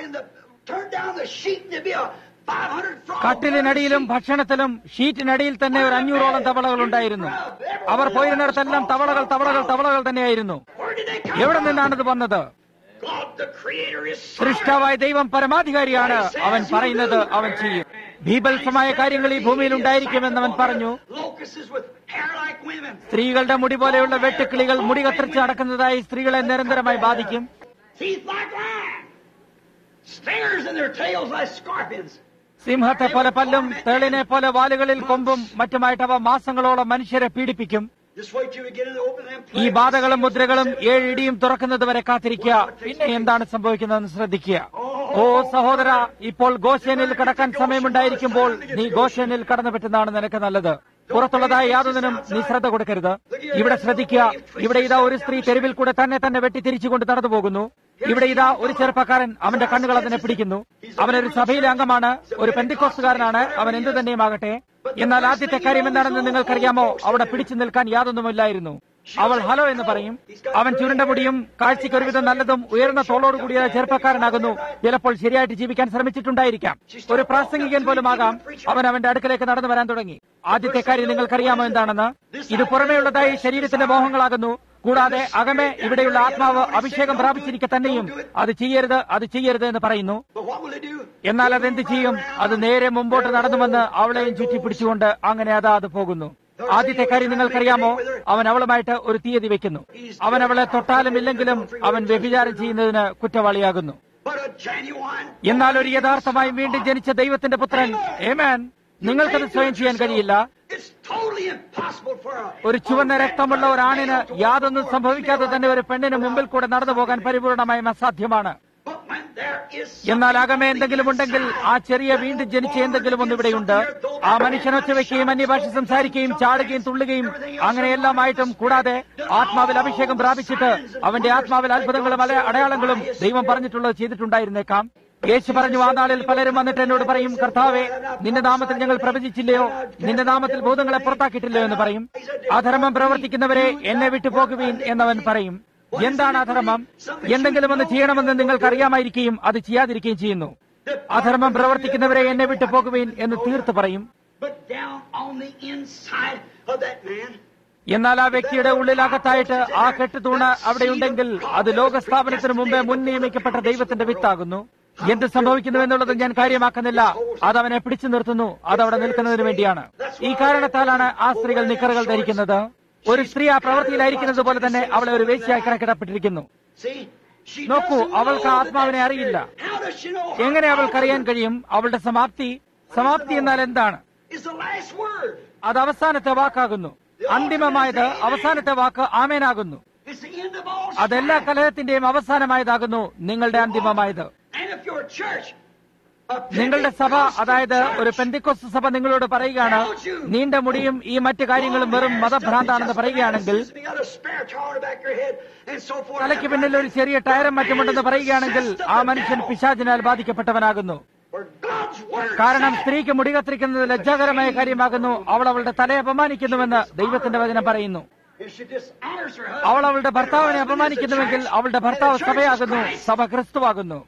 കട്ടിലിനടിയിലും ഭക്ഷണത്തിലും ഷീറ്റിനടിയിൽ തന്നെ ഒരു അഞ്ഞൂറോളം തവളകൾ ഉണ്ടായിരുന്നു. അവർ പോയിരുന്നിടത്തെല്ലാം തവളകൾ തവളകൾ തവളകൾ തന്നെയായിരുന്നു. എവിടെ നിന്നാണിത് വന്നത്? സൃഷ്ടാവായ ദൈവം പരമാധികാരിയാണ്. അവൻ പറയുന്നത് അവൻ ചെയ്യും. ഭീഭത്സമായ കാര്യങ്ങൾ ഈ ഭൂമിയിൽ ഉണ്ടായിരിക്കുമെന്നവൻ പറഞ്ഞു. സ്ത്രീകളുടെ മുടി പോലെയുള്ള വെട്ടുക്കിളികൾ മുടി കത്തിരിച്ച് നടക്കുന്നതായി സ്ത്രീകളെ നിരന്തരമായി ബാധിക്കും. സിംഹത്തെ പോലെ പല്ലും തേളിനെ പോലെ വാലുകളിൽ കൊമ്പും മറ്റുമായിട്ട് അവ മാസങ്ങളോളം മനുഷ്യരെ പീഡിപ്പിക്കും. ഈ ബാധകളും മുദ്രകളും ഏഴിടിയും തുറക്കുന്നത് വരെ കാത്തിരിക്കുക. പിന്നെ എന്താണ് സംഭവിക്കുന്നതെന്ന് ശ്രദ്ധിക്കുക. ഓ സഹോദര, ഇപ്പോൾ ഗോശേനിൽ കടക്കാൻ സമയമുണ്ടായിരിക്കുമ്പോൾ നീ ഗോശേനിൽ കടന്നുപറ്റുന്നതാണ് നിനക്ക് നല്ലത്. പുറത്തുള്ളതായ യാതൊന്നിനും നീ ശ്രദ്ധ കൊടുക്കരുത്. ഇവിടെ ശ്രദ്ധിക്കുക. ഇവിടെ ഇതാ ഒരു സ്ത്രീ തെരുവിൽ കൂടെ തന്നെ തന്നെ വെട്ടി തിരിച്ചുകൊണ്ട് നടന്നു പോകുന്നു. ഇവിടെ ഇതാ ഒരു ചെറുപ്പക്കാരൻ, അവന്റെ കണ്ണുകൾ അതിനെ പിടിക്കുന്നു. അവനൊരു സഭയിലെ അംഗമാണ്, ഒരു പെന്തിക്കോസ്തുകാരനാണ്. അവൻ എന്തു തന്നെയുമാകട്ടെ. എന്നാൽ ആദ്യത്തെ കാര്യം എന്താണെന്ന് നിങ്ങൾക്കറിയാമോ? അവിടെ പിടിച്ചു നിൽക്കാൻ യാതൊന്നുമില്ലായിരുന്നു. അവൾ ഹലോ എന്ന് പറയും. അവൻ ചുരുണ്ട മുടിയും കാഴ്ചയ്ക്ക് ഒരുവിധം നല്ലതും ഉയർന്ന തോളോടുകൂടിയ ചെറുപ്പക്കാരനാകുന്നു. ചിലപ്പോൾ ശരിയായിട്ട് ജീവിക്കാൻ ശ്രമിച്ചിട്ടുണ്ടായിരിക്കാം. ഒരു പ്രാസംഗികൻ പോലും ആകാം. അവൻ അവന്റെ അടുക്കലേക്ക് നടന്നു വരാൻ തുടങ്ങി. ആദ്യത്തെ കാര്യം നിങ്ങൾക്കറിയാമോ എന്താണെന്ന്? ഇത് പുറമേയുള്ളതായി ശരീരത്തിന്റെ മോഹങ്ങളാകുന്നു. കൂടാതെ അകമേ ഇവിടെയുള്ള ആത്മാവ് അഭിഷേകം പ്രാപിച്ചിരിക്കെ തന്നെയും അത് ചെയ്യരുത്, അത് ചെയ്യരുത് എന്ന് പറയുന്നു. എന്നാൽ അതെന്ത് ചെയ്യും? അത് നേരെ മുമ്പോട്ട് നടന്നുവന്ന് അവളെയും ചുറ്റിപ്പിടിച്ചുകൊണ്ട് അങ്ങനെ അതാ അത് പോകുന്നു. ആദ്യത്തെ കാര്യം നിങ്ങൾക്കറിയാമോ? അവൻ അവളുമായിട്ട് ഒരു തീയതി വെക്കുന്നു. അവൻ അവളെ തൊട്ടാലും ഇല്ലെങ്കിലും അവൻ വ്യഭിചാരം ചെയ്യുന്നതിന് കുറ്റവാളിയാകുന്നു. എന്നാൽ ഒരു യഥാർത്ഥമായി വീണ്ടും ജനിച്ച ദൈവത്തിന്റെ പുത്രൻ, ആമേൻ, നിങ്ങൾക്കത് സ്വയം ചെയ്യാൻ കഴിയില്ല. ഒരു ചുവന്ന രക്തമുള്ള ഒരാണിന് യാതൊന്നും സംഭവിക്കാതെ തന്നെ ഒരു പെണ്ണിന് മുമ്പിൽ കൂടെ നടന്നു പോകാൻ പരിപൂർണമായും അസാധ്യമാണ്. എന്നാൽ അകമേ എന്തെങ്കിലും ഉണ്ടെങ്കിൽ ആ ചെറിയ വീണ്ടും ജനിച്ച എന്തെങ്കിലും ഒന്ന് ഇവിടെയുണ്ട്. ആ മനുഷ്യൻ ഒച്ചവെക്കുകയും അന്യഭാഷ സംസാരിക്കുകയും ചാടുകയും തുള്ളുകയും അങ്ങനെയെല്ലാമായിട്ടും കൂടാതെ ആത്മാവിൽ അഭിഷേകം പ്രാപിച്ചിട്ട് അവന്റെ ആത്മാവിൽ അത്ഭുതങ്ങളും അടയാളങ്ങളും ദൈവം പറഞ്ഞിട്ടുള്ളത് ചെയ്തിട്ടുണ്ടായിരുന്നേക്കാം. യേശു പറഞ്ഞു, ആ നാളിൽ പലരും വന്നിട്ട് എന്നോട് പറയും, കർത്താവേ, നിന്റെ നാമത്തിൽ ഞങ്ങൾ പ്രവചിച്ചില്ലയോ, നിന്റെ നാമത്തിൽ ഭൂതങ്ങളെ പുറത്താക്കിയിട്ടില്ലയോ എന്ന് പറയും. അധർമ്മം പ്രവർത്തിക്കുന്നവരെ എന്നെ വിട്ടു പോകുവീൻ എന്നവൻ പറയും. എന്താണ് അധർമ്മം? എന്തെങ്കിലും ഒന്ന് ചെയ്യണമെന്ന് നിങ്ങൾക്കറിയാമായിരിക്കുകയും അത് ചെയ്യാതിരിക്കുകയും ചെയ്യുന്നു. അധർമ്മം പ്രവർത്തിക്കുന്നവരെ എന്നെ വിട്ടു പോകുവീൻ എന്ന് തീർത്ത് പറയും. എന്നാൽ ആ വ്യക്തിയുടെ ഉള്ളിലകത്തായിട്ട് ആ കെട്ടുതൂണ് അവിടെയുണ്ടെങ്കിൽ അത് ലോകസ്ഥാപനത്തിന് മുമ്പേ മുൻ നിയമിക്കപ്പെട്ട ദൈവത്തിന്റെ വിത്താകുന്നു. എന്ത് സംഭവിക്കുന്നു എന്നുള്ളത് ഞാൻ കാര്യമാക്കുന്നില്ല. അത് അവനെ പിടിച്ചു നിർത്തുന്നു. അത് അവിടെ നിൽക്കുന്നതിന് വേണ്ടിയാണ്. ഈ കാരണത്താലാണ് ആ സ്ത്രീകൾ നിക്കറുകൾ ധരിക്കുന്നത്. ഒരു സ്ത്രീ ആ പ്രവൃത്തിയിലായിരിക്കുന്നത് പോലെ തന്നെ അവളെ ഒരു വേശ്യയായി കണക്കിടപ്പെട്ടിരിക്കുന്നു. നോക്കൂ, അവൾക്ക് ആത്മാവിനെ അറിയില്ല. എങ്ങനെ അവൾക്കറിയാൻ കഴിയും? അവളുടെ സമാപ്തി സമാപ്തി എന്നാൽ എന്താണ്? അത് അവസാനത്തെ വാക്കാകുന്നു. അന്തിമമായത് അവസാനത്തെ വാക്ക് ആമേനാകുന്നു. അതെല്ലാ കലഹത്തിന്റെയും അവസാനമായതാകുന്നു നിങ്ങളുടെ അന്തിമമായത്. നിങ്ങളുടെ സഭ, അതായത് ഒരു പെന്തിക്കോസ്ത് സഭ നിങ്ങളോട് പറയുകയാണ്, നീണ്ട മുടിയും ഈ മറ്റു കാര്യങ്ങളും വെറും മതഭ്രാന്താണെന്ന് പറയുകയാണെങ്കിൽ, തലയ്ക്ക് പിന്നിൽ ഒരു ചെറിയ ടയറും മറ്റുമുണ്ടെന്ന് പറയുകയാണെങ്കിൽ ആ മനുഷ്യൻ പിശാചിനാൽ ബാധിക്കപ്പെട്ടവനാകുന്നു. കാരണം സ്ത്രീക്ക് മുടി കത്തിരിക്കുന്നത് ലജ്ജാകരമായ കാര്യമാകുന്നു. അവൾ അവളുടെ തലയെ അപമാനിക്കുന്നുവെന്ന് ദൈവത്തിന്റെ വചനം പറയുന്നു. അവൾ അവളുടെ ഭർത്താവിനെ അപമാനിക്കുന്നുവെങ്കിൽ അവളുടെ ഭർത്താവ് സഭയാകുന്നു, സഭ ക്രിസ്തുവാകുന്നു.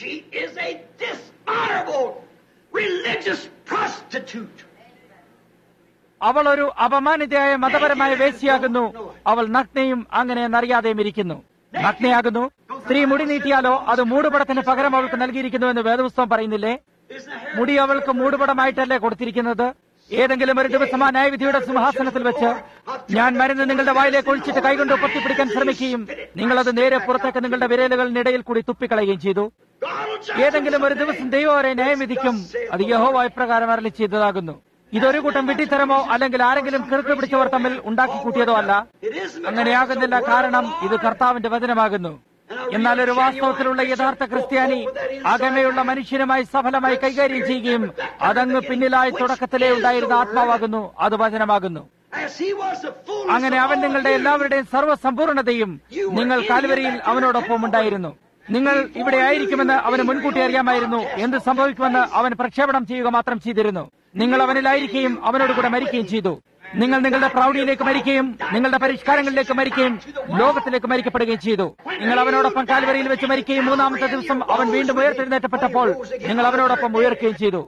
അവൾ ഒരു അപമാനിതയായ മതപരമായ വേശ്യയാകുന്നു. അവൾ നഗ്നയും അങ്ങനെ എന്നറിയാതെയും ഇരിക്കുന്നു. നഗ്നയാകുന്നു. സ്ത്രീ മുടി നീട്ടിയാലോ അത് മൂടുപടത്തിന് പകരം അവൾക്ക് നൽകിയിരിക്കുന്നുവെന്ന് വേദപുസ്തകം പറയുന്നില്ലേ? മുടി അവൾക്ക് മൂടുപടമായിട്ടല്ലേ കൊടുത്തിരിക്കുന്നത്? ഏതെങ്കിലും ഒരു ദിവസം ആ ന്യായവിധിയുടെ സിംഹാസനത്തിൽ വെച്ച് ഞാൻ മരുന്ന് നിങ്ങളുടെ വായിലേക്ക് ഒഴിച്ചിട്ട് കൈകൊണ്ട് പൊത്തിപ്പിടിക്കാൻ ശ്രമിക്കുകയും നിങ്ങളത് നേരെ പുറത്തേക്ക് നിങ്ങളുടെ വിരലുകളിനിടയിൽ കൂടി തുപ്പിക്കളയുകയും ചെയ്തു. ഏതെങ്കിലും ഒരു ദിവസം ദൈവം അവരെ ന്യായം വിധിക്കും. അത് യഹോവ ഇപ്രകാരം അരുളി ചെയ്തതാകുന്നു. ഇതൊരു കൂട്ടം വിഡ്ഢിത്തരമോ അല്ലെങ്കിൽ ആരെങ്കിലും കിറുക്ക് പിടിച്ചവർ തമ്മിൽ ഉണ്ടാക്കി കൂട്ടിയതോ അല്ല. അങ്ങനെയാകുന്നില്ല. കാരണം ഇത് കർത്താവിന്റെ വചനമാകുന്നു. എന്നാൽ ഒരു വാസ്തവത്തിലുള്ള യഥാർത്ഥ ക്രിസ്ത്യാനി അകമയുള്ള മനുഷ്യനുമായി സഫലമായി കൈകാര്യം ചെയ്യുകയും അതങ്ങ് പിന്നിലായി തുടക്കത്തിലേ ഉണ്ടായിരുന്ന ആത്മാവാകുന്നു. അത് വചനമാകുന്നു. അങ്ങനെ അവൻ നിങ്ങളുടെ എല്ലാവരുടെയും സർവ്വസമ്പൂർണതയും നിങ്ങൾ കാൽവരിയിൽ അവനോടൊപ്പം ഉണ്ടായിരുന്നു. നിങ്ങൾ ഇവിടെ ആയിരിക്കുമെന്ന് അവന് മുൻകൂട്ടി അറിയാമായിരുന്നു. എന്ത് സംഭവിക്കുമെന്ന് അവൻ പ്രക്ഷേപണം ചെയ്യുക മാത്രം ചെയ്തിരുന്നു. നിങ്ങൾ അവനിലായിരിക്കുകയും അവനോട് കൂടെ മരിക്കുകയും ചെയ്തു. നിങ്ങൾ നിങ്ങളുടെ പ്രൗഢിയിലേക്ക് മരിക്കുകയും നിങ്ങളുടെ പരിഷ്കാരങ്ങളിലേക്ക് മരിക്കുകയും ലോകത്തിലേക്ക് മരിക്കപ്പെടുകയും ചെയ്തു. നിങ്ങൾ അവനോടൊപ്പം കാൽവരിയിൽ വെച്ച് മരിക്കുകയും മൂന്നാമത്തെ ദിവസം അവൻ വീണ്ടും ഉയർത്തെഴുന്നേറ്റപ്പെട്ടപ്പോൾ നിങ്ങൾ അവനോടൊപ്പം ഉയർക്കുകയും ചെയ്തു.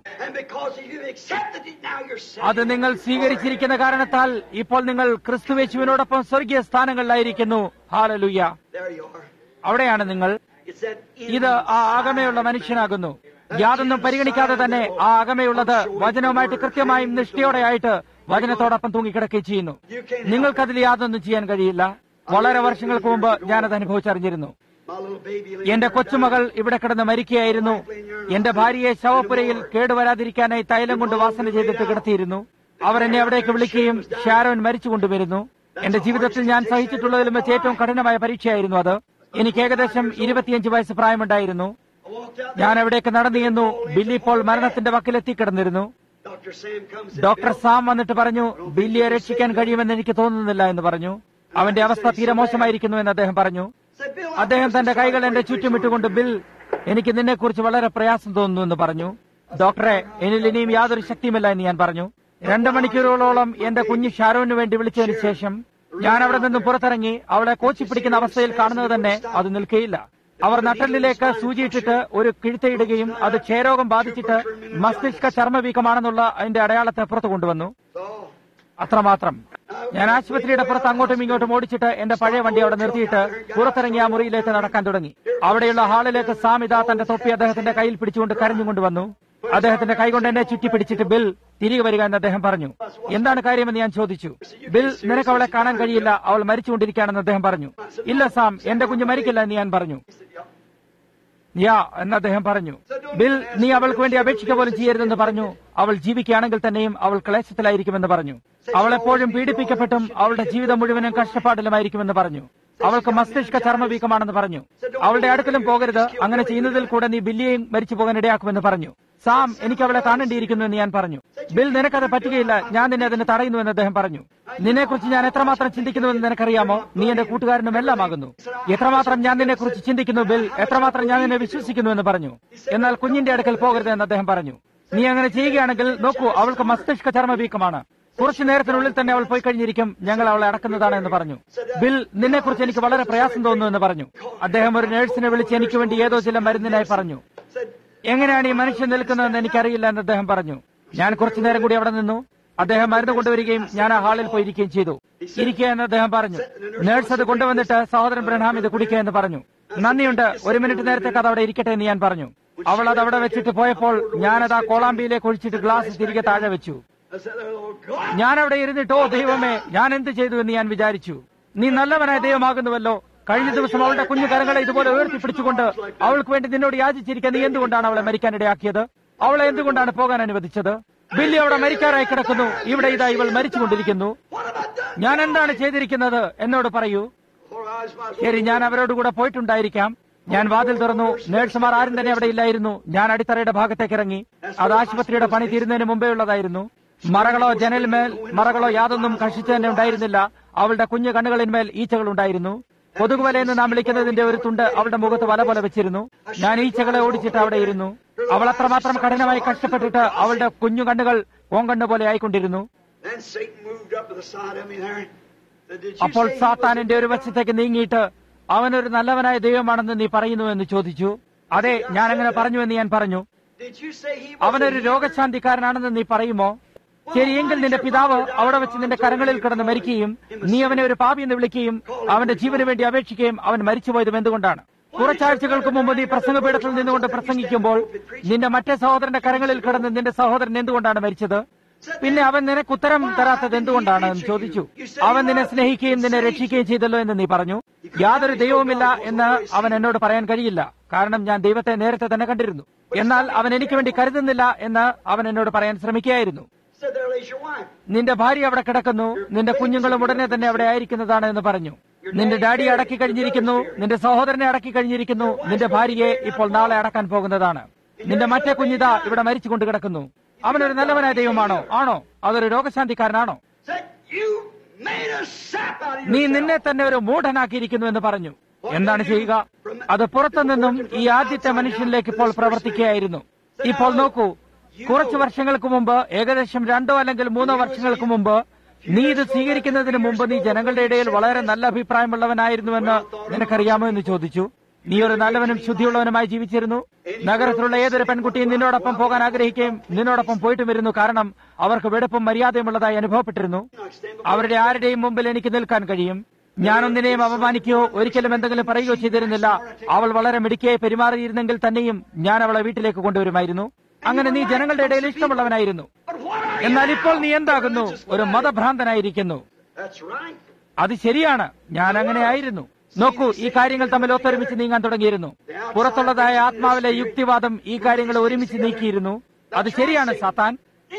അത് നിങ്ങൾ സ്വീകരിച്ചിരിക്കുന്ന കാരണത്താൽ ഇപ്പോൾ നിങ്ങൾ ക്രിസ്തുയേശുവിനോടൊപ്പം സ്വർഗീയ സ്ഥാനങ്ങളിലായിരിക്കുന്നു. ഹല്ലേലൂയ. അവിടെയാണ് നിങ്ങൾ. ഇത് ആ ആകമയുള്ള മനുഷ്യനാകുന്നു. യാതൊന്നും പരിഗണിക്കാതെ തന്നെ ആ അകമയുള്ളത് വചനവുമായിട്ട് കൃത്യമായും നിഷ്ഠയോടെയായിട്ട് വചനത്തോടൊപ്പം തൂങ്ങിക്കിടക്കുകയും ചെയ്യുന്നു. നിങ്ങൾക്കതിൽ യാതൊന്നും ചെയ്യാൻ കഴിയില്ല. വളരെ വർഷങ്ങൾക്ക് മുമ്പ് ഞാനത് അനുഭവിച്ചറിഞ്ഞിരുന്നു. എന്റെ കൊച്ചുമകൾ ഇവിടെ കിടന്ന് മരിക്കുകയായിരുന്നു. എന്റെ ഭാര്യയെ ശവപ്പുരയിൽ കേടുവരാതിരിക്കാനായി തൈലം കൊണ്ട് വാസന ചെയ്തിട്ട് കിടത്തിയിരുന്നു. അവർ എന്നെ അവിടേക്ക് വിളിക്കുകയും ഷാരോൻ മരിച്ചു കൊണ്ടുവരുന്നു. എന്റെ ജീവിതത്തിൽ ഞാൻ സഹിച്ചിട്ടുള്ളതിലും വെച്ച് ഏറ്റവും കഠിനമായ പരീക്ഷയായിരുന്നു അത്. എനിക്ക് ഏകദേശം ഇരുപത്തിയഞ്ച് വയസ്സ് പ്രായമുണ്ടായിരുന്നു. ഞാൻ അവിടേക്ക് നടന്നു ചെന്നു. ബില്ലി ഇപ്പോൾ മരണത്തിന്റെ വക്കിലെത്തിക്കിടന്നിരുന്നു. ഡോക്ടർ സാം വന്നിട്ട് പറഞ്ഞു, ബില്ലിയെ രക്ഷിക്കാൻ കഴിയുമെന്ന് എനിക്ക് തോന്നുന്നില്ല എന്ന് പറഞ്ഞു. അവന്റെ അവസ്ഥ തീരെ മോശമായിരിക്കുന്നു എന്ന് അദ്ദേഹം പറഞ്ഞു. അദ്ദേഹം തന്റെ കൈകൾ എന്റെ ചുറ്റുമിട്ടുകൊണ്ട്, ബിൽ, എനിക്ക് നിന്നെക്കുറിച്ച് വളരെ പ്രയാസം തോന്നുന്നു എന്ന് പറഞ്ഞു. ഡോക്ടറെ, എന്നിൽ ഇനിയും യാതൊരു ശക്തിയുമില്ല എന്ന് ഞാൻ പറഞ്ഞു. രണ്ടു മണിക്കൂറുകളോളം എന്റെ കുഞ്ഞ് ഷാരോന് വേണ്ടി വിളിച്ചതിന് ശേഷം ഞാൻ അവിടെ നിന്നും പുറത്തിറങ്ങി. അവളെ കോച്ചി പിടിക്കുന്ന അവസ്ഥയിൽ കാണുന്നത് തന്നെ അത് നിൽക്കുകയില്ല. അവർ നട്ടലിലേക്ക് സൂചിയിട്ടിട്ട് ഒരു കിഴുത്തയിടുകയും അത് ക്ഷയരോഗം ബാധിച്ചിട്ട് മസ്തിഷ്ക ചർമ്മവീക്കമാണെന്നുള്ള അതിന്റെ അടയാളത്തെ പുറത്തു കൊണ്ടുവന്നു. അത്രമാത്രം. ഞാൻ ആശുപത്രിയുടെ പുറത്ത് അങ്ങോട്ടും ഇങ്ങോട്ടും ഓടിച്ചിട്ട് എന്റെ പഴയ വണ്ടി അവിടെ നിർത്തിയിട്ട് പുറത്തിറങ്ങി ആ മുറിയിലേക്ക് നടക്കാൻ തുടങ്ങി. അവിടെയുള്ള ഹാളിലേക്ക് സാമിത തന്റെ തൊപ്പി അദ്ദേഹത്തിന്റെ കയ്യിൽ പിടിച്ചുകൊണ്ട് കരഞ്ഞുകൊണ്ടുവന്നു. അദ്ദേഹത്തിന്റെ കൈകൊണ്ട് എന്നെ ചുറ്റിപ്പിടിച്ചിട്ട്, ബിൽ, തിരികെ വരിക എന്ന് അദ്ദേഹം പറഞ്ഞു. എന്താണ് കാര്യമെന്ന് ഞാൻ ചോദിച്ചു. ബിൽ, നിനക്ക് അവളെ കാണാൻ കഴിയില്ല, അവൾ മരിച്ചുകൊണ്ടിരിക്കുകയാണെന്ന് അദ്ദേഹം പറഞ്ഞു. ഇല്ല സാം, എന്റെ കുഞ്ഞ് മരിക്കില്ല എന്ന് ഞാൻ പറഞ്ഞു. യാ എന്ന് അദ്ദേഹം പറഞ്ഞു. ബിൽ, നീ അവൾക്ക് വേണ്ടി അപേക്ഷിക്ക പോലും ചെയ്യരുതെന്ന് പറഞ്ഞു. അവൾ ജീവിക്കുകയാണെങ്കിൽ തന്നെയും അവൾ ക്ലേശത്തിലായിരിക്കുമെന്ന് പറഞ്ഞു. അവൾ എപ്പോഴും പീഡിപ്പിക്കപ്പെട്ടും അവളുടെ ജീവിതം മുഴുവനും കഷ്ടപ്പാടിലുമായിരിക്കുമെന്ന് പറഞ്ഞു. അവൾക്ക് മസ്തിഷ്ക ചർമ്മവീക്കമാണെന്ന് പറഞ്ഞു. അവളുടെ അടുക്കലും പോകരുത്, അങ്ങനെ ചെയ്യുന്നതിൽ കൂടെ നീ ബില്ലിയെയും മരിച്ചു പോകാൻ ഇടയാക്കുമെന്ന് പറഞ്ഞു. സാം, എനിക്ക് അവളെ കാണേണ്ടിയിരിക്കുന്നു എന്ന് ഞാൻ പറഞ്ഞു. ബിൽ, നിനക്കത് പറ്റുകയില്ല, ഞാൻ നിന്നെ അതിന് തടയുന്നുവെന്ന് അദ്ദേഹം പറഞ്ഞു. നിന്നെക്കുറിച്ച് ഞാൻ എത്രമാത്രം ചിന്തിക്കുന്നുവെന്ന് നിനക്കറിയാമോ? നീ എന്റെ കൂട്ടുകാരനും എല്ലാമാകുന്നു. എത്രമാത്രം ഞാൻ നിന്നെക്കുറിച്ച് ചിന്തിക്കുന്നു ബിൽ, എത്രമാത്രം ഞാൻ നിന്നെ വിശ്വസിക്കുന്നുവെന്ന് പറഞ്ഞു. എന്നാൽ കുഞ്ഞിന്റെ അടുക്കൽ പോകരുത് എന്ന് അദ്ദേഹം പറഞ്ഞു. നീ അങ്ങനെ ചെയ്യുകയാണെങ്കിൽ നോക്കൂ, അവൾക്ക് മസ്തിഷ്ക ചർമ്മവീക്കമാണ്. കുറച്ചു നേരത്തിനുള്ളിൽ തന്നെ അവൾ പോയി കഴിഞ്ഞിരിക്കും. ഞങ്ങൾ അവളെ അടക്കുന്നതാണ് എന്ന് പറഞ്ഞു. ബിൽ, നിന്നെക്കുറിച്ച് എനിക്ക് വളരെ പ്രയാസം തോന്നുന്നു എന്ന് പറഞ്ഞു. അദ്ദേഹം ഒരു നഴ്സിനെ വിളിച്ച് എനിക്ക് വേണ്ടി ഏതോ ചില മരുന്നിനായി പറഞ്ഞു. എങ്ങനെയാണ് ഈ മനുഷ്യൻ നിൽക്കുന്നതെന്ന് എനിക്കറിയില്ല എന്ന് അദ്ദേഹം പറഞ്ഞു. ഞാൻ കുറച്ചു നേരം കൂടി അവിടെ നിന്നു. അദ്ദേഹം മരുന്ന് കൊണ്ടുവരികയും ഞാൻ ആ ഹാളിൽ പോയിരിക്കുകയും ചെയ്തു. ഇരിക്കുക എന്ന് അദ്ദേഹം പറഞ്ഞു. നഴ്സ് അത് കൊണ്ടുവന്നിട്ട് സഹോദരൻ ബ്രഹാം ഇത് കുടിക്കുക എന്ന് പറഞ്ഞു. നന്ദിയുണ്ട്, ഒരു മിനിറ്റ് നേരത്തേക്ക് അത് അവിടെ ഇരിക്കട്ടെ എന്ന് ഞാൻ പറഞ്ഞു. അവൾ അത് അവിടെ വെച്ചിട്ട് പോയപ്പോൾ ഞാനത് ആ കോളാമ്പിയിലേക്ക് ഒഴിച്ചിട്ട് ഗ്ലാസ് തിരികെ താഴെ വെച്ചു. ഞാൻ അവിടെ ഇരുന്നിട്ടോ, ദൈവമേ, ഞാൻ എന്ത് ചെയ്തു എന്ന് ഞാൻ വിചാരിച്ചു. നീ നല്ലവനായ ദൈവമാകുന്നുവല്ലോ. കഴിഞ്ഞ ദിവസം അവളുടെ കുഞ്ഞു കരങ്ങളെ ഇതുപോലെ ഉയർത്തിപ്പിടിച്ചുകൊണ്ട് അവൾക്ക് വേണ്ടി നിന്നോട് യാചിച്ചിരിക്കാൻ നീ എന്തുകൊണ്ടാണ് അവളെ മരിക്കാനിടയാക്കിയത്? അവളെ എന്തുകൊണ്ടാണ് പോകാൻ അനുവദിച്ചത്? ബില്ലി അവിടെ മരിക്കാറായി കിടക്കുന്നു. ഇവിടെ ഇതാ ഇവൾ മരിച്ചുകൊണ്ടിരിക്കുന്നു. ഞാൻ എന്താണ് ചെയ്തിരിക്കുന്നത് എന്നോട് പറയൂ. ശരി, ഞാൻ അവരോടുകൂടെ പോയിട്ടുണ്ടായിരിക്കാം. ഞാൻ വാതിൽ തുറന്നു. നേഴ്സുമാർ ആരും തന്നെ അവിടെ ഇല്ലായിരുന്നു. ഞാൻ അടിത്തറയുടെ ഭാഗത്തേക്ക് ഇറങ്ങി. അത് ആശുപത്രിയുടെ പണി തീരുന്നതിന് മുമ്പേ ഉള്ളതായിരുന്നു. മറകളോ ജനലിന്മേൽ മറകളോ യാതൊന്നും കഷിച്ചു തന്നെ ഉണ്ടായിരുന്നില്ല. അവളുടെ കുഞ്ഞു കണ്ണുകളിന്മേൽ ഈച്ചകൾ ഉണ്ടായിരുന്നു. കൊതുകുവലയെന്ന് നാം വിളിക്കുന്നതിന്റെ ഒരു തുണ്ട് അവളുടെ മുഖത്ത് വല പോലെ വെച്ചിരുന്നു. ഞാൻ ഈച്ചകളെ ഓടിച്ചിട്ട് അവിടെ ഇരുന്നു. അവൾ അത്രമാത്രം കഠിനമായി കഷ്ടപ്പെട്ടിട്ട് അവളുടെ കുഞ്ഞു കണ്ണുകൾ ഓങ്കണ്ണ് പോലെ ആയിക്കൊണ്ടിരുന്നു. അപ്പോൾ സാത്താനിന്റെ ഒരു വശത്തേക്ക് നീങ്ങിയിട്ട്, അവനൊരു നല്ലവനായ ദൈവമാണെന്ന് നീ പറയുന്നു എന്ന് ചോദിച്ചു. അതെ, ഞാൻ അങ്ങനെ പറഞ്ഞുവെന്ന് ഞാൻ പറഞ്ഞു. അവനൊരു രോഗശാന്തിക്കാരനാണെന്ന് നീ പറയുമോ? ശരിയെങ്കിൽ നിന്റെ പിതാവ് അവിടെ വെച്ച് നിന്റെ കരങ്ങളിൽ കിടന്ന് മരിക്കുകയും നീ അവനെ ഒരു പാപി എന്ന് വിളിക്കുകയും അവന്റെ ജീവന് വേണ്ടി അപേക്ഷിക്കുകയും അവൻ മരിച്ചുപോയതും എന്തുകൊണ്ടാണ്? കുറച്ചാഴ്ചകൾക്ക് മുമ്പ് നീ പ്രസംഗപീഠത്തിൽ നിന്നുകൊണ്ട് പ്രസംഗിക്കുമ്പോൾ നിന്റെ മറ്റേ സഹോദരന്റെ കരങ്ങളിൽ കിടന്ന് നിന്റെ സഹോദരൻ എന്തുകൊണ്ടാണ് മരിച്ചത്? പിന്നെ അവൻ നിനക്ക് ഉത്തരം തരാത്തത് എന്തുകൊണ്ടാണ് എന്ന് ചോദിച്ചു. അവൻ നിന്നെ സ്നേഹിക്കുകയും നിന്നെ രക്ഷിക്കുകയും ചെയ്തല്ലോ എന്ന് നീ പറഞ്ഞു. യാതൊരു ദൈവവുമില്ല എന്ന് അവൻ എന്നോട് പറയാൻ കഴിയില്ല, കാരണം ഞാൻ ദൈവത്തെ നേരത്തെ തന്നെ കണ്ടിരുന്നു. എന്നാൽ അവൻ എനിക്ക് വേണ്ടി കരുതുന്നില്ല എന്ന് അവൻ എന്നോട് പറയാൻ ശ്രമിക്കുകയായിരുന്നു. നിന്റെ ഭാര്യ അവിടെ കിടക്കുന്നു, നിന്റെ കുഞ്ഞുങ്ങളും ഉടനെ തന്നെ അവിടെ ആയിരിക്കുന്നതാണ് എന്ന് പറഞ്ഞു. നിന്റെ ഡാഡിയെ അടക്കി കഴിഞ്ഞിരിക്കുന്നു, നിന്റെ സഹോദരനെ അടക്കി കഴിഞ്ഞിരിക്കുന്നു, നിന്റെ ഭാര്യയെ ഇപ്പോൾ നാളെ അടക്കാൻ പോകുന്നതാണ്. നിന്റെ മറ്റേ കുഞ്ഞിത ഇവിടെ മരിച്ചുകൊണ്ട് കിടക്കുന്നു. അവനൊരു നല്ലവനായ ദൈവമാണോ? ആണോ? അതൊരു രോഗശാന്തിക്കാരനാണോ? നീ നിന്നെ തന്നെ ഒരു മൂഢനാക്കിയിരിക്കുന്നു എന്ന് പറഞ്ഞു. എന്താണ് ചെയ്യുക? അത് പുറത്തുനിന്നും ഈ ആദ്യത്തെ മനുഷ്യനിലേക്ക് ഇപ്പോൾ പ്രവർത്തിക്കുകയായിരുന്നു. ഇപ്പോൾ നോക്കൂ, കുറച്ചു വർഷങ്ങൾക്ക് മുമ്പ്, ഏകദേശം രണ്ടോ അല്ലെങ്കിൽ മൂന്നോ വർഷങ്ങൾക്ക് മുമ്പ്, നീ ഇത് സ്വീകരിക്കുന്നതിന് മുമ്പ് നീ ജനങ്ങളുടെ ഇടയിൽ വളരെ നല്ല അഭിപ്രായമുള്ളവനായിരുന്നുവെന്ന് നിനക്കറിയാമോ എന്ന് ചോദിച്ചു. നീ ഒരു നല്ലവനും ശുദ്ധിയുള്ളവനുമായി ജീവിച്ചിരുന്നു. നഗരത്തിലുള്ള ഏതൊരു പെൺകുട്ടിയും നിന്നോടൊപ്പം പോകാൻ ആഗ്രഹിക്കുകയും നിന്നോടൊപ്പം പോയിട്ടും വരുന്നു, കാരണം അവർക്ക് വെടുപ്പും മര്യാദയുമുള്ളതായി അനുഭവപ്പെട്ടിരുന്നു. അവരുടെ ആരുടെയും മുമ്പിൽ എനിക്ക് നിൽക്കാൻ കഴിയും. ഞാനൊന്നിനെയും അപമാനിക്കുകയോ ഒരിക്കലും എന്തെങ്കിലും പറയുകയോ ചെയ്തിരുന്നില്ല. അവൾ വളരെ മിടുക്കിയായി പെരുമാറിയിരുന്നെങ്കിൽ തന്നെയും ഞാൻ അവളെ വീട്ടിലേക്ക് കൊണ്ടുവരുമായിരുന്നു. അങ്ങനെ നീ ജനങ്ങളുടെ ഇടയിൽ ഇഷ്ടമുള്ളവനായിരുന്നു. എന്നാൽ ഇപ്പോൾ നീ എന്താകുന്നു? ഒരു മതഭ്രാന്തനായിരിക്കുന്നു. അത് ശരിയാണ്, ഞാൻ അങ്ങനെ ആയിരുന്നു. നോക്കൂ, ഈ കാര്യങ്ങൾ തമ്മിൽ ഒത്തൊരുമിച്ച് നീങ്ങാൻ തുടങ്ങിയിരുന്നു. പുറത്തുള്ളതായ ആത്മാവിലെ യുക്തിവാദം ഈ കാര്യങ്ങൾ ഒരുമിച്ച് നീക്കിയിരുന്നു. അത് ശരിയാണ്, സാത്താൻ.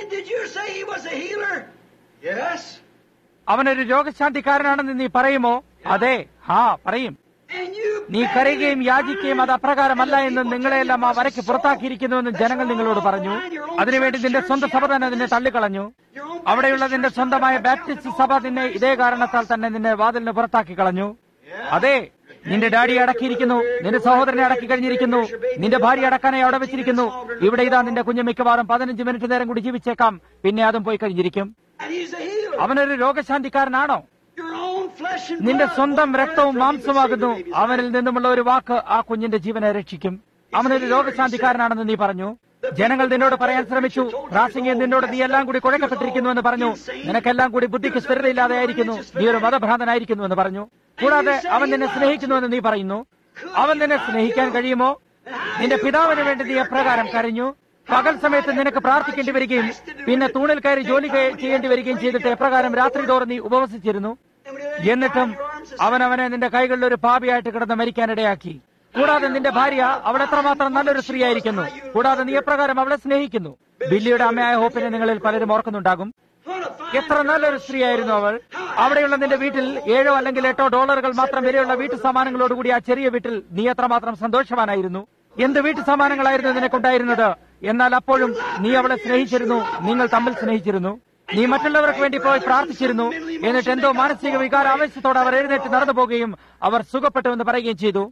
അവനൊരു രോഗശാന്തിക്കാരനാണെന്ന് നീ പറയുമോ? അതെ, ഹാ പറയും. നീ കരയുകയും യാചിക്കുകയും അത് അപ്രകാരമല്ല എന്നും നിങ്ങളെയെല്ലാം ആ വരയ്ക്ക് പുറത്താക്കിയിരിക്കുന്നുവെന്ന് ജനങ്ങൾ നിങ്ങളോട് പറഞ്ഞു. അതിനുവേണ്ടി നിന്റെ സ്വന്തം സഭ തന്നെ നിന്നെ തള്ളിക്കളഞ്ഞു. അവിടെയുള്ള നിന്റെ സ്വന്തമായ ബാപ്റ്റിസ്റ്റ് സഭ നിന്നെ ഇതേ കാരണത്താൽ തന്നെ നിന്നെ വാതിലിന് പുറത്താക്കി കളഞ്ഞു. അതെ, നിന്റെ ഡാഡിയെ അടക്കിയിരിക്കുന്നു, നിന്റെ സഹോദരനെ അടക്കി കഴിഞ്ഞിരിക്കുന്നു, നിന്റെ ഭാര്യ അടക്കാനായി അവിടെ വെച്ചിരിക്കുന്നു. ഇവിടെ ഇതാ നിന്റെ കുഞ്ഞു മിക്കവാറും പതിനഞ്ച് മിനിറ്റ് നേരം കൂടി ജീവിച്ചേക്കാം, പിന്നെ അതും പോയി കഴിഞ്ഞിരിക്കും. അവനൊരു രോഗശാന്തിക്കാരനാണോ? നിന്റെ സ്വന്തം രക്തവും മാംസമാകുന്നു. അവനിൽ നിന്നുമുള്ള ഒരു വാക്ക് ആ കുഞ്ഞിന്റെ ജീവനെ രക്ഷിക്കും. അവനൊരു രോഗശാന്തിക്കാരനാണെന്ന് നീ പറഞ്ഞു. ജനങ്ങൾ നിന്നോട് പറയാൻ ശ്രമിച്ചു, റാസിംഗ് നിന്നോട് നീ എല്ലാം കൂടി കുഴക്കപ്പെട്ടിരിക്കുന്നു എന്ന് പറഞ്ഞു. നിനക്കെല്ലാം കൂടി ബുദ്ധിക്ക് സ്ഥിരതയില്ലാതെ ആയിരിക്കുന്നു, നീ ഒരു മതഭ്രാന്തനായിരിക്കുന്നു എന്ന് പറഞ്ഞു. കൂടാതെ അവൻ നിന്നെ സ്നേഹിക്കുന്നുവെന്ന് നീ പറയുന്നു. അവൻ നിന്നെ സ്നേഹിക്കാൻ കഴിയുമോ? നിന്റെ പിതാവിന് വേണ്ടി നീ എപ്രകാരം കരഞ്ഞു. പകൽ സമയത്ത് നിനക്ക് പ്രാർത്ഥിക്കേണ്ടി വരികയും പിന്നെ തൂണിൽ കയറി ജോലി ചെയ്യേണ്ടി വരികയും ചെയ്തിട്ട് എപ്രകാരം രാത്രി തോറും നീ ഉപവസിച്ചിരുന്നു. എന്നിട്ടും അവൻ അവനെ നിന്റെ കൈകളിൽ ഒരു പാപിയായിട്ട് കിടന്ന് മരിക്കാനിടയാക്കി. കൂടാതെ നിന്റെ ഭാര്യ അവൾ എത്രമാത്രം നല്ലൊരു സ്ത്രീയായിരിക്കുന്നു. കൂടാതെ നീ എപ്രകാരം അവളെ സ്നേഹിക്കുന്നു. ബില്ലിയുടെ അമ്മയായ ഹോപ്പിനെ നിങ്ങളിൽ പലരും ഓർക്കുന്നുണ്ടാകും. എത്ര നല്ലൊരു സ്ത്രീയായിരുന്നു അവൾ. അവിടെയുള്ള നിന്റെ വീട്ടിൽ ഏഴോ അല്ലെങ്കിൽ എട്ടോ ഡോളറുകൾ മാത്രം വിലയുള്ള വീട്ടു സാമാനങ്ങളോടുകൂടി ആ ചെറിയ വീട്ടിൽ നീ എത്രമാത്രം സന്തോഷവാനായിരുന്നു. എന്ത് വീട്ടു സാമാനങ്ങളായിരുന്നു നിനക്കുണ്ടായിരുന്നത്. എന്നാൽ അപ്പോഴും നീ അവളെ സ്നേഹിച്ചിരുന്നു. നിങ്ങൾ തമ്മിൽ സ്നേഹിച്ചിരുന്നു. നീ മറ്റുള്ളവർക്ക് വേണ്ടി പോയി പ്രാർത്ഥിച്ചിരുന്നു. എന്നിട്ട് എന്തോ മാനസിക വികാര ആവേശത്തോടെ അവർ എഴുന്നേറ്റ് നടന്നു പോകുകയും അവർ സുഖപ്പെട്ടുവെന്ന് പറയുകയും ചെയ്തു.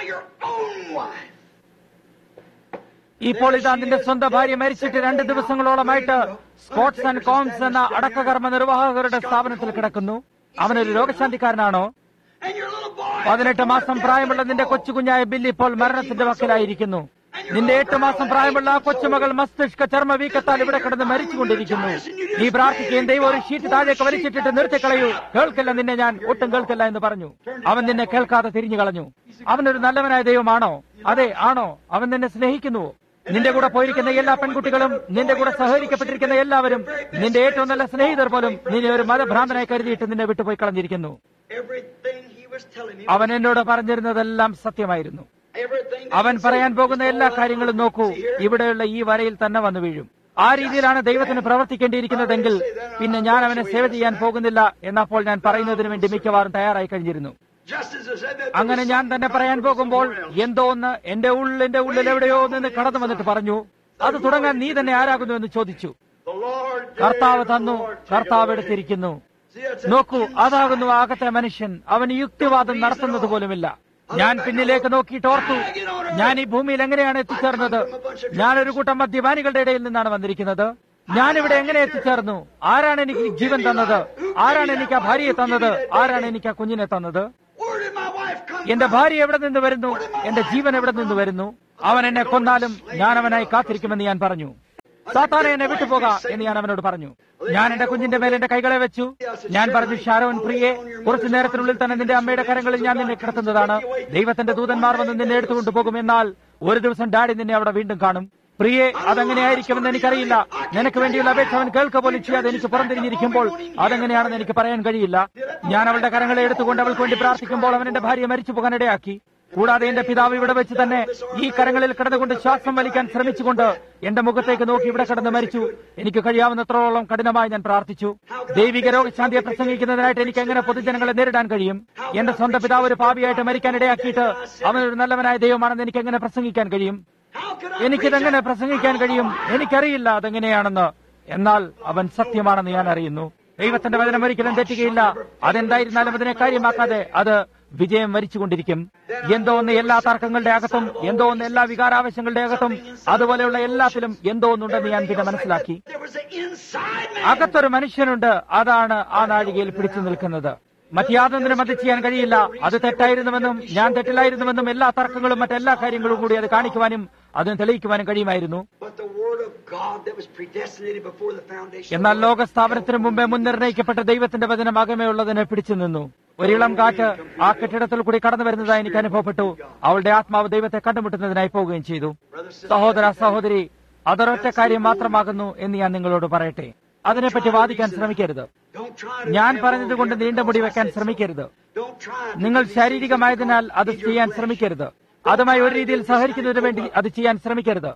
ഇപ്പോൾ ഇതാ നിന്റെ സ്വന്തം ഭാര്യ മരിച്ചിട്ട് രണ്ട് ദിവസങ്ങളോളമായിട്ട് സ്പോർട്സ് ആൻഡ് കോംസ് എന്ന അടക്കകർമ്മ നിർവാഹകരുടെ സ്ഥാപനത്തിൽ കിടക്കുന്നു. അവനൊരു രോഗശാന്തിക്കാരനാണോ? പതിനെട്ട് മാസം പ്രായമുള്ള നിന്റെ കൊച്ചുകുഞ്ഞായ ബില്ല് ഇപ്പോൾ മരണത്തിന്റെ വക്കിലായിരിക്കുന്നു. നിന്റെ എട്ട് മാസം പ്രായമുള്ള ആ കൊച്ചുമകൾ മസ്തിഷ്ക ചർമ്മ വീക്കത്താൽ ഇവിടെ കിടന്ന് മരിച്ചുകൊണ്ടിരിക്കുന്നു. നീ പ്രാർത്ഥിക്കുകയും ദൈവം ഒരു ഷീറ്റ് താഴേക്ക് വലിച്ചിട്ടിട്ട് നിർത്തിക്കളയൂ, കേൾക്കില്ല നിന്നെ, ഞാൻ ഒട്ടും കേൾക്കില്ല എന്ന് പറഞ്ഞു. അവൻ നിന്നെ കേൾക്കാതെ തിരിഞ്ഞു കളഞ്ഞു. അവനൊരു നല്ലവനായ ദൈവമാണോ? അതെ, ആണോ? അവൻ നിന്നെ സ്നേഹിക്കുന്നുവോ? നിന്റെ കൂടെ പോയിരിക്കുന്ന എല്ലാ പെൺകുട്ടികളും, നിന്റെ കൂടെ സഹകരിക്കപ്പെട്ടിരിക്കുന്ന എല്ലാവരും, നിന്റെ ഏറ്റവും നല്ല സ്നേഹിതർ പോലും നിന്നെ ഒരു മതഭ്രാന്തനായി കരുതിയിട്ട് നിന്നെ വിട്ടുപോയി കളഞ്ഞിരിക്കുന്നു. അവൻ എന്നോട് പറഞ്ഞിരുന്നതെല്ലാം സത്യമായിരുന്നു. അവൻ പറയാൻ പോകുന്ന എല്ലാ കാര്യങ്ങളും നോക്കൂ, ഇവിടെയുള്ള ഈ വരയിൽ തന്നെ വന്നു വീഴും. ആ രീതിയിലാണ് ദൈവത്തിന് പ്രവർത്തിക്കേണ്ടിയിരിക്കുന്നതെങ്കിൽ പിന്നെ ഞാൻ അവനെ സേവ ചെയ്യാൻ പോകുന്നില്ല എന്നപ്പോൾ ഞാൻ പറയുന്നതിന് വേണ്ടി മിക്കവാറും തയ്യാറായി കഴിഞ്ഞിരുന്നു. അങ്ങനെ ഞാൻ തന്നെ പറയാൻ പോകുമ്പോൾ എന്തോ ഒന്ന് എന്റെ ഉള്ളിന്റെ ഉള്ളിൽ എവിടെയോ നിന്ന് കടന്നു വന്നിട്ട് പറഞ്ഞു, അത് തുടങ്ങാൻ നീ തന്നെ ആരാകുന്നു എന്ന് ചോദിച്ചു. കർത്താവ് തന്നു, കർത്താവ് എടുത്തിരിക്കുന്നു. നോക്കൂ, അതാകുന്നു ആകത്തെ മനുഷ്യൻ. അവന് യുക്തിവാദം നടത്തുന്നത് പോലുമില്ല. ഞാൻ പിന്നിലേക്ക് നോക്കിയിട്ട് ഓർത്തു, ഞാൻ ഈ ഭൂമിയിൽ എങ്ങനെയാണ് എത്തിച്ചേർന്നത്? ഞാനൊരു കൂട്ടം മദ്യപാനികളുടെ ഇടയിൽ നിന്നാണ് വന്നിരിക്കുന്നത്. ഞാനിവിടെ എങ്ങനെ എത്തിച്ചേർന്നു? ആരാണ് എനിക്ക് ജീവൻ തന്നത്? ആരാണ് എനിക്ക് ആ ഭാര്യയെ തന്നത്? ആരാണ് എനിക്ക് ആ കുഞ്ഞിനെ തന്നത്? എന്റെ ഭാര്യ എവിടെ നിന്ന് വരുന്നു? എന്റെ ജീവൻ എവിടെ നിന്ന് വരുന്നു? അവൻ എന്നെ കൊന്നാലും ഞാൻ അവനായി കാത്തിരിക്കുമെന്ന് ഞാൻ പറഞ്ഞു. സാത്താനെ, എന്നെ വിട്ടുപോക എന്ന് ഞാൻ അവനോട് പറഞ്ഞു. ഞാൻ എന്റെ കുഞ്ഞിന്റെ മേലെ എന്റെ കൈകളെ വെച്ചു. ഞാൻ പറഞ്ഞു, ഷാരോൻ പ്രിയെ, കുറച്ചു നേരത്തിനുള്ളിൽ തന്നെ നിന്റെ അമ്മയുടെ കരങ്ങളിൽ ഞാൻ നിന്നെ കിടത്തുന്നതാണ്. ദൈവത്തിന്റെ ദൂതന്മാർ വന്ന് നിന്നെ എടുത്തുകൊണ്ടു പോകും. എന്നാൽ ഒരു ദിവസം ഡാഡി നിന്നെ അവിടെ വീണ്ടും കാണും. പ്രിയെ, അതെങ്ങനെയായിരിക്കുമെന്ന് എനിക്കറിയില്ല. നിനക്ക് വേണ്ടിയുള്ള അപേക്ഷ അവൻ കേൾക്ക പോലും ചെയ്യാതെ എനിക്ക് പുറംതിരിഞ്ഞിരിക്കുമ്പോൾ അതെങ്ങനെയാണെന്ന് എനിക്ക് പറയാൻ കഴിയില്ല. ഞാൻ അവളുടെ കരങ്ങളെ എടുത്തുകൊണ്ട് അവൾക്ക് വേണ്ടി പ്രാർത്ഥിക്കുമ്പോൾ അവൻ എന്റെ ഭാര്യ മരിച്ചു പോകാനിടയാക്കി. കൂടാതെ എന്റെ പിതാവ് ഇവിടെ വെച്ച് തന്നെ ഈ കരങ്ങളിൽ കിടന്നുകൊണ്ട് ശ്വാസം വലിക്കാൻ ശ്രമിച്ചുകൊണ്ട് എന്റെ മുഖത്തേക്ക് നോക്കി ഇവിടെ കിടന്ന് മരിച്ചു. എനിക്ക് കഴിയാവുന്നത്രോളം കഠിനമായി ഞാൻ പ്രാർത്ഥിച്ചു. ദൈവിക രോഗശാന്തിയെ പ്രസംഗിക്കുന്നതിനായിട്ട് എനിക്ക് എങ്ങനെ പൊതുജനങ്ങളെ നേരിടാൻ കഴിയും? എന്റെ സ്വന്തം പിതാവ് ഒരു പാപിയായിട്ട് മരിക്കാനിടയാക്കിയിട്ട് അവനൊരു നല്ലവനായ ദൈവമാണെന്ന് എനിക്ക് എങ്ങനെ പ്രസംഗിക്കാൻ കഴിയും? എനിക്കിതെങ്ങനെ പ്രസംഗിക്കാൻ കഴിയും? എനിക്കറിയില്ല അതെങ്ങനെയാണെന്ന്. എന്നാൽ അവൻ സത്യമാണെന്ന് ഞാൻ അറിയുന്നു. ദൈവത്തിന്റെ വചനം ഒരിക്കലും തെറ്റുകയില്ല. അതെന്തായിരുന്നാലും അതിനെ കാര്യമാക്കാതെ അത് വിജയം വരിച്ചുകൊണ്ടിരിക്കും. എന്തോ ഒന്ന് എല്ലാ തർക്കങ്ങളുടെ അകത്തും, എന്തോ ഒന്ന് എല്ലാ വികാരാവശ്യങ്ങളുടെ അകത്തും, അതുപോലെയുള്ള എല്ലാത്തിലും എന്തോ ഒന്നുണ്ടെന്ന് ഞാൻ പിന്നെ മനസ്സിലാക്കി. അകത്തൊരു മനുഷ്യനുണ്ട്, അതാണ് ആ നാഴികയിൽ പിടിച്ചു നിൽക്കുന്നത്. മറ്റാതൊന്നിനും അത് ചെയ്യാൻ കഴിയില്ല. അത് തെറ്റായിരുന്നുവെന്നും ഞാൻ തെറ്റില്ലായിരുന്നുവെന്നും എല്ലാ തർക്കങ്ങളും മറ്റെല്ലാ കാര്യങ്ങളും കൂടി അത് കാണിക്കുവാനും അതിന് തെളിയിക്കുവാനും കഴിയുമായിരുന്നു. എന്നാൽ ലോകസ്ഥാപനത്തിന് മുമ്പേ മുൻനിർണയിക്കപ്പെട്ട ദൈവത്തിന്റെ വചനം അകമയുള്ളതിനെ പിടിച്ചു നിന്നു. ഒരിളം കാറ്റ് ആ കെട്ടിടത്തിൽ കൂടി കടന്നു വരുന്നതായി എനിക്ക് അനുഭവപ്പെട്ടു. അവളുടെ ആത്മാവ് ദൈവത്തെ കണ്ടുമുട്ടുന്നതിനായി പോവുകയും ചെയ്തു. സഹോദര സഹോദരി, അതൊരൊറ്റ കാര്യം മാത്രമാകുന്നു എന്ന് ഞാൻ നിങ്ങളോട് പറയട്ടെ. അതിനെപ്പറ്റി വാദിക്കാൻ ശ്രമിക്കരുത്. ഞാൻ പറഞ്ഞതുകൊണ്ട് നീണ്ട മുടി വെക്കാൻ ശ്രമിക്കരുത്. നിങ്ങൾ ശാരീരികമായതിനാൽ അത് ചെയ്യാൻ ശ്രമിക്കരുത്. അതുമായി ഒരു രീതിയിൽ സഹകരിക്കുന്നതിന് വേണ്ടി അത് ചെയ്യാൻ ശ്രമിക്കരുത്.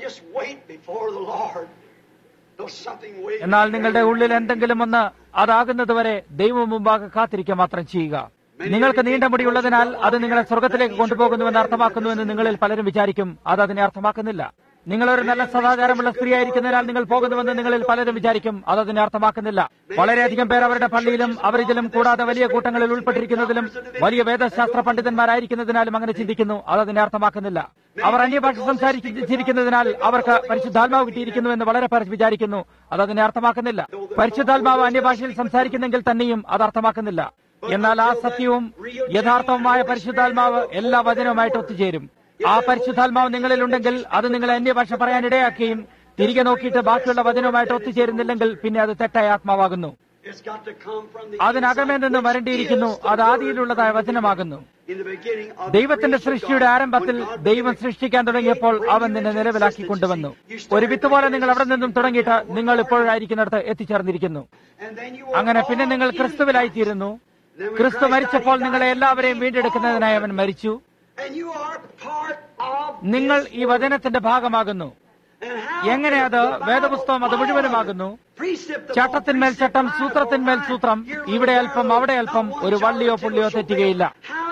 എന്നാൽ നിങ്ങളുടെ ഉള്ളിൽ എന്തെങ്കിലും ഒന്ന് അതാകുന്നതുവരെ ദൈവം മുമ്പാകെ കാത്തിരിക്കുക മാത്രം ചെയ്യുക. നിങ്ങൾക്ക് നീണ്ട മുടിയുള്ളതിനാൽ അത് നിങ്ങളെ സ്വർഗത്തിലേക്ക് കൊണ്ടുപോകുന്നുവെന്ന് അർത്ഥമാക്കുന്നുവെന്ന് നിങ്ങളിൽ പലരും വിചാരിക്കും. അത് അതിനെ അർത്ഥമാക്കുന്നില്ല. നിങ്ങളൊരു നല്ല സദാചാരമുള്ള സ്ത്രീയായിരിക്കുന്നതിനാൽ നിങ്ങൾ പോകുന്നുവെന്ന് നിങ്ങളിൽ പലരും വിചാരിക്കും. അത് അതിനെ അർത്ഥമാക്കുന്നില്ല. വളരെയധികം പേർ അവരുടെ പള്ളിയിലും അവരിതിലും കൂടാതെ വലിയ കൂട്ടങ്ങളിൽ ഉൾപ്പെട്ടിരിക്കുന്നതിലും വലിയ വേദശാസ്ത്ര പണ്ഡിതന്മാരായിരിക്കുന്നതിനാലും അങ്ങനെ ചിന്തിക്കുന്നു. അത് അതിനെ അർത്ഥമാക്കുന്നില്ല. അവർ അന്യഭാഷ സംസാരിച്ചിരിക്കുന്നതിനാൽ അവർക്ക് പരിശുദ്ധാത്മാവ് കിട്ടിയിരിക്കുന്നുവെന്ന് വളരെ പേർ വിചാരിക്കുന്നു. അത് അതിനെ അർത്ഥമാക്കുന്നില്ല. പരിശുദ്ധാത്മാവ് അന്യഭാഷയിൽ സംസാരിക്കുന്നെങ്കിൽ തന്നെയും അത് അർത്ഥമാക്കുന്നില്ല. എന്നാൽ ആ സത്യവും യഥാർത്ഥവുമായ പരിശുദ്ധാത്മാവ് എല്ലാ വചനവുമായിട്ട് ഒത്തുചേരും. ആ പരിശുദ്ധാത്മാവ് നിങ്ങളിലുണ്ടെങ്കിൽ അത് നിങ്ങളെ അന്യഭാഷ പറയാനിടയാക്കുകയും തിരികെ നോക്കിയിട്ട് ബാക്കിയുള്ള വചനവുമായിട്ട് ഒത്തുചേരുന്നില്ലെങ്കിൽ പിന്നെ അത് തെറ്റായ ആത്മാവാകുന്നു. അതിനകമേ നിന്ന് വരേണ്ടിയിരിക്കുന്നു. അത് ആദിയിലുള്ളതായ വചനമാകുന്നു. ദൈവത്തിന്റെ സൃഷ്ടിയുടെ ആരംഭത്തിൽ ദൈവം സൃഷ്ടിക്കാൻ തുടങ്ങിയപ്പോൾ അവൻ നിന്നെ നിലവിലാക്കി കൊണ്ടുവന്നു. ഒരു വിത്ത് പോലെ നിങ്ങൾ അവിടെ നിന്നും തുടങ്ങിയിട്ട് നിങ്ങൾ ഇപ്പോഴായിരിക്കുന്നിടത്ത് എത്തിച്ചേർന്നിരിക്കുന്നു. അങ്ങനെ പിന്നെ നിങ്ങൾ ക്രിസ്തുവിലായിത്തീരുന്നു. ക്രിസ്തു മരിച്ചപ്പോൾ നിങ്ങളെ എല്ലാവരെയും വീണ്ടെടുക്കുന്നതിനായി അവൻ മരിച്ചു. നിങ്ങൾ ഈ വചനത്തിന്റെ ഭാഗമാകുന്നു. എങ്ങനെ അത് വേദപുസ്തകം അത് മുഴുവനുമാകുന്നു. ചട്ടത്തിന്മേൽ ചട്ടം, സൂത്രത്തിന്മേൽ സൂത്രം, ഇവിടെ അല്പം അവിടെ അല്പം, ഒരു വള്ളിയോ പുള്ളിയോ തെറ്റുകയില്ല.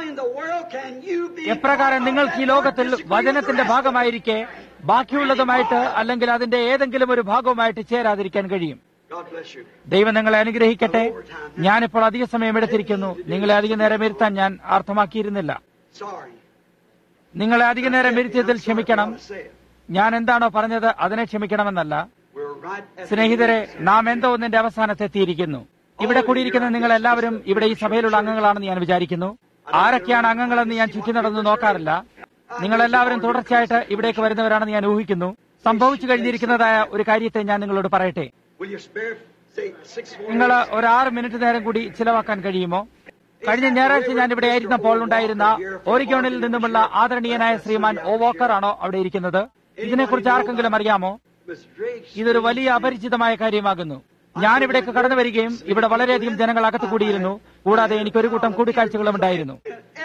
എപ്രകാരം നിങ്ങൾക്ക് ഈ ലോകത്തിൽ വചനത്തിന്റെ ഭാഗമായിരിക്കെ ബാക്കിയുള്ളതുമായിട്ട് അല്ലെങ്കിൽ അതിന്റെ ഏതെങ്കിലും ഒരു ഭാഗവുമായിട്ട് ചേരാതിരിക്കാൻ കഴിയും? ദൈവം നിങ്ങളെ അനുഗ്രഹിക്കട്ടെ. ഞാനിപ്പോൾ അധിക സമയം എടുത്തിരിക്കുന്നു. നിങ്ങളെ അധിക നേരം ഇരുത്താൻ ഞാൻ അർത്ഥമാക്കിയിരുന്നില്ല. നിങ്ങളെ അധിക നേരം ഇരുത്തിയതിൽ ക്ഷമിക്കണം. ഞാൻ എന്താണോ പറഞ്ഞത് അതിനെ ക്ഷമിക്കണമെന്നല്ല. സ്നേഹിതരെ, നാം എന്തോ ഒന്നിന്റെ അവസാനത്തെത്തിയിരിക്കുന്നു. ഇവിടെ കൂടിയിരിക്കുന്ന നിങ്ങൾ എല്ലാവരും ഇവിടെ ഈ സഭയിലുള്ള അംഗങ്ങളാണെന്ന് ഞാൻ വിചാരിക്കുന്നു. ആരൊക്കെയാണ് അംഗങ്ങളെന്ന് ഞാൻ ചുറ്റി നടന്ന് നോക്കാറില്ല. നിങ്ങളെല്ലാവരും തുടർച്ചയായിട്ട് ഇവിടേക്ക് വരുന്നവരാണെന്ന് ഞാൻ ഊഹിക്കുന്നു. സംഭവിച്ചു കഴിഞ്ഞിരിക്കുന്നതായ ഒരു കാര്യത്തെ ഞാൻ നിങ്ങളോട് പറയട്ടെ. നിങ്ങൾ ഒരു ആറ് മിനിറ്റ് നേരം കൂടി ചിലവാക്കാൻ കഴിയുമോ? കഴിഞ്ഞ ഞായറാഴ്ച ഞാൻ ഇവിടെ ആയിരുന്നപ്പോൾ ഉണ്ടായിരുന്ന ഓരിഗോണിൽ നിന്നുമുള്ള ആദരണീയനായ ശ്രീമാൻ ഒ വോക്കർ ആണോ അവിടെ ഇരിക്കുന്നത്? ഇതിനെക്കുറിച്ച് ആർക്കെങ്കിലും അറിയാമോ? ഇതൊരു വലിയ അപരിചിതമായ കാര്യമാകുന്നു. ഞാൻ ഇവിടേക്ക് കടന്നു വരികയും ഇവിടെ വളരെയധികം ജനങ്ങൾ അകത്ത് കൂടിയിരുന്നു. കൂടാതെ എനിക്കൊരു കൂട്ടം കൂടിക്കാഴ്ചകളും ഉണ്ടായിരുന്നു.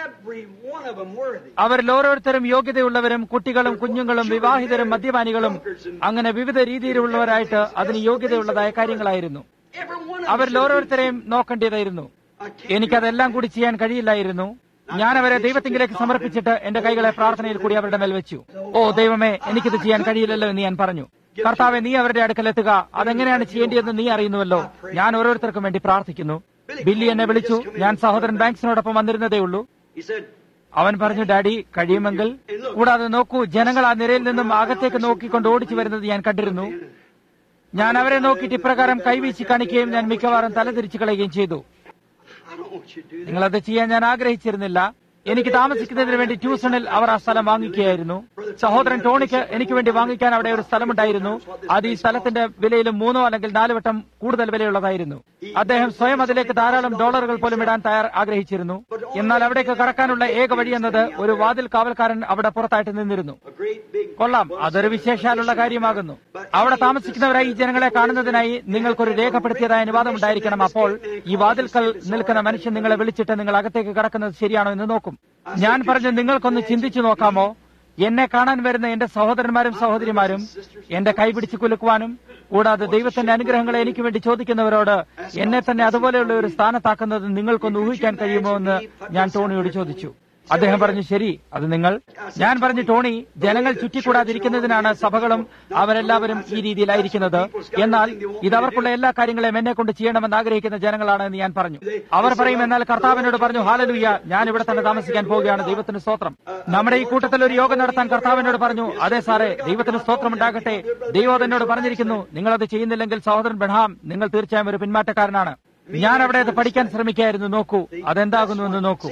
അവരിൽ ഓരോരുത്തരും യോഗ്യതയുള്ളവരും കുട്ടികളും കുഞ്ഞുങ്ങളും വിവാഹിതരും മദ്യപാനികളും അങ്ങനെ വിവിധ രീതിയിലുള്ളവരായിട്ട് അതിന് യോഗ്യതയുള്ളതായ കാര്യങ്ങളായിരുന്നു. അവരിൽ ഓരോരുത്തരെയും നോക്കേണ്ടതായിരുന്നു. എനിക്കതെല്ലാം കൂടി ചെയ്യാൻ കഴിയില്ലായിരുന്നു. ഞാൻ അവരെ ദൈവത്തിങ്കിലേക്ക് സമർപ്പിച്ചിട്ട് എന്റെ കൈകളെ പ്രാർത്ഥനയിൽ കൂടി അവരുടെ മേൽ വെച്ചു. ഓ ദൈവമേ, എനിക്കിത് ചെയ്യാൻ കഴിയില്ലല്ലോ എന്ന് ഞാൻ പറഞ്ഞു. കർത്താവെ, നീ അവരുടെ അടുക്കലെത്തുക. അതെങ്ങനെയാണ് ചെയ്യേണ്ടതെന്ന് നീ അറിയുന്നുവല്ലോ. ഞാൻ ഓരോരുത്തർക്കും വേണ്ടി പ്രാർത്ഥിക്കുന്നു. ബില്ലി എന്നെ വിളിച്ചു. ഞാൻ സഹോദരൻ ബാങ്ക്സിനോടൊപ്പം വന്നിരുന്നതേ ഉള്ളൂ. അവൻ പറഞ്ഞു, ഡാഡി കഴിയുമെങ്കിൽ. കൂടാതെ നോക്കൂ, ജനങ്ങൾ ആ നിരയിൽ നിന്നും അകത്തേക്ക് നോക്കിക്കൊണ്ട് ഓടിച്ചു വരുന്നത് ഞാൻ കണ്ടിരുന്നു. ഞാൻ അവരെ നോക്കിയിട്ട് ഇപ്രകാരം കൈവീശി കാണിക്കുകയും ഞാൻ മിക്കവാറും തലതിരിച്ചു കളയുകയും ചെയ്തു. നിങ്ങളത് ചെയ്യാൻ ഞാൻ ആഗ്രഹിച്ചിരുന്നില്ല. എനിക്ക് താമസിക്കുന്നതിന് വേണ്ടി ട്യൂഷനിൽ അവർ ആ സ്ഥലം വാങ്ങിക്കുകയായിരുന്നു. സഹോദരൻ ടോണിക്ക് എനിക്ക് വേണ്ടി വാങ്ങിക്കാൻ അവിടെ ഒരു സ്ഥലമുണ്ടായിരുന്നു. അത് ഈ സ്ഥലത്തിന്റെ വിലയിലും മൂന്നോ അല്ലെങ്കിൽ നാല് വട്ടം കൂടുതൽ വിലയുള്ളതായിരുന്നു. അദ്ദേഹം സ്വയം അതിലേക്ക് ധാരാളം ഡോളറുകൾ പോലും ഇടാൻ തയ്യാർ ആഗ്രഹിച്ചിരുന്നു. എന്നാൽ അവിടേക്ക് കടക്കാനുള്ള ഏക വഴി എന്നത് ഒരു വാതിൽ കാവൽക്കാരൻ അവിടെ പുറത്തായിട്ട് നിന്നിരുന്നു. കൊള്ളാം, അതൊരു വിശേഷാലുള്ള കാര്യമാകുന്നു. അവിടെ താമസിക്കുന്നവരായി ഈ ജനങ്ങളെ കാണുന്നതിനായി നിങ്ങൾക്കൊരു രേഖപ്പെടുത്തിയതായ അനുവാദം ഉണ്ടായിരിക്കണം. അപ്പോൾ ഈ വാതിൽക്കൽ നിൽക്കുന്ന മനുഷ്യൻ നിങ്ങളെ വിളിച്ചിട്ട് നിങ്ങൾ അകത്തേക്ക് കടക്കുന്നത് ശരിയാണോ എന്ന് നോക്കും. ഞാൻ പറഞ്ഞു, നിങ്ങൾക്കൊന്ന് ചിന്തിച്ചു നോക്കാമോ? എന്നെ കാണാൻ വരുന്ന എന്റെ സഹോദരന്മാരും സഹോദരിമാരും എന്റെ കൈപിടിച്ച് കുലുക്കുവാനും കൂടാതെ ദൈവത്തിന്റെ അനുഗ്രഹങ്ങളെ എനിക്ക് വേണ്ടി ചോദിക്കുന്നവരോട് എന്നെ തന്നെ അതുപോലെയുള്ള ഒരു സ്ഥാനത്താക്കുന്നത് നിങ്ങൾക്കൊന്ന് ഊഹിക്കാൻ കഴിയുമോ എന്ന് ഞാൻ ടോണിയോട് ചോദിച്ചു. അദ്ദേഹം പറഞ്ഞു, ശരി, അത് നിങ്ങൾ. ഞാൻ പറഞ്ഞു, ടോണി, ജനങ്ങൾ ചുറ്റിക്കൂടാതിരിക്കുന്നതിനാണ് സഭകളും അവരെല്ലാവരും ഈ രീതിയിലായിരിക്കുന്നത്. എന്നാൽ ഇതവർക്കുള്ള എല്ലാ കാര്യങ്ങളെയും എന്നെ കൊണ്ട് ചെയ്യണമെന്ന് ആഗ്രഹിക്കുന്ന ജനങ്ങളാണ് എന്ന് ഞാൻ പറഞ്ഞു. അവർ പറയും, എന്നാൽ കർത്താവിനോട് പറഞ്ഞു, ഹാലലൂയ, ഞാൻ ഇവിടെ തന്നെ താമസിക്കാൻ പോവുകയാണ്, ദൈവത്തിന് സ്തോത്രം. നമ്മുടെ ഈ കൂട്ടത്തിൽ ഒരു യോഗം നടത്താൻ കർത്താവിനോട് പറഞ്ഞു. അതെ സാറേ, ദൈവത്തിന് സ്തോത്രം ഉണ്ടാകട്ടെ. ദൈവം എന്നോട് പറഞ്ഞിരിക്കുന്നു, നിങ്ങളത് ചെയ്യുന്നില്ലെങ്കിൽ സഹോദരൻ ബെൻഹാം, നിങ്ങൾ തീർച്ചയായും ഒരു പിന്മാറ്റക്കാരനാണ്. ഞാൻ അവിടെ അത് പഠിക്കാൻ ശ്രമിക്കുകയായിരുന്നു. നോക്കൂ, അതെന്താകുന്നുവെന്ന് നോക്കൂ.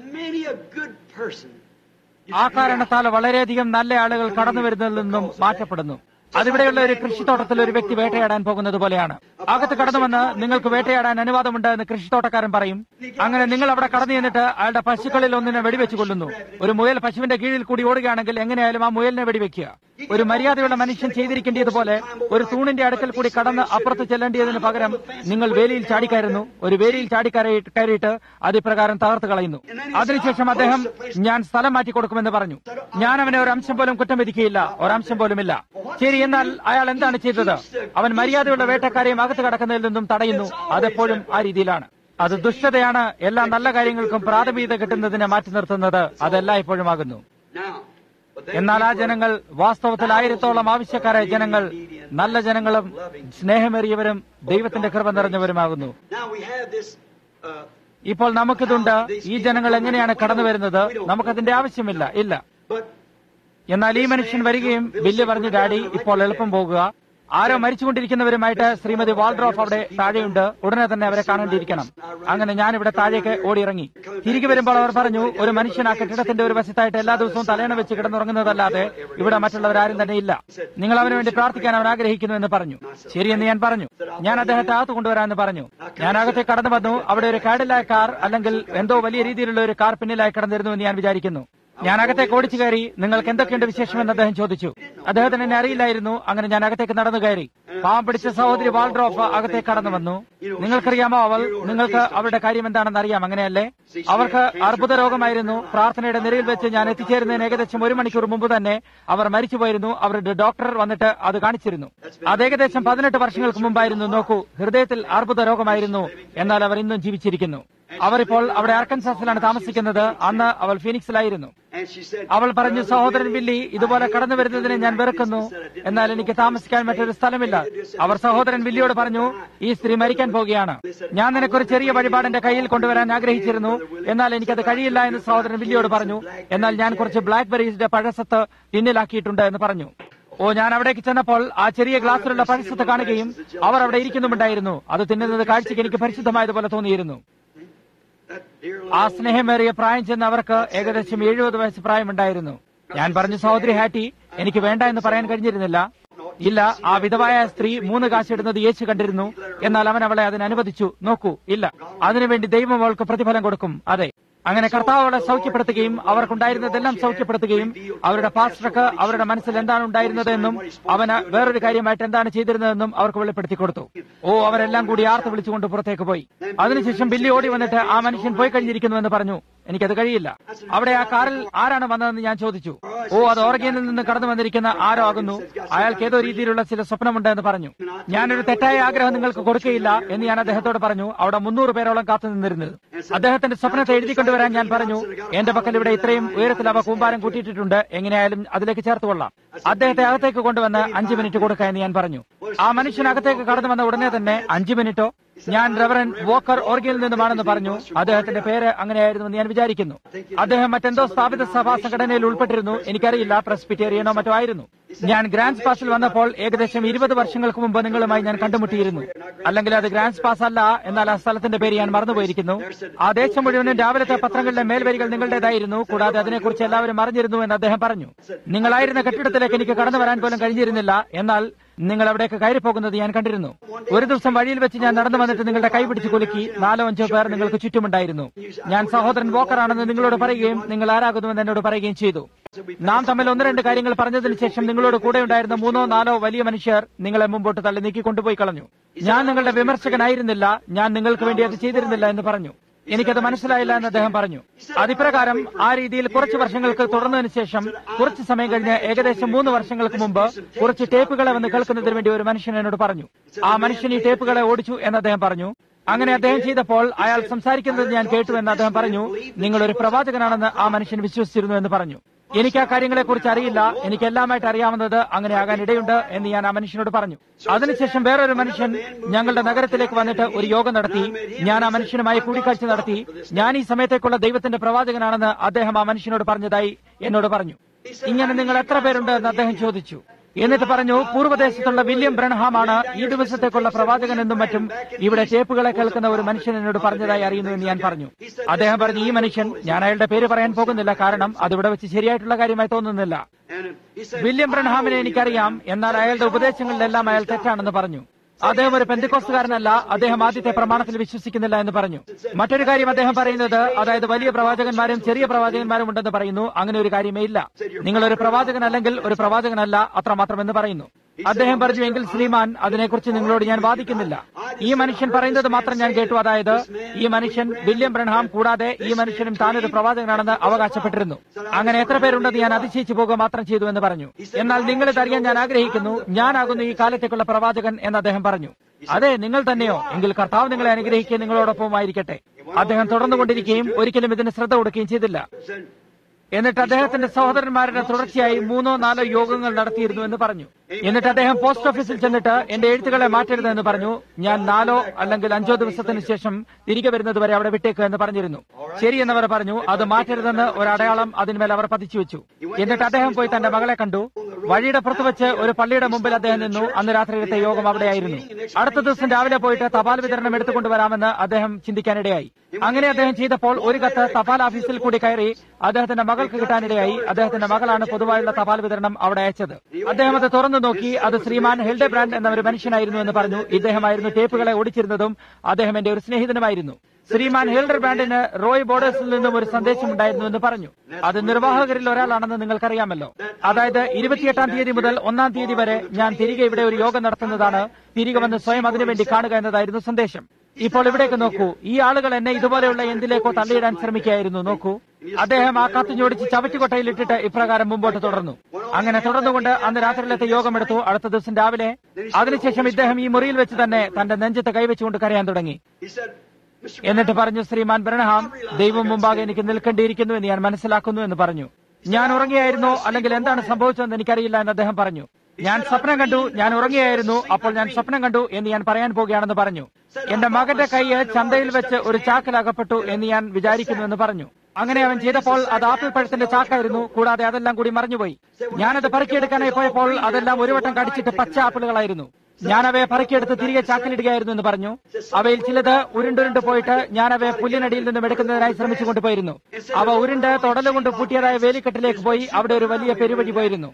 ആ കാരണത്താൽ വളരെയധികം നല്ല ആളുകൾ കടന്നു വരുന്നതിൽ നിന്നും മാറ്റപ്പെടുന്നു. അതിവിടെയുള്ള ഒരു കൃഷിത്തോട്ടത്തിൽ ഒരു വ്യക്തി വേട്ടയാടാൻ പോകുന്നത് പോലെയാണ്. അകത്ത് കടന്നു വന്ന് നിങ്ങൾക്ക് വേട്ടയാടാൻ അനുവാദമുണ്ട് എന്ന് കൃഷിത്തോട്ടക്കാരൻ പറയും. അങ്ങനെ നിങ്ങൾ അവിടെ കടന്നു ചെന്നിട്ട് അയാളുടെ പശുക്കളിൽ ഒന്നിനെ വെടിവെച്ചു കൊല്ലുന്നു. ഒരു മുയൽ പശുവിന്റെ കീഴിൽ കൂടി ഓടുകയാണെങ്കിൽ എങ്ങനെയായാലും ആ മുയലിനെ വെടിവെക്കുക. ഒരു മര്യാദയുള്ള മനുഷ്യൻ ചെയ്തിരിക്കേണ്ടതുപോലെ ഒരു തൂണിന്റെ അടുക്കൽ കൂടി കടന്ന് അപ്പുറത്ത് ചെല്ലേണ്ടതിന് പകരം നിങ്ങൾ വേലിയിൽ ചാടിക്കയറുന്നു. ഒരു വേലിയിൽ ചാടിക്കയറിയിട്ട് അതിപ്രകാരം തകർത്ത് കളയുന്നു. അതിനുശേഷം അദ്ദേഹം ഞാൻ സ്ഥലം മാറ്റി കൊടുക്കുമെന്ന് പറഞ്ഞു. ഞാൻ അവനെ ഒരു അംശം പോലും കുറ്റം വിധിക്കുകയില്ല, ഒരംശം പോലുമില്ല. ശരി, എന്നാൽ അയാൾ എന്താണ് ചെയ്തത്? അവൻ മര്യാദയുള്ള വേട്ടക്കാരെയും അകത്ത് കടക്കുന്നതിൽ നിന്നും തടയുന്നു. അതെപ്പോഴും ആ രീതിയിലാണ്. അത് ദുഷ്ടതയാണ്. എല്ലാ നല്ല കാര്യങ്ങൾക്കും പ്രാഥമികത കിട്ടുന്നതിനെ മാറ്റി നിർത്തുന്നത് അതെല്ലാം ഇപ്പോഴും ആകുന്നു. എന്നാൽ ആ ജനങ്ങൾ വാസ്തവത്തിൽ ആയിരത്തോളം ആവശ്യക്കാരായ ജനങ്ങൾ നല്ല ജനങ്ങളും സ്നേഹമേറിയവരും ദൈവത്തിന്റെ കൃപ നിറഞ്ഞവരുമാകുന്നു. ഇപ്പോൾ നമുക്കിതുണ്ട്. ഈ ജനങ്ങൾ എങ്ങനെയാണ് കടന്നു വരുന്നത്? നമുക്കതിന്റെ ആവശ്യമില്ല, ഇല്ല. എന്നാൽ ഈ മനുഷ്യൻ വരികയും ബില്ല് പറഞ്ഞു, ഡാഡി ഇപ്പോൾ എളുപ്പം പോകുക. ആരോ മരിച്ചുകൊണ്ടിരിക്കുന്നവരുമായിട്ട് ശ്രീമതി വാൾഡ്രോഫ് അവിടെ താഴെയുണ്ട്. ഉടനെ തന്നെ അവരെ കാണേണ്ടിയിരിക്കണം. അങ്ങനെ ഞാൻ ഇവിടെ താഴേക്ക് ഓടിയിറങ്ങി. തിരികെ വരുമ്പോൾ അവർ പറഞ്ഞു, ഒരു മനുഷ്യൻ ആ കെട്ടിടത്തിന്റെ ഒരു വശത്തായിട്ട് എല്ലാ ദിവസവും തലേണ വെച്ച് കിടന്നുറങ്ങുന്നതല്ലാതെ ഇവിടെ മറ്റുള്ളവരാരും തന്നെ ഇല്ല. നിങ്ങൾ അവന് വേണ്ടി പ്രാർത്ഥിക്കാൻ അവൻ ആഗ്രഹിക്കുന്നു എന്ന് പറഞ്ഞു. ശരിയെന്ന് ഞാൻ പറഞ്ഞു. ഞാൻ അദ്ദേഹത്തെ അകത്ത് കൊണ്ടുവരാമെന്ന് പറഞ്ഞു. ഞാൻ അകത്തേക്ക് കടന്നു വന്നു. അവിടെ ഒരു കാഡിലായ കാർ അല്ലെങ്കിൽ എന്തോ വലിയ രീതിയിലുള്ള ഒരു കാർ പിന്നിലായി കിടന്നിരുന്നു എന്ന് ഞാൻ വിചാരിക്കുന്നു. ഞാൻ അകത്തേക്ക് ഓടിച്ചു കയറി. നിങ്ങൾക്ക് എന്തൊക്കെയുണ്ട് വിശേഷമെന്ന് അദ്ദേഹം ചോദിച്ചു. അദ്ദേഹത്തിന് എന്നെ അറിയില്ലായിരുന്നു. അങ്ങനെ ഞാൻ അകത്തേക്ക് നടന്നു കയറി. പാവം പിടിച്ച സഹോദരി വാൾഡ്രോഫ് അകത്തേക്ക് കടന്നു വന്നു. നിങ്ങൾക്കറിയാമോ അവൾ നിങ്ങൾക്ക് അവരുടെ കാര്യം എന്താണെന്ന് അറിയാം, അങ്ങനെയല്ലേ? അവർക്ക് അർബുദ രോഗമായിരുന്നു. പ്രാർത്ഥനയുടെ നിരയിൽ വെച്ച് ഞാൻ എത്തിച്ചേരുന്നതിന് ഏകദേശം ഒരു മണിക്കൂർ മുമ്പ് തന്നെ അവർ മരിച്ചുപോയിരുന്നു. അവരുടെ ഡോക്ടർ വന്നിട്ട് അത് കാണിച്ചിരുന്നു. അത് ഏകദേശം പതിനെട്ട് വർഷങ്ങൾക്ക് മുമ്പായിരുന്നു. നോക്കൂ, ഹൃദയത്തിൽ അർബുദ രോഗമായിരുന്നു. എന്നാൽ അവർ ഇന്നും ജീവിച്ചിരിക്കുന്നു. അവരിപ്പോൾ അവിടെ അർക്കൻസാസിലാണ് താമസിക്കുന്നത്. അന്ന് അവൾ ഫീനിക്സിലായിരുന്നു. അവൾ പറഞ്ഞു, സഹോദരൻ വില്ലി, ഇതുപോലെ കടന്നു വരുന്നതിനെ ഞാൻ വെറുക്കുന്നു. എന്നാൽ എനിക്ക് താമസിക്കാൻ മറ്റൊരു സ്ഥലമില്ല. അവർ സഹോദരൻ വില്ലിയോട് പറഞ്ഞു, ഈ സ്ത്രീ മരിക്കാൻ പോകുകയാണ്. ഞാൻ നിനക്കൊരു ചെറിയ വഴിപാട് എന്റെ കയ്യിൽ കൊണ്ടുവരാൻ ആഗ്രഹിച്ചിരുന്നു. എന്നാൽ എനിക്കത് കഴിയില്ല എന്ന് സഹോദരൻ വില്ലിയോട് പറഞ്ഞു. എന്നാൽ ഞാൻ കുറച്ച് ബ്ലാക്ക് ബെറീസിന്റെ പഴസത്ത് പിന്നിലാക്കിയിട്ടുണ്ട് എന്ന് പറഞ്ഞു. ഓ, ഞാൻ അവിടേക്ക് ചെന്നപ്പോൾ ആ ചെറിയ ഗ്ലാസ്സിലുള്ള പഴസത്ത് കാണുകയും അവർ അവിടെ ഇരിക്കുന്നുമുണ്ടായിരുന്നു. അത് തിന്നുന്നത് കാഴ്ചയ്ക്ക് എനിക്ക് പരിശുദ്ധമായതുപോലെ തോന്നിയിരുന്നു. ആ സ്നേഹമേറിയ പ്രായം ചെന്ന് അവർക്ക് ഏകദേശം എഴുപത് വയസ്സ് പ്രായമുണ്ടായിരുന്നു. ഞാൻ പറഞ്ഞു, സഹോദരി ഹാറ്റി, എനിക്ക് വേണ്ട എന്ന് പറയാൻ കഴിഞ്ഞിരുന്നില്ല. ഇല്ല, ആ വിധവായ സ്ത്രീ മൂന്ന് കാശിടുന്നത് യേശു കണ്ടിരുന്നു. എന്നാൽ അവൻ അവളെ അതിന് അനുവദിച്ചു. നോക്കൂ, ഇല്ല, അതിനുവേണ്ടി ദൈവം അവൾക്ക് പ്രതിഫലം കൊടുക്കും. അതെ, അങ്ങനെ കർത്താവ് അവളെ സൗഖ്യപ്പെടുത്തുകയും അവർക്കുണ്ടായിരുന്നതെല്ലാം സൗഖ്യപ്പെടുത്തുകയും അവരുടെ പാസ്റ്റർക്ക് അവരുടെ മനസ്സിൽ എന്താണ് ഉണ്ടായിരുന്നതെന്നും അവന് വേറൊരു കാര്യമായിട്ട് എന്താണ് ചെയ്തിരുന്നതെന്നും അവർക്ക് വെളിപ്പെടുത്തി കൊടുത്തു. ഓ, അവരെല്ലാം കൂടി ആർത്ത് വിളിച്ചുകൊണ്ട് പുറത്തേക്ക് പോയി. അതിനുശേഷം ബില്ലി ഓടി വന്നിട്ട് ആ മനുഷ്യൻ പോയി കഴിഞ്ഞിരിക്കുന്നുവെന്ന് പറഞ്ഞു. എനിക്കത് കഴിയില്ല. അവിടെ ആ കാറിൽ ആരാണ് വന്നതെന്ന് ഞാൻ ചോദിച്ചു. ഓ, അത് ഓർഗനിൽ നിന്ന് കടന്നു വന്നിരിക്കുന്ന ആരോ ആകുന്നു. അയാൾക്ക് ഏതോ രീതിയിലുള്ള ചില സ്വപ്നമുണ്ട് എന്ന് പറഞ്ഞു. ഞാനൊരു തെറ്റായ ആഗ്രഹം നിങ്ങൾക്ക് കൊടുക്കുകയില്ല എന്ന് ഞാൻ അദ്ദേഹത്തോട് പറഞ്ഞു. അവിടെ മുന്നൂറ് പേരോളം കാത്തു നിന്നിരുന്നത്. അദ്ദേഹത്തിന്റെ സ്വപ്നത്തെ എഴുതിക്കൊണ്ടുവരാൻ ഞാൻ പറഞ്ഞു. എന്റെ പക്കൽ ഇവിടെ ഇത്രയും ഉയരത്തിൽ അവ കൂമ്പാരം കൂട്ടിയിട്ടുണ്ട്. എങ്ങനെയായാലും അതിലേക്ക് ചേർത്തുകൊള്ളാം. അദ്ദേഹത്തെ അകത്തേക്ക് കൊണ്ടുവന്ന് അഞ്ചു മിനിറ്റ് കൊടുക്കുക എന്ന് ഞാൻ പറഞ്ഞു. ആ മനുഷ്യൻ അകത്തേക്ക് കടന്നു വന്ന ഉടനെ തന്നെ അഞ്ചു മിനിറ്റോ ഞാൻ റെവറൻ വോക്കർ ഓർഗനിൽ നിന്നുമാണെന്ന് പറഞ്ഞു. അദ്ദേഹത്തിന്റെ പേര് അങ്ങനെയായിരുന്നുവെന്ന് ഞാൻ വിചാരിക്കുന്നു. അദ്ദേഹം മറ്റെന്തോ സ്ഥാപിത സഭാ സംഘടനയിൽ ഉൾപ്പെട്ടിരുന്നു. എനിക്കറിയില്ല, പ്രസ്ബിറ്റേറിയനോ മറ്റോ ആയിരുന്നു. ഞാൻ ഗ്രാൻഡ് പാസിൽ വന്നപ്പോൾ ഏകദേശം ഇരുപത് വർഷങ്ങൾക്ക് മുമ്പ് നിങ്ങളുമായി ഞാൻ കണ്ടുമുട്ടിയിരുന്നു. അല്ലെങ്കിൽ അത് ഗ്രാൻഡ് പാസ് അല്ല, എന്നാൽ ആ സ്ഥലത്തിന്റെ പേര് ഞാൻ മറന്നുപോയിരിക്കുന്നു. ആ ദേശം മുഴുവനും രാവിലത്തെ പത്രങ്ങളിലെ മേൽവരികൾ നിങ്ങളുടേതായിരുന്നു. കൂടാതെ അതിനെക്കുറിച്ച് എല്ലാവരും അറിഞ്ഞിരുന്നു എന്ന് അദ്ദേഹം പറഞ്ഞു. നിങ്ങളായിരുന്ന കെട്ടിടത്തിലേക്ക് എനിക്ക് കടന്നു വരാൻ പോലും കഴിഞ്ഞിരുന്നില്ല. എന്നാൽ നിങ്ങൾ അവിടേക്ക് കയറിപ്പോകുന്നത് ഞാൻ കണ്ടിരുന്നു. ഒരു ദിവസം വഴിയിൽ വെച്ച് ഞാൻ നടന്നു വന്നിട്ട് നിങ്ങളുടെ കൈ പിടിച്ച് കുലുക്കി. നാലോ അഞ്ചോ പേർ നിങ്ങൾക്ക് ചുറ്റുമുണ്ടായിരുന്നു. ഞാൻ സഹോദരൻ വോക്കറാണെന്ന് നിങ്ങളോട് പറയുകയും നിങ്ങൾ ആരാകുന്നുവെന്ന് എന്നോട് പറയുകയും ചെയ്തു. നാം തമ്മിൽ ഒന്ന് രണ്ട് കാര്യങ്ങൾ പറഞ്ഞതിന് ശേഷം നിങ്ങളോട് കൂടെ ഉണ്ടായിരുന്ന മൂന്നോ നാലോ വലിയ മനുഷ്യർ നിങ്ങളെ മുമ്പോട്ട് തള്ളി നീക്കി കൊണ്ടുപോയി കളഞ്ഞു. ഞാൻ നിങ്ങളുടെ വിമർശകനായിരുന്നില്ല. ഞാൻ നിങ്ങൾക്ക് വേണ്ടി അത് ചെയ്തിരുന്നില്ല എന്ന് പറഞ്ഞു. എനിക്കത് മനസ്സിലായില്ല എന്ന് അദ്ദേഹം പറഞ്ഞു. അതിപ്രകാരം ആ രീതിയിൽ കുറച്ച് വർഷങ്ങൾക്ക് തുടർന്നതിന് ശേഷം കുറച്ച് സമയം കഴിഞ്ഞ് ഏകദേശം മൂന്ന് വർഷങ്ങൾക്ക് മുമ്പ് കുറച്ച് ടേപ്പുകളെ വന്ന് കേൾക്കുന്നതിന് വേണ്ടി ഒരു മനുഷ്യൻ എന്നോട് പറഞ്ഞു. ആ മനുഷ്യൻ ഈ ടേപ്പുകളെ ഓടിച്ചു എന്ന് അദ്ദേഹം പറഞ്ഞു. അങ്ങനെ അദ്ദേഹം ചെയ്തപ്പോൾ അയാൾ സംസാരിക്കുന്നത് ഞാൻ കേട്ടു എന്ന് അദ്ദേഹം പറഞ്ഞു. നിങ്ങളൊരു പ്രവാചകനാണെന്ന് ആ മനുഷ്യൻ വിശ്വസിച്ചിരുന്നു എന്ന് പറഞ്ഞു. എനിക്ക് ആ കാര്യങ്ങളെക്കുറിച്ച് അറിയില്ല. എനിക്ക് എല്ലാമായിട്ട് അറിയാവുന്നത് അങ്ങനെ ആകാൻ ഇടയുണ്ട് എന്ന് ഞാൻ ആ മനുഷ്യനോട് പറഞ്ഞു. അതിനുശേഷം വേറൊരു മനുഷ്യൻ ഞങ്ങളുടെ നഗരത്തിലേക്ക് വന്നിട്ട് ഒരു യോഗം നടത്തി. ഞാൻ ആ മനുഷ്യനുമായി കൂടിക്കാഴ്ച നടത്തി. ഞാൻ ഈ സമയത്തേക്കുള്ള ദൈവത്തിന്റെ പ്രവാചകനാണെന്ന് അദ്ദേഹം ആ മനുഷ്യനോട് പറഞ്ഞതായി എന്നോട് പറഞ്ഞു. ഇങ്ങനെ നിങ്ങൾ എത്ര പേരുണ്ട് എന്ന് അദ്ദേഹം ചോദിച്ചു. എന്നിട്ട് പറഞ്ഞു, പൂർവ്വദേശത്തുള്ള വില്യം ബ്രൺഹാമാണ് ഈ ദിവസത്തേക്കുള്ള പ്രവാചകൻ എന്നും മറ്റും ഇവിടെ ടേപ്പുകളെ കേൾക്കുന്ന ഒരു മനുഷ്യൻ എന്നോട് പറഞ്ഞതായി അറിയുന്നു എന്ന് ഞാൻ പറഞ്ഞു. അദ്ദേഹം പറഞ്ഞു, ഈ മനുഷ്യൻ, ഞാൻ അയാളുടെ പേര് പറയാൻ പോകുന്നില്ല, കാരണം അതിവിടെ വെച്ച് ശരിയായിട്ടുള്ള കാര്യമായി തോന്നുന്നില്ല. വില്യം ബ്രൺഹാമിനെ എനിക്കറിയാം, എന്നാൽ അയാളുടെ ഉപദേശങ്ങളിലെല്ലാം അയാൾ തെറ്റാണെന്ന് പറഞ്ഞു. അദ്ദേഹം ഒരു പെന്തക്കോസ്തുകാരനല്ല. അദ്ദേഹം ആദ്യത്തെ പ്രമാണത്തിൽ വിശ്വസിക്കുന്നില്ല എന്ന് പറഞ്ഞു. മറ്റൊരു കാര്യം അദ്ദേഹം പറയുന്നത്, അതായത് വലിയ പ്രവാചകന്മാരും ചെറിയ പ്രവാചകന്മാരും ഉണ്ടെന്ന് പറയുന്നു. അങ്ങനെ ഒരു കാര്യമേ ഇല്ല. നിങ്ങളൊരു പ്രവാചകനല്ലെങ്കിൽ ഒരു പ്രവാചകനല്ല, അത്രമാത്രമെന്ന് പറയുന്നു. അദ്ദേഹം പറഞ്ഞു, എങ്കിൽ ശ്രീമാൻ, അതിനെക്കുറിച്ച് നിങ്ങളോട് ഞാൻ വാദിക്കുന്നില്ല. ഈ മനുഷ്യൻ പറയുന്നത് മാത്രം ഞാൻ കേട്ടു. അതായത് ഈ മനുഷ്യൻ വില്യം ബ്രൺഹാം കൂടാതെ ഈ മനുഷ്യനും താനൊരു പ്രവാചകനാണെന്ന് അവകാശപ്പെട്ടിരുന്നു. അങ്ങനെ എത്ര പേരുണ്ടെന്ന് ഞാൻ അതിശയിച്ചു പോകുക മാത്രം ചെയ്തു എന്ന് പറഞ്ഞു. എന്നാൽ നിങ്ങളിത് അറിയാൻ ഞാൻ ആഗ്രഹിക്കുന്നു. ഞാനാകുന്നു ഈ കാലത്തേക്കുള്ള പ്രവാചകൻ എന്ന് അദ്ദേഹം പറഞ്ഞു. അതെ, നിങ്ങൾ തന്നെയോ? എങ്കിൽ കർത്താവ് നിങ്ങളെ അനുഗ്രഹിക്കുകയും നിങ്ങളോടൊപ്പമായിരിക്കട്ടെ. അദ്ദേഹം തുടർന്നുകൊണ്ടിരിക്കുകയും ഒരിക്കലും ഇതിന് ശ്രദ്ധ കൊടുക്കുകയും ചെയ്തില്ല. എന്നിട്ട് അദ്ദേഹത്തിന്റെ സഹോദരന്മാരുടെ തുടർച്ചയായി മൂന്നോ നാലോ യോഗങ്ങൾ നടത്തിയിരുന്നു എന്ന് പറഞ്ഞു. എന്നിട്ട് അദ്ദേഹം പോസ്റ്റ് ഓഫീസിൽ ചെന്നിട്ട് എന്റെ എഴുത്തുകളെ മാറ്റരുതെന്ന് പറഞ്ഞു. ഞാൻ നാലോ അല്ലെങ്കിൽ അഞ്ചോ ദിവസത്തിന് ശേഷം തിരികെ വരുന്നത് വരെ അവിടെ വിട്ടേക്ക് എന്ന് പറഞ്ഞിരുന്നു. ശരിയെന്നവർ പറഞ്ഞു. അത് മാറ്റരുതെന്ന് ഒരടയാളം അതിന്മേൽ അവർ പതിച്ചു വെച്ചു. എന്നിട്ട് അദ്ദേഹം പോയി തന്റെ മകളെ കണ്ടു. വഴിയുടെ പുറത്ത് വെച്ച് ഒരു പള്ളിയുടെ മുമ്പിൽ അദ്ദേഹം നിന്നു. അന്ന് രാത്രിയിലത്തെ യോഗം അവിടെയായിരുന്നു. അടുത്ത ദിവസം രാവിലെ പോയിട്ട് തപാൽ വിതരണം എടുത്തുകൊണ്ടുവരാമെന്ന് അദ്ദേഹം ചിന്തിക്കാനിടയായി. അങ്ങനെ അദ്ദേഹം ചെയ്തപ്പോൾ ഒരു കത്ത് തപാൽ ഓഫീസിൽ കൂടി കയറി അദ്ദേഹത്തിന്റെ മകൾക്ക് കിട്ടാനിടയായി. അദ്ദേഹത്തിന്റെ മകളാണ് പൊതുവായുള്ള തപാൽ വിതരണം അവിടെ അയച്ചത്. അദ്ദേഹം അത് തുറന്നു നോക്കി. അത് ശ്രീമാൻ ഹെൽഡെബ്രാൻഡ് എന്ന ഒരു മനുഷ്യനായിരുന്നു എന്ന് പറഞ്ഞു. ഇദ്ദേഹമായിരുന്നു ടേപ്പുകളെ ഓടിച്ചിരുന്നതും അദ്ദേഹം എന്റെ ഒരു സ്നേഹിതനുമായിരുന്നു. ശ്രീമാൻ ഹെൽഡർ ബാൻഡിന് റോയ് ബോർഡേഴ്സിൽ നിന്നും ഒരു സന്ദേശം ഉണ്ടായിരുന്നു എന്ന് പറഞ്ഞു. അത് നിർവാഹകരിൽ ഒരാളാണെന്ന് നിങ്ങൾക്കറിയാമല്ലോ. അതായത് ഇരുപത്തിയെട്ടാം തീയതി മുതൽ ഒന്നാം തീയതി വരെ ഞാൻ തിരികെ ഇവിടെ ഒരു യോഗം നടത്തുന്നതാണ്, തിരികെ വന്ന് സ്വയം അതിനുവേണ്ടി കാണുക എന്നതായിരുന്നു സന്ദേശം. ഇപ്പോൾ ഇവിടേക്ക് നോക്കൂ, ഈ ആളുകൾ എന്നെ ഇതുപോലെയുള്ള എന്തിലേക്കോ തള്ളിയിടാൻ ശ്രമിക്കുകയായിരുന്നു. നോക്കൂ, അദ്ദേഹം ആ കത്തുഞ്ഞോടിച്ച് ചവറ്റുകൊട്ടയിലിട്ടിട്ട് ഇപ്രകാരം മുമ്പോട്ട് തുടർന്നു. അങ്ങനെ തുടർന്നുകൊണ്ട് അന്ന് രാത്രിയിലത്തെ യോഗമെടുത്തു. അടുത്ത ദിവസം രാവിലെ അതിനുശേഷം ഇദ്ദേഹം ഈ മുറിയിൽ വെച്ച് തന്നെ തന്റെ നെഞ്ചത്ത് കൈവച്ചുകൊണ്ട് കരയാൻ തുടങ്ങി. എന്നിട്ട് പറഞ്ഞു, ശ്രീമാൻ ബ്രനഹാം, ദൈവം മുമ്പാകെ എനിക്ക് നിൽക്കേണ്ടിയിരിക്കുന്നു എന്ന് ഞാൻ മനസ്സിലാക്കുന്നു എന്ന് പറഞ്ഞു. ഞാൻ ഉറങ്ങിയായിരുന്നോ അല്ലെങ്കിൽ എന്താണ് സംഭവിച്ചതെന്ന് എനിക്കറിയില്ല എന്ന് അദ്ദേഹം പറഞ്ഞു. ഞാൻ സ്വപ്നം കണ്ടു, ഞാൻ ഉറങ്ങിയായിരുന്നു, അപ്പോൾ ഞാൻ സ്വപ്നം കണ്ടു എന്ന് ഞാൻ പറയാൻ പോകുകയാണെന്ന് പറഞ്ഞു. എന്റെ മകന്റെ കൈയ്യ് ചന്തയിൽ വെച്ച് ഒരു ചാക്കിലകപ്പെട്ടു എന്ന് ഞാൻ വിചാരിക്കുന്നു എന്ന് പറഞ്ഞു. അങ്ങനെ അവൻ ചെയ്തപ്പോൾ അത് ആപ്പിൾ പഴത്തിന്റെ ചാക്കായിരുന്നു, കൂടാതെ അതെല്ലാം കൂടി മറിഞ്ഞുപോയി. ഞാനത് പറക്കിയെടുക്കാനായി പോയപ്പോൾ അതെല്ലാം ഒരു വട്ടം കടിച്ചിട്ട് പച്ച ആപ്പിളുകളായിരുന്നു. ഞാൻ അവയെ പറക്കിയെടുത്ത് തിരികെ ചാക്കിലിടുകയായിരുന്നു എന്ന് പറഞ്ഞു. അവയിൽ ചിലത് ഉരുണ്ടുരുണ്ട് പോയിട്ട് ഞാൻ അവയെ പുല്ലിനടിയിൽ നിന്നും എടുക്കുന്നതിനായി ശ്രമിച്ചുകൊണ്ട് പോയിരുന്നു. അവ ഉരുണ്ട് തൊടലുകൊണ്ട് പൂട്ടിയതായ വേലിക്കെട്ടിലേക്ക് പോയി അവിടെ ഒരു വലിയ പെരുവഴി പോയിരുന്നു.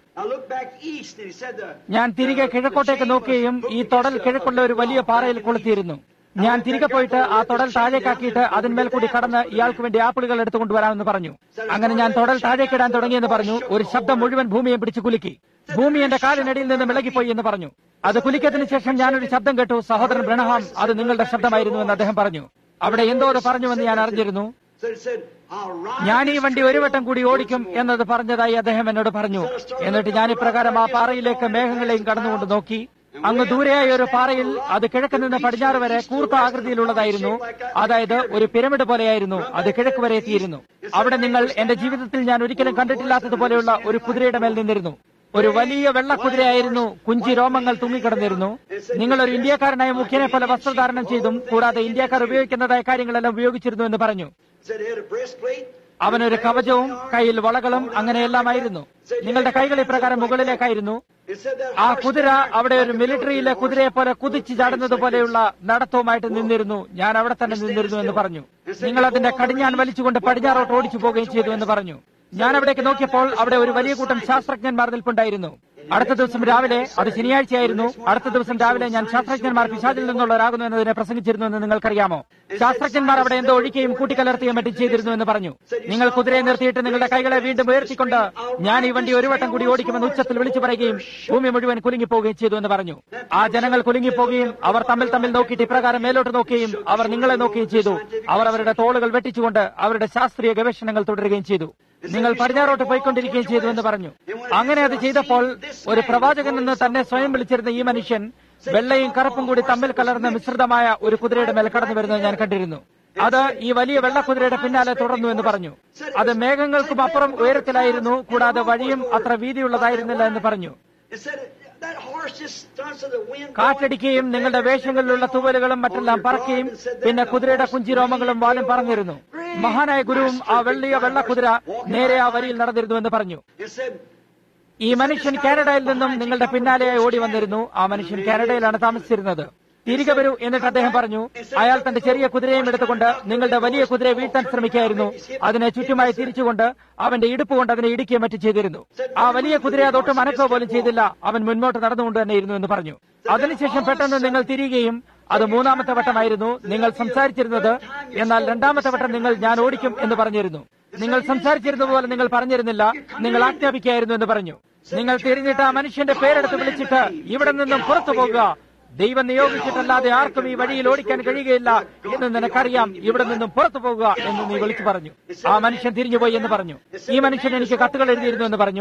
ഞാൻ തിരികെ കിഴക്കോട്ടേക്ക് നോക്കുകയും ഈ തൊടൽ കിഴക്കുള്ള ഒരു വലിയ പാറയിൽ കൊളുത്തിയിരുന്നു. ഞാൻ തിരികെ പോയിട്ട് ആ തൊടൽ താഴേക്കാക്കിയിട്ട് അതിന്മേൽ കൂടി കടന്ന് ഇയാൾക്ക് വേണ്ടി ആപ്പിളുകൾ എടുത്തുകൊണ്ടുവരാമെന്ന് പറഞ്ഞു. അങ്ങനെ ഞാൻ തൊടൽ താഴേക്കിടാൻ തുടങ്ങിയെന്ന് പറഞ്ഞു. ഒരു ശബ്ദം മുഴുവൻ ഭൂമിയെ പിടിച്ച് കുലുക്കി. ഭൂമി എന്റെ കാലിനടിയിൽ നിന്ന് വിളകിപ്പോയി എന്ന് പറഞ്ഞു. അത് കുലിക്കത്തിന് ശേഷം ഞാനൊരു ശബ്ദം കേട്ടു. സഹോദരൻ ബ്രനഹാം, അത് നിങ്ങളുടെ ശബ്ദമായിരുന്നു എന്ന് അദ്ദേഹം പറഞ്ഞു. അവിടെ എന്തോ അത് പറഞ്ഞുവെന്ന് ഞാൻ അറിഞ്ഞിരുന്നു. ഞാൻ ഈ വണ്ടി ഒരു വട്ടം കൂടി ഓടിക്കും എന്നത് പറഞ്ഞതായി അദ്ദേഹം എന്നോട് പറഞ്ഞു. എന്നിട്ട് ഞാൻ ഇപ്രകാരം ആ പാറയിലേക്ക് മേഘങ്ങളെയും കടന്നുകൊണ്ട് നോക്കി. അങ്ങ് ദൂരെയായ ഒരു പാറയിൽ, അത് കിഴക്ക് നിന്ന് പടിഞ്ഞാറ് വരെ കൂർത്ത ആകൃതിയിലുള്ളതായിരുന്നു. അതായത് ഒരു പിരമിഡ് പോലെയായിരുന്നു. അത് കിഴക്ക് വരെ എത്തിയിരുന്നു. അവിടെ നിങ്ങൾ എന്റെ ജീവിതത്തിൽ ഞാൻ ഒരിക്കലും കണ്ടിട്ടില്ലാത്തതുപോലെയുള്ള ഒരു കുതിരയുടെ മേൽ നിന്നിരുന്നു. ഒരു വലിയ വെള്ളക്കുതിരയായിരുന്നു. കുഞ്ചി രോമങ്ങൾ തൂങ്ങിക്കിടന്നിരുന്നു. നിങ്ങൾ ഒരു ഇന്ത്യക്കാരനായ മുഖ്യനെ പോലെ വസ്ത്രധാരണം ചെയ്തും കൂടാതെ ഇന്ത്യക്കാർ ഉപയോഗിക്കുന്നതായ കാര്യങ്ങളെല്ലാം ഉപയോഗിച്ചിരുന്നു എന്ന് പറഞ്ഞു. അവനൊരു കവചവും കയ്യിൽ വളകളും അങ്ങനെയെല്ലാമായിരുന്നു. നിങ്ങളുടെ കൈകൾ ഇപ്രകാരം മുകളിലേക്കായിരുന്നു. ആ കുതിര അവിടെ ഒരു മിലിറ്ററിയിലെ കുതിരയെ പോലെ കുതിച്ചു ചാടുന്നത് പോലെയുള്ള നടത്തവുമായിട്ട് നിന്നിരുന്നു. ഞാൻ അവിടെ തന്നെ നിന്നിരുന്നു എന്ന് പറഞ്ഞു. നിങ്ങൾ അതിന്റെ കടിഞ്ഞാൻ വലിച്ചുകൊണ്ട് പടിഞ്ഞാറോട്ട് ഓടിച്ചു പോവുകയും ചെയ്തു എന്ന് പറഞ്ഞു. ഞാൻ അവിടേക്ക് നോക്കിയപ്പോൾ അവിടെ ഒരു വലിയ കൂട്ടം ശാസ്ത്രജ്ഞന്മാർ നിൽപ്പുണ്ടായിരുന്നു. അടുത്ത ദിവസം രാവിലെ, അത് ശനിയാഴ്ചയായിരുന്നു, അടുത്ത ദിവസം രാവിലെ ഞാൻ ശാസ്ത്രജ്ഞന്മാർ പിശാചിൽ നിന്നുള്ളവരാകുന്നു എന്നതിനെ പ്രസംഗിച്ചിരുന്നു എന്ന് നിങ്ങൾക്കറിയാമോ? ശാസ്ത്രജ്ഞന്മാർ അവിടെ എന്തോ ഒഴിക്കുകയും കൂട്ടിക്കലർത്തുകയും മറ്റും ചെയ്തിരുന്നു എന്ന് പറഞ്ഞു. നിങ്ങൾ കുതിരയെ നിർത്തിയിട്ട് നിങ്ങളുടെ കൈകളെ വീണ്ടും ഉയർത്തിക്കൊണ്ട് ഞാൻ ഈ വണ്ടി ഒരു വട്ടം കൂടി ഓടിക്കുമെന്ന് ഉച്ചത്തിൽ വിളിച്ചു പറയുകയും ഭൂമി മുഴുവൻ കുലുങ്ങിപ്പോവുകയും ചെയ്തു എന്ന് പറഞ്ഞു. ആ ജനങ്ങൾ കുലുങ്ങിപ്പോവുകയും അവർ തമ്മിൽ തമ്മിൽ നോക്കിയിട്ട് ഇപ്രകാരം മേലോട്ട് നോക്കുകയും അവർ നിങ്ങളെ നോക്കുകയും ചെയ്തു. അവർ അവരുടെ തോളുകൾ വെട്ടിച്ചുകൊണ്ട് അവരുടെ ശാസ്ത്രീയ ഗവേഷണങ്ങൾ തുടരുകയും ചെയ്തു. നിങ്ങൾ പടിഞ്ഞാറോട്ട് പോയിക്കൊണ്ടിരിക്കുകയും ചെയ്തു എന്ന് പറഞ്ഞു. അങ്ങനെ അത് ചെയ്തപ്പോൾ ഒരു പ്രവാചകൻ എന്ന് തന്നെ സ്വയം വിളിച്ചിരുന്ന ഈ മനുഷ്യൻ വെള്ളയും കറുപ്പും കൂടി തമ്മിൽ കലർന്ന മിശ്രിതമായ ഒരു കുതിരയുടെ മേൽ കടന്നു വരുന്നത് ഞാൻ കണ്ടിരുന്നു. അത് ഈ വലിയ വെള്ളക്കുതിരയുടെ പിന്നാലെ തുടർന്നു എന്ന് പറഞ്ഞു. അത് മേഘങ്ങൾക്കും അപ്പുറം ഉയരത്തിലായിരുന്നു, കൂടാതെ വഴിയും അത്ര വീതിയുള്ളതായിരുന്നില്ല എന്ന് പറഞ്ഞു. കാറ്റടിക്കുകയും നിങ്ങളുടെ വേഷങ്ങളിലുള്ള തൂവലുകളും മറ്റെല്ലാം പറക്കുകയും പിന്നെ കുതിരയുടെ കുഞ്ചിരോമങ്ങളും വാലും പറഞ്ഞിരുന്നു. മഹാനായ ഗുരുവും ആ വെള്ളിയ വെള്ളക്കുതിര നേരെ ആ വരിയിൽ നടന്നിരുന്നു എന്ന് പറഞ്ഞു. ഈ മനുഷ്യൻ കാനഡയിൽ നിന്നും നിങ്ങളുടെ പിന്നാലെയായി ഓടി വന്നിരുന്നു. ആ മനുഷ്യൻ കാനഡയിലാണ് താമസിച്ചിരുന്നത്. തിരികെ വരൂ എന്നിട്ട് അദ്ദേഹം പറഞ്ഞു. അയാൾ തന്റെ ചെറിയ കുതിരയും എടുത്തുകൊണ്ട് നിങ്ങളുടെ വലിയ കുതിരയെ വീഴ്ത്താൻ ശ്രമിക്കുകയായിരുന്നു. അതിനെ ചുറ്റുമായി തിരിച്ചുകൊണ്ട് അവന്റെ ഇടുപ്പ് കൊണ്ട് അതിനെ ഇടിക്കുകയും മറ്റും ചെയ്തിരുന്നു. ആ വലിയ കുതിരയെ അതൊട്ടും അനക്കുക പോലും ചെയ്തില്ല. അവൻ മുന്നോട്ട് നടന്നുകൊണ്ട് തന്നെ ഇരുന്നു എന്ന് പറഞ്ഞു. അതിനുശേഷം പെട്ടെന്ന് നിങ്ങൾ തിരിയുകയും, അത് മൂന്നാമത്തെ വട്ടമായിരുന്നു നിങ്ങൾ സംസാരിച്ചിരുന്നത്. എന്നാൽ രണ്ടാമത്തെ വട്ടം നിങ്ങൾ ഞാൻ ഓടിക്കും എന്ന് പറഞ്ഞിരുന്നു. നിങ്ങൾ സംസാരിച്ചിരുന്നതുപോലെ നിങ്ങൾ പറഞ്ഞിരുന്നില്ല, നിങ്ങൾ ആജ്ഞാപിക്കുകയായിരുന്നു എന്ന് പറഞ്ഞു. നിങ്ങൾ തിരിഞ്ഞിട്ട് ആ മനുഷ്യന്റെ പേരെടുത്ത് വിളിച്ചിട്ട് ഇവിടെ നിന്നും പുറത്തു പോകുക, ദൈവം നിയോഗിച്ചിട്ടല്ലാതെ ആർക്കും ഈ വഴിയിൽ ഓടിക്കാൻ കഴിയുകയില്ല എന്ന് നിനക്കറിയാം, ഇവിടെ നിന്നും പുറത്തു പോകുക എന്ന് നീ വിളിച്ചു പറഞ്ഞു. ആ മനുഷ്യൻ തിരിഞ്ഞുപോയി എന്ന് പറഞ്ഞു. ഈ മനുഷ്യൻ എനിക്ക് കത്തുകൾ എഴുതിയിരുന്നു എന്ന് പറഞ്ഞു.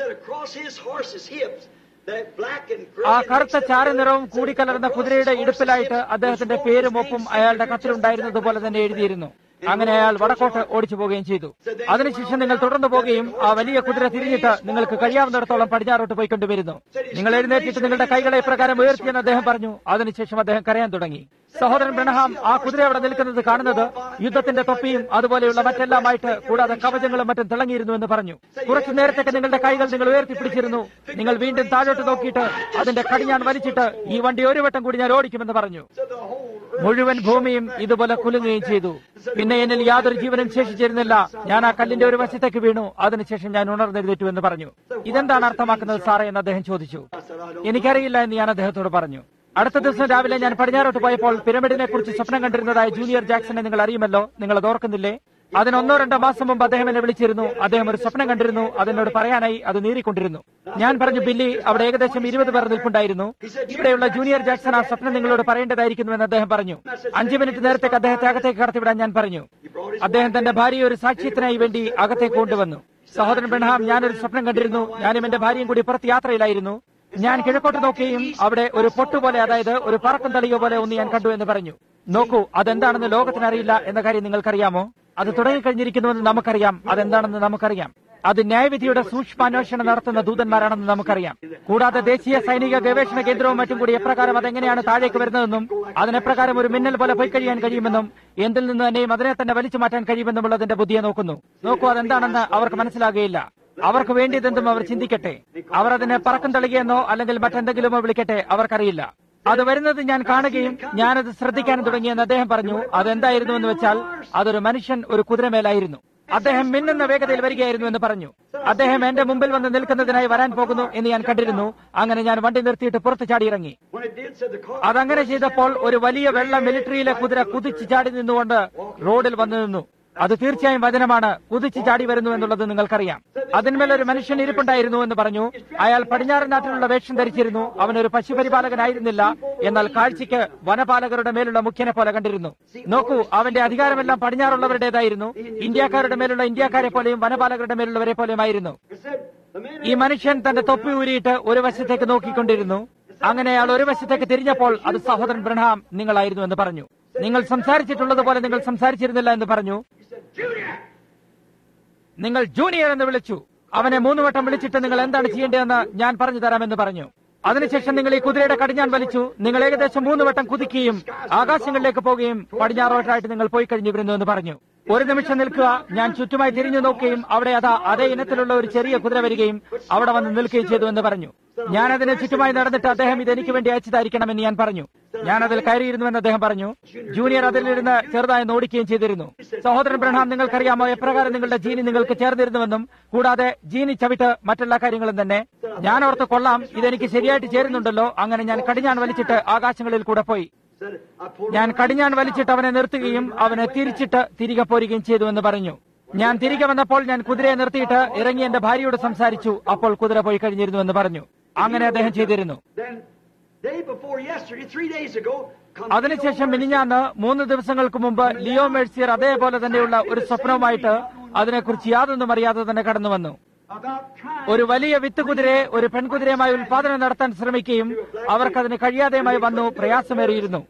ആ കറുത്ത ചാരനിറവും കൂടിക്കലർന്ന കുതിരയുടെ ഇടുപ്പിലായിട്ട് അദ്ദേഹത്തിന്റെ പേരും ഒപ്പും അയാളുടെ കത്തിലുണ്ടായിരുന്നത് പോലെ തന്നെ എഴുതിയിരുന്നു. അങ്ങനെ അയാൾ വടക്കോട്ട് ഓടിച്ചു പോവുകയും ചെയ്തു. അതിനുശേഷം നിങ്ങൾ തുടർന്നു പോവുകയും ആ വലിയ കുതിര തിരിഞ്ഞിട്ട് നിങ്ങൾക്ക് കഴിയാവുന്നിടത്തോളം പടിഞ്ഞാറോട്ട് പോയിക്കൊണ്ടുവരുന്നു. നിങ്ങൾ എഴുന്നേറ്റിട്ട് നിങ്ങളുടെ കൈകളെ ഇപ്രകാരം ഉയർത്തിയെന്ന് അദ്ദേഹം പറഞ്ഞു. അതിനുശേഷം അദ്ദേഹം കരയാൻ തുടങ്ങി. സഹോദരൻ ബ്രനഹാം ആ കുതിര അവിടെ നിൽക്കുന്നത് കാണുന്നത് യുദ്ധത്തിന്റെ തൊപ്പിയും അതുപോലെയുള്ള മറ്റെല്ലാമായിട്ട് കൂടാതെ കവചങ്ങളും മറ്റും തിളങ്ങിയിരുന്നു എന്ന് പറഞ്ഞു. കുറച്ചു നേരത്തേക്ക് നിങ്ങളുടെ കൈകൾ നിങ്ങൾ ഉയർത്തിപ്പിടിച്ചിരുന്നു. നിങ്ങൾ വീണ്ടും താഴോട്ട് നോക്കിയിട്ട് അതിന്റെ കടിഞ്ഞാൻ വലിച്ചിട്ട് ഈ വണ്ടി ഒരു വട്ടം കൂടി ഞാൻ ഓടിക്കുമെന്ന് പറഞ്ഞു. മുഴുവൻ ഭൂമിയും ഇതുപോലെ കുലുങ്ങുകയും ചെയ്തു. പിന്നെ എന്നിൽ യാതൊരു ജീവനും ശേഷിച്ചിരുന്നില്ല. ഞാൻ ആ കല്ലിന്റെ ഒരു വശത്തേക്ക് വീണു. അതിനുശേഷം ഞാൻ ഉണർന്നെഴുന്നേറ്റു എന്ന് പറഞ്ഞു. ഇതെന്താണ് അർത്ഥമാക്കുന്നത് സാറേ എന്ന് അദ്ദേഹം ചോദിച്ചു. എനിക്കറിയില്ല എന്ന് ഞാൻ അദ്ദേഹത്തോട് പറഞ്ഞു. അടുത്ത ദിവസം രാവിലെ ഞാൻ പടിഞ്ഞാറോട്ട് പോയപ്പോൾ പിരമിഡിനെ കുറിച്ച് സ്വപ്നം കണ്ടിരുന്നതായ ജൂനിയർ ജാക്സനെ നിങ്ങൾ അറിയുമല്ലോ, നിങ്ങൾ അത് ഓർക്കുന്നില്ലേ? അതിന് ഒന്നോ രണ്ടോ മാസം മുമ്പ് അദ്ദേഹം എന്നെ വിളിച്ചിരുന്നു. അദ്ദേഹം ഒരു സ്വപ്നം കണ്ടിരുന്നു. അതെന്നോട് പറയാനായി അത് നീറിക്കൊണ്ടിരുന്നു. ഞാൻ പറഞ്ഞു, ബില്ലി, അവിടെ ഏകദേശം ഇരുപത് പേർ നിൽപ്പുണ്ടായിരുന്നു. ഇവിടെയുള്ള ജൂനിയർ ജാക്സൺ ആ സ്വപ്നം നിങ്ങളോട് പറയേണ്ടതായിരിക്കുന്നുവെന്ന് അദ്ദേഹം പറഞ്ഞു. അഞ്ചു മിനിറ്റ് നേരത്തേക്ക് അദ്ദേഹത്തെ അകത്തേക്ക് കടത്തിവിടാൻ ഞാൻ പറഞ്ഞു. അദ്ദേഹം തന്റെ ഭാര്യയെ ഒരു സാക്ഷ്യത്തിനായി വേണ്ടി അകത്തേക്ക് കൊണ്ടുവന്നു. സഹോദരൻ ബ്രഹാം, ഞാനൊരു സ്വപ്നം കണ്ടിരുന്നു. ഞാനും എന്റെ ഭാര്യയും കൂടി പുറത്ത് യാത്രയിലായിരുന്നു. ഞാൻ കിഴക്കോട്ട് നോക്കുകയും അവിടെ ഒരു പൊട്ടുപോലെ, അതായത് ഒരു പറക്കം തളിയോ പോലെ ഒന്ന് ഞാൻ കണ്ടു എന്ന് പറഞ്ഞു. നോക്കൂ, അതെന്താണെന്ന് ലോകത്തിനറിയില്ല എന്ന കാര്യം നിങ്ങൾക്കറിയാമോ? അത് തുടങ്ങിക്കഴിഞ്ഞിരിക്കുന്നുവെന്ന് നമുക്കറിയാം. അതെന്താണെന്ന് നമുക്കറിയാം. അത് ന്യായവിധിയുടെ സൂക്ഷ്മാന്വേഷണം നടത്തുന്ന ദൂതന്മാരാണെന്ന് നമുക്കറിയാം. കൂടാതെ ദേശീയ സൈനിക ഗവേഷണ കേന്ദ്രവും മറ്റും കൂടി എപ്രകാരം അതെങ്ങനെയാണ് താഴേക്ക് വരുന്നതെന്നും അതിനെപ്രകാരം ഒരു മിന്നൽ പോലെ പോയി കഴിയാൻ കഴിയുമെന്നും എന്തിൽ നിന്ന് തന്നെയും അതിനെ തന്നെ വലിച്ചു മാറ്റാൻ കഴിയുമെന്നുമുള്ളതിന്റെ ബുദ്ധിയെ നോക്കുന്നു. നോക്കൂ, അതെന്താണെന്ന് അവർക്ക് മനസ്സിലാകുകയില്ല. അവർക്ക് വേണ്ടിയതെന്തും അവർ ചിന്തിക്കട്ടെ. അവർ അതിനെ പറക്കം തളികയെന്നോ അല്ലെങ്കിൽ മറ്റെന്തെങ്കിലുമോ വിളിക്കട്ടെ, അവർക്കറിയില്ല. അത് വരുന്നത് ഞാൻ കാണുകയും ഞാനത് ശ്രദ്ധിക്കാനും തുടങ്ങിയെന്ന് അദ്ദേഹം പറഞ്ഞു. അതെന്തായിരുന്നു എന്ന് വെച്ചാൽ അതൊരു മനുഷ്യൻ ഒരു കുതിരമേലായിരുന്നു. അദ്ദേഹം മിന്നുന്ന വേഗതയിൽ വരികയായിരുന്നു എന്ന് പറഞ്ഞു. അദ്ദേഹം എന്റെ മുമ്പിൽ വന്ന് നിൽക്കുന്നതിനായി വരാൻ പോകുന്നു എന്ന് ഞാൻ കണ്ടിരുന്നു. അങ്ങനെ ഞാൻ വണ്ടി നിർത്തിയിട്ട് പുറത്ത് ചാടിയിറങ്ങി. അതങ്ങനെ ചെയ്തപ്പോൾ ഒരു വലിയ വെള്ള മിലിറ്ററിയിലെ കുതിര കുതിച്ചു ചാടി നിന്നുകൊണ്ട് റോഡിൽ വന്നു നിന്നു. അത് തീർച്ചയായും വചനമാണ്. കുതിച്ചു ചാടി വരുന്നു എന്നുള്ളത് നിങ്ങൾക്കറിയാം. അതിന്മേൽ ഒരു മനുഷ്യൻ ഇരിപ്പുണ്ടായിരുന്നു എന്ന് പറഞ്ഞു. അയാൾ പടിഞ്ഞാറൻ നാട്ടിലുള്ള വേഷം ധരിച്ചിരുന്നു. അവനൊരു പശുപരിപാലകനായിരുന്നില്ല, എന്നാൽ കാഴ്ചയ്ക്ക് വനപാലകരുടെ മേലുള്ള മുഖ്യനെ പോലെ കണ്ടിരുന്നു. നോക്കൂ, അവന്റെ അധികാരമെല്ലാം പടിഞ്ഞാറുള്ളവരുടേതായിരുന്നു. ഇന്ത്യക്കാരുടെ മേലുള്ള ഇന്ത്യക്കാരെ പോലെയും വനപാലകരുടെ മേലുള്ളവരെ പോലെയുമായിരുന്നു. ഈ മനുഷ്യൻ തന്റെ തൊപ്പി ഊരിയിട്ട് ഒരു വശത്തേക്ക് നോക്കിക്കൊണ്ടിരുന്നു. അങ്ങനെ അയാൾ ഒരു വശത്തേക്ക് തിരിഞ്ഞപ്പോൾ അത് സഹോദരൻ ബ്രഹാം നിങ്ങളായിരുന്നു എന്ന് പറഞ്ഞു. നിങ്ങൾ സംസാരിച്ചിട്ടുള്ളതുപോലെ നിങ്ങൾ സംസാരിച്ചിരുന്നില്ല എന്ന് പറഞ്ഞു. നിങ്ങൾ ജൂനിയർ എന്ന് വിളിച്ചു. അവനെ മൂന്ന് വട്ടം വിളിച്ചിട്ട് നിങ്ങൾ എന്താണ് ചെയ്യേണ്ടതെന്ന് ഞാൻ പറഞ്ഞു തരാമെന്ന് പറഞ്ഞു. അതിനുശേഷം നിങ്ങൾ ഈ കുതിരയുടെ കടിഞ്ഞാൻ വലിച്ചു. നിങ്ങൾ ഏകദേശം മൂന്ന് വട്ടം കുതിക്കുകയും ആകാശങ്ങളിലേക്ക് പോവുകയും പടിഞ്ഞാറോട്ടായിട്ട് നിങ്ങൾ പോയി കഴിഞ്ഞിരുന്നു എന്ന് പറഞ്ഞു. ഒരു നിമിഷം നിൽക്കുക. ഞാൻ ചുറ്റുമായി തിരിഞ്ഞു നോക്കുകയും അവിടെ അതാ അതേ ഇനത്തിലുള്ള ഒരു ചെറിയ കുതിര വരികയും അവിടെ വന്ന് നിൽക്കുകയും ചെയ്തു എന്ന് പറഞ്ഞു. ഞാൻ അതിനെ ചുറ്റുമായി നടന്നിട്ട് അദ്ദേഹം ഇത് എനിക്ക് വേണ്ടി അയച്ചതായിരിക്കണമെന്ന് ഞാൻ പറഞ്ഞു. ഞാൻ അതിൽ കയറിയിരുന്നുവെന്ന് അദ്ദേഹം പറഞ്ഞു. ജൂനിയർ അതിലിരുന്ന് ചെറുതായി നോടിക്കുകയും ചെയ്തിരുന്നു. സഹോദരൻ ബ്രഹാം, നിങ്ങൾക്കറിയാമോ എപ്രകാരം നിങ്ങളുടെ ജീനി നിങ്ങൾക്ക് ചേർന്നിരുന്നുവെന്നും കൂടാതെ ജീനി ചവിട്ട് മറ്റെല്ലാ കാര്യങ്ങളും തന്നെ. ഞാൻ ഓർത്ത്, കൊള്ളാം, ഇതെനിക്ക് ശരിയായിട്ട് ചേരുന്നുണ്ടല്ലോ. അങ്ങനെ ഞാൻ കടിഞ്ഞാൻ വലിച്ചിട്ട് ആകാശങ്ങളിൽ കൂടെ പോയി. ഞാൻ കടിഞ്ഞാൻ വലിച്ചിട്ട് അവനെ നിർത്തുകയും അവനെ തിരിച്ചിട്ട് തിരികെ പോരുകയും ചെയ്തു എന്ന് പറഞ്ഞു. ഞാൻ തിരികെ വന്നപ്പോൾ ഞാൻ കുതിരയെ നിർത്തിയിട്ട് ഇറങ്ങി എന്റെ ഭാര്യയോട് സംസാരിച്ചു. അപ്പോൾ കുതിര പോയി കഴിഞ്ഞിരുന്നു എന്ന് പറഞ്ഞു. അങ്ങനെ അദ്ദേഹം ചെയ്തിരുന്നു. അതിനുശേഷം മിനിഞ്ഞാന്ന് മൂന്ന് ദിവസങ്ങൾക്ക് മുമ്പ് ലിയോ മേഴ്സിയർ അതേപോലെ തന്നെയുള്ള ഒരു സ്വപ്നവുമായിട്ട് അതിനെക്കുറിച്ച് യാതൊന്നും അറിയാതെ തന്നെ കടന്നു വന്നു. ഒരു വലിയ വിത്ത് കുതിരയെ ഒരു പെൺകുതിരയുമായി ഉൽപാദനം നടത്താൻ ശ്രമിക്കുകയും അവർക്കതിന് കഴിയാതെയുമായി വന്നു പ്രയാസമേറിയിരുന്നു.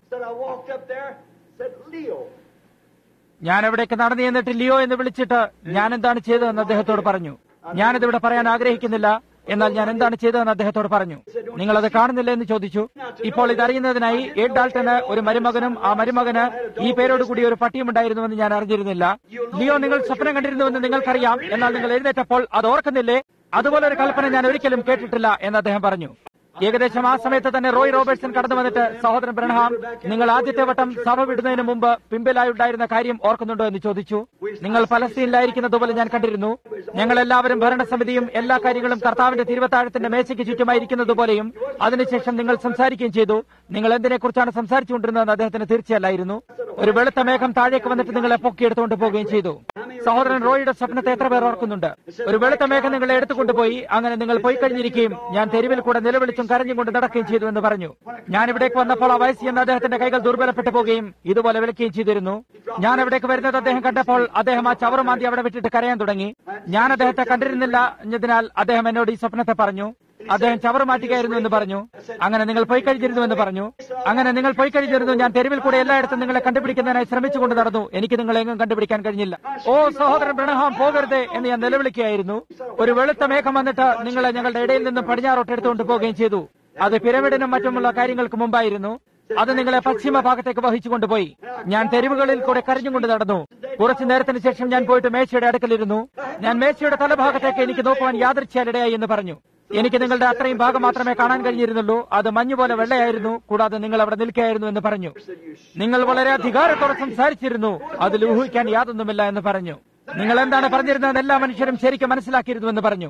ഞാൻ എവിടേക്ക് നടന്നു എന്നിട്ട് ലിയോ എന്ന് വിളിച്ചിട്ട് ഞാൻ എന്താണ് ചെയ്തതെന്ന് അദ്ദേഹത്തോട് പറഞ്ഞു. ഞാനിതിവിടെ പറയാൻ ആഗ്രഹിക്കുന്നില്ല, എന്നാൽ ഞാൻ എന്താണ് ചെയ്തതെന്ന് അദ്ദേഹത്തോട് പറഞ്ഞു. നിങ്ങളത് കാണുന്നില്ല എന്ന് ചോദിച്ചു. ഇപ്പോൾ ഇതറിയുന്നതിനായി എഡ് ഡാൾട്ടന് ഒരു മരുമകനും ആ മരുമകന് ഈ പേരോടുകൂടി ഒരു പട്ടിയും ഉണ്ടായിരുന്നുവെന്ന് ഞാൻ അറിഞ്ഞിരുന്നില്ല. ലിയോ, നിങ്ങൾ സ്വപ്നം കണ്ടിരുന്നുവെന്ന് നിങ്ങൾക്കറിയാം, എന്നാൽ നിങ്ങൾ എഴുന്നേറ്റപ്പോൾ അത് ഓർക്കുന്നില്ലേ? അതുപോലെ ഒരു കൽപ്പന ഞാൻ ഒരിക്കലും കേട്ടിട്ടില്ല എന്ന് അദ്ദേഹം പറഞ്ഞു. ഏകദേശം ആ സമയത്ത് തന്നെ റോയ് റോബർട്ട്സൺ കടന്നു വന്നിട്ട്, സഹോദരൻ ബ്രഹാം, നിങ്ങൾ ആദ്യത്തെ വട്ടം സഭ വിടുന്നതിന് മുമ്പ് പിമ്പിലായുണ്ടായിരുന്ന കാര്യം ഓർക്കുന്നുണ്ടോ എന്ന് ചോദിച്ചു. നിങ്ങൾ പലസ്തീനിലായിരിക്കുന്നതുപോലെ ഞാൻ കണ്ടിരുന്നു. ഞങ്ങൾ എല്ലാവരും ഭരണസമിതിയും എല്ലാ കാര്യങ്ങളും കർത്താവിന്റെ തിരുവത്താഴത്തിന്റെ മേശയ്ക്ക് ചുറ്റുമായിരിക്കുന്നതുപോലെയും അതിനുശേഷം നിങ്ങൾ സംസാരിക്കുകയും ചെയ്തു. നിങ്ങൾ എന്തിനെക്കുറിച്ചാണ് സംസാരിച്ചുകൊണ്ടിരുന്നതെന്ന് അദ്ദേഹത്തിന് തീർച്ചയല്ലായിരുന്നു. ഒരു വെളുത്ത മേഘം താഴേക്ക് വന്നിട്ട് നിങ്ങളെ പൊക്കിയെടുത്തുകൊണ്ട് പോവുകയും ചെയ്തു. സഹോദരൻ റോയിയുടെ സ്വപ്നത്തെ എത്ര പേർ ഓർക്കുന്നുണ്ട്? ഒരു വെളുത്ത മേഘം നിങ്ങളെ എടുത്തുകൊണ്ടുപോയി. അങ്ങനെ നിങ്ങൾ പോയി കഴിഞ്ഞിരിക്കുകയും ഞാൻ തെരുവിൽ കൂടെ നിലവിളിച്ചും കരഞ്ഞും കൊണ്ട് നടക്കുകയും ചെയ്തു എന്ന് പറഞ്ഞു. ഞാൻ ഇവിടേക്ക് വന്നപ്പോൾ ആ വയസ്സ് എന്ന് അദ്ദേഹത്തിന്റെ കൈകൾ ദുർബലപ്പെട്ടു പോവുകയും ഇതുപോലെ വിളിക്കുകയും ചെയ്തിരുന്നു. ഞാൻ ഇവിടേക്ക് വരുന്നത് അദ്ദേഹം കണ്ടപ്പോൾ അദ്ദേഹം ആ ചവറുമാന്തി അവിടെ വിട്ടിട്ട് കരയാൻ തുടങ്ങി. ഞാൻ അദ്ദേഹത്തെ കണ്ടിരുന്നില്ല എന്നതിനാൽ അദ്ദേഹം എന്നോട് ഈ സ്വപ്നത്തെ പറഞ്ഞു. അദ്ദേഹം ചവറ് മാറ്റുകയായിരുന്നു എന്ന് പറഞ്ഞു. അങ്ങനെ നിങ്ങൾ പോയി കഴിഞ്ഞിരുന്നു എന്ന് പറഞ്ഞു. അങ്ങനെ നിങ്ങൾ പോയി കഴിഞ്ഞിരുന്നു. ഞാൻ തെരുവിൽ കൂടെ എല്ലായിടത്തും നിങ്ങളെ കണ്ടുപിടിക്കുന്നതിനായി ശ്രമിച്ചുകൊണ്ട് നടന്നു. എനിക്ക് നിങ്ങളെ എങ്ങും കണ്ടുപിടിക്കാൻ കഴിഞ്ഞില്ല. ഓ സഹോദരൻ ബ്രഹാം, പോകരുത് എന്ന് ഞാൻ നിലവിളിക്കുകയായിരുന്നു. ഒരു വെളുത്ത മേഘം വന്നിട്ട് നിങ്ങളെ ഞങ്ങളുടെ ഇടയിൽ നിന്നും പടിഞ്ഞാറോട്ട് എടുത്തുകൊണ്ട് പോവുകയും ചെയ്തു. അത് പിരമിഡിനും മറ്റുമുള്ള കാര്യങ്ങൾക്ക് മുമ്പായിരുന്നു. അത് നിങ്ങളെ പശ്ചിമ ഭാഗത്തേക്ക് വഹിച്ചുകൊണ്ടുപോയി. ഞാൻ തെരുവുകളിൽ കൂടെ കരഞ്ഞുകൊണ്ട് നടന്നു. കുറച്ചു നേരത്തിന് ശേഷം ഞാൻ പോയിട്ട് മേശയുടെ അടുക്കലിരുന്നു. ഞാൻ മേശയുടെ തലഭാഗത്തേക്ക് എനിക്ക് നോക്കുവാൻ യാദൃച്ഛയിടയായി എന്ന് പറഞ്ഞു. എനിക്ക് നിങ്ങളുടെ അത്രയും ഭാഗം മാത്രമേ കാണാൻ കഴിഞ്ഞിരുന്നുള്ളൂ. അത് മഞ്ഞുപോലെ വെള്ളയായിരുന്നു. കൂടാതെ നിങ്ങൾ അവിടെ നിൽക്കുകയായിരുന്നു എന്ന് പറഞ്ഞു. നിങ്ങൾ വളരെ അധികാരത്തോടെ സംസാരിച്ചിരുന്നു. അതിൽ ഊഹിക്കാൻ യാതൊന്നുമില്ല എന്ന് പറഞ്ഞു. നിങ്ങൾ എന്താണ് പറഞ്ഞിരുന്നതെന്ന് എല്ലാ മനുഷ്യരും ശരിക്കും മനസ്സിലാക്കിയിരുന്നു എന്ന് പറഞ്ഞു.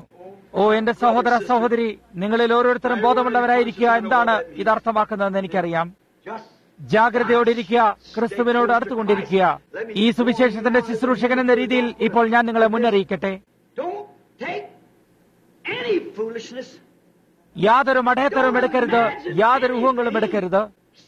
ഓ എന്റെ സഹോദര സഹോദരി, നിങ്ങളിൽ ഓരോരുത്തരും ബോധമുള്ളവരായിരിക്കുക. എന്താണ് ഇത് അർത്ഥമാക്കുന്നതെന്ന് എനിക്കറിയാം. ജാഗ്രതയോടിരിക്കുക, ക്രിസ്തുവിനോട് അടുത്തുകൊണ്ടിരിക്കുക. ഈ സുവിശേഷത്തിന്റെ ശുശ്രൂഷകൻ എന്ന രീതിയിൽ ഇപ്പോൾ ഞാൻ നിങ്ങളെ മുന്നറിയിക്കട്ടെ. യാതൊരു മടയത്തരവും എടുക്കരുത്, യാതൊരു ഊഹങ്ങളും എടുക്കരുത്.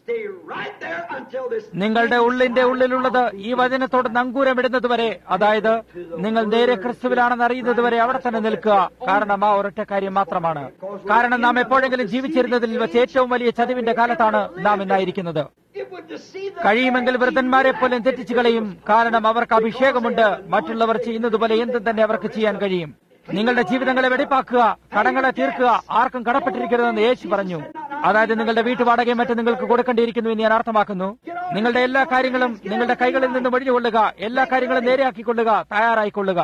നിങ്ങളുടെ ഉള്ളിന്റെ ഉള്ളിലുള്ളത് ഈ വചനത്തോട് നങ്കൂരമിടുന്നത് വരെ, അതായത് നിങ്ങൾ നേരെ ക്രിസ്തുവിലാണെന്ന് അറിയുന്നത് വരെ അവിടെ തന്നെ നിൽക്കുക. കാരണം ആ ഒരൊറ്റ കാര്യം മാത്രമാണ്. കാരണം നാം എപ്പോഴെങ്കിലും ജീവിച്ചിരുന്നതിൽ വെച്ച് ഏറ്റവും വലിയ ചതിവിന്റെ കാലത്താണ് നാം ഇന്നായിരിക്കുന്നത്. കഴിയുമെങ്കിൽ വൃദ്ധന്മാരെ പോലും തെറ്റിച്ചു കളയും. കാരണം അവർക്ക് അഭിഷേകമുണ്ട്. മറ്റുള്ളവർ ചെയ്യുന്നത് പോലെ എന്തും തന്നെ അവർക്ക് ചെയ്യാൻ കഴിയും. നിങ്ങളുടെ ജീവിതങ്ങളെ വെടിപ്പാക്കുക, കടങ്ങളെ തീർക്കുക, ആർക്കും കടപ്പെട്ടിരിക്കരുതെന്ന് യേശു പറഞ്ഞു. അതായത് നിങ്ങളുടെ വീട്ടുവാടകയും മറ്റും നിങ്ങൾക്ക് കൊടുക്കേണ്ടിയിരിക്കുന്നു എന്ന് ഞാൻ അർത്ഥമാക്കുന്നു. നിങ്ങളുടെ എല്ലാ കാര്യങ്ങളും നിങ്ങളുടെ കൈകളിൽ നിന്ന് ഒഴിഞ്ഞുകൊള്ളുക, എല്ലാ കാര്യങ്ങളും നേരെയാക്കിക്കൊള്ളുക, തയ്യാറായിക്കൊള്ളുക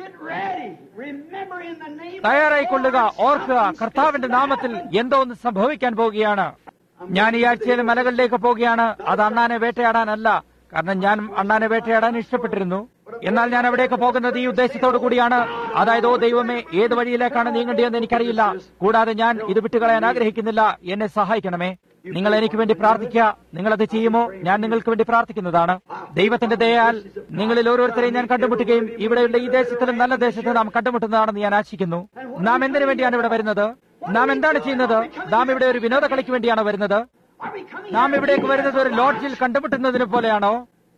തയ്യാറായിക്കൊള്ളുക ഓർക്കുക, കർത്താവിന്റെ നാമത്തിൽ എന്തോ ഒന്ന് സംഭവിക്കാൻ പോവുകയാണ്. ഞാൻ ഈ ആഴ്ചയിൽ മലകളിലേക്ക് പോവുകയാണ്. അത് അണ്ണാനെ വേട്ടയാടാനല്ല, കാരണം ഞാൻ അണ്ണാനെ വേട്ടയാടാൻ ഇഷ്ടപ്പെട്ടിരുന്നു. എന്നാൽ ഞാൻ അവിടേക്ക് പോകുന്നത് ഈ ഉദ്ദേശത്തോടു കൂടിയാണ്. അതായത്, ഓ ദൈവമേ, ഏത് വഴിയിലേക്കാണ് നീങ്ങേണ്ടതെന്ന് എനിക്കറിയില്ല. കൂടാതെ ഞാൻ ഇത് വിട്ടുകളയാൻ ആഗ്രഹിക്കുന്നില്ല. എന്നെ സഹായിക്കണമേ. നിങ്ങൾ എനിക്ക് വേണ്ടി പ്രാർത്ഥിക്കുക. നിങ്ങളത് ചെയ്യുമോ? ഞാൻ നിങ്ങൾക്ക് വേണ്ടി പ്രാർത്ഥിക്കുന്നതാണ്. ദൈവത്തിന്റെ ദയയാൽ നിങ്ങളിൽ ഓരോരുത്തരെയും ഞാൻ കണ്ടുമുട്ടുകയും ഇവിടെയുള്ള ഈ ദേശത്തിലും നല്ല ദേശത്ത് നാം കണ്ടുമുട്ടുന്നതാണെന്ന് ഞാൻ ആശിക്കുന്നു. നാം എന്തിനു വേണ്ടിയാണ് ഇവിടെ വരുന്നത്? നാം എന്താണ് ചെയ്യുന്നത്? നാം ഇവിടെ ഒരു വിനോദ കളിക്ക് വേണ്ടിയാണോ വരുന്നത്? നാം ഇവിടേക്ക് വരുന്നത് ഒരു ലോഡ്ജിൽ കണ്ടുമുട്ടുന്നതിന് പോലെയാണോ?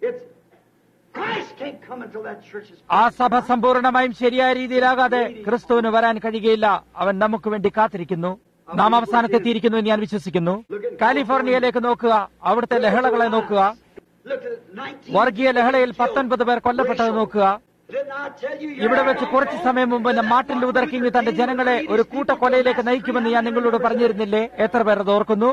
ആ സഭ സമ്പൂർണമായും ശരിയായ രീതിയിലാകാതെ ക്രിസ്തുവിന് വരാൻ കഴിയുകയില്ല. അവൻ നമുക്ക് വേണ്ടി കാത്തിരിക്കുന്നു. നാം അവസാനത്തെത്തിയിരിക്കുന്നു എന്ന് ഞാൻ വിശ്വസിക്കുന്നു. കാലിഫോർണിയയിലേക്ക് നോക്കുക, അവിടുത്തെ ലഹളകളെ നോക്കുക. വർഗീയ ലഹളയിൽ പത്തൊൻപത് പേർ കൊല്ലപ്പെട്ടത് നോക്കുക. ഇവിടെ വെച്ച് കുറച്ചു സമയം മുമ്പ് മാർട്ടിൻ ലൂതർ കിങ് തന്റെ ജനങ്ങളെ ഒരു കൂട്ടക്കൊലയിലേക്ക് നയിക്കുമെന്ന് ഞാൻ നിങ്ങളോട് പറഞ്ഞിരുന്നില്ലേ? എത്ര പേർ അത് ഓർക്കുന്നു?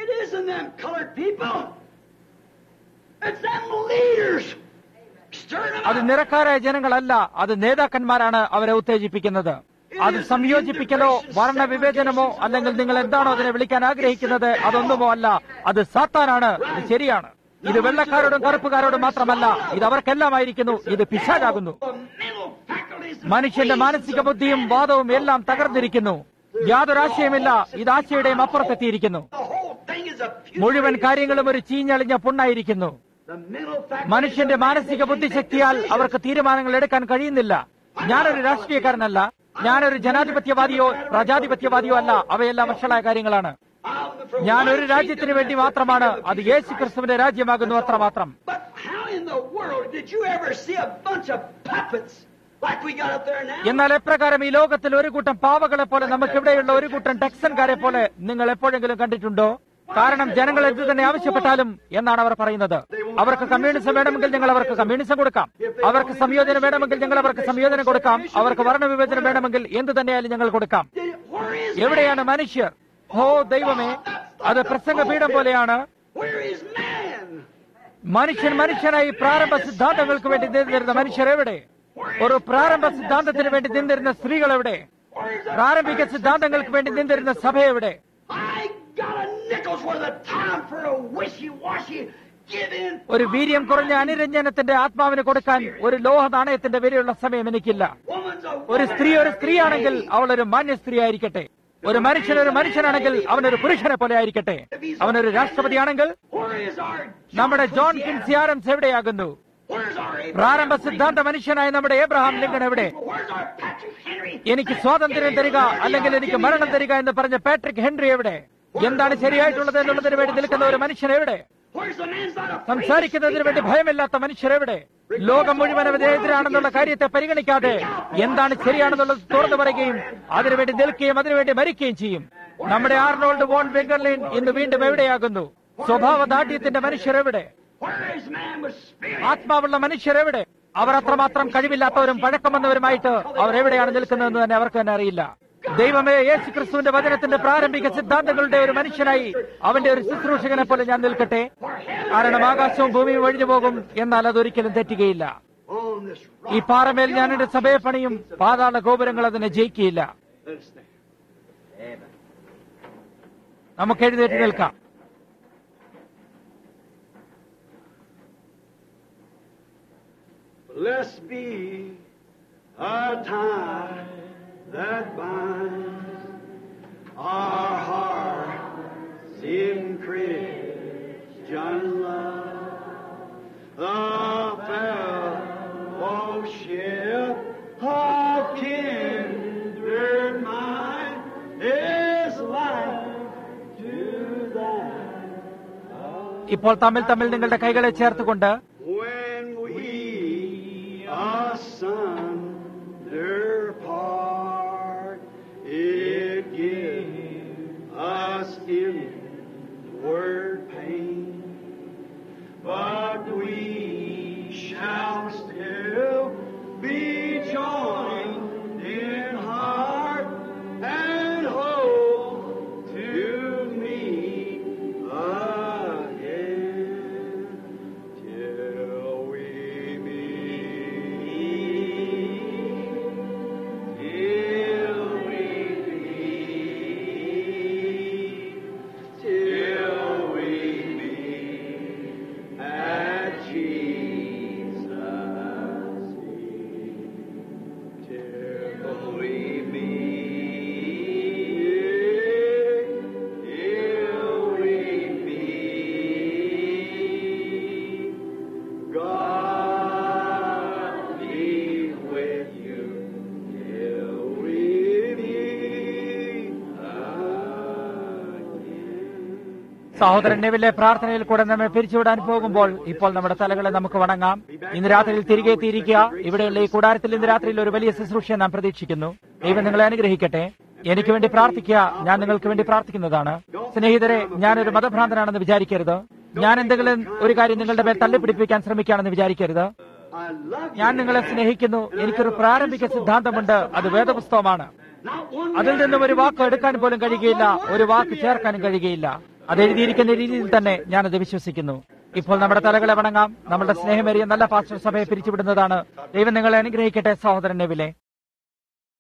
അത് നിറക്കാരായ ജനങ്ങളല്ല, അത് നേതാക്കന്മാരാണ് അവരെ ഉത്തേജിപ്പിക്കുന്നത്. അത് സംയോജിപ്പിക്കലോ വർണ്ണവിവേചനമോ അല്ലെങ്കിൽ നിങ്ങൾ എന്താണോ അതിനെ വിളിക്കാൻ ആഗ്രഹിക്കുന്നത് അതൊന്നുമോ അല്ല. അത് സാത്താനാണ്. ഇത് ശരിയാണ്. ഇത് വെള്ളക്കാരോടും കറുപ്പുകാരോടും മാത്രമല്ല, ഇത് അവർക്കെല്ലാമായിരിക്കുന്നു. ഇത് പിശാചാകുന്നു. മനുഷ്യന്റെ മാനസിക ബുദ്ധിയും വാദവും എല്ലാം തകർന്നിരിക്കുന്നു. യാതൊരു ആശയമില്ല. ഇത് ആശയുടെയും അപ്പുറത്തെത്തിയിരിക്കുന്നു. മുഴുവൻ കാര്യങ്ങളും ഒരു ചീഞ്ഞളിഞ്ഞ പുണ്ണായിരിക്കുന്നു. മനുഷ്യന്റെ മാനസിക ബുദ്ധിശക്തിയാൽ അവർക്ക് തീരുമാനങ്ങൾ എടുക്കാൻ കഴിയുന്നില്ല. ഞാനൊരു രാഷ്ട്രീയക്കാരനല്ല, ഞാനൊരു ജനാധിപത്യവാദിയോ പ്രജാധിപത്യവാദിയോ അല്ല. അവയെല്ലാം വഷളായ കാര്യങ്ങളാണ്. ഞാൻ ഒരു രാജ്യത്തിന് വേണ്ടി മാത്രമാണ്. അത് യേശു ക്രിസ്തുവിന്റെ രാജ്യമാകുന്നു, അത്രമാത്രം. എന്നാൽ എപ്രകാരം ഈ ലോകത്തിൽ ഒരു കൂട്ടം പാവകളെ പോലെ നമുക്കിവിടെയുള്ള ഒരു കൂട്ടം ടെക്സൻകാരെ പോലെ നിങ്ങൾ എപ്പോഴെങ്കിലും കണ്ടിട്ടുണ്ടോ? കാരണം ജനങ്ങൾ എന്ത് തന്നെ ആവശ്യപ്പെട്ടാലും എന്നാണ് അവർ പറയുന്നത്. അവർക്ക് കമ്മ്യൂണിസം വേണമെങ്കിൽ ഞങ്ങൾ അവർക്ക് കമ്മ്യൂണിസം കൊടുക്കാം. അവർക്ക് സംയോജനം വേണമെങ്കിൽ ഞങ്ങൾ അവർക്ക് സംയോജനം കൊടുക്കാം. അവർക്ക് വർണ്ണവിവേചനം വേണമെങ്കിൽ എന്ത് തന്നെയായാലും ഞങ്ങൾ കൊടുക്കാം. എവിടെയാണ് മനുഷ്യർ? ഓ ദൈവമേ, അത് പ്രസംഗപീഠം പോലെയാണ്. മനുഷ്യൻ മനുഷ്യനായി പ്രാരംഭ സിദ്ധാന്തങ്ങൾക്ക് വേണ്ടി നിന്നിരുന്ന മനുഷ്യർ എവിടെ? ഒരു പ്രാരംഭ സിദ്ധാന്തത്തിന് വേണ്ടി നിന്നിരുന്ന സ്ത്രീകൾ എവിടെ? പ്രാരംഭിക സിദ്ധാന്തങ്ങൾക്ക് വേണ്ടി നിന്നിരുന്ന സഭ എവിടെ? ഒരു വീര്യം കുറഞ്ഞ അനുരഞ്ജനത്തിന്റെ ആത്മാവിന് കൊടുക്കാൻ ഒരു ലോഹ നാണയത്തിന്റെ വിലയുള്ള സമയം എനിക്കില്ല. ഒരു സ്ത്രീ ഒരു സ്ത്രീയാണെങ്കിൽ അവൾ ഒരു മാന്യ സ്ത്രീ ആയിരിക്കട്ടെ. ഒരു മനുഷ്യൻ ഒരു മനുഷ്യനാണെങ്കിൽ അവനൊരു പുരുഷനെ പോലെ ആയിരിക്കട്ടെ. അവനൊരു രാഷ്ട്രപതിയാണെങ്കിൽ നമ്മുടെ ജോൺ കിൻസി ആഡംസ് എവിടെയാകുന്നു? പ്രാരംഭ സിദ്ധാന്ത മനുഷ്യനായ നമ്മുടെ ഏബ്രഹാം ലിങ്കൺ എവിടെ? എനിക്ക് സ്വാതന്ത്ര്യം തരിക അല്ലെങ്കിൽ എനിക്ക് മരണം തരിക എന്ന് പറഞ്ഞ പാട്രിക് ഹെൻറി എവിടെ? എന്താണ് ശരിയായിട്ടുള്ളത് എന്നുള്ളതിന് വേണ്ടി നിൽക്കുന്ന ഒരു മനുഷ്യൻ എവിടെ? സംസാരിക്കുന്നതിന് വേണ്ടി ഭയമില്ലാത്ത മനുഷ്യരെവിടെ? ലോകം മുഴുവൻ അവരെതിരാണെന്നുള്ള കാര്യത്തെ പരിഗണിക്കാതെ എന്താണ് ശരിയാണെന്നുള്ളത് തുറന്നു പറയുകയും അതിനുവേണ്ടി നിൽക്കുകയും അതിനുവേണ്ടി മരിക്കുകയും ചെയ്യും. നമ്മുടെ ആർണോൾഡ് വോൺ വെങ്കർലിൻ ഇന്ന് വീണ്ടും എവിടെയാകുന്നു? സ്വഭാവ ദാഢ്യത്തിന്റെ മനുഷ്യരെവിടെ? ആത്മാവുള്ള മനുഷ്യരെവിടെ? അവർ അത്രമാത്രം കഴിവില്ലാത്തവരും പഴക്കം വന്നവരുമായിട്ട് അവർ എവിടെയാണ് നിൽക്കുന്നതെന്ന് തന്നെ അവർക്ക് തന്നെ അറിയില്ല. ദൈവമേ, യേശു ക്രിസ്തുവിന്റെ വചനത്തിന്റെ പ്രാരംഭിക സിദ്ധാന്തങ്ങളുടെ ഒരു മനുഷ്യനായി അവന്റെ ഒരു ശുശ്രൂഷകനെ പോലെ ഞാൻ നിൽക്കട്ടെ. കാരണം ആകാശവും ഭൂമിയും ഒഴിഞ്ഞു പോകും, എന്നാൽ അതൊരിക്കലും തെറ്റുകയില്ല. ഈ പാറമേൽ ഞാൻ എന്റെ സഭയെ പണിയും, പാതാള ഗോപുരങ്ങൾ അതിനെ ജയിക്കുകയില്ല. നമുക്ക് എഴുന്നേറ്റ് നിൽക്കാം. Blessed be a time that binds our hearts in Christian love. The fellowship of kindred mind is life to that. ഇപ്പോൾ തമ്മിൽ തമ്മിൽ നിങ്ങളുടെ കൈകളെ ചേർത്തുകൊണ്ട് When we asunder part, it gives us inward pain, but we shall still be joined in heart and hope to meet again till we meet, till we meet, till we meet at Jesus' feet, till we meet, till we meet. God be with you till we meet again. സഹോദരൻ നെവിലെ പ്രാർത്ഥനയിൽ കൂടെ നമ്മെ പിരിച്ചുവിടാൻ പോകുമ്പോൾ ഇപ്പോൾ നമ്മുടെ തലകളെ നമുക്ക് വണങ്ങാം. ഇന്ന് രാത്രിയിൽ തിരികെ എത്തിയിരിക്കുക. ഇവിടെയുള്ള ഈ കൂടാരത്തിൽ ഇന്ന് രാത്രിയിൽ ഒരു വലിയ ശുശ്രൂഷ നാം പ്രതീക്ഷിക്കുന്നു. ദൈവം നിങ്ങളെ അനുഗ്രഹിക്കട്ടെ. എനിക്ക് വേണ്ടി പ്രാർത്ഥിക്കുക. ഞാൻ നിങ്ങൾക്ക് വേണ്ടി പ്രാർത്ഥിക്കുന്നതാണ്. സ്നേഹിതരെ, ഞാനൊരു മതഭ്രാന്തനാണെന്ന് വിചാരിക്കരുത്. ഞാൻ എന്തെങ്കിലും ഒരു കാര്യം നിങ്ങളുടെ മേൽ തള്ളിപ്പിടിപ്പിക്കാൻ ശ്രമിക്കുകയാണെന്ന് വിചാരിക്കരുത്. I love you. ഞാൻ നിങ്ങളെ സ്നേഹിക്കുന്നു. എനിക്കൊരു പ്രാരംഭിക സിദ്ധാന്തമുണ്ട്. അത് വേദപുസ്തകമാണ്. Not one അതിൽ നിന്നും ഒരു വാക്ക് എടുക്കാൻ പോലും കഴിയുകയില്ല, ഒരു വാക്ക് ചേർക്കാനും കഴിയുകയില്ല. അത് എഴുതിയിരിക്കുന്ന രീതിയിൽ തന്നെ ഞാനത് വിശ്വസിക്കുന്നു. ഇപ്പോൾ നമ്മുടെ തലകളെ വണങ്ങാം. നമ്മുടെ സ്നേഹമേറിയ നല്ല പാസ്റ്റർ സഭയെ പിരിച്ചുവിടുന്നതാണ്. ദൈവം നിങ്ങളെ അനുഗ്രഹിക്കട്ടെ. സഹോദരൻ നെവിലെ.